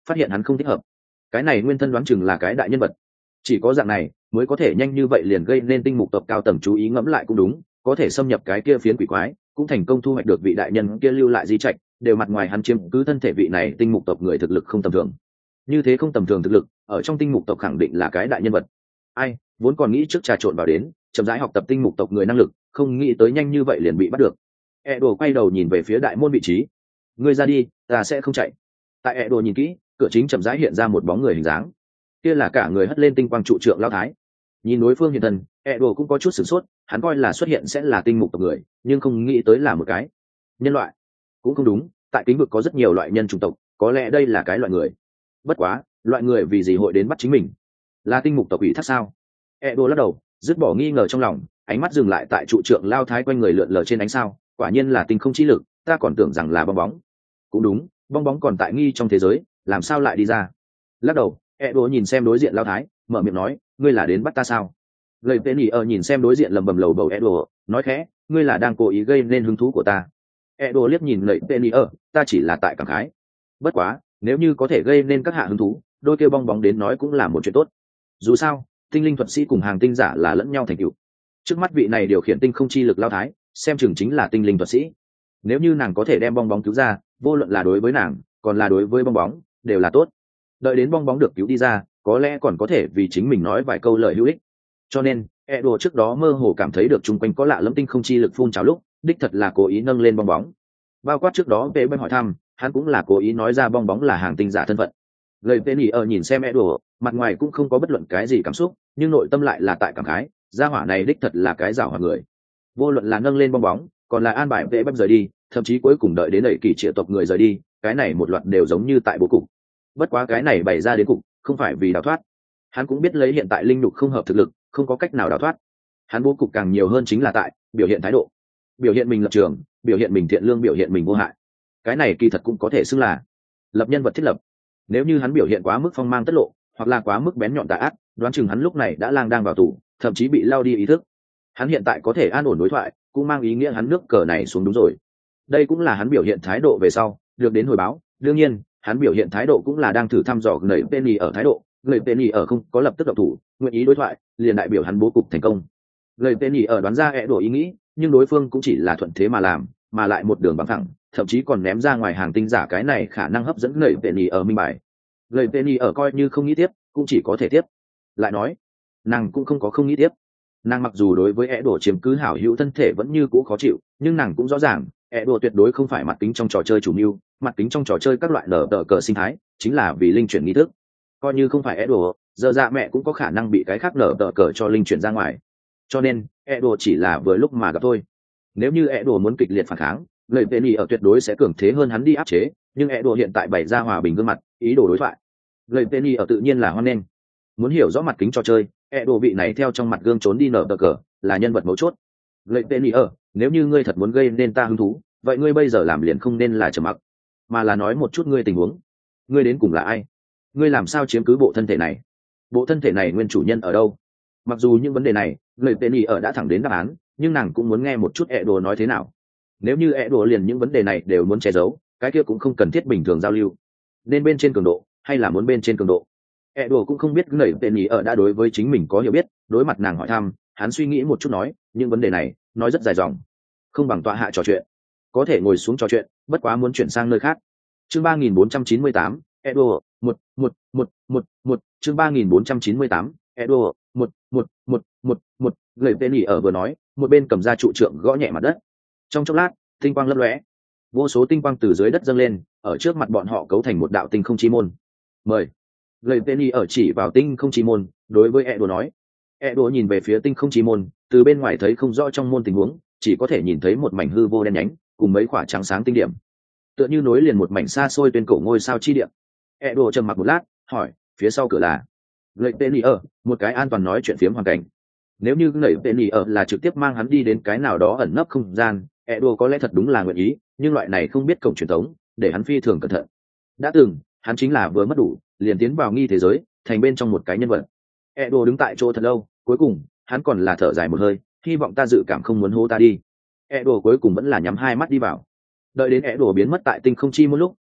phát hiện hắn không thích hợp. Cái này nguyên thân đoán chừng là cái đại nhân vật, chỉ có dạng này mới có thể nhanh như vậy liền gây nên tinh mục tộc cao tầng chú ý. Ngẫm lại cũng đúng, có thể xâm nhập cái kia phiến quỷ quái, cũng thành công thu hoạch được vị đại nhân kia lưu lại di trạch, đều mặt ngoài hắn chiếm cứ thân thể vị này tinh mục tộc người thực lực không tầm thường. Như thế không tầm thường thực lực ở trong tinh mục tộc khẳng định là cái đại nhân vật. Ai vốn còn nghĩ trước trà trộn vào đến chậm rãi học tập tinh mục tộc người năng lực, không nghĩ tới nhanh như vậy liền bị bắt được. E đồ quay đầu nhìn về phía đại môn vị trí. Ngươi ra đi, ta sẽ không chạy. Tại E đồ nhìn kỹ, cửa chính chậm rãi hiện ra một bóng người hình dáng, kia là cả người hất lên tinh quang trụ trượng lao thái. Nhìn đối phương hiện thân, E đồ cũng có chút sửng sốt, hắn coi là xuất hiện sẽ là tinh mục tộc người, nhưng không nghĩ tới là một cái nhân loại. Cũng không đúng, tại kính vực có rất nhiều loại nhân chủng tộc, có lẽ đây là cái loại người. Bất quá, loại người vì gì hội đến bắt chính mình? Là tinh mục tộc ủy thác sao? E đồ lắc đầu, dứt bỏ nghi ngờ trong lòng, ánh mắt dừng lại tại trụ trượng lao thái quanh người lượn lờ trên ánh sao. Quả nhiên là tinh không chi lực, ta còn tưởng rằng là bong bóng. Cũng đúng, bong bóng còn tại nghi trong thế giới, làm sao lại đi ra? Lắc đầu, E đồ nhìn xem đối diện lao thái, mở miệng nói, ngươi là đến bắt ta sao? Lời tên nhỉ ở nhìn xem đối diện lầm bầm lầu bầu E đồ, nói khẽ, ngươi là đang cố ý gây nên hứng thú của ta. E đồ liếc nhìn lời tên nhỉ ở, ta chỉ là tại cảm khái. Bất quá, nếu như có thể gây nên các hạ hứng thú, đôi kêu bong bóng đến nói cũng là một chuyện tốt. Dù sao, tinh linh thuật sĩ cùng hàng tinh giả là lẫn nhau thành cựu. Trước mắt vị này điều khiển tinh không chi lực lao thái, xem chừng chính là tinh linh thuật sĩ. Nếu như nàng có thể đem bong bóng cứu ra, vô luận là đối với nàng còn là đối với bong bóng đều là tốt. Đợi đến bong bóng được cứu đi ra, có lẽ còn có thể vì chính mình nói vài câu lời hữu ích. Cho nên E đồ trước đó mơ hồ cảm thấy được chung quanh có lạ lẫm tinh không chi lực phun trào lúc, đích thật là cố ý nâng lên bong bóng. Bao quát trước đó về bên hỏi thăm, hắn cũng là cố ý nói ra bong bóng là hàng tinh giả thân phận. Lời tên nhỉ ở nhìn xem E đồ, mặt ngoài cũng không có bất luận cái gì cảm xúc, nhưng nội tâm lại là tại cảm khái, gia hỏa này đích thật là cái giảo hoạt người. Vô luận là nâng lên bong bóng, còn là an bài vệ bếp rời đi, thậm chí cuối cùng đợi đến đẩy kỳ triệu tộc người rời đi, cái này một loạt đều giống như tại bố cục. Bất quá cái này bày ra đến cục, không phải vì đào thoát. Hắn cũng biết lấy hiện tại linh nhục không hợp thực lực, không có cách nào đào thoát. Hắn bố cục càng nhiều hơn chính là tại biểu hiện thái độ, biểu hiện mình lập trường, biểu hiện mình thiện lương, biểu hiện mình vô hại. Cái này kỳ thật cũng có thể xưng là lập nhân vật thiết lập. Nếu như hắn biểu hiện quá mức phong mang tất lộ, hoặc là quá mức bén nhọn tà ác, đoán chừng hắn lúc này đã lang đang vào tù, thậm chí bị lao đi ý thức. Hắn hiện tại có thể an ổn đối thoại, cũng mang ý nghĩa hắn nước cờ này xuống đúng rồi. Đây cũng là hắn biểu hiện thái độ về sau được đến hồi báo. Đương nhiên, hắn biểu hiện thái độ cũng là đang thử thăm dò người Penny ở thái độ. Người Penny ở không có lập tức động thủ, nguyện ý đối thoại, liền đại biểu hắn bố cục thành công. Người Penny ở đoán ra E đồ ý nghĩ, nhưng đối phương cũng chỉ là thuận thế mà làm, mà lại một đường bằng thẳng, thậm chí còn ném ra ngoài hàng tinh giả cái này khả năng hấp dẫn người Penny ở minh bài. Người Penny ở coi như không nghĩ tiếp, cũng chỉ có thể tiếp. Lại nói, nàng cũng không có không nghĩ tiếp. Nàng mặc dù đối với E đồ chiếm cứ hảo hữu thân thể vẫn như cũ khó chịu, nhưng nàng cũng rõ ràng E đồ tuyệt đối không phải mặt kính trong trò chơi chủ mưu, mặt kính trong trò chơi các loại nở tờ cờ sinh thái chính là vì linh chuyển nghi thức. Coi như không phải E đồ, giờ dạ mẹ cũng có khả năng bị cái khác nở tờ cờ cho linh chuyển ra ngoài. Cho nên E đồ chỉ là vừa lúc mà gặp thôi. Nếu như E đồ muốn kịch liệt phản kháng, người Penny ở tuyệt đối sẽ cường thế hơn hắn đi áp chế, nhưng E đồ hiện tại bày ra hòa bình gương mặt, ý đồ đối thoại. Người Penny ở tự nhiên là hoan nghênh. Muốn hiểu rõ mặt kính trò chơi, E đồ vị này theo trong mặt gương trốn đi nở tờ cờ là nhân vật mấu chốt. Người Penny ở, nếu như ngươi thật muốn gây nên ta hứng thú, vậy ngươi bây giờ làm liền không nên là trầm mặc, mà là nói một chút ngươi tình huống. Ngươi đến cùng là ai? Ngươi làm sao chiếm cứ bộ thân thể này? Bộ thân thể này nguyên chủ nhân ở đâu? Mặc dù những vấn đề này người Penny ở đã thẳng đến đáp án, nhưng nàng cũng muốn nghe một chút E đồ nói thế nào. Nếu như E đồ liền những vấn đề này đều muốn che giấu, cái kia cũng không cần thiết bình thường giao lưu. Nên bên trên cường độ hay là muốn bên trên cường độ? E đồ cũng không biết người Penny ở đã đối với chính mình có hiểu biết, đối mặt nàng hỏi thăm, hắn suy nghĩ một chút nói, những vấn đề này nói rất dài dòng, không bằng tọa hạ trò chuyện. Có thể ngồi xuống trò chuyện, bất quá muốn chuyển sang nơi khác. Chương ba nghìn bốn trăm chín mươi tám, Edo, một, một, một, một, một, chương ba nghìn bốn trăm chín mươi tám, Edo, một, một, một, một, một, người Penny ở vừa nói, một bên cầm ra trụ trượng gõ nhẹ mặt đất. Trong chốc lát, tinh quang lấp lóe, vô số tinh quang từ dưới đất dâng lên, ở trước mặt bọn họ cấu thành một đạo tinh không chi môn. Mời. Người Penny ở chỉ vào tinh không chi môn, đối với Edo nói. Edo nhìn về phía tinh không chi môn, từ bên ngoài thấy không rõ trong môn tình huống, chỉ có thể nhìn thấy một mảnh hư vô đen nhánh, cùng mấy quả trắng sáng tinh điểm, tựa như nối liền một mảnh xa xôi tuyên cổ ngôi sao chi điểm. Edo trầm mặc một lát, hỏi, phía sau cửa là? Người Penny ở, một cái an toàn nói chuyện phiếm hoàn cảnh. Nếu như người Penny ở là trực tiếp mang hắn đi đến cái nào đó ẩn nấp không gian, Edo có lẽ thật đúng là nguyện ý, nhưng loại này không biết cổng truyền thống, để hắn phi thường cẩn thận. Đã từng, hắn chính là vừa mất đủ, liền tiến vào nghi thế giới, thành bên trong một cái nhân vật. Edo đứng tại chỗ thật lâu, cuối cùng, hắn còn là thở dài một hơi, hy vọng ta dự cảm không muốn hô ta đi. Edo cuối cùng vẫn là nhắm hai mắt đi vào. Đợi đến Edo biến mất tại tinh không chi một lúc,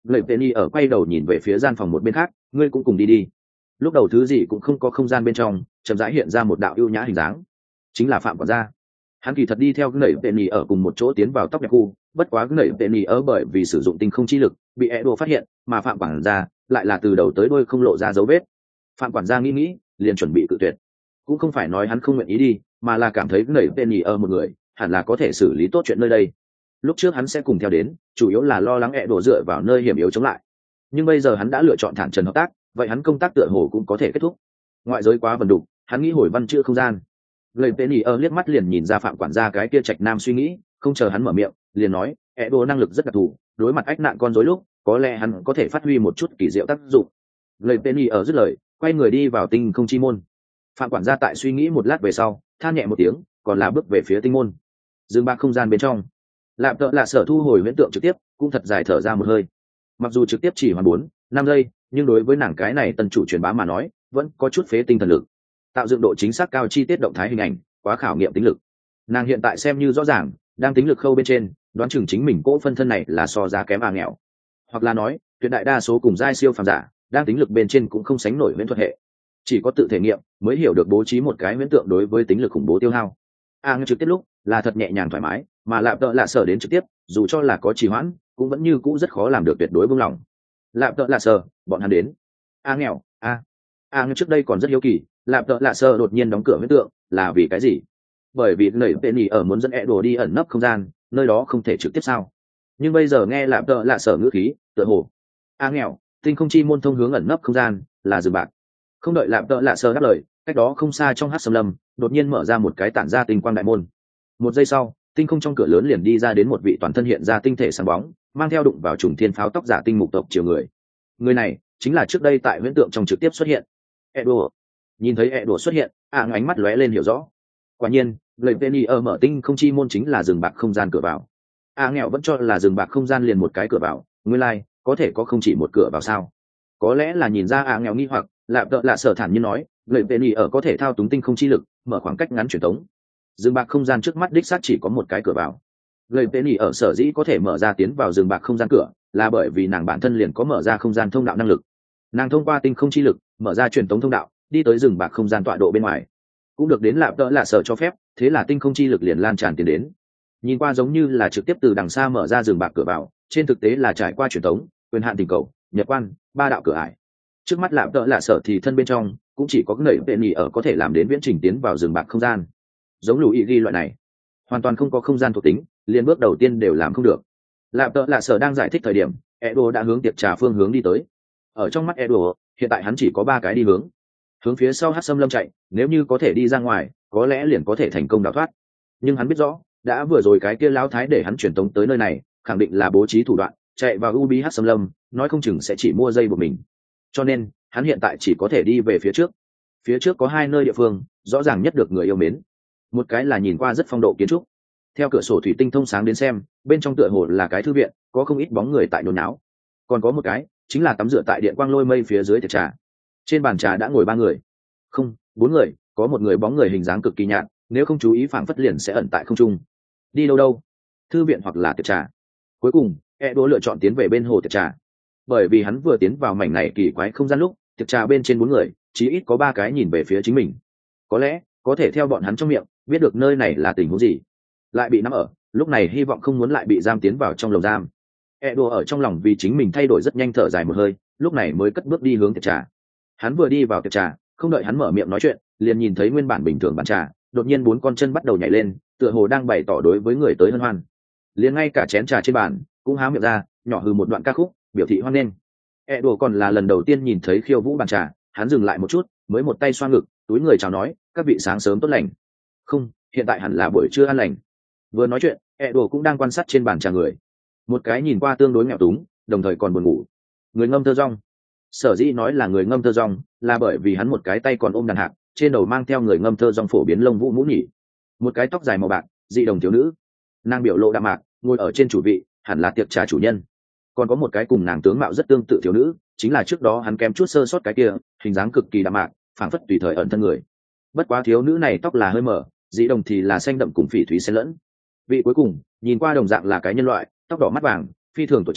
Người Penny ở quay đầu nhìn về phía gian phòng một bên khác, ngươi cũng cùng đi đi. Lúc đầu thứ gì cũng không có không gian bên trong, chậm rãi hiện ra một đạo ưu nhã hình dáng, chính là Phạm quản gia. Hắn kỳ thật đi theo Người Penny ở cùng một chỗ tiến vào tóc đẹp khu, bất quá Người Penny ở bởi vì sử dụng tinh không chi lực, bị Edo phát hiện, mà Phạm quản gia lại là từ đầu tới đuôi không lộ ra dấu vết. Phạm quản gia nghĩ nghĩ, liền chuẩn bị cự tuyệt. Cũng không phải nói hắn không nguyện ý đi, mà là cảm thấy Người Penny ở một người, hẳn là có thể xử lý tốt chuyện nơi đây. Lúc trước hắn sẽ cùng theo đến, chủ yếu là lo lắng Edo dựa vào nơi hiểm yếu chống lại. Nhưng bây giờ hắn đã lựa chọn thẳng trần hợp tác, vậy hắn công tác tựa hồ cũng có thể kết thúc. Ngoại giới quá vần đục, hắn nghĩ hồi văn chữ không gian. Lời Penny ở liếc mắt liền nhìn ra Phạm quản gia cái kia trạch nam suy nghĩ, không chờ hắn mở miệng, liền nói, Edo năng lực rất đặc thù, đối mặt ách nạn con rối lúc, có lẽ hắn có thể phát huy một chút kỳ diệu tác dụng. Lời Penny ở dứt lời, quay người đi vào tinh không chi môn. Phạm quản gia tại suy nghĩ một lát về sau, than nhẹ một tiếng, còn là bước về phía tinh môn. Dương bạc không gian bên trong, Lạp Tợ Lạ Sở thu hồi huyễn tượng trực tiếp, cũng thật dài thở ra một hơi. Mặc dù trực tiếp chỉ hoàn bốn, năm giây, nhưng đối với nàng cái này tân chủ truyền bá mà nói, vẫn có chút phế tinh thần lực. Tạo dựng độ chính xác cao chi tiết động thái hình ảnh, quá khảo nghiệm tính lực. Nàng hiện tại xem như rõ ràng, đang tính lực khâu bên trên, đoán chừng chính mình cỗ phân thân này là so giá kém à nghèo. Hoặc là nói, tuyệt đại đa số cùng giai siêu phàm giả, đang tính lực bên trên cũng không sánh nổi huyễn thuật hệ. Chỉ có tự thể nghiệm mới hiểu được bố trí một cái huyễn tượng đối với tính lực khủng bố tiêu hao. A à, trực tiếp lúc là thật nhẹ nhàng thoải mái, mà Lạp Tợ Lạ Sở đến trực tiếp, dù cho là có trì hoãn, cũng vẫn như cũ rất khó làm được tuyệt đối buông lỏng. Lạp Tợ Lạ Sở, bọn hắn đến. A nghèo, a. A trước đây còn rất hiếu kỳ, Lạp Tợ Lạ Sở đột nhiên đóng cửa huyễn tượng, là vì cái gì? Bởi vì nảy Penny ở muốn dẫn Edo đi ẩn nấp không gian, nơi đó không thể trực tiếp sao? Nhưng bây giờ nghe Lạp Tợ Lạ Sở ngữ khí, tựa hồ. A nghèo, tinh không chi môn thông hướng ẩn nấp không gian, là dừng bạc. Không đợi Lạp Tợ Lạ Sở đáp lời, cách đó không xa trong hắc sâm lâm, đột nhiên mở ra một cái tản ra tinh quang đại môn. Một giây sau, tinh không trong cửa lớn liền đi ra đến một vị toàn thân hiện ra tinh thể sáng bóng, mang theo đụng vào trùng thiên pháo tóc giả tinh mục tộc chiều người. Người này chính là trước đây tại huyễn tượng trong trực tiếp xuất hiện Edo. Nhìn thấy Edo xuất hiện, à ánh mắt lóe lên hiểu rõ. Quả nhiên, lời Penny ở mở tinh không chi môn chính là rừng bạc không gian cửa vào. À nghèo vẫn cho là rừng bạc không gian liền một cái cửa vào, nguyên lai like, có thể có không chỉ một cửa vào sao? Có lẽ là nhìn ra à nghèo nghi hoặc, Lạp Tợ Lạ Sở thản nhiên nói, lời Penny ở có thể thao túng tinh không chi lực, mở khoảng cách ngắn truyền tống. Rừng bạc không gian trước mắt đích xác chỉ có một cái cửa vào. Lời Penny ở sở dĩ có thể mở ra tiến vào rừng bạc không gian cửa, là bởi vì nàng bản thân liền có mở ra không gian thông đạo năng lực. Nàng thông qua tinh không chi lực, mở ra truyền tống thông đạo, đi tới rừng bạc không gian tọa độ bên ngoài. Cũng được đến Lạp Tợ Lạ Sở cho phép, thế là tinh không chi lực liền lan tràn tiến đến. Nhìn qua giống như là trực tiếp từ đằng xa mở ra rừng bạc cửa vào, trên thực tế là trải qua truyền tống, quyền hạn tình cầu, nhật quan, ba đạo cửa ải. Trước mắt Lạp Tợ Lạ Sở thì thân bên trong, cũng chỉ có nảy Penny ở có thể làm đến viễn trình tiến vào rừng bạc không gian. Giống lùi ghi loại này hoàn toàn không có không gian thuộc tính, liền bước đầu tiên đều làm không được. Lạp Tợ Lạ Sở đang giải thích thời điểm, Edo đã hướng tiệc trà phương hướng đi tới. Ở trong mắt Edo, hiện tại hắn chỉ có ba cái đi hướng. Hướng phía sau hắc sâm lâm chạy, nếu như có thể đi ra ngoài, có lẽ liền có thể thành công đào thoát. Nhưng hắn biết rõ, đã vừa rồi cái kia lão thái để hắn chuyển tống tới nơi này, khẳng định là bố trí thủ đoạn, chạy vào ubi hắc sâm lâm, nói không chừng sẽ chỉ mua dây của mình. Cho nên, hắn hiện tại chỉ có thể đi về phía trước. Phía trước có hai nơi địa phương, rõ ràng nhất được người yêu mến. Một cái là nhìn qua rất phong độ kiến trúc, theo cửa sổ thủy tinh thông sáng đến xem, bên trong tựa hồ là cái thư viện, có không ít bóng người tại nhốn náo. Còn có một cái chính là tắm rửa tại điện quang lôi mây phía dưới tiệc trà. Trên bàn trà đã ngồi ba người, không, bốn người, có một người bóng người hình dáng cực kỳ nhạt, nếu không chú ý phảng phất liền sẽ ẩn tại không trung. Đi đâu đâu? Thư viện hoặc là tiệc trà? Cuối cùng, Edo lựa chọn tiến về bên hồ tiệc trà, bởi vì hắn vừa tiến vào mảnh này kỳ quái không gian lúc, tiệc trà bên trên bốn người, chí ít có ba cái nhìn về phía chính mình. Có lẽ có thể theo bọn hắn trong miệng biết được nơi này là tình huống gì. Lại bị nắm ở, lúc này hy vọng không muốn lại bị giam tiến vào trong lồng giam. Edo ở trong lòng vì chính mình thay đổi rất nhanh, thở dài một hơi, lúc này mới cất bước đi hướng tiệc trà. Hắn vừa đi vào tiệc trà, không đợi hắn mở miệng nói chuyện, liền nhìn thấy nguyên bản bình thường bàn trà, đột nhiên bốn con chân bắt đầu nhảy lên, tựa hồ đang bày tỏ đối với người tới hân hoan. Liền ngay cả chén trà trên bàn cũng há miệng ra, nhỏ hừ một đoạn ca khúc, biểu thị hoan nghênh. Edo còn là lần đầu tiên nhìn thấy khiêu vũ bàn trà, hắn dừng lại một chút, mới một tay xoa ngực, túi người chào nói, các vị sáng sớm tốt lành. Không, hiện tại hẳn là buổi trưa ăn lành. Vừa nói chuyện, Edo cũng đang quan sát trên bàn trà người. Một cái nhìn qua tương đối nghèo túng, đồng thời còn buồn ngủ. Người ngâm thơ rong. Sở dĩ nói là người ngâm thơ rong, là bởi vì hắn một cái tay còn ôm đàn hạc, trên đầu mang theo người ngâm thơ rong phổ biến lông vũ mũ nhỉ. Một cái tóc dài màu bạc, dị đồng thiếu nữ. Nàng biểu lộ đạm mạc, ngồi ở trên chủ vị, hẳn là tiệc trà chủ nhân. Còn có một cái cùng nàng tướng mạo rất tương tự thiếu nữ, chính là trước đó hắn kém chút sơ sót cái kia, hình dáng cực kỳ đạm mạc, phảng phất tùy thời ẩn thân người. Bất quá thiếu nữ này tóc là hơi mở, dị đồng thì là xanh đậm cùng phỉ thúy xen lẫn. Vị cuối cùng, nhìn qua đồng dạng là cái nhân loại, tóc đỏ mắt vàng, phi thường tuổi trẻ,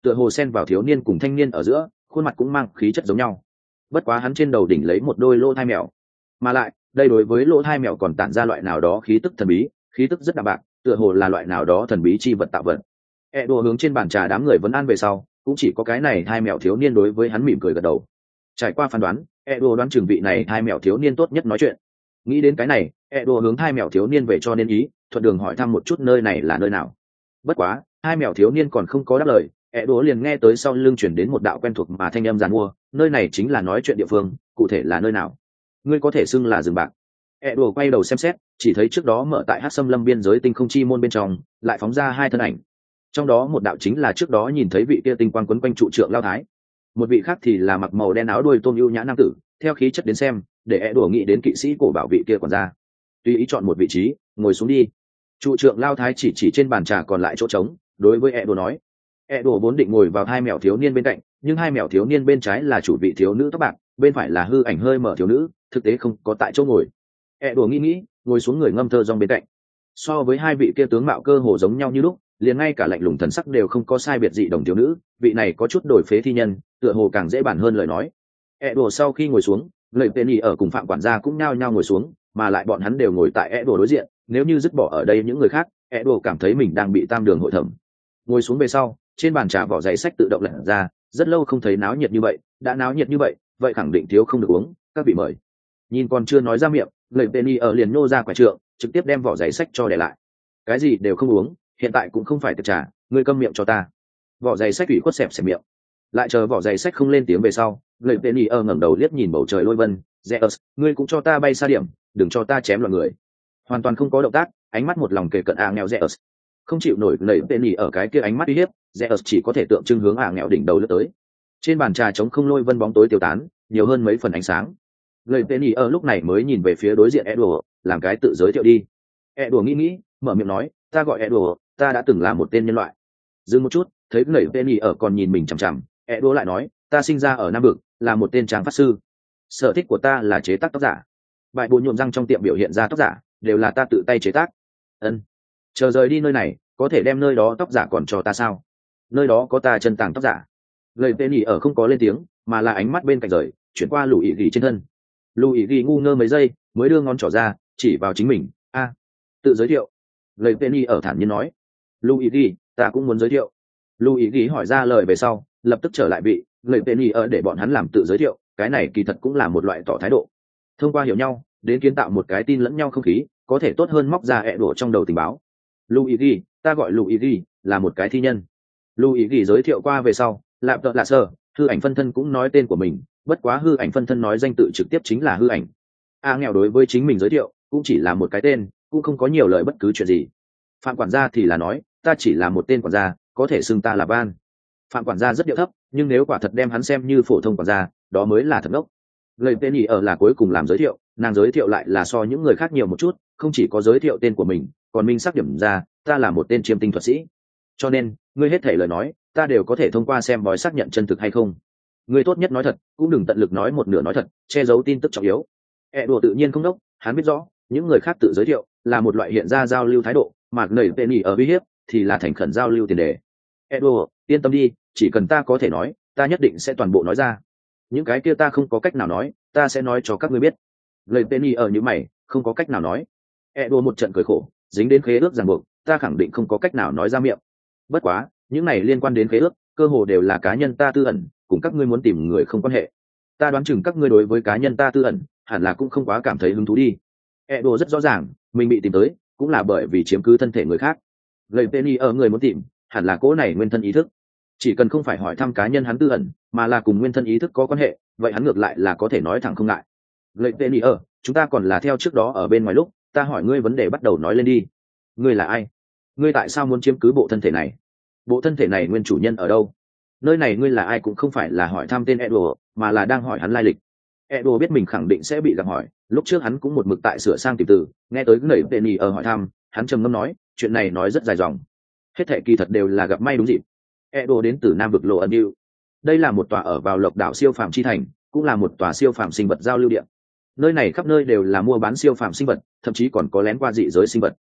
tựa hồ xen vào thiếu niên cùng thanh niên ở giữa, khuôn mặt cũng mang khí chất giống nhau. Bất quá hắn trên đầu đỉnh lấy một đôi lỗ thai mèo, mà lại đây đối với lỗ thai mèo còn tản ra loại nào đó khí tức thần bí, khí tức rất đạm bạc, tựa hồ là loại nào đó thần bí chi vật tạo vật. E đồ hướng trên bàn trà đám người vấn an về sau, cũng chỉ có cái này hai mèo thiếu niên đối với hắn mỉm cười gật đầu. Trải qua phán đoán, E đồ đoán chừng vị này hai mèo thiếu niên tốt nhất nói chuyện. Nghĩ đến cái này, E đồ hướng hai mèo thiếu niên về cho nên ý, thuận đường hỏi thăm một chút nơi này là nơi nào. Bất quá, hai mèo thiếu niên còn không có đáp lời, E đồ liền nghe tới sau lưng chuyển đến một đạo quen thuộc mà thanh âm giàn mua, nơi này chính là nói chuyện địa phương, cụ thể là nơi nào? Ngươi có thể xưng là rừng bạc. E đồ quay đầu xem xét, chỉ thấy trước đó mở tại Hắc Sâm Lâm biên giới tinh không chi môn bên trong, lại phóng ra hai thân ảnh. Trong đó một đạo chính là trước đó nhìn thấy vị kia tinh quang quấn quanh trụ trượng Lao Thái, một vị khác thì là mặc màu đen áo đuôi tôm ưu nhã nam tử. Theo khí chất đến xem, để E đồ nghĩ đến kỵ sĩ cổ bảo vị kia còn ra. Tùy ý chọn một vị trí, ngồi xuống đi. Trụ trượng Lao Thái chỉ chỉ trên bàn trà còn lại chỗ trống, đối với E đồ nói. E đồ vốn định ngồi vào hai mèo thiếu niên bên cạnh, nhưng hai mèo thiếu niên bên trái là chủ vị thiếu nữ tóc bạc, bên phải là hư ảnh hơi mở thiếu nữ, thực tế không có tại chỗ ngồi. E đồ nghĩ nghĩ, ngồi xuống người ngâm thơ rong bên cạnh. So với hai vị kia tướng mạo cơ hồ giống nhau như lúc, liền ngay cả lạnh lùng thần sắc đều không có sai biệt dị đồng thiếu nữ, vị này có chút đổi phế thi nhân, tựa hồ càng dễ bản hơn lời nói. E đồ sau khi ngồi xuống, lời Penny ở cùng phạm quản gia cũng nhao nhao ngồi xuống, mà lại bọn hắn đều ngồi tại E đồ đối diện, nếu như dứt bỏ ở đây những người khác, E đồ cảm thấy mình đang bị tam đường hội thẩm. Ngồi xuống về sau, trên bàn trà vỏ giày sách tự động lật ra, rất lâu không thấy náo nhiệt như vậy, đã náo nhiệt như vậy, vậy khẳng định thiếu không được uống, các vị mời. Nhìn còn chưa nói ra miệng, lời Penny ở liền nô ra quả trượng, trực tiếp đem vỏ giày sách cho để lại. Cái gì đều không uống, hiện tại cũng không phải tiệc trà, ngươi câm miệng cho ta. Vỏ giày sách ủy khuất xẹp xẹp miệng. Lại chờ vỏ giày sách không lên tiếng về sau, lời Penny ở ngẩng đầu liếc nhìn bầu trời lôi vân, Zeus, ngươi cũng cho ta bay xa điểm, đừng cho ta chém loạn người. Hoàn toàn không có động tác, ánh mắt một lòng kề cận à nghèo Zeus. Không chịu nổi lời Penny ở cái kia ánh mắt uy hiếp, Zeus chỉ có thể tượng trưng hướng à nghèo đỉnh đầu lướt tới. Trên bàn trà trống không lôi vân bóng tối tiêu tán, nhiều hơn mấy phần ánh sáng. Lời Penny ở lúc này mới nhìn về phía đối diện Edward, làm cái tự giới thiệu đi. Edward nghĩ nghĩ, mở miệng nói, ta gọi Edward, ta đã từng là một tên nhân loại. Dừng một chút, thấy lời Penny ở còn nhìn mình chằm chằm, Edward lại nói, ta sinh ra ở Nam Vực, là một tên trang pháp sư. Sở thích của ta là chế tác tóc giả. Bài bộ nhuộm răng trong tiệm biểu hiện ra tóc giả, đều là ta tự tay chế tác. Ân. Chờ rời đi nơi này, có thể đem nơi đó tóc giả còn cho ta sao? Nơi đó có ta chân tàng tóc giả. Lời Penny ở không có lên tiếng, mà là ánh mắt bên cạnh rời, chuyển qua lũ ý ghi trên thân. Lũ ý ghi ngu ngơ mấy giây, mới đưa ngón trỏ ra, chỉ vào chính mình. A, tự giới thiệu. Lời Penny ở thản nhiên nói. Lũ ý ghi, ta cũng muốn giới thiệu. Lũ ý ghi hỏi ra lời về sau, lập tức trở lại vị. Lời Penny ở để bọn hắn làm tự giới thiệu, cái này kỳ thật cũng là một loại tỏ thái độ. Thông qua hiểu nhau, đến kiến tạo một cái tin lẫn nhau không khí, có thể tốt hơn móc ra ẹ đổ trong đầu tình báo. Lũ ý ghi, ta gọi Lũ ý ghi, là một cái thi nhân. Lũ ý ghi giới thiệu qua về sau, lạp tợ lạ sơ, hư ảnh phân thân cũng nói tên của mình, bất quá hư ảnh phân thân nói danh tự trực tiếp chính là hư ảnh. A nghèo đối với chính mình giới thiệu cũng chỉ là một cái tên, cũng không có nhiều lời bất cứ chuyện gì. Phạm quản gia thì là nói, ta chỉ là một tên quản gia, có thể xưng ta là Van. Phạm quản gia rất điệu thấp, nhưng nếu quả thật đem hắn xem như phổ thông quản gia, đó mới là thật ngốc. Lời tên nhỉ ở là cuối cùng làm giới thiệu, nàng giới thiệu lại là so những người khác nhiều một chút, không chỉ có giới thiệu tên của mình, còn minh xác điểm ra, ta là một tên chiêm tinh thuật sĩ. Cho nên, ngươi hết thể lời nói, ta đều có thể thông qua xem bói xác nhận chân thực hay không. Ngươi tốt nhất nói thật, cũng đừng tận lực nói một nửa nói thật, che giấu tin tức trọng yếu. E đùa tự nhiên không đốc, hắn biết rõ, những người khác tự giới thiệu là một loại hiện ra giao lưu thái độ, mà lời tên nhỉ ở uy hiếp thì là thành khẩn giao lưu tiền đề. E đùa, yên tâm đi, chỉ cần ta có thể nói, ta nhất định sẽ toàn bộ nói ra. Những cái kia ta không có cách nào nói, ta sẽ nói cho các ngươi biết. Lời Penny ở những mày, không có cách nào nói. E đùa một trận cười khổ, dính đến khế ước ràng buộc, ta khẳng định không có cách nào nói ra miệng. Bất quá, những này liên quan đến khế ước, cơ hồ đều là cá nhân ta tư ẩn, cùng các ngươi muốn tìm người không quan hệ. Ta đoán chừng các ngươi đối với cá nhân ta tư ẩn, hẳn là cũng không quá cảm thấy hứng thú đi. E đùa rất rõ ràng, mình bị tìm tới, cũng là bởi vì chiếm cứ thân thể người khác. Lời Penny ở người muốn tìm, hẳn là cố này nguyên thân ý thức. Chỉ cần không phải hỏi thăm cá nhân hắn tư ẩn, mà là cùng nguyên thân ý thức có quan hệ, vậy hắn ngược lại là có thể nói thẳng không ngại. Lời Penny ở, chúng ta còn là theo trước đó ở bên ngoài lúc, ta hỏi ngươi vấn đề bắt đầu nói lên đi. Ngươi là ai? Ngươi tại sao muốn chiếm cứ bộ thân thể này? Bộ thân thể này nguyên chủ nhân ở đâu? Nơi này ngươi là ai cũng không phải là hỏi thăm tên Edward, mà là đang hỏi hắn lai lịch. Edward biết mình khẳng định sẽ bị gặp hỏi, lúc trước hắn cũng một mực tại sửa sang tìm từ, nghe tới cái lời Penny ở hỏi thăm, hắn trầm ngâm nói, chuyện này nói rất dài dòng. Hết thảy kỳ thật đều là gặp may đúng dịp. Edo đến từ Nam vực Lộ Ân Diệu. Đây là một tòa ở vào Lộc đảo siêu phàm chi thành, cũng là một tòa siêu phàm sinh vật giao lưu địa. Nơi này khắp nơi đều là mua bán siêu phàm sinh vật, thậm chí còn có lén qua dị giới sinh vật.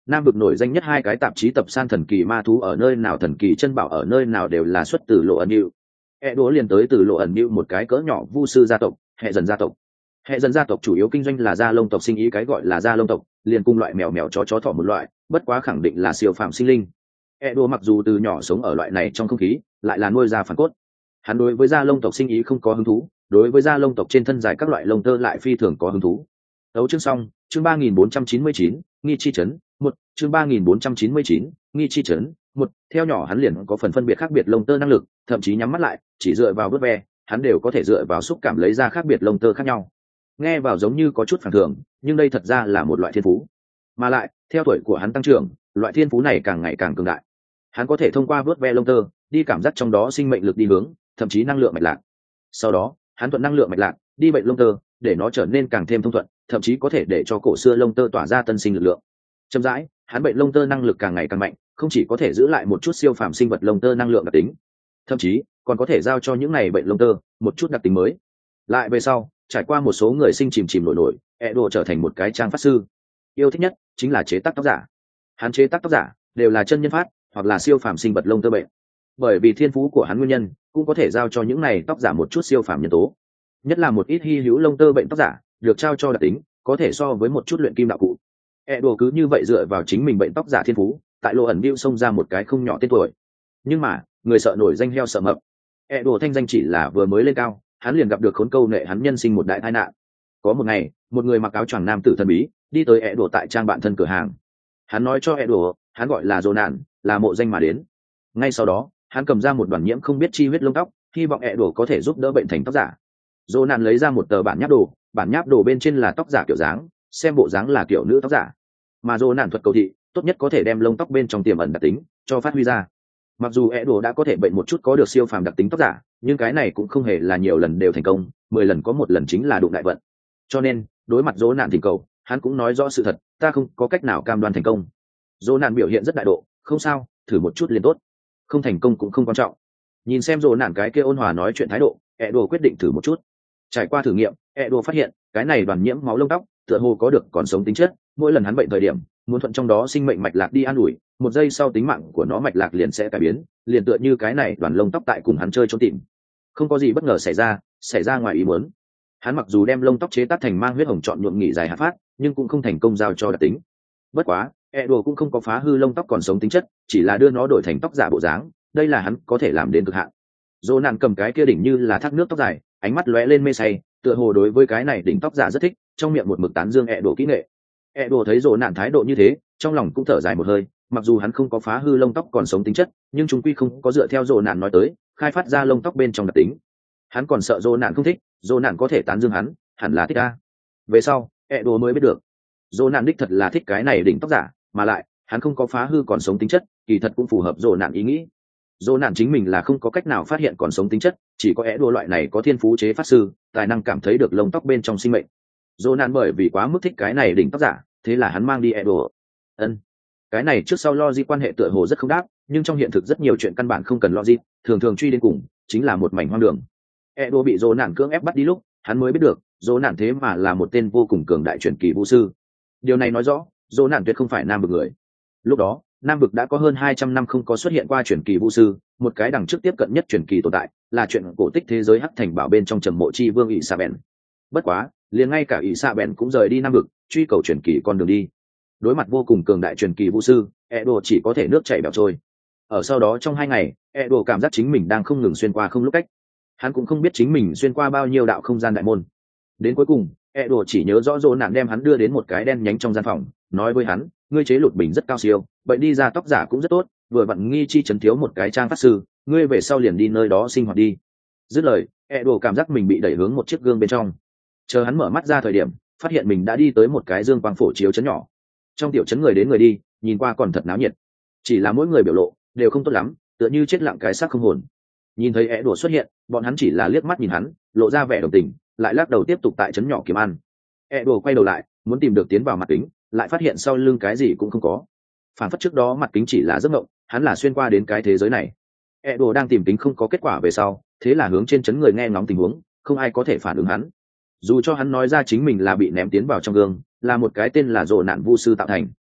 Nam vực nổi danh nhất hai cái tạp chí tập san thần kỳ ma thú ở nơi nào, thần kỳ chân bảo ở nơi nào đều là xuất từ lộ ẩn điệu. E đố liền tới từ lộ ẩn điệu một cái cỡ nhỏ vu sư gia tộc, hệ dần gia tộc. Hệ dần gia tộc chủ yếu kinh doanh là da lông tộc sinh ý, cái gọi là da lông tộc liền cùng loại mèo mèo chó chó thỏ một loại, bất quá khẳng định là siêu phàm sinh linh. E đố mặc dù từ nhỏ sống ở loại này trong không khí, lại là nuôi da phản cốt. Hắn đối với da lông tộc sinh ý không có hứng thú, đối với da lông tộc trên thân dài các loại lông tơ lại phi thường có hứng thú. Đấu chương xong, chương ba nghìn bốn trăm chín mươi chín, nghi chi chấn, một, chương ba nghìn bốn trăm chín mươi chín, nghi chi chấn, một, theo nhỏ hắn liền có phần phân biệt khác biệt lông tơ năng lực, thậm chí nhắm mắt lại, chỉ dựa vào vớt ve, hắn đều có thể dựa vào xúc cảm lấy ra khác biệt lông tơ khác nhau. Nghe vào giống như có chút phản thường, nhưng đây thật ra là một loại thiên phú. Mà lại, theo tuổi của hắn tăng trưởng, loại thiên phú này càng ngày càng cường đại. Hắn có thể thông qua vớt ve lông tơ, đi cảm giác trong đó sinh mệnh lực đi hướng, thậm chí năng lượng mạch lạc. Sau đó, hắn thuận năng lượng mạch lạc, đi bệnh lông tơ, để nó trở nên càng thêm thông thuận, thậm chí có thể để cho cổ xưa lông tơ tỏa ra tân sinh lực lượng. Chậm rãi, hắn bệnh lông tơ năng lực càng ngày càng mạnh, không chỉ có thể giữ lại một chút siêu phàm sinh vật lông tơ năng lượng đặc tính, thậm chí còn có thể giao cho những này bệnh lông tơ một chút đặc tính mới. Lại về sau, trải qua một số người sinh chìm chìm nổi nổi, e đồ trở thành một cái trang phát sư. Yêu thích nhất chính là chế tác tóc giả. Hắn chế tác tóc giả đều là chân nhân phát hoặc là siêu phàm sinh vật lông tơ bệnh. Bởi vì thiên phú của hắn nguyên nhân, cũng có thể giao cho những này tóc giả một chút siêu phàm nhân tố. Nhất là một ít hy hữu lông tơ bệnh tóc giả, được trao cho đặc tính có thể so với một chút luyện kim đạo cụ. E đồ cứ như vậy dựa vào chính mình bệnh tóc giả thiên phú, tại lộ ẩn Bill xông ra một cái không nhỏ tên tuổi. Nhưng mà, người sợ nổi danh heo sợ mập. E đồ thanh danh chỉ là vừa mới lên cao, hắn liền gặp được khốn câu nệ hắn nhân sinh một đại tai nạn. Có một ngày, một người mặc áo choàng nam tử thần bí đi tới E đồ tại trang bạn thân cửa hàng. Hắn nói cho E đồ, hắn gọi là Dô Nạn, là mộ danh mà đến. Ngay sau đó, hắn cầm ra một đoàn nhiễm không biết chi huyết lông tóc, hy vọng E đồ có thể giúp đỡ bệnh thành tóc giả. Dô Nạn lấy ra một tờ bản nháp đồ, bản nháp đồ bên trên là tóc giả kiểu dáng, xem bộ dáng là kiểu nữ tóc giả. Mà Dô Nạn thuật cầu thị, tốt nhất có thể đem lông tóc bên trong tiềm ẩn đặc tính cho phát huy ra. Mặc dù E đồ đã có thể bệnh một chút có được siêu phàm đặc tính tóc giả, nhưng cái này cũng không hề là nhiều lần đều thành công, mười lần có một lần chính là đụng đại vận. Cho nên, đối mặt Dô Nạn thỉnh cầu, hắn cũng nói rõ sự thật, ta không có cách nào cam đoan thành công. Dô Nạn biểu hiện rất đại độ, không sao, thử một chút liền tốt, không thành công cũng không quan trọng. Nhìn xem Dô Nạn cái kia ôn hòa nói chuyện thái độ, E đồ quyết định thử một chút. Trải qua thử nghiệm, E đồ phát hiện cái này đoàn nhiễm máu lông tóc tựa hồ có được còn sống tính chất, mỗi lần hắn bệnh thời điểm muốn thuận trong đó sinh mệnh mạch lạc đi an ủi, một giây sau tính mạng của nó mạch lạc liền sẽ cải biến, liền tựa như cái này đoàn lông tóc tại cùng hắn chơi trốn tìm. Không có gì bất ngờ xảy ra, xảy ra ngoài ý muốn. Hắn mặc dù đem lông tóc chế tác thành mang huyết hồng chọn nhuộm nghỉ dài hạt phát, nhưng cũng không thành công giao cho đặc tính. Bất quá, E đồ cũng không có phá hư lông tóc còn sống tính chất, chỉ là đưa nó đổi thành tóc giả bộ dáng, đây là hắn có thể làm đến cực hạn. Dô Nạn cầm cái kia đỉnh như là thác nước tóc dài, ánh mắt lóe lên mê say, tựa hồ đối với cái này đỉnh tóc giả rất thích, trong miệng một mực tán dương E đồ kỹ nghệ. E đồ thấy Dô Nạn thái độ như thế, trong lòng cũng thở dài một hơi, mặc dù hắn không có phá hư lông tóc còn sống tính chất, nhưng chúng quy không có dựa theo Dô Nạn nói tới, khai phát ra lông tóc bên trong đặc tính. Hắn còn sợ Dô Nạn không thích, Dô Nạn có thể tán dương hắn, hẳn là thích a. Về sau, E đồ mới biết được, Dô Nạn đích thật là thích cái này đỉnh tóc giả, mà lại, hắn không có phá hư còn sống tính chất, kỳ thật cũng phù hợp Dô Nạn ý nghĩ. Dô Nạn chính mình là không có cách nào phát hiện còn sống tính chất, chỉ có é đua loại này có thiên phú chế phát sư, tài năng cảm thấy được lông tóc bên trong sinh mệnh. Dô Nạn bởi vì quá mức thích cái này đỉnh tóc giả, thế là hắn mang đi é đua. Ân, cái này trước sau logic quan hệ tựa hồ rất không đáp, nhưng trong hiện thực rất nhiều chuyện căn bản không cần logic, thường thường truy đến cùng chính là một mảnh hoang đường. É đua bị Dô Nạn cưỡng ép bắt đi lúc, hắn mới biết được, Dô Nạn thế mà là một tên vô cùng cường đại truyền kỳ vũ sư. Điều này nói rõ, Dô Nạn tuyệt không phải nam vực người. Lúc đó, Nam vực đã có hơn hai trăm năm không có xuất hiện qua truyền kỳ vũ sư, một cái đằng trước tiếp cận nhất truyền kỳ tồn tại, là chuyện cổ tích thế giới hắc thành bảo bên trong trầm mộ chi vương ỷ sa bèn. Bất quá, liền ngay cả ỷ sa bèn cũng rời đi Nam vực, truy cầu truyền kỳ con đường đi. Đối mặt vô cùng cường đại truyền kỳ vũ sư, Edo chỉ có thể nước chảy bèo trôi. Ở sau đó trong hai ngày, Edo cảm giác chính mình đang không ngừng xuyên qua không lúc cách. Hắn cũng không biết chính mình xuyên qua bao nhiêu đạo không gian đại môn. Đến cuối cùng, Edo chỉ nhớ rõ Dô Nạn đem hắn đưa đến một cái đen nhánh trong gian phòng, nói với hắn, ngươi chế lụt bình rất cao siêu, bệnh đi ra tóc giả cũng rất tốt, vừa vặn nghi chi chấn thiếu một cái trang phát sư, ngươi về sau liền đi nơi đó sinh hoạt đi. Dứt lời, Edo cảm giác mình bị đẩy hướng một chiếc gương bên trong. Chờ hắn mở mắt ra thời điểm, phát hiện mình đã đi tới một cái dương quang phổ chiếu chấn nhỏ. Trong tiểu chấn người đến người đi, nhìn qua còn thật náo nhiệt. Chỉ là mỗi người biểu lộ đều không tốt lắm, tựa như chết lặng cái xác không hồn. Nhìn thấy Edo xuất hiện, bọn hắn chỉ là liếc mắt nhìn hắn, lộ ra vẻ đồng tình, lại lắc đầu tiếp tục tại chấn nhỏ kiếm ăn. Edo quay đầu lại, muốn tìm được tiến vào mặt kính, lại phát hiện sau lưng cái gì cũng không có. Phản phất trước đó mặt kính chỉ là giấc mộng, hắn là xuyên qua đến cái thế giới này. Edo đang tìm kính không có kết quả về sau, thế là hướng trên chấn người nghe ngóng tình huống, không ai có thể phản ứng hắn. Dù cho hắn nói ra chính mình là bị ném tiến vào trong gương, là một cái tên là Dô Nạn vu sư tạo thành.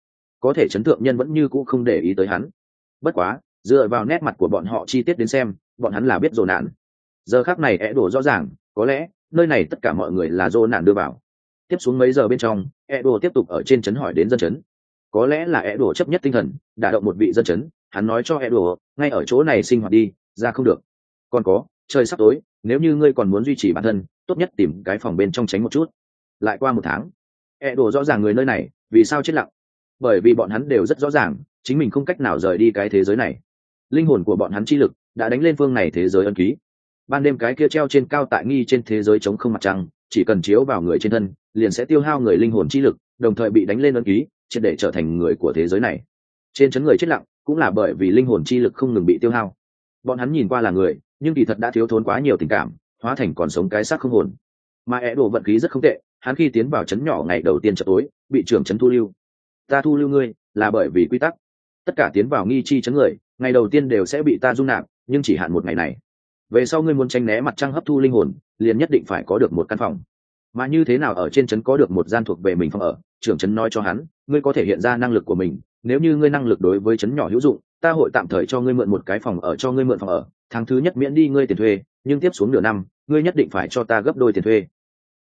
có thể chấn thượng nhân vẫn như cũ không để ý tới hắn. Bất quá dựa vào nét mặt của bọn họ chi tiết đến xem, bọn hắn là biết dồ nạn. Giờ khác này é đổ rõ ràng, có lẽ nơi này tất cả mọi người là dồ nạn đưa vào. Tiếp xuống mấy giờ bên trong, é đổ tiếp tục ở trên trấn hỏi đến dân trấn. Có lẽ là é đổ chấp nhất tinh thần đả động một vị dân trấn, hắn nói cho é đổ ngay ở chỗ này sinh hoạt đi, ra không được. Còn có, trời sắp tối, nếu như ngươi còn muốn duy trì bản thân, tốt nhất tìm cái phòng bên trong tránh một chút. Lại qua một tháng, é đổ rõ ràng người nơi này vì sao chết lặng, bởi vì bọn hắn đều rất rõ ràng chính mình không cách nào rời đi cái thế giới này. Linh hồn của bọn hắn chi lực đã đánh lên phương này thế giới ân ký. Ban đêm cái kia treo trên cao tại nghi trên thế giới chống không mặt trăng, chỉ cần chiếu vào người trên thân liền sẽ tiêu hao người linh hồn chi lực, đồng thời bị đánh lên ân ký, triệt để trở thành người của thế giới này. Trên chấn người chết lặng cũng là bởi vì linh hồn chi lực không ngừng bị tiêu hao. Bọn hắn nhìn qua là người, nhưng kỳ thật đã thiếu thốn quá nhiều tình cảm, hóa thành còn sống cái xác không hồn. Mà é đồ vận khí rất không tệ, hắn khi tiến vào chấn nhỏ ngày đầu tiên chợ tối bị trưởng chấn thu lưu. Ta thu lưu ngươi là bởi vì quy tắc, tất cả tiến vào nghi chi chấn người ngày đầu tiên đều sẽ bị ta dung nạp, nhưng chỉ hạn một ngày này. Về sau ngươi muốn tránh né mặt trăng hấp thu linh hồn, liền nhất định phải có được một căn phòng. Mà như thế nào ở trên trấn có được một gian thuộc về mình phòng ở, trưởng trấn nói cho hắn, ngươi có thể hiện ra năng lực của mình, nếu như ngươi năng lực đối với trấn nhỏ hữu dụng, ta hội tạm thời cho ngươi mượn một cái phòng ở, cho ngươi mượn phòng ở, tháng thứ nhất miễn đi ngươi tiền thuê, nhưng tiếp xuống nửa năm ngươi nhất định phải cho ta gấp đôi tiền thuê.